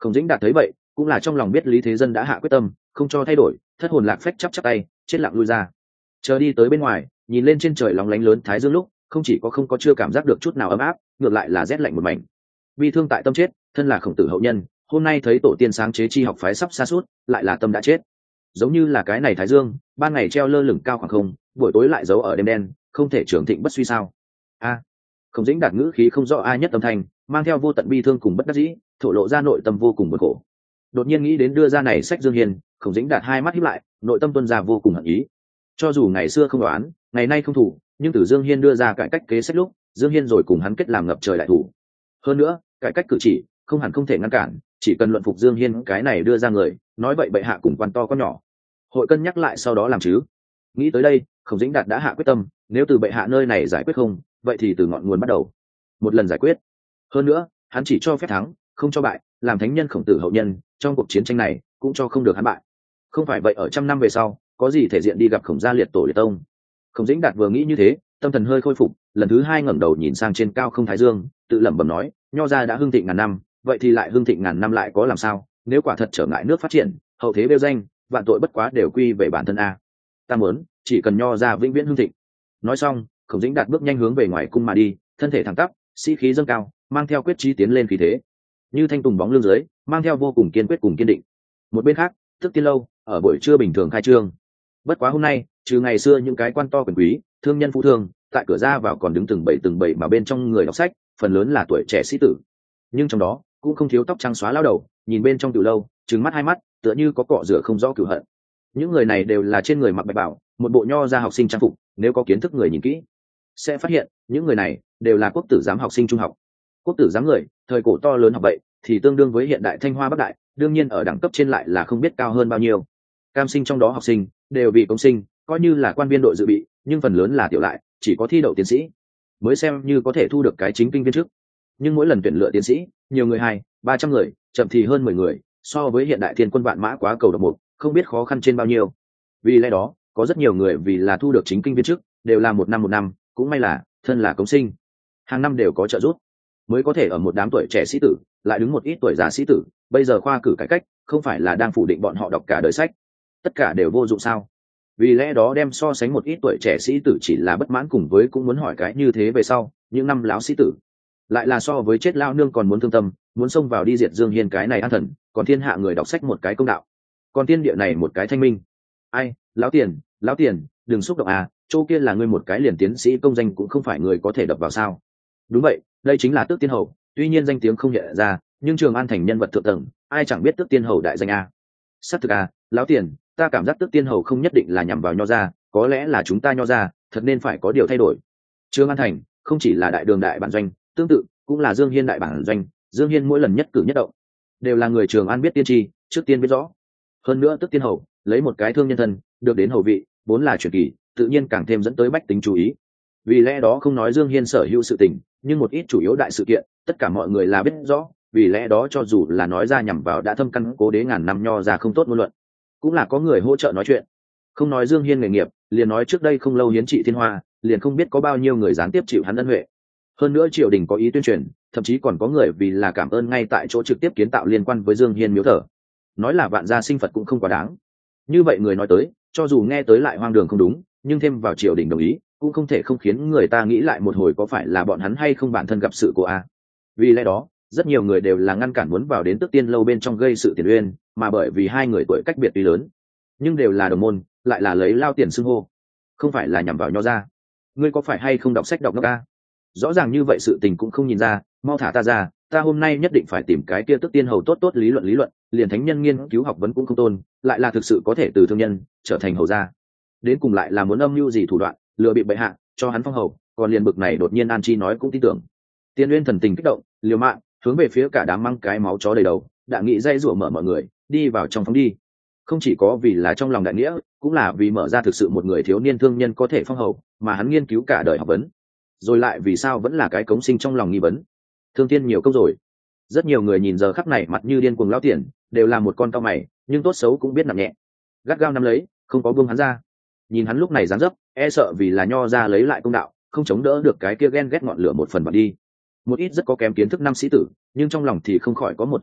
Khổng Dĩnh Đạt thấy vậy cũng là trong lòng biết Lý Thế Dân đã hạ quyết tâm không cho thay đổi, thất hồn lạc phách chắp chắp tay chết lặng lui ra. Chờ đi tới bên ngoài, nhìn lên trên trời lóng lánh lớn thái dương lúc không chỉ có không có chưa cảm giác được chút nào ấm áp, ngược lại là rét lạnh một mảnh. Bi thương tại tâm chết, thân là Khổng tử hậu nhân, hôm nay thấy tổ tiên sáng chế chi học phái sắp sa sút, lại là tâm đã chết. Giống như là cái này thái dương, ban ngày treo lơ lửng cao khoảng không, buổi tối lại giấu ở đêm đen, không thể trưởng thịnh bất suy sao? A, à, Khổng Dĩnh Đạt ngữ khí không rõ ai nhất âm thanh, mang theo vô tận bi thương cùng bất đắc dĩ, thổ lộ ra nội tâm vô cùng buồn khổ. Đột nhiên nghĩ đến đưa ra này sách Dương Hiên, Khổng Dĩnh Đạt hai mắt híp lại, nội tâm tuôn ra vô cùng hận ý. Cho dù ngày xưa không đoán, ngày nay không thủ, nhưng từ Dương Hiên đưa ra cải cách kế sách lúc, Dương Hiên rồi cùng hắn kết làm ngập trời đại thủ. Hơn nữa, cải cách cử chỉ, không hẳn không thể ngăn cản, chỉ cần luận phục Dương Hiên cái này đưa ra người, nói vậy bệ hạ cùng quan to có nhỏ, hội cân nhắc lại sau đó làm chứ. Nghĩ tới đây, Khổng Dĩnh Đạt đã hạ quyết tâm, nếu từ bệ hạ nơi này giải quyết không, vậy thì từ ngọn nguồn bắt đầu, một lần giải quyết. Hơn nữa, hắn chỉ cho phép thắng, không cho bại, làm thánh nhân Khổng tử hậu nhân, trong cuộc chiến tranh này cũng cho không được hắn bại. Không phải vậy ở trăm năm về sau, có gì thể diện đi gặp Khổng gia liệt tổ liệt tông. Khổng Dĩnh Đạt vừa nghĩ như thế, tâm thần hơi khôi phục, lần thứ hai ngẩng đầu nhìn sang trên cao không thái dương, tự lẩm bẩm nói, nho gia đã hưng thịnh ngàn năm, vậy thì lại hưng thịnh ngàn năm lại có làm sao? Nếu quả thật trở ngại nước phát triển, hậu thế bêu danh, vạn tội bất quá đều quy về bản thân a. Ta muốn, chỉ cần nho gia vĩnh viễn hưng thịnh. Nói xong, Khổng Dĩnh Đạt bước nhanh hướng về ngoài cung mà đi, thân thể thẳng tắp, sĩ khí dâng cao, mang theo quyết chí tiến lên khí thế, như thanh tùng bóng lưng dưới, mang theo vô cùng kiên quyết cùng kiên định. Một bên khác, Tức Tiên lâu ở buổi trưa bình thường khai trương. Bất quá hôm nay, trừ ngày xưa những cái quan to quyền quý, thương nhân phú thương, tại cửa ra vào còn đứng từng bảy từng bảy mà bên trong người đọc sách, phần lớn là tuổi trẻ sĩ tử. Nhưng trong đó cũng không thiếu tóc trắng xóa lao đầu, nhìn bên trong tiểu lâu, trừng mắt hai mắt, tựa như có cọ rửa không rõ cửu hận. Những người này đều là trên người mặc bạch bào, một bộ nho gia học sinh trang phục, nếu có kiến thức người nhìn kỹ, sẽ phát hiện những người này đều là quốc tử giám học sinh trung học. Quốc tử giám người, thời cổ to lớn học vậy, thì tương đương với hiện đại Thanh Hoa Bắc Đại, đương nhiên ở đẳng cấp trên lại là không biết cao hơn bao nhiêu. Cam sinh trong đó học sinh đều vì công sinh, coi như là quan viên đội dự bị, nhưng phần lớn là tiểu lại, chỉ có thi đậu tiến sĩ mới xem như có thể thu được cái chính kinh viên chức. Nhưng mỗi lần tuyển lựa tiến sĩ, nhiều người hai, ba trăm người, chậm thì hơn mười người, so với hiện đại thiên quân vạn mã quá cầu độc một, không biết khó khăn trên bao nhiêu. Vì lẽ đó, có rất nhiều người vì là thu được chính kinh viên chức, đều là một năm một năm, cũng may là thân là công sinh, hàng năm đều có trợ giúp, mới có thể ở một đám tuổi trẻ sĩ tử lại đứng một ít tuổi già sĩ tử. Bây giờ khoa cử cải cách không phải là đang phủ định bọn họ đọc cả đời sách, tất cả đều vô dụng sao? Vì lẽ đó đem so sánh một ít tuổi trẻ sĩ tử chỉ là bất mãn, cùng với cũng muốn hỏi cái như thế về sau những năm láo sĩ tử lại là so với chết lao nương còn muốn thương tâm, muốn xông vào đi diệt Dương Hiên cái này an thần, còn thiên hạ người đọc sách một cái công đạo, còn tiên địa này một cái thanh minh. Ai, lão tiền, lão tiền, đừng xúc động à, chỗ kia là ngươi một cái liền tiến sĩ công danh cũng không phải người có thể đập vào sao? Đúng vậy, đây chính là Tước Tiên Hầu, tuy nhiên danh tiếng không hiện ra, nhưng Trường An thành nhân vật thượng tầng, ai chẳng biết Tước Tiên Hầu đại danh a. Sát thực a, lão tiền, ta cảm giác Tước Tiên Hầu không nhất định là nhằm vào nho gia, có lẽ là chúng ta nho gia, thật nên phải có điều thay đổi. Trường An thành không chỉ là đại đường đại bản doanh, tương tự cũng là Dương Hiên đại bản doanh, Dương Hiên mỗi lần nhất cử nhất động đều là người Trường An biết tiên tri, trước tiên biết rõ. Hơn nữa Tước Tiên Hầu lấy một cái thương nhân thân, được đến hầu vị, vốn là truyền kỳ, tự nhiên càng thêm dẫn tới bách tính chú ý. Vì lẽ đó không nói Dương Hiên sở hữu sự tình, nhưng một ít chủ yếu đại sự kiện, tất cả mọi người là biết rõ. Vì lẽ đó cho dù là nói ra nhằm vào đã thâm căn cố đế ngàn năm nho ra không tốt ngôn luận, cũng là có người hỗ trợ nói chuyện. Không nói Dương Hiên nghề nghiệp, liền nói trước đây không lâu hiến trị thiên hoa, liền không biết có bao nhiêu người gián tiếp chịu hắn ân huệ. Hơn nữa triều đình có ý tuyên truyền, thậm chí còn có người vì là cảm ơn ngay tại chỗ trực tiếp kiến tạo liên quan với Dương Hiên miếu thờ. Nói là vạn gia sinh Phật cũng không quá đáng. Như vậy người nói tới, cho dù nghe tới lại hoang đường không đúng, nhưng thêm vào triều đình đồng ý, cũng không thể không khiến người ta nghĩ lại một hồi có phải là bọn hắn hay không bản thân gặp sự của a. Vì lẽ đó, rất nhiều người đều là ngăn cản muốn vào đến Tước Tiên lâu bên trong gây sự tiền uyên, mà bởi vì hai người tuổi cách biệt tuy lớn, nhưng đều là đồng môn, lại là lấy lao tiền xưng hô, không phải là nhằm vào nho ra. Ngươi có phải hay không đọc sách đọc ngốc a? Rõ ràng như vậy sự tình cũng không nhìn ra, mau thả ta ra, ta hôm nay nhất định phải tìm cái kia Tước Tiên hầu tốt tốt lý luận lý luận, liền thánh nhân nghiên cứu học vấn cũng không tôn, lại là thực sự có thể từ thương nhân trở thành hầu gia, đến cùng lại là muốn âm mưu gì thủ đoạn lừa bị bệ hạ cho hắn phong hầu, còn liền bực này đột nhiên An Chi nói cũng tin tưởng. Tiên Uyên thần tình kích động, liều mạng hướng về phía cả đám mang cái máu chó đầy đầu, đã nghĩ dây rủa mở mọi người đi vào trong phóng đi, không chỉ có vì là trong lòng đại nghĩa, cũng là vì mở ra thực sự một người thiếu niên thương nhân có thể phong hầu mà hắn nghiên cứu cả đời học vấn, rồi lại vì sao vẫn là cái cống sinh trong lòng nghi vấn. Thương tiên nhiều công rồi. Rất nhiều người nhìn giờ khắc này mặt như điên cuồng lao tiền, đều là một con cao mày, nhưng tốt xấu cũng biết nặng nhẹ, gắt gao nắm lấy, không có buông hắn ra. Nhìn hắn lúc này dáng dấp, e sợ vì là nho ra lấy lại công đạo, không chống đỡ được cái kia ghen ghét ngọn lửa một phần vào đi. Một ít rất có kém kiến thức năm sĩ tử, nhưng trong lòng thì không khỏi có một ý nghĩ,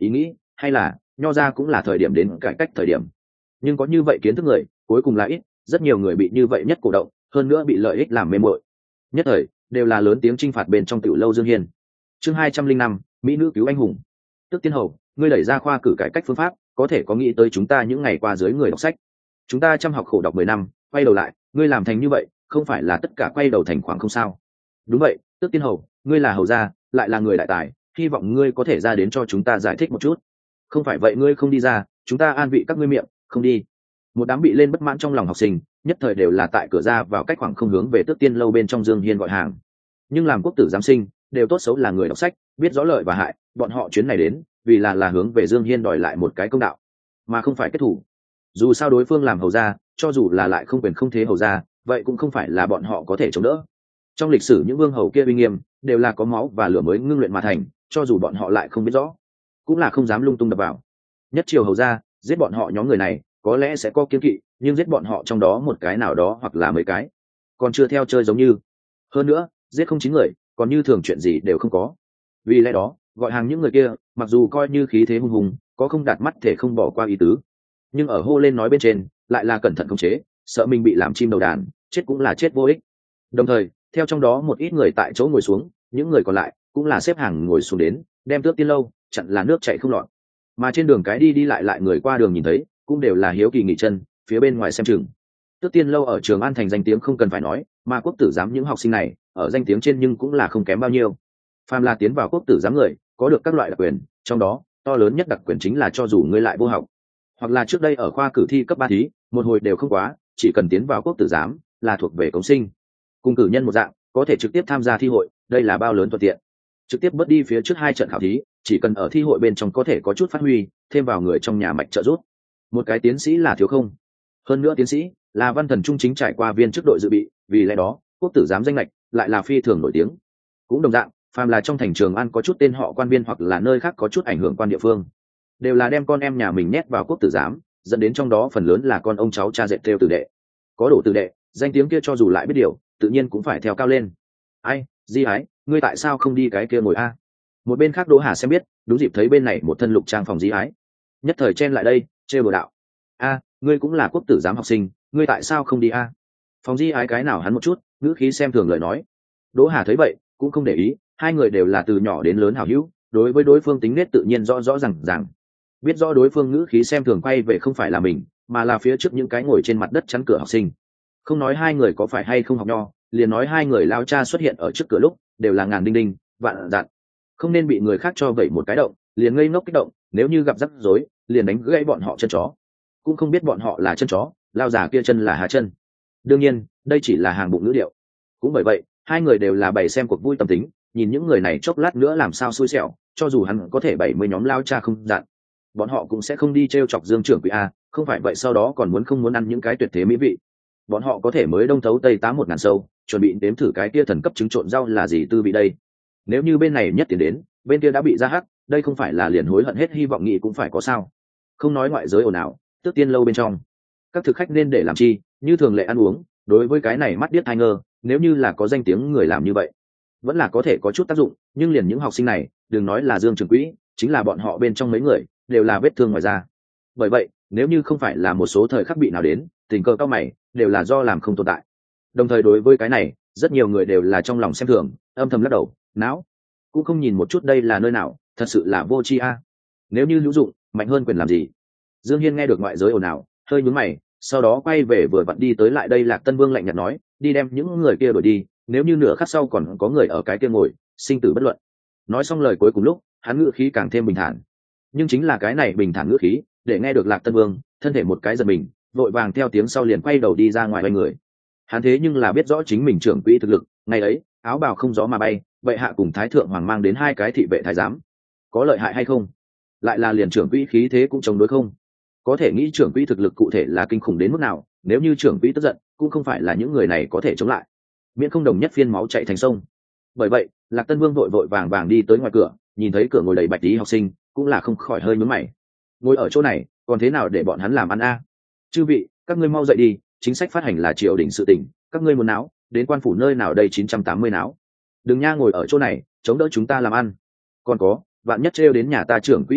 hay là nho ra cũng là thời điểm đến cải cách thời điểm. Nhưng có như vậy kiến thức người cuối cùng là ít, rất nhiều người bị như vậy nhất cổ động, hơn nữa bị lợi ích làm mê mội nhất thời đều là lớn tiếng chinh phạt bên trong tiểu lâu Dương Hiên. Chương hai trăm linh năm, mỹ nữ cứu anh hùng. Tức Tiên Hầu, ngươi đẩy ra khoa cử cải cách phương pháp, có thể có nghĩ tới chúng ta những ngày qua dưới người đọc sách. Chúng ta chăm học khổ đọc mười năm, quay đầu lại, ngươi làm thành như vậy, không phải là tất cả quay đầu thành khoảng không sao? Đúng vậy, Tức Tiên Hầu, ngươi là hầu gia, lại là người đại tài, hy vọng ngươi có thể ra đến cho chúng ta giải thích một chút. Không phải vậy ngươi không đi ra, chúng ta an vị các ngươi miệng, không đi. Một đám bị lên bất mãn trong lòng học sinh, nhất thời đều là tại cửa ra vào cách khoảng không hướng về Tước Tiên lâu bên trong Dương Hiên gọi hàng. Nhưng làm quốc tử giám sinh, đều tốt xấu là người đọc sách, biết rõ lợi và hại, bọn họ chuyến này đến, vì là là hướng về Dương Hiên đòi lại một cái công đạo, mà không phải kết thủ. Dù sao đối phương làm hầu gia, cho dù là lại không quyền không thế hầu gia, vậy cũng không phải là bọn họ có thể chống đỡ. Trong lịch sử những vương hầu kia uy nghiêm, đều là có máu và lửa mới ngưng luyện mà thành, cho dù bọn họ lại không biết rõ, cũng là không dám lung tung đập vào. Nhất triều hầu gia, giết bọn họ nhóm người này, có lẽ sẽ có kiêng kỵ, nhưng giết bọn họ trong đó một cái nào đó hoặc là mấy cái, còn chưa theo chơi giống như. Hơn nữa, giết không chín người, còn như thường chuyện gì đều không có. Vì lẽ đó, gọi hàng những người kia, mặc dù coi như khí thế hung hùng, có không đạt mắt thể không bỏ qua ý tứ, nhưng ở hô lên nói bên trên, lại là cẩn thận khống chế, sợ mình bị làm chim đầu đàn, chết cũng là chết vô ích. Đồng thời, theo trong đó một ít người tại chỗ ngồi xuống, những người còn lại cũng là xếp hàng ngồi xuống đến, đem Tước Tiên lâu chặn là nước chảy không lọt. Mà trên đường cái đi đi lại lại người qua đường nhìn thấy, cũng đều là hiếu kỳ nghỉ chân, phía bên ngoài xem chừng. Tước Tiên lâu ở Trường An thành danh tiếng không cần phải nói, mà quốc tử giám những học sinh này, ở danh tiếng trên nhưng cũng là không kém bao nhiêu. Phàm là tiến vào quốc tử giám người, có được các loại đặc quyền, trong đó, to lớn nhất đặc quyền chính là cho dù ngươi lại vô học, hoặc là trước đây ở khoa cử thi cấp ba thí, một hồi đều không quá, chỉ cần tiến vào quốc tử giám, là thuộc về cống sinh. Cùng cử nhân một dạng, có thể trực tiếp tham gia thi hội, đây là bao lớn thuận tiện. Trực tiếp bớt đi phía trước hai trận khảo thí, chỉ cần ở thi hội bên trong có thể có chút phát huy, thêm vào người trong nhà mạch trợ giúp. Một cái tiến sĩ là thiếu không. Hơn nữa tiến sĩ là văn thần trung chính trải qua viên chức đội dự bị, vì lẽ đó, quốc tử giám danh lệch lại là phi thường nổi tiếng. Cũng đồng dạng, phàm là trong thành Trường An có chút tên họ quan viên hoặc là nơi khác có chút ảnh hưởng quan địa phương, đều là đem con em nhà mình nhét vào quốc tử giám, dẫn đến trong đó phần lớn là con ông cháu cha dệt theo tử đệ. Có đổ tử đệ, danh tiếng kia cho dù lại biết điều, tự nhiên cũng phải theo cao lên. Ai, Di Ái, ngươi tại sao không đi cái kia ngồi a? Một bên khác Đỗ Hà xem biết, đúng dịp thấy bên này một thân lục trang phòng Di Ái, nhất thời chen lại đây, trêu bừa đạo: a, ngươi cũng là quốc tử giám học sinh, ngươi tại sao không đi a? Phòng Di Ái cái nào hắn một chút, ngữ khí xem thường lời nói. Đỗ Hà thấy vậy, cũng không để ý, hai người đều là từ nhỏ đến lớn hảo hữu, đối với đối phương tính nết tự nhiên rõ rõ ràng ràng. Biết rõ đối phương ngữ khí xem thường quay về không phải là mình, mà là phía trước những cái ngồi trên mặt đất chắn cửa học sinh. Không nói hai người có phải hay không học nho, liền nói hai người lao cha xuất hiện ở trước cửa lúc, đều là ngàn đinh đinh, vạn dặn. Không nên bị người khác cho vẩy một cái động, liền ngây ngốc kích động, nếu như gặp rắc rối, liền đánh gãy bọn họ chân chó. Cũng không biết bọn họ là chân chó, lao già kia chân là hà chân. Đương nhiên, đây chỉ là hàng bụng ngữ điệu. Cũng bởi vậy, hai người đều là bày xem cuộc vui tâm tính, nhìn những người này chốc lát nữa làm sao xui xẻo, cho dù hắn có thể bảy mươi nhóm lao cha không dặn, bọn họ cũng sẽ không đi t r e o chọc Dương trưởng quỹ a, không phải vậy sau đó còn muốn không muốn ăn những cái tuyệt thế mỹ vị. Bọn họ có thể mới đông thấu tây tám một ngàn sâu, chuẩn bị đếm thử cái kia thần cấp trứng trộn rau là gì tư vị đây. Nếu như bên này nhất tiền đến, bên kia đã bị ra hắc, đây không phải là liền hối hận hết hy vọng nghĩ cũng phải có sao. Không nói ngoại giới ồn ào, Tước Tiên lâu bên trong, các thực khách nên để làm chi, như thường lệ ăn uống, đối với cái này mắt điếc tai ngơ, nếu như là có danh tiếng người làm như vậy, vẫn là có thể có chút tác dụng, nhưng liền những học sinh này, đừng nói là Dương trưởng quỹ, chính là bọn họ bên trong mấy người, đều là vết thương ngoài da. Bởi vậy, nếu như không phải là một số thời khắc bị nào đến, tình cờ cao mày, đều là do làm không tồn tại. Đồng thời đối với cái này, rất nhiều người đều là trong lòng xem thường, âm thầm lắc đầu, não, cũng không nhìn một chút đây là nơi nào, thật sự là vô tri a. Nếu như hữu dụng, mạnh hơn quyền làm gì? Dương Hiên nghe được ngoại giới ồn ào, hơi nhướng mày, sau đó quay về vừa vặn đi tới lại đây Lạc Tân Vương lạnh nhạt nói, đi đem những người kia đuổi đi, nếu như nửa khắc sau còn có người ở cái kia ngồi, sinh tử bất luận. Nói xong lời cuối cùng lúc, hắn ngữ khí càng thêm bình thản. Nhưng chính là cái này bình thản ngữ khí, để nghe được Lạc Tân Vương, thân thể một cái giật mình, vội vàng theo tiếng sau liền quay đầu đi ra ngoài quay người. Hắn thế nhưng là biết rõ chính mình trưởng quỹ thực lực, ngày ấy, áo bào không gió mà bay, vậy hạ cùng thái thượng hoàng mang đến hai cái thị vệ thái giám, có lợi hại hay không? Lại là liền trưởng quỹ khí thế cũng chống đối không? Có thể nghĩ trưởng quỹ thực lực cụ thể là kinh khủng đến mức nào, nếu như trưởng quỹ tức giận, cũng không phải là những người này có thể chống lại. Miễn không đồng nhất phiên máu chạy thành sông. Bởi vậy, Lạc Tân Vương vội vội vàng vàng đi tới ngoài cửa, nhìn thấy cửa ngồi đầy bạch tí học sinh, cũng là không khỏi hơi nhướng mày. Ngồi ở chỗ này, còn thế nào để bọn hắn làm ăn a? Chư vị, các ngươi mau dậy đi, chính sách phát hành là triều đình sự tỉnh, các ngươi muốn náo, đến quan phủ nơi nào đây chín trăm tám mươi náo. Đừng nha ngồi ở chỗ này, chống đỡ chúng ta làm ăn. Còn có, vạn nhất trêu đến nhà ta trưởng quỹ tức giận,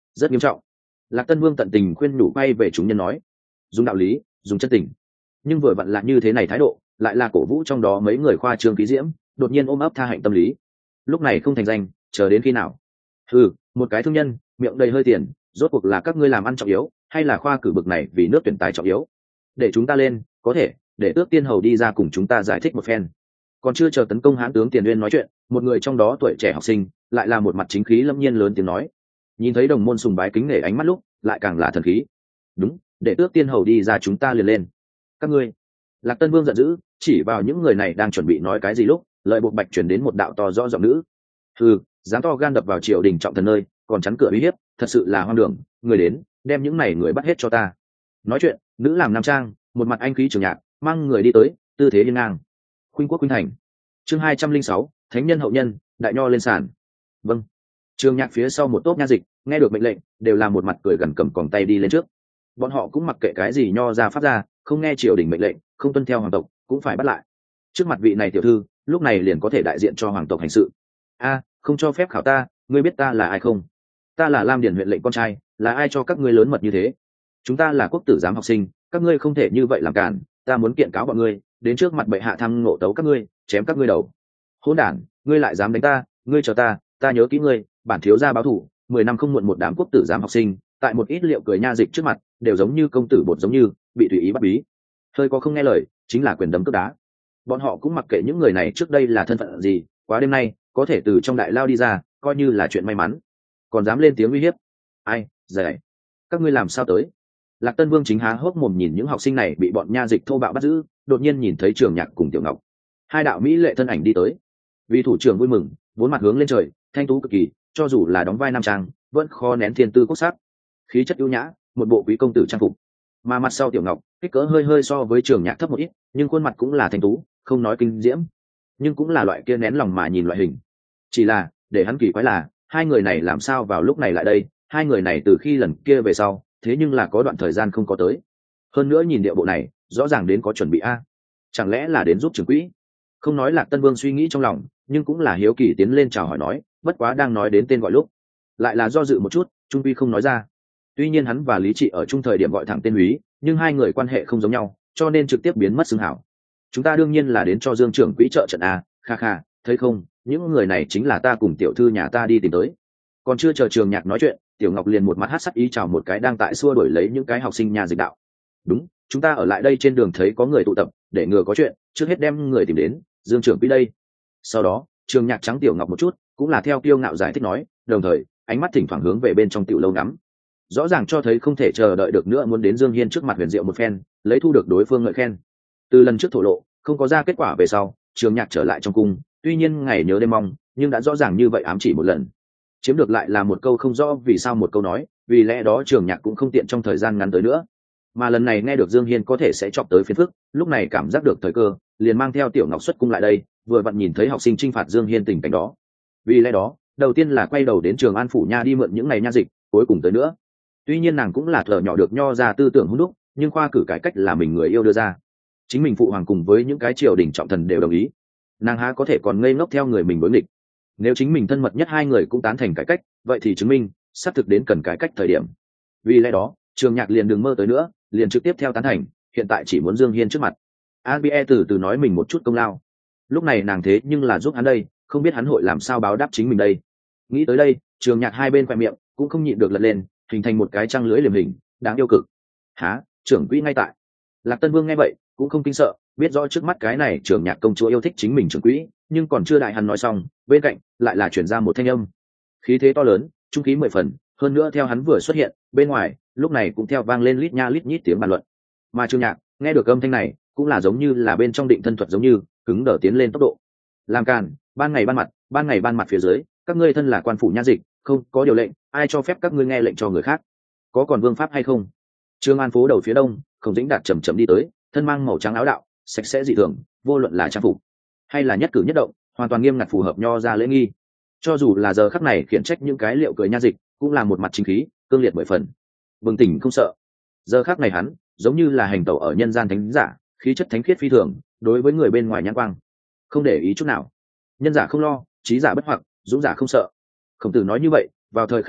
rất nghiêm trọng. Lạc Tân Vương tận tình khuyên nhủ quay về chúng nhân nói, dùng đạo lý, dùng chân tình. Nhưng vừa vặn là như thế này thái độ, lại là cổ vũ trong đó mấy người khoa trương khí diễm, đột nhiên ôm ấp tha hạnh tâm lý. Lúc này không thành danh, chờ đến khi nào? Ừ, một cái thương nhân, miệng đầy hơi tiền, rốt cuộc là các ngươi làm ăn trọng yếu, hay là khoa cử bực này vì nước tuyển tài trọng yếu? Để chúng ta lên, có thể, để Tước Tiên Hầu đi ra cùng chúng ta giải thích một phen. Còn chưa chờ tấn công hãn tướng Tiền Uyên nói chuyện, một người trong đó tuổi trẻ học sinh, lại là một mặt chính khí lâm nhiên lớn tiếng nói. Nhìn thấy đồng môn sùng bái kính nể ánh mắt lúc, lại càng là thần khí. Đúng, để Tước Tiên Hầu đi ra chúng ta liền lên. Các ngươi. Lạc Tân Vương giận dữ, chỉ vào những người này đang chuẩn bị nói cái gì lúc, lợi buộc bạch chuyển đến một đạo to rõ giọng nữ. Ừ, dám to gan đập vào triều đình trọng thần nơi, còn chắn cửa uy hiếp, thật sự là hoang đường. Người đến, đem những này người bắt hết cho ta. Nói chuyện, nữ làm nam trang, một mặt anh khí trường nhạc, mang người đi tới, tư thế hiên ngang. Khuynh quốc khuynh thành. Chương hai trăm linh sáu, thánh nhân hậu nhân, đại nho lên sàn. Vâng. Trường nhạc phía sau một tốp nha dịch, nghe được mệnh lệnh, đều là một mặt cười gần cầm còng tay đi lên trước. Bọn họ cũng mặc kệ cái gì nho ra pháp ra, không nghe triều đình mệnh lệnh, không tuân theo hoàng tộc, cũng phải bắt lại. Trước mặt vị này tiểu thư, lúc này liền có thể đại diện cho hoàng tộc hành sự. A, không cho phép khảo ta, ngươi biết ta là ai không? Ta là Lam Điền huyện lệnh con trai, là ai cho các ngươi lớn mật như thế? Chúng ta là quốc tử giám học sinh, các ngươi không thể như vậy làm cản, ta muốn kiện cáo bọn ngươi, đến trước mặt bệ hạ thăm ngộ tấu các ngươi, chém các ngươi đầu. Hỗn đản, ngươi lại dám đánh ta, ngươi chờ ta, ta nhớ kỹ ngươi, bản thiếu gia báo thù, mười năm không muộn. Một đám quốc tử giám học sinh, tại một ít liệu cười nha dịch trước mặt, đều giống như công tử bột giống như, bị tùy ý bắt bí. Hơi có không nghe lời, chính là quyền đấm cước đá. Bọn họ cũng mặc kệ những người này trước đây là thân phận gì, quá đêm nay có thể từ trong đại lao đi ra, coi như là chuyện may mắn. Còn dám lên tiếng uy hiếp? Ai, giải. Các ngươi làm sao tới? Lạc Tân Vương chính há hốc mồm nhìn những học sinh này bị bọn nha dịch thô bạo bắt giữ, đột nhiên nhìn thấy Trường Nhạc cùng Tiểu Ngọc, hai đạo mỹ lệ thân ảnh đi tới. Vì thủ trưởng vui mừng, vốn mặt hướng lên trời, thanh tú cực kỳ, cho dù là đóng vai nam trang, vẫn khó nén thiên tư quốc sắc, khí chất ưu nhã, một bộ quý công tử trang phục. Mà mặt sau Tiểu Ngọc, kích cỡ hơi hơi so với Trường Nhạc thấp một ít, nhưng khuôn mặt cũng là thanh tú, không nói kinh diễm, nhưng cũng là loại kia nén lòng mà nhìn loại hình. Chỉ là, để hắn kỳ quái là, hai người này làm sao vào lúc này lại đây? Hai người này từ khi lần kia về sau, thế nhưng là có đoạn thời gian không có tới. Hơn nữa nhìn điệu bộ này, rõ ràng đến có chuẩn bị a. Chẳng lẽ là đến giúp trưởng quỹ? Không nói Lạc Tân Vương suy nghĩ trong lòng, nhưng cũng là hiếu kỳ tiến lên chào hỏi nói, bất quá đang nói đến tên gọi lúc, lại là do dự một chút, trung quy không nói ra. Tuy nhiên hắn và Lý Trị ở chung thời điểm gọi thẳng tên Úy, nhưng hai người quan hệ không giống nhau, cho nên trực tiếp biến mất xưng hảo. Chúng ta đương nhiên là đến cho Dương trưởng quỹ trợ trận a, kha kha, thấy không, những người này chính là ta cùng tiểu thư nhà ta đi tìm tới. Còn chưa chờ Trường Nhạc nói chuyện, Tiểu Ngọc liền một mặt hát sắc ý chào một cái đang tại xua đuổi lấy những cái học sinh nhà dịch đạo. Đúng, chúng ta ở lại đây trên đường thấy có người tụ tập, để ngừa có chuyện, trước hết đem người tìm đến, Dương trưởng quỹ đây. Sau đó, Trường Nhạc trắng Tiểu Ngọc một chút, cũng là theo kiêu ngạo giải thích nói, đồng thời ánh mắt thỉnh thoảng hướng về bên trong tiểu lâu ngắm, rõ ràng cho thấy không thể chờ đợi được nữa muốn đến Dương Hiên trước mặt Huyền Diệu một phen, lấy thu được đối phương ngợi khen. Từ lần trước thổ lộ, không có ra kết quả về sau, Trường Nhạc trở lại trong cung, tuy nhiên ngày nhớ đêm mong, nhưng đã rõ ràng như vậy ám chỉ một lần, chiếm được lại là một câu không rõ vì sao một câu nói, vì lẽ đó Trường Nhạc cũng không tiện trong thời gian ngắn tới nữa. Mà lần này nghe được Dương Hiên có thể sẽ chọc tới phiền phức, lúc này cảm giác được thời cơ, liền mang theo Tiểu Ngọc xuất cung lại đây, vừa vặn nhìn thấy học sinh chinh phạt Dương Hiên tình cảnh đó. Vì lẽ đó, đầu tiên là quay đầu đến Trường An phủ nha đi mượn những ngày nha dịch, cuối cùng tới nữa. Tuy nhiên nàng cũng là thở nhỏ được nho ra tư tưởng hung đúc, nhưng khoa cử cải cách là mình người yêu đưa ra, chính mình phụ hoàng cùng với những cái triều đình trọng thần đều đồng ý, nàng há có thể còn ngây ngốc theo người mình đối nghịch. Nếu chính mình thân mật nhất hai người cũng tán thành cải cách, vậy thì chứng minh xác thực đến cần cải cách thời điểm. Vì lẽ đó, Trường Nhạc liền đừng mơ tới nữa, liền trực tiếp theo tán thành, hiện tại chỉ muốn Dương Hiên trước mặt. Albie từ từ nói mình một chút công lao, lúc này nàng thế nhưng là giúp hắn đây, không biết hắn hội làm sao báo đáp chính mình đây. Nghĩ tới đây, Trường Nhạc hai bên khoe miệng cũng không nhịn được lật lên, hình thành một cái trăng lưỡi liềm hình, đáng yêu cực. Há, trưởng quỹ ngay tại. Lạc Tân Vương nghe vậy cũng không kinh sợ, biết rõ trước mắt cái này Trường Nhạc công chúa yêu thích chính mình trưởng quỹ, nhưng còn chưa đại hắn nói xong, bên cạnh lại là chuyển ra một thanh âm, khí thế to lớn, trung khí mười phần, hơn nữa theo hắn vừa xuất hiện, bên ngoài lúc này cũng theo vang lên lít nha lít nhít tiếng bàn luận. Mà Trường Nhạc nghe được âm thanh này, cũng là giống như là bên trong định thân thuật giống như cứng đờ tiến lên tốc độ. Làm càn, ban ngày ban mặt, ban ngày ban mặt phía dưới, các ngươi thân là quan phủ nha dịch, không có điều lệnh, ai cho phép các ngươi nghe lệnh cho người khác? Có còn vương pháp hay không? Trương An phố đầu phía đông, Khổng Dĩnh Đạt chậm chậm đi tới, thân mang màu trắng áo đạo, sạch sẽ dị thường, vô luận là trang phục hay là nhất cử nhất động, hoàn toàn nghiêm ngặt phù hợp nho ra lễ nghi. Cho dù là giờ khắc này khiển trách những cái liệu cười nha dịch, cũng là một mặt chính khí, cương liệt mười phần, bừng tỉnh không sợ. Giờ khắc này hắn, giống như là hành tẩu ở nhân gian thánh giả, khí chất thánh khiết phi thường, đối với người bên ngoài nhãn quang, không để ý chút nào. Nhân giả không lo, trí giả bất hoặc, dũng giả không sợ. Khổng Tử nói như vậy, vào thời khắc này,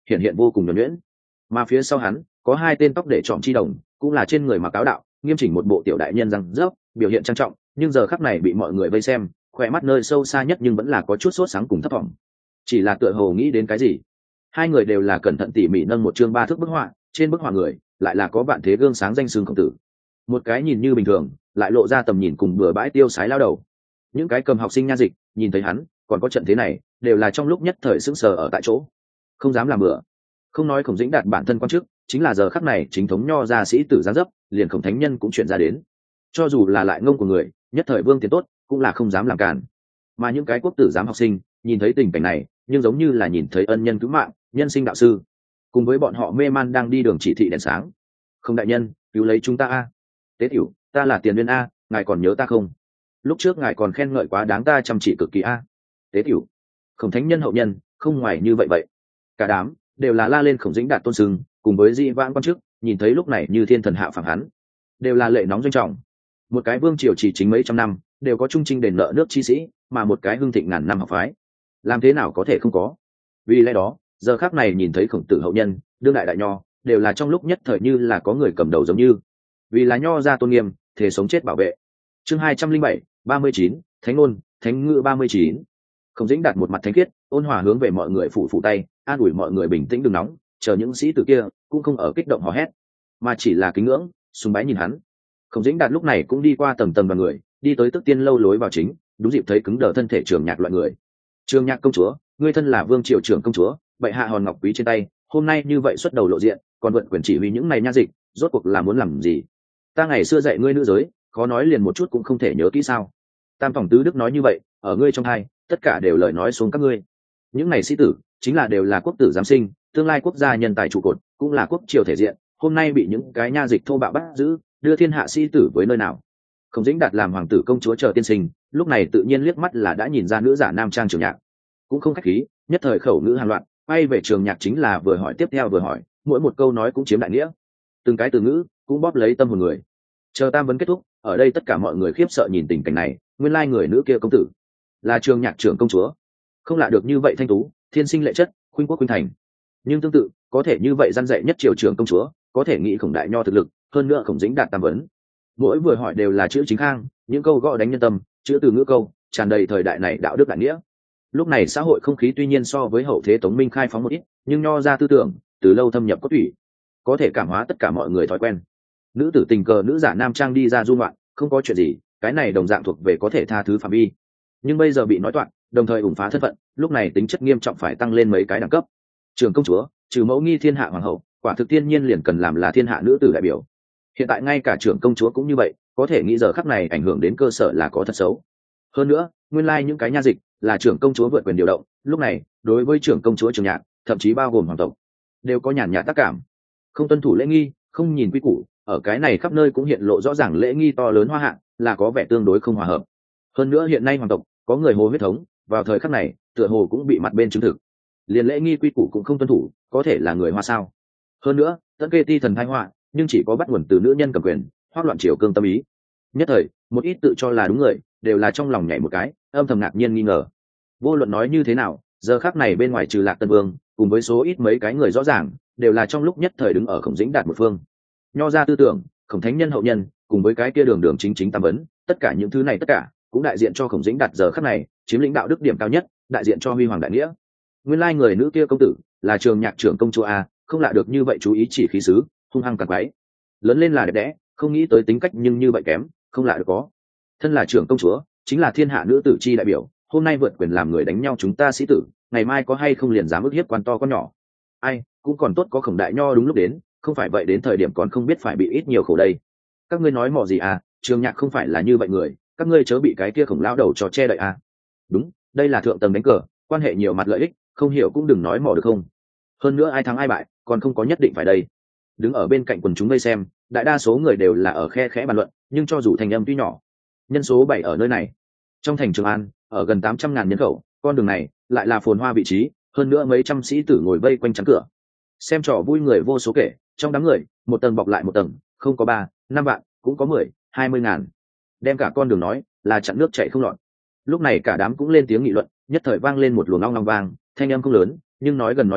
hiện hiện vô cùng nhuần nhuyễn. Mà phía sau hắn có hai tên tóc để trọm chi đồng, cũng là trên người mặc áo đạo, nghiêm chỉnh một bộ tiểu đại nhân răng rớp, biểu hiện trang trọng, nhưng giờ khắc này bị mọi người vây xem, khỏe mắt nơi sâu xa nhất nhưng vẫn là có chút sốt sáng cùng thấp vọng. Chỉ là tựa hồ nghĩ đến cái gì. Hai người đều là cẩn thận tỉ mỉ nâng một chương ba thước bức họa, trên bức họa người lại là có vạn thế gương sáng danh xưng Khổng Tử. Một cái nhìn như bình thường, lại lộ ra tầm nhìn cùng bừa bãi tiêu sái lao đầu. Những cái cầm học sinh nha dịch nhìn thấy hắn, còn có trận thế này, đều là trong lúc nhất thời sững sờ ở tại chỗ, không dám làm bừa. Không nói Khổng Dĩnh Đạt bản thân quan chức, chính là giờ khắc này chính thống nho gia sĩ tử giáng dấp, liền Khổng Thánh Nhân cũng chuyển ra đến. Cho dù là lại ngông của người, nhất thời vương tiền tốt, cũng là không dám làm cản. Mà những cái quốc tử giám học sinh nhìn thấy tình cảnh này, nhưng giống như là nhìn thấy ân nhân cứu mạng, nhân sinh đạo sư, cùng với bọn họ mê man đang đi đường chỉ thị đèn sáng. Không đại nhân, cứu lấy chúng ta a. Tế tiểu, ta là Tiền Viên a, ngài còn nhớ ta không? Lúc trước ngài còn khen ngợi quá đáng ta chăm chỉ cực kỳ a. Tế tiểu, Khổng Thánh Nhân hậu nhân, không ngoài như vậy vậy. Cả đám đều là la lên Khổng Dĩnh Đạt tôn sưng, cùng với di vãng quan chức, nhìn thấy lúc này như thiên thần hạ phẳng hắn, đều là lệ nóng doanh trọng. Một cái vương triều chỉ chính mấy trăm năm, đều có trung trinh đền nợ nước chi sĩ, mà một cái hưng thịnh ngàn năm học phái, làm thế nào có thể không có? Vì lẽ đó, giờ khắc này nhìn thấy Khổng Tử hậu nhân, đương đại đại nho, đều là trong lúc nhất thời như là có người cầm đầu giống như, vì là nho ra tôn nghiêm, thể sống chết bảo vệ. Chương hai trăm linh bảy, ba mươi chín, Thánh ngôn, Thánh ngữ ba mươi chín. Khổng Dĩnh Đạt một mặt thánh khiết, ôn hòa hướng về mọi người phủ phủ tay, an ủi mọi người bình tĩnh đừng nóng, chờ những sĩ tử kia cũng không ở kích động hò hét, mà chỉ là kính ngưỡng, sùng bái nhìn hắn. Khổng Dĩnh Đạt lúc này cũng đi qua tầng tầng đoàn người, đi tới Tức Tiên lâu lối vào chính, đúng dịp thấy cứng đờ thân thể Trường Nhạc loại người. Trường Nhạc công chúa, ngươi thân là vương triều trưởng công chúa, bệ hạ hòn ngọc quý trên tay, hôm nay như vậy xuất đầu lộ diện, còn vận quyền chỉ huy những này nha dịch, rốt cuộc là muốn làm gì? Ta ngày xưa dạy ngươi nữ giới, khó nói liền một chút cũng không thể nhớ kỹ sao? Tam phòng tứ đức nói như vậy, ở ngươi trong hai, tất cả đều lời nói xuống các ngươi. Những này sĩ tử, chính là đều là quốc tử giám sinh, tương lai quốc gia nhân tài trụ cột, cũng là quốc triều thể diện, hôm nay bị những cái nha dịch thô bạo bắt giữ, đưa thiên hạ sĩ tử với nơi nào? Khổng Dĩnh Đạt làm hoàng tử công chúa chờ tiên sinh, lúc này tự nhiên liếc mắt là đã nhìn ra nữ giả nam trang Trường Nhạc, cũng không khách khí, nhất thời khẩu ngữ hàn loạn, quay về Trường Nhạc chính là vừa hỏi tiếp theo vừa hỏi, mỗi một câu nói cũng chiếm đại nghĩa, từng cái từ ngữ cũng bóp lấy tâm hồn người. Chờ tam vấn kết thúc, ở đây tất cả mọi người khiếp sợ nhìn tình cảnh này, nguyên lai người nữ kia công tử là Trường Nhạc trưởng công chúa, không lạ được như vậy thanh tú, thiên sinh lệ chất, khuynh quốc khuynh thành. Nhưng tương tự, có thể như vậy gian dạy nhất triều trưởng công chúa, có thể nghĩ Khổng đại nho thực lực, hơn nữa Khổng Dĩnh Đạt tam vấn, mỗi vừa hỏi đều là chữ chính khang, những câu gõ đánh nhân tâm, chữ từ ngữ câu, tràn đầy thời đại này đạo đức đại nghĩa. Lúc này xã hội không khí tuy nhiên so với hậu thế Tống Minh khai phóng một ít, nhưng nho ra tư tưởng từ lâu thâm nhập cốt tủy, có thể cảm hóa tất cả mọi người thói quen. Nữ tử tình cờ nữ giả nam trang đi ra du ngoạn, không có chuyện gì, cái này đồng dạng thuộc về có thể tha thứ phạm vi. Nhưng bây giờ bị nói toạc, đồng thời ủng phá thân phận, lúc này tính chất nghiêm trọng phải tăng lên mấy cái đẳng cấp. Trường công chúa, trừ mẫu nghi thiên hạ hoàng hậu, quả thực tiên nhiên liền cần làm là thiên hạ nữ tử đại biểu. Hiện tại ngay cả trưởng công chúa cũng như vậy, có thể nghĩ giờ khắc này ảnh hưởng đến cơ sở là có thật xấu. Hơn nữa, nguyên lai like những cái nha dịch là trưởng công chúa vượt quyền điều động, lúc này đối với trưởng công chúa Trường Nhạc, thậm chí bao gồm hoàng tộc, đều có nhàn nhạt tác cảm, không tuân thủ lễ nghi, không nhìn quy củ, ở cái này khắp nơi cũng hiện lộ rõ ràng lễ nghi to lớn hoa hạ, là có vẻ tương đối không hòa hợp. Hơn nữa hiện nay hoàng tộc có người hồ huyết thống, vào thời khắc này tựa hồ cũng bị mặt bên chứng thực, liền lễ nghi quy củ cũng không tuân thủ, có thể là người hoa sao? Hơn nữa tận kê ti thần thái họa, nhưng chỉ có bắt nguồn từ nữ nhân cầm quyền, hoắc loạn triều cương tâm ý. Nhất thời một ít tự cho là đúng người đều là trong lòng nhảy một cái, âm thầm ngạc nhiên nghi ngờ. Vô luận nói như thế nào, giờ khắc này bên ngoài trừ Lạc Tân Vương cùng với số ít mấy cái người rõ ràng, đều là trong lúc nhất thời đứng ở Khổng Dĩnh Đạt một phương. Nho ra tư tưởng, Khổng Thánh Nhân hậu nhân, cùng với cái kia đường đường chính chính tam vấn, tất cả những thứ này tất cả cũng đại diện cho Khổng Dĩnh Đạt giờ khắc này chiếm lĩnh đạo đức điểm cao nhất, đại diện cho huy hoàng đại nghĩa. Nguyên lai người nữ kia công tử là Trường Nhạc trưởng công chúa a, không lạ được như vậy chú ý chỉ khí sứ, hung hăng càng quái. Lớn lên là đẹp đẽ, không nghĩ tới tính cách nhưng như vậy kém, không lạ được có. Thân là trưởng công chúa, chính là thiên hạ nữ tử chi đại biểu, hôm nay vượt quyền làm người đánh nhau chúng ta sĩ tử, ngày mai có hay không liền dám ức hiếp quan to con nhỏ. Ai, cũng còn tốt có Khổng đại nho đúng lúc đến, không phải vậy đến thời điểm còn không biết phải bị ít nhiều khổ đây. Các ngươi nói mò gì à, Trường Nhạc không phải là như vậy người, các ngươi chớ bị cái kia Khổng lão đầu cho che đậy à. Đúng, đây là thượng tầng đánh cờ, quan hệ nhiều mặt lợi ích, không hiểu cũng đừng nói mò được không. Hơn nữa ai thắng ai bại, còn không có nhất định phải đây. Đứng ở bên cạnh quần chúng vây xem, đại đa số người đều là ở khe khẽ bàn luận, nhưng cho dù thành âm tuy nhỏ, nhân số bảy ở nơi này, trong thành Trường An, ở gần tám trăm ngàn nhân khẩu, con đường này lại là phồn hoa vị trí, hơn nữa mấy trăm sĩ tử ngồi vây quanh chắn cửa, xem trò vui người vô số kể. Trong đám người, một tầng bọc lại một tầng, không có ba, năm vạn, cũng có mười, hai mươi ngàn, đem cả con đường nói là chặn nước chảy không lọt. Lúc này cả đám cũng lên tiếng nghị luận, nhất thời vang lên một luồng long long vang, thanh âm không lớn, nhưng nói gần nói xa,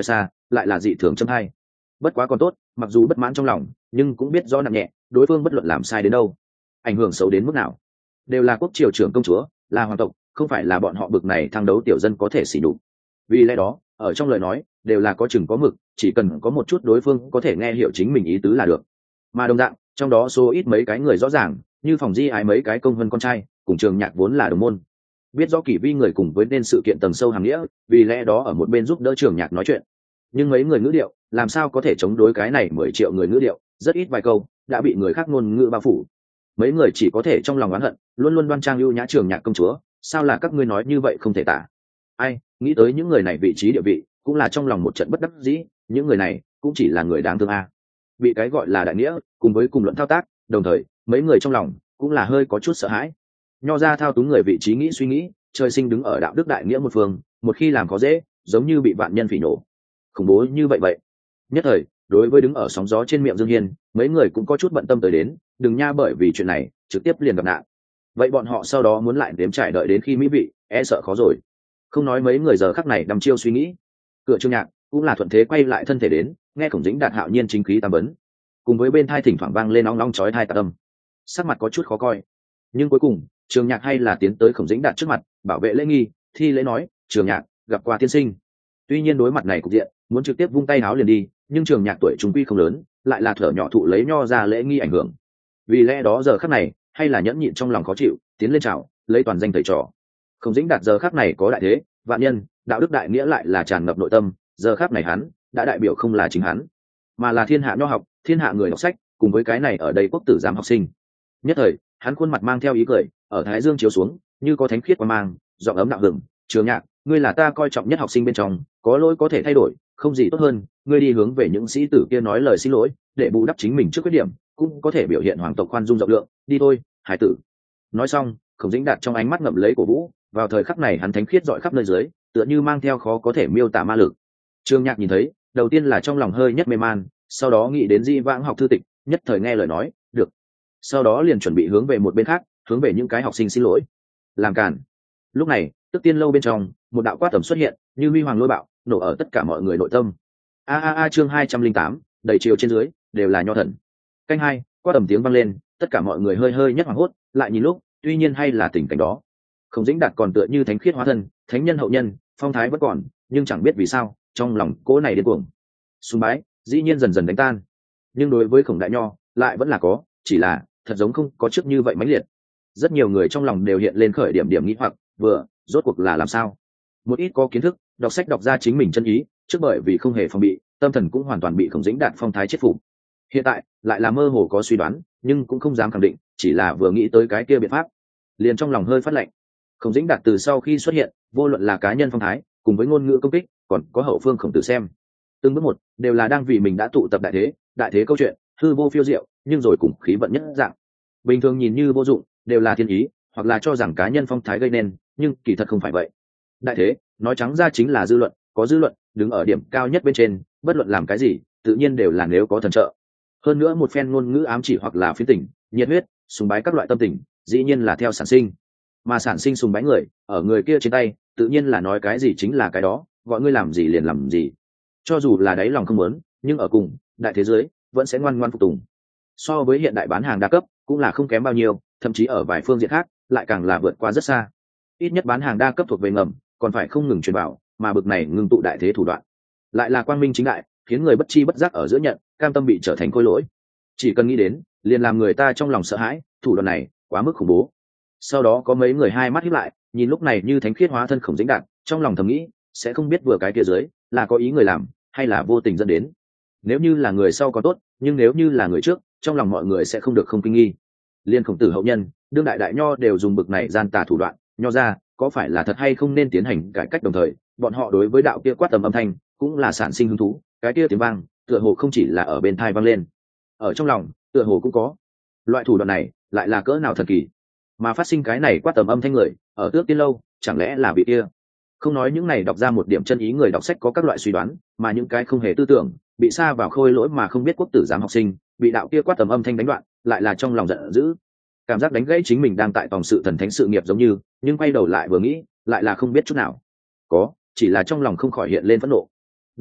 lại là dị thường châm hay. Bất quá còn tốt, mặc dù bất mãn trong lòng nhưng cũng biết rõ nặng nhẹ, đối phương bất luận làm sai đến đâu, ảnh hưởng xấu đến mức nào, đều là quốc triều trưởng công chúa, là hoàng tộc, không phải là bọn họ bực này thăng đấu tiểu dân có thể xỉ nhục. Vì lẽ đó ở trong lời nói đều là có chừng có mực, chỉ cần có một chút đối phương có thể nghe hiểu chính mình ý tứ là được. Mà đồng dạng trong đó số ít mấy cái người rõ ràng, như phòng di ái mấy cái công hơn con trai cùng trường nhạc vốn là đồng môn, biết rõ kỷ vi người cùng với nên sự kiện tầng sâu hàm nghĩa, vì lẽ đó ở một bên giúp đỡ trường nhạc nói chuyện. Nhưng mấy người ngữ điệu làm sao có thể chống đối cái này mười triệu người ngữ điệu, rất ít vài câu đã bị người khác ngôn ngữ bao phủ. Mấy người chỉ có thể trong lòng oán hận, luôn luôn đoan trang ưu nhã trường nhạc công chúa, sao là các ngươi nói như vậy không thể tả. Ai nghĩ tới những người này vị trí địa vị, cũng là trong lòng một trận bất đắc dĩ, những người này cũng chỉ là người đáng thương a. Bị cái gọi là đại nghĩa cùng với cùng luận thao tác, đồng thời mấy người trong lòng cũng là hơi có chút sợ hãi. Nho ra thao túng người vị trí nghĩ suy nghĩ, trời sinh đứng ở đạo đức đại nghĩa một phương, một khi làm có dễ, giống như bị vạn nhân phỉ nổ, khủng bố như vậy vậy. Nhất thời đối với đứng ở sóng gió trên miệng Dương Hiên, mấy người cũng có chút bận tâm tới đến, đừng nha bởi vì chuyện này trực tiếp liền gặp nạn. Vậy bọn họ sau đó muốn lại đếm trải đợi đến khi mỹ vị, e sợ khó rồi. Không nói mấy người giờ khắc này đăm chiêu suy nghĩ, cửa Trương Nhạc cũng là thuận thế quay lại thân thể đến, nghe Khổng Dĩnh Đạt hạo nhiên chính khí tam vấn, cùng với bên thai thỉnh thoảng vang lên ong ong chói tai tạc âm, sắc mặt có chút khó coi. Nhưng cuối cùng Trường Nhạc hay là tiến tới Khổng Dĩnh Đạt trước mặt, bảo vệ lễ nghi, thi lễ nói: Trường Nhạc, gặp qua tiên sinh. Tuy nhiên đối mặt này cục diện, muốn trực tiếp vung tay áo liền đi, nhưng Trường Nhạc tuổi trung quy không lớn, lại là thở nhỏ thụ lấy nho ra lễ nghi ảnh hưởng, vì lẽ đó giờ khắc này hay là nhẫn nhịn trong lòng khó chịu, tiến lên chào, lấy toàn danh thầy trò. Khổng Dĩnh Đạt giờ khắc này có đại thế, vạn nhân, đạo đức đại nghĩa lại là tràn ngập nội tâm, giờ khắc này hắn đã đại biểu không là chính hắn, mà là thiên hạ nho học, thiên hạ người đọc sách, cùng với cái này ở đây quốc tử giám học sinh. Nhất thời hắn khuôn mặt mang theo ý cười, ở thái dương chiếu xuống như có thánh khiết quang mang, giọng ấm đạo hưởng: Trường Nhạc, ngươi là ta coi trọng nhất học sinh bên trong, có lỗi có thể thay đổi, không gì tốt hơn, ngươi đi hướng về những sĩ tử kia nói lời xin lỗi, để bù đắp chính mình trước khuyết điểm, cũng có thể biểu hiện hoàng tộc khoan dung rộng lượng, đi thôi, hải tử. Nói xong, Khổng Dĩnh Đạt trong ánh mắt ngậm lấy cổ vũ, vào thời khắc này hắn thánh khiết dọi khắp nơi dưới, tựa như mang theo khó có thể miêu tả ma lực. Trương Nhạc nhìn thấy, đầu tiên là trong lòng hơi nhất mê man, sau đó nghĩ đến di vãng học thư tịch, nhất thời nghe lời nói được, sau đó liền chuẩn bị hướng về một bên khác, hướng về những cái học sinh xin lỗi. Làm cản. Lúc này Tức Tiên lâu bên trong, một đạo quát tầm xuất hiện, như huy hoàng lôi bạo, nổ ở tất cả mọi người nội tâm. A a a chương hai trăm linh tám, đầy chiều trên dưới đều là nho thần. Canh hai, quát tầm tiếng vang lên, tất cả mọi người hơi hơi nhất hoảng hốt, lại nhìn lúc, tuy nhiên hay là tình cảnh đó. Khổng Dĩnh Đạt còn tựa như thánh khiết hóa thân, thánh nhân hậu nhân, phong thái vẫn còn, nhưng chẳng biết vì sao, trong lòng cỗ này điên cuồng. Sùng bái, dĩ nhiên dần dần đánh tan. Nhưng đối với Khổng Đại Nho, lại vẫn là có, chỉ là thật giống không có trước như vậy mãnh liệt. Rất nhiều người trong lòng đều hiện lên khởi điểm điểm nghĩ hoặc, vừa, rốt cuộc là làm sao? Một ít có kiến thức, đọc sách đọc ra chính mình chân ý, trước bởi vì không hề phòng bị, tâm thần cũng hoàn toàn bị Khổng Dĩnh Đạt phong thái chết phục. Hiện tại, lại là mơ hồ có suy đoán, nhưng cũng không dám khẳng định, chỉ là vừa nghĩ tới cái kia biện pháp, liền trong lòng hơi phát lạnh. Khổng Dĩnh Đạt từ sau khi xuất hiện, vô luận là cá nhân phong thái, cùng với ngôn ngữ công kích, còn có hậu phương Khổng Tử xem, từng bước một đều là đang vì mình đã tụ tập đại thế, đại thế câu chuyện, hư vô phiêu diệu, nhưng rồi cùng khí vận nhất dạng. Bình thường nhìn như vô dụng, đều là thiên ý, hoặc là cho rằng cá nhân phong thái gây nên, nhưng kỳ thật không phải vậy. Đại thế, nói trắng ra chính là dư luận, có dư luận, đứng ở điểm cao nhất bên trên, bất luận làm cái gì, tự nhiên đều là nếu có thần trợ. Hơn nữa một phen ngôn ngữ ám chỉ hoặc là phiến tình, nhiệt huyết, sùng bái các loại tâm tình, dĩ nhiên là theo sản sinh. Mà sản sinh sùng bái người, ở người kia trên tay, tự nhiên là nói cái gì chính là cái đó, gọi ngươi làm gì liền làm gì. Cho dù là đáy lòng không muốn, nhưng ở cùng đại thế giới vẫn sẽ ngoan ngoan phục tùng. So với hiện đại bán hàng đa cấp, cũng là không kém bao nhiêu, thậm chí ở vài phương diện khác, lại càng là vượt qua rất xa. Ít nhất bán hàng đa cấp thuộc về ngầm, còn phải không ngừng truyền bảo, mà bực này ngưng tụ đại thế thủ đoạn, lại là quang minh chính đại, khiến người bất chi bất giác ở giữa nhận, cam tâm bị trở thành khôi lỗi. Chỉ cần nghĩ đến, liền làm người ta trong lòng sợ hãi, thủ đoạn này quá mức khủng bố. Sau đó có mấy người hai mắt híp lại, nhìn lúc này như thánh khiết hóa thân Khổng Dĩnh Đạt, trong lòng thầm nghĩ, sẽ không biết vừa cái kia dưới là có ý người làm, hay là vô tình dẫn đến. Nếu như là người sau có tốt, nhưng nếu như là người trước, trong lòng mọi người sẽ không được không kinh nghi. Liên Khổng Tử hậu nhân, đương đại đại nho đều dùng bực này gian tà thủ đoạn, nho ra có phải là thật hay không nên tiến hành cải cách đồng thời, bọn họ đối với đạo kia quát tầm âm thanh cũng là sản sinh hứng thú, cái kia tiếng vang tựa hồ không chỉ là ở bên tai vang lên, ở trong lòng tựa hồ cũng có. Loại thủ đoạn này lại là cỡ nào thần kỳ, mà phát sinh cái này quát tầm âm thanh người ở Tước Tiên lâu, chẳng lẽ là vị kia? Không nói những này đọc ra một điểm chân ý người đọc sách có các loại suy đoán, mà những cái không hề tư tưởng, bị sa vào khôi lỗi mà không biết quốc tử giám học sinh, bị đạo kia quát tầm âm thanh đánh đoạn, lại là trong lòng giận dữ, cảm giác đánh gãy chính mình đang tại tòng sự thần thánh sự nghiệp giống như, nhưng quay đầu lại vừa nghĩ, lại là không biết chút nào. Có, chỉ là trong lòng không khỏi hiện lên phẫn nộ. Đồng dạng,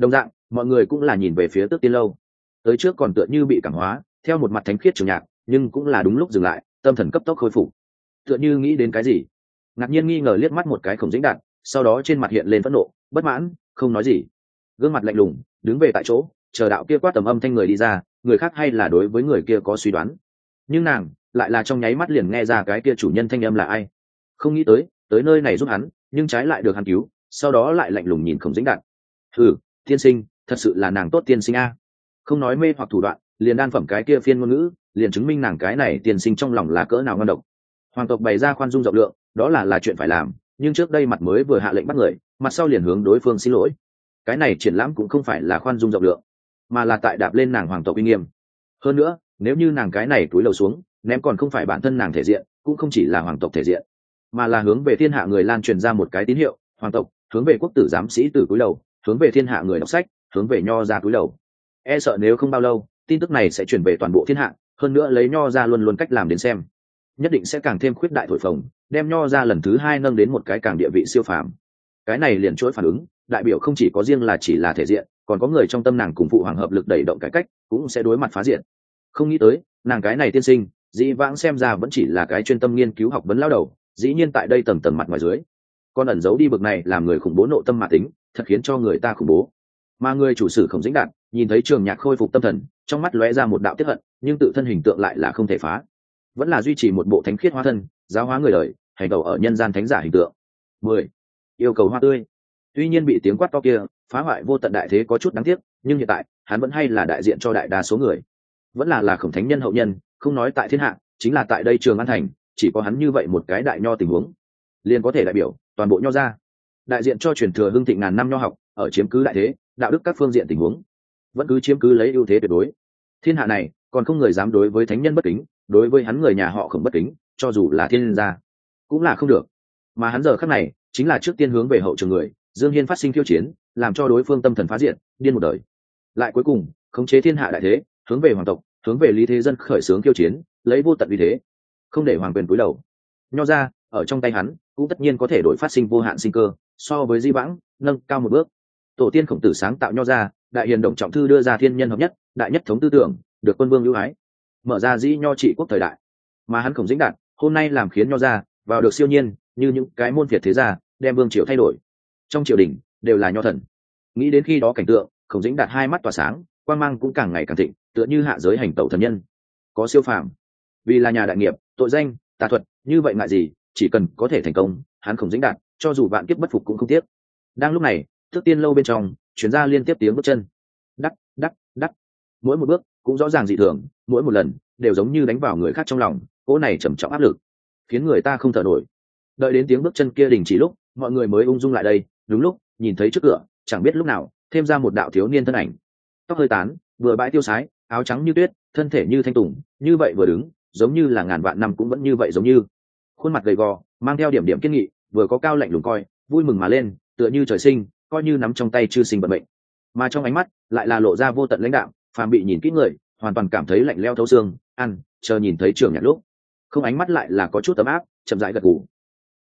mọi người cũng là nhìn về phía Tước Tiên Lâu. Tới trước còn tựa như bị cảm hóa, theo một mặt thánh khiết trường nhạc, nhưng cũng là đúng lúc dừng lại, tâm thần cấp tốc khôi phục. Tựa như nghĩ đến cái gì, ngạc nhiên nghi ngờ liếc mắt một cái Khổng Dĩnh Đạt, sau đó trên mặt hiện lên phẫn nộ, bất mãn, không nói gì, gương mặt lạnh lùng, đứng về tại chỗ, chờ đạo kia quát tầm âm thanh người đi ra, người khác hay là đối với người kia có suy đoán, nhưng nàng lại là trong nháy mắt liền nghe ra cái kia chủ nhân thanh âm là ai. Không nghĩ tới, tới nơi này giúp hắn, nhưng trái lại được hắn cứu, sau đó lại lạnh lùng nhìn Khổng Dĩnh Đạt. Ừ, tiên sinh, thật sự là nàng tốt tiên sinh a. Không nói mê hoặc thủ đoạn, liền đan phẩm cái kia phiên ngôn ngữ, liền chứng minh nàng cái này tiên sinh trong lòng là cỡ nào ngon độc. Hoàng tộc bày ra khoan dung rộng lượng, đó là là chuyện phải làm, nhưng trước đây mặt mới vừa hạ lệnh bắt người, mặt sau liền hướng đối phương xin lỗi. Cái này triển lãm cũng không phải là khoan dung rộng lượng, mà là tại đạp lên nàng hoàng tộc uy nghiêm. Hơn nữa, nếu như nàng cái này túi lầu xuống, ném còn không phải bản thân nàng thể diện, cũng không chỉ là hoàng tộc thể diện, mà là hướng về thiên hạ người lan truyền ra một cái tín hiệu, hoàng tộc hướng về quốc tử giám sĩ tử túi lầu, hướng về thiên hạ người đọc sách, hướng về nho ra túi lầu. E sợ nếu không bao lâu, tin tức này sẽ truyền về toàn bộ thiên hạ, hơn nữa lấy nho ra luôn luôn cách làm đến xem, nhất định sẽ càng thêm khuyết đại thổi phồng, đem nho ra lần thứ hai nâng đến một cái càng địa vị siêu phàm. Cái này liền chuỗi phản ứng, đại biểu không chỉ có riêng là chỉ là thể diện, còn có người trong tâm nàng cùng phụ hoàng hợp lực đẩy động cải cách, cũng sẽ đối mặt phá diện. Không nghĩ tới, nàng cái này tiên sinh, dĩ vãng xem ra vẫn chỉ là cái chuyên tâm nghiên cứu học vấn lao đầu, dĩ nhiên tại đây tầng tầng mặt ngoài dưới, con ẩn giấu đi bực này làm người khủng bố nộ tâm mã tính, thật khiến cho người ta khủng bố. Mà người chủ sử Khổng Dĩnh Đạt nhìn thấy Trường Nhạc khôi phục tâm thần, trong mắt lóe ra một đạo tiết hận, nhưng tự thân hình tượng lại là không thể phá, vẫn là duy trì một bộ thánh khiết hóa thân, giáo hóa người đời, hành đầu ở nhân gian thánh giả hình tượng. Mười, yêu cầu hoa tươi. Tuy nhiên bị tiếng quát to kia phá hoại vô tận đại thế có chút đáng tiếc, nhưng hiện tại hắn vẫn hay là đại diện cho đại đa số người, vẫn là là Khổng thánh nhân hậu nhân, không nói tại thiên hạ, chính là tại đây Trường An thành, chỉ có hắn như vậy một cái đại nho tình huống, liền có thể đại biểu toàn bộ nho gia, đại diện cho truyền thừa hưng thịnh ngàn năm nho học, ở chiếm cứ đại thế, đạo đức các phương diện tình huống, vẫn cứ chiếm cứ lấy ưu thế tuyệt đối. Thiên hạ này còn không người dám đối với thánh nhân bất kính, đối với hắn người nhà họ Khổng bất kính, cho dù là thiên gia cũng là không được. Mà hắn giờ khắc này chính là trước tiên hướng về hậu trường người Dương Hiên phát sinh khiêu chiến, làm cho đối phương tâm thần phá diện, điên một đời, lại cuối cùng khống chế thiên hạ đại thế, hướng về hoàng tộc, hướng về lý thế dân khởi xướng khiêu chiến, lấy vô tận uy thế, không để hoàng quyền cúi đầu. Nho ra ở trong tay hắn cũng tất nhiên có thể đổi phát sinh vô hạn sinh cơ, so với di vãng nâng cao một bước. Tổ tiên Khổng Tử sáng tạo nho ra, đại hiền Đồng Trọng Thư đưa ra thiên nhân hợp nhất, đại nhất thống tư tưởng, được quân vương ưu ái, mở ra dĩ nho trị quốc thời đại. Mà hắn Khổng Dĩnh Đạt hôm nay làm khiến nho ra vào được siêu nhiên, như những cái môn việt thế gia, đem vương triều thay đổi, trong triều đình đều là nho thần. Nghĩ đến khi đó cảnh tượng, Khổng Dĩnh Đạt hai mắt tỏa sáng, quang mang cũng càng ngày càng thịnh, tựa như hạ giới hành tẩu thần nhân, có siêu phàm. Vì là nhà đại nghiệp, tội danh, tà thuật, như vậy ngại gì, chỉ cần có thể thành công, hắn Khổng Dĩnh Đạt cho dù vạn kiếp bất phục cũng không tiếc. Đang lúc này, Tước Tiên Lâu bên trong truyền ra liên tiếp tiếng bước chân, đắc đắc đắc, mỗi một bước cũng rõ ràng dị thường, mỗi một lần đều giống như đánh vào người khác trong lòng, cỗ này trầm trọng áp lực khiến người ta không thở nổi. Đợi đến tiếng bước chân kia đình chỉ lúc, mọi người mới ung dung lại đây. Đúng lúc nhìn thấy trước cửa chẳng biết lúc nào thêm ra một đạo thiếu niên thân ảnh, tóc hơi tán, vừa bãi tiêu sái, áo trắng như tuyết, thân thể như thanh tùng, như vậy vừa đứng giống như là ngàn vạn năm cũng vẫn như vậy, giống như khuôn mặt gầy gò, mang theo điểm điểm kiên nghị, vừa có cao lạnh lùng coi, vui mừng mà lên, tựa như trời sinh, coi như nắm trong tay chư sinh vận mệnh, mà trong ánh mắt lại là lộ ra vô tận lãnh đạm. Phàm bị nhìn kỹ người hoàn toàn cảm thấy lạnh lẽo thấu xương, ăn chờ nhìn thấy Trường Nhạc lúc, không, ánh mắt lại là có chút ấm áp, chậm rãi gật gù.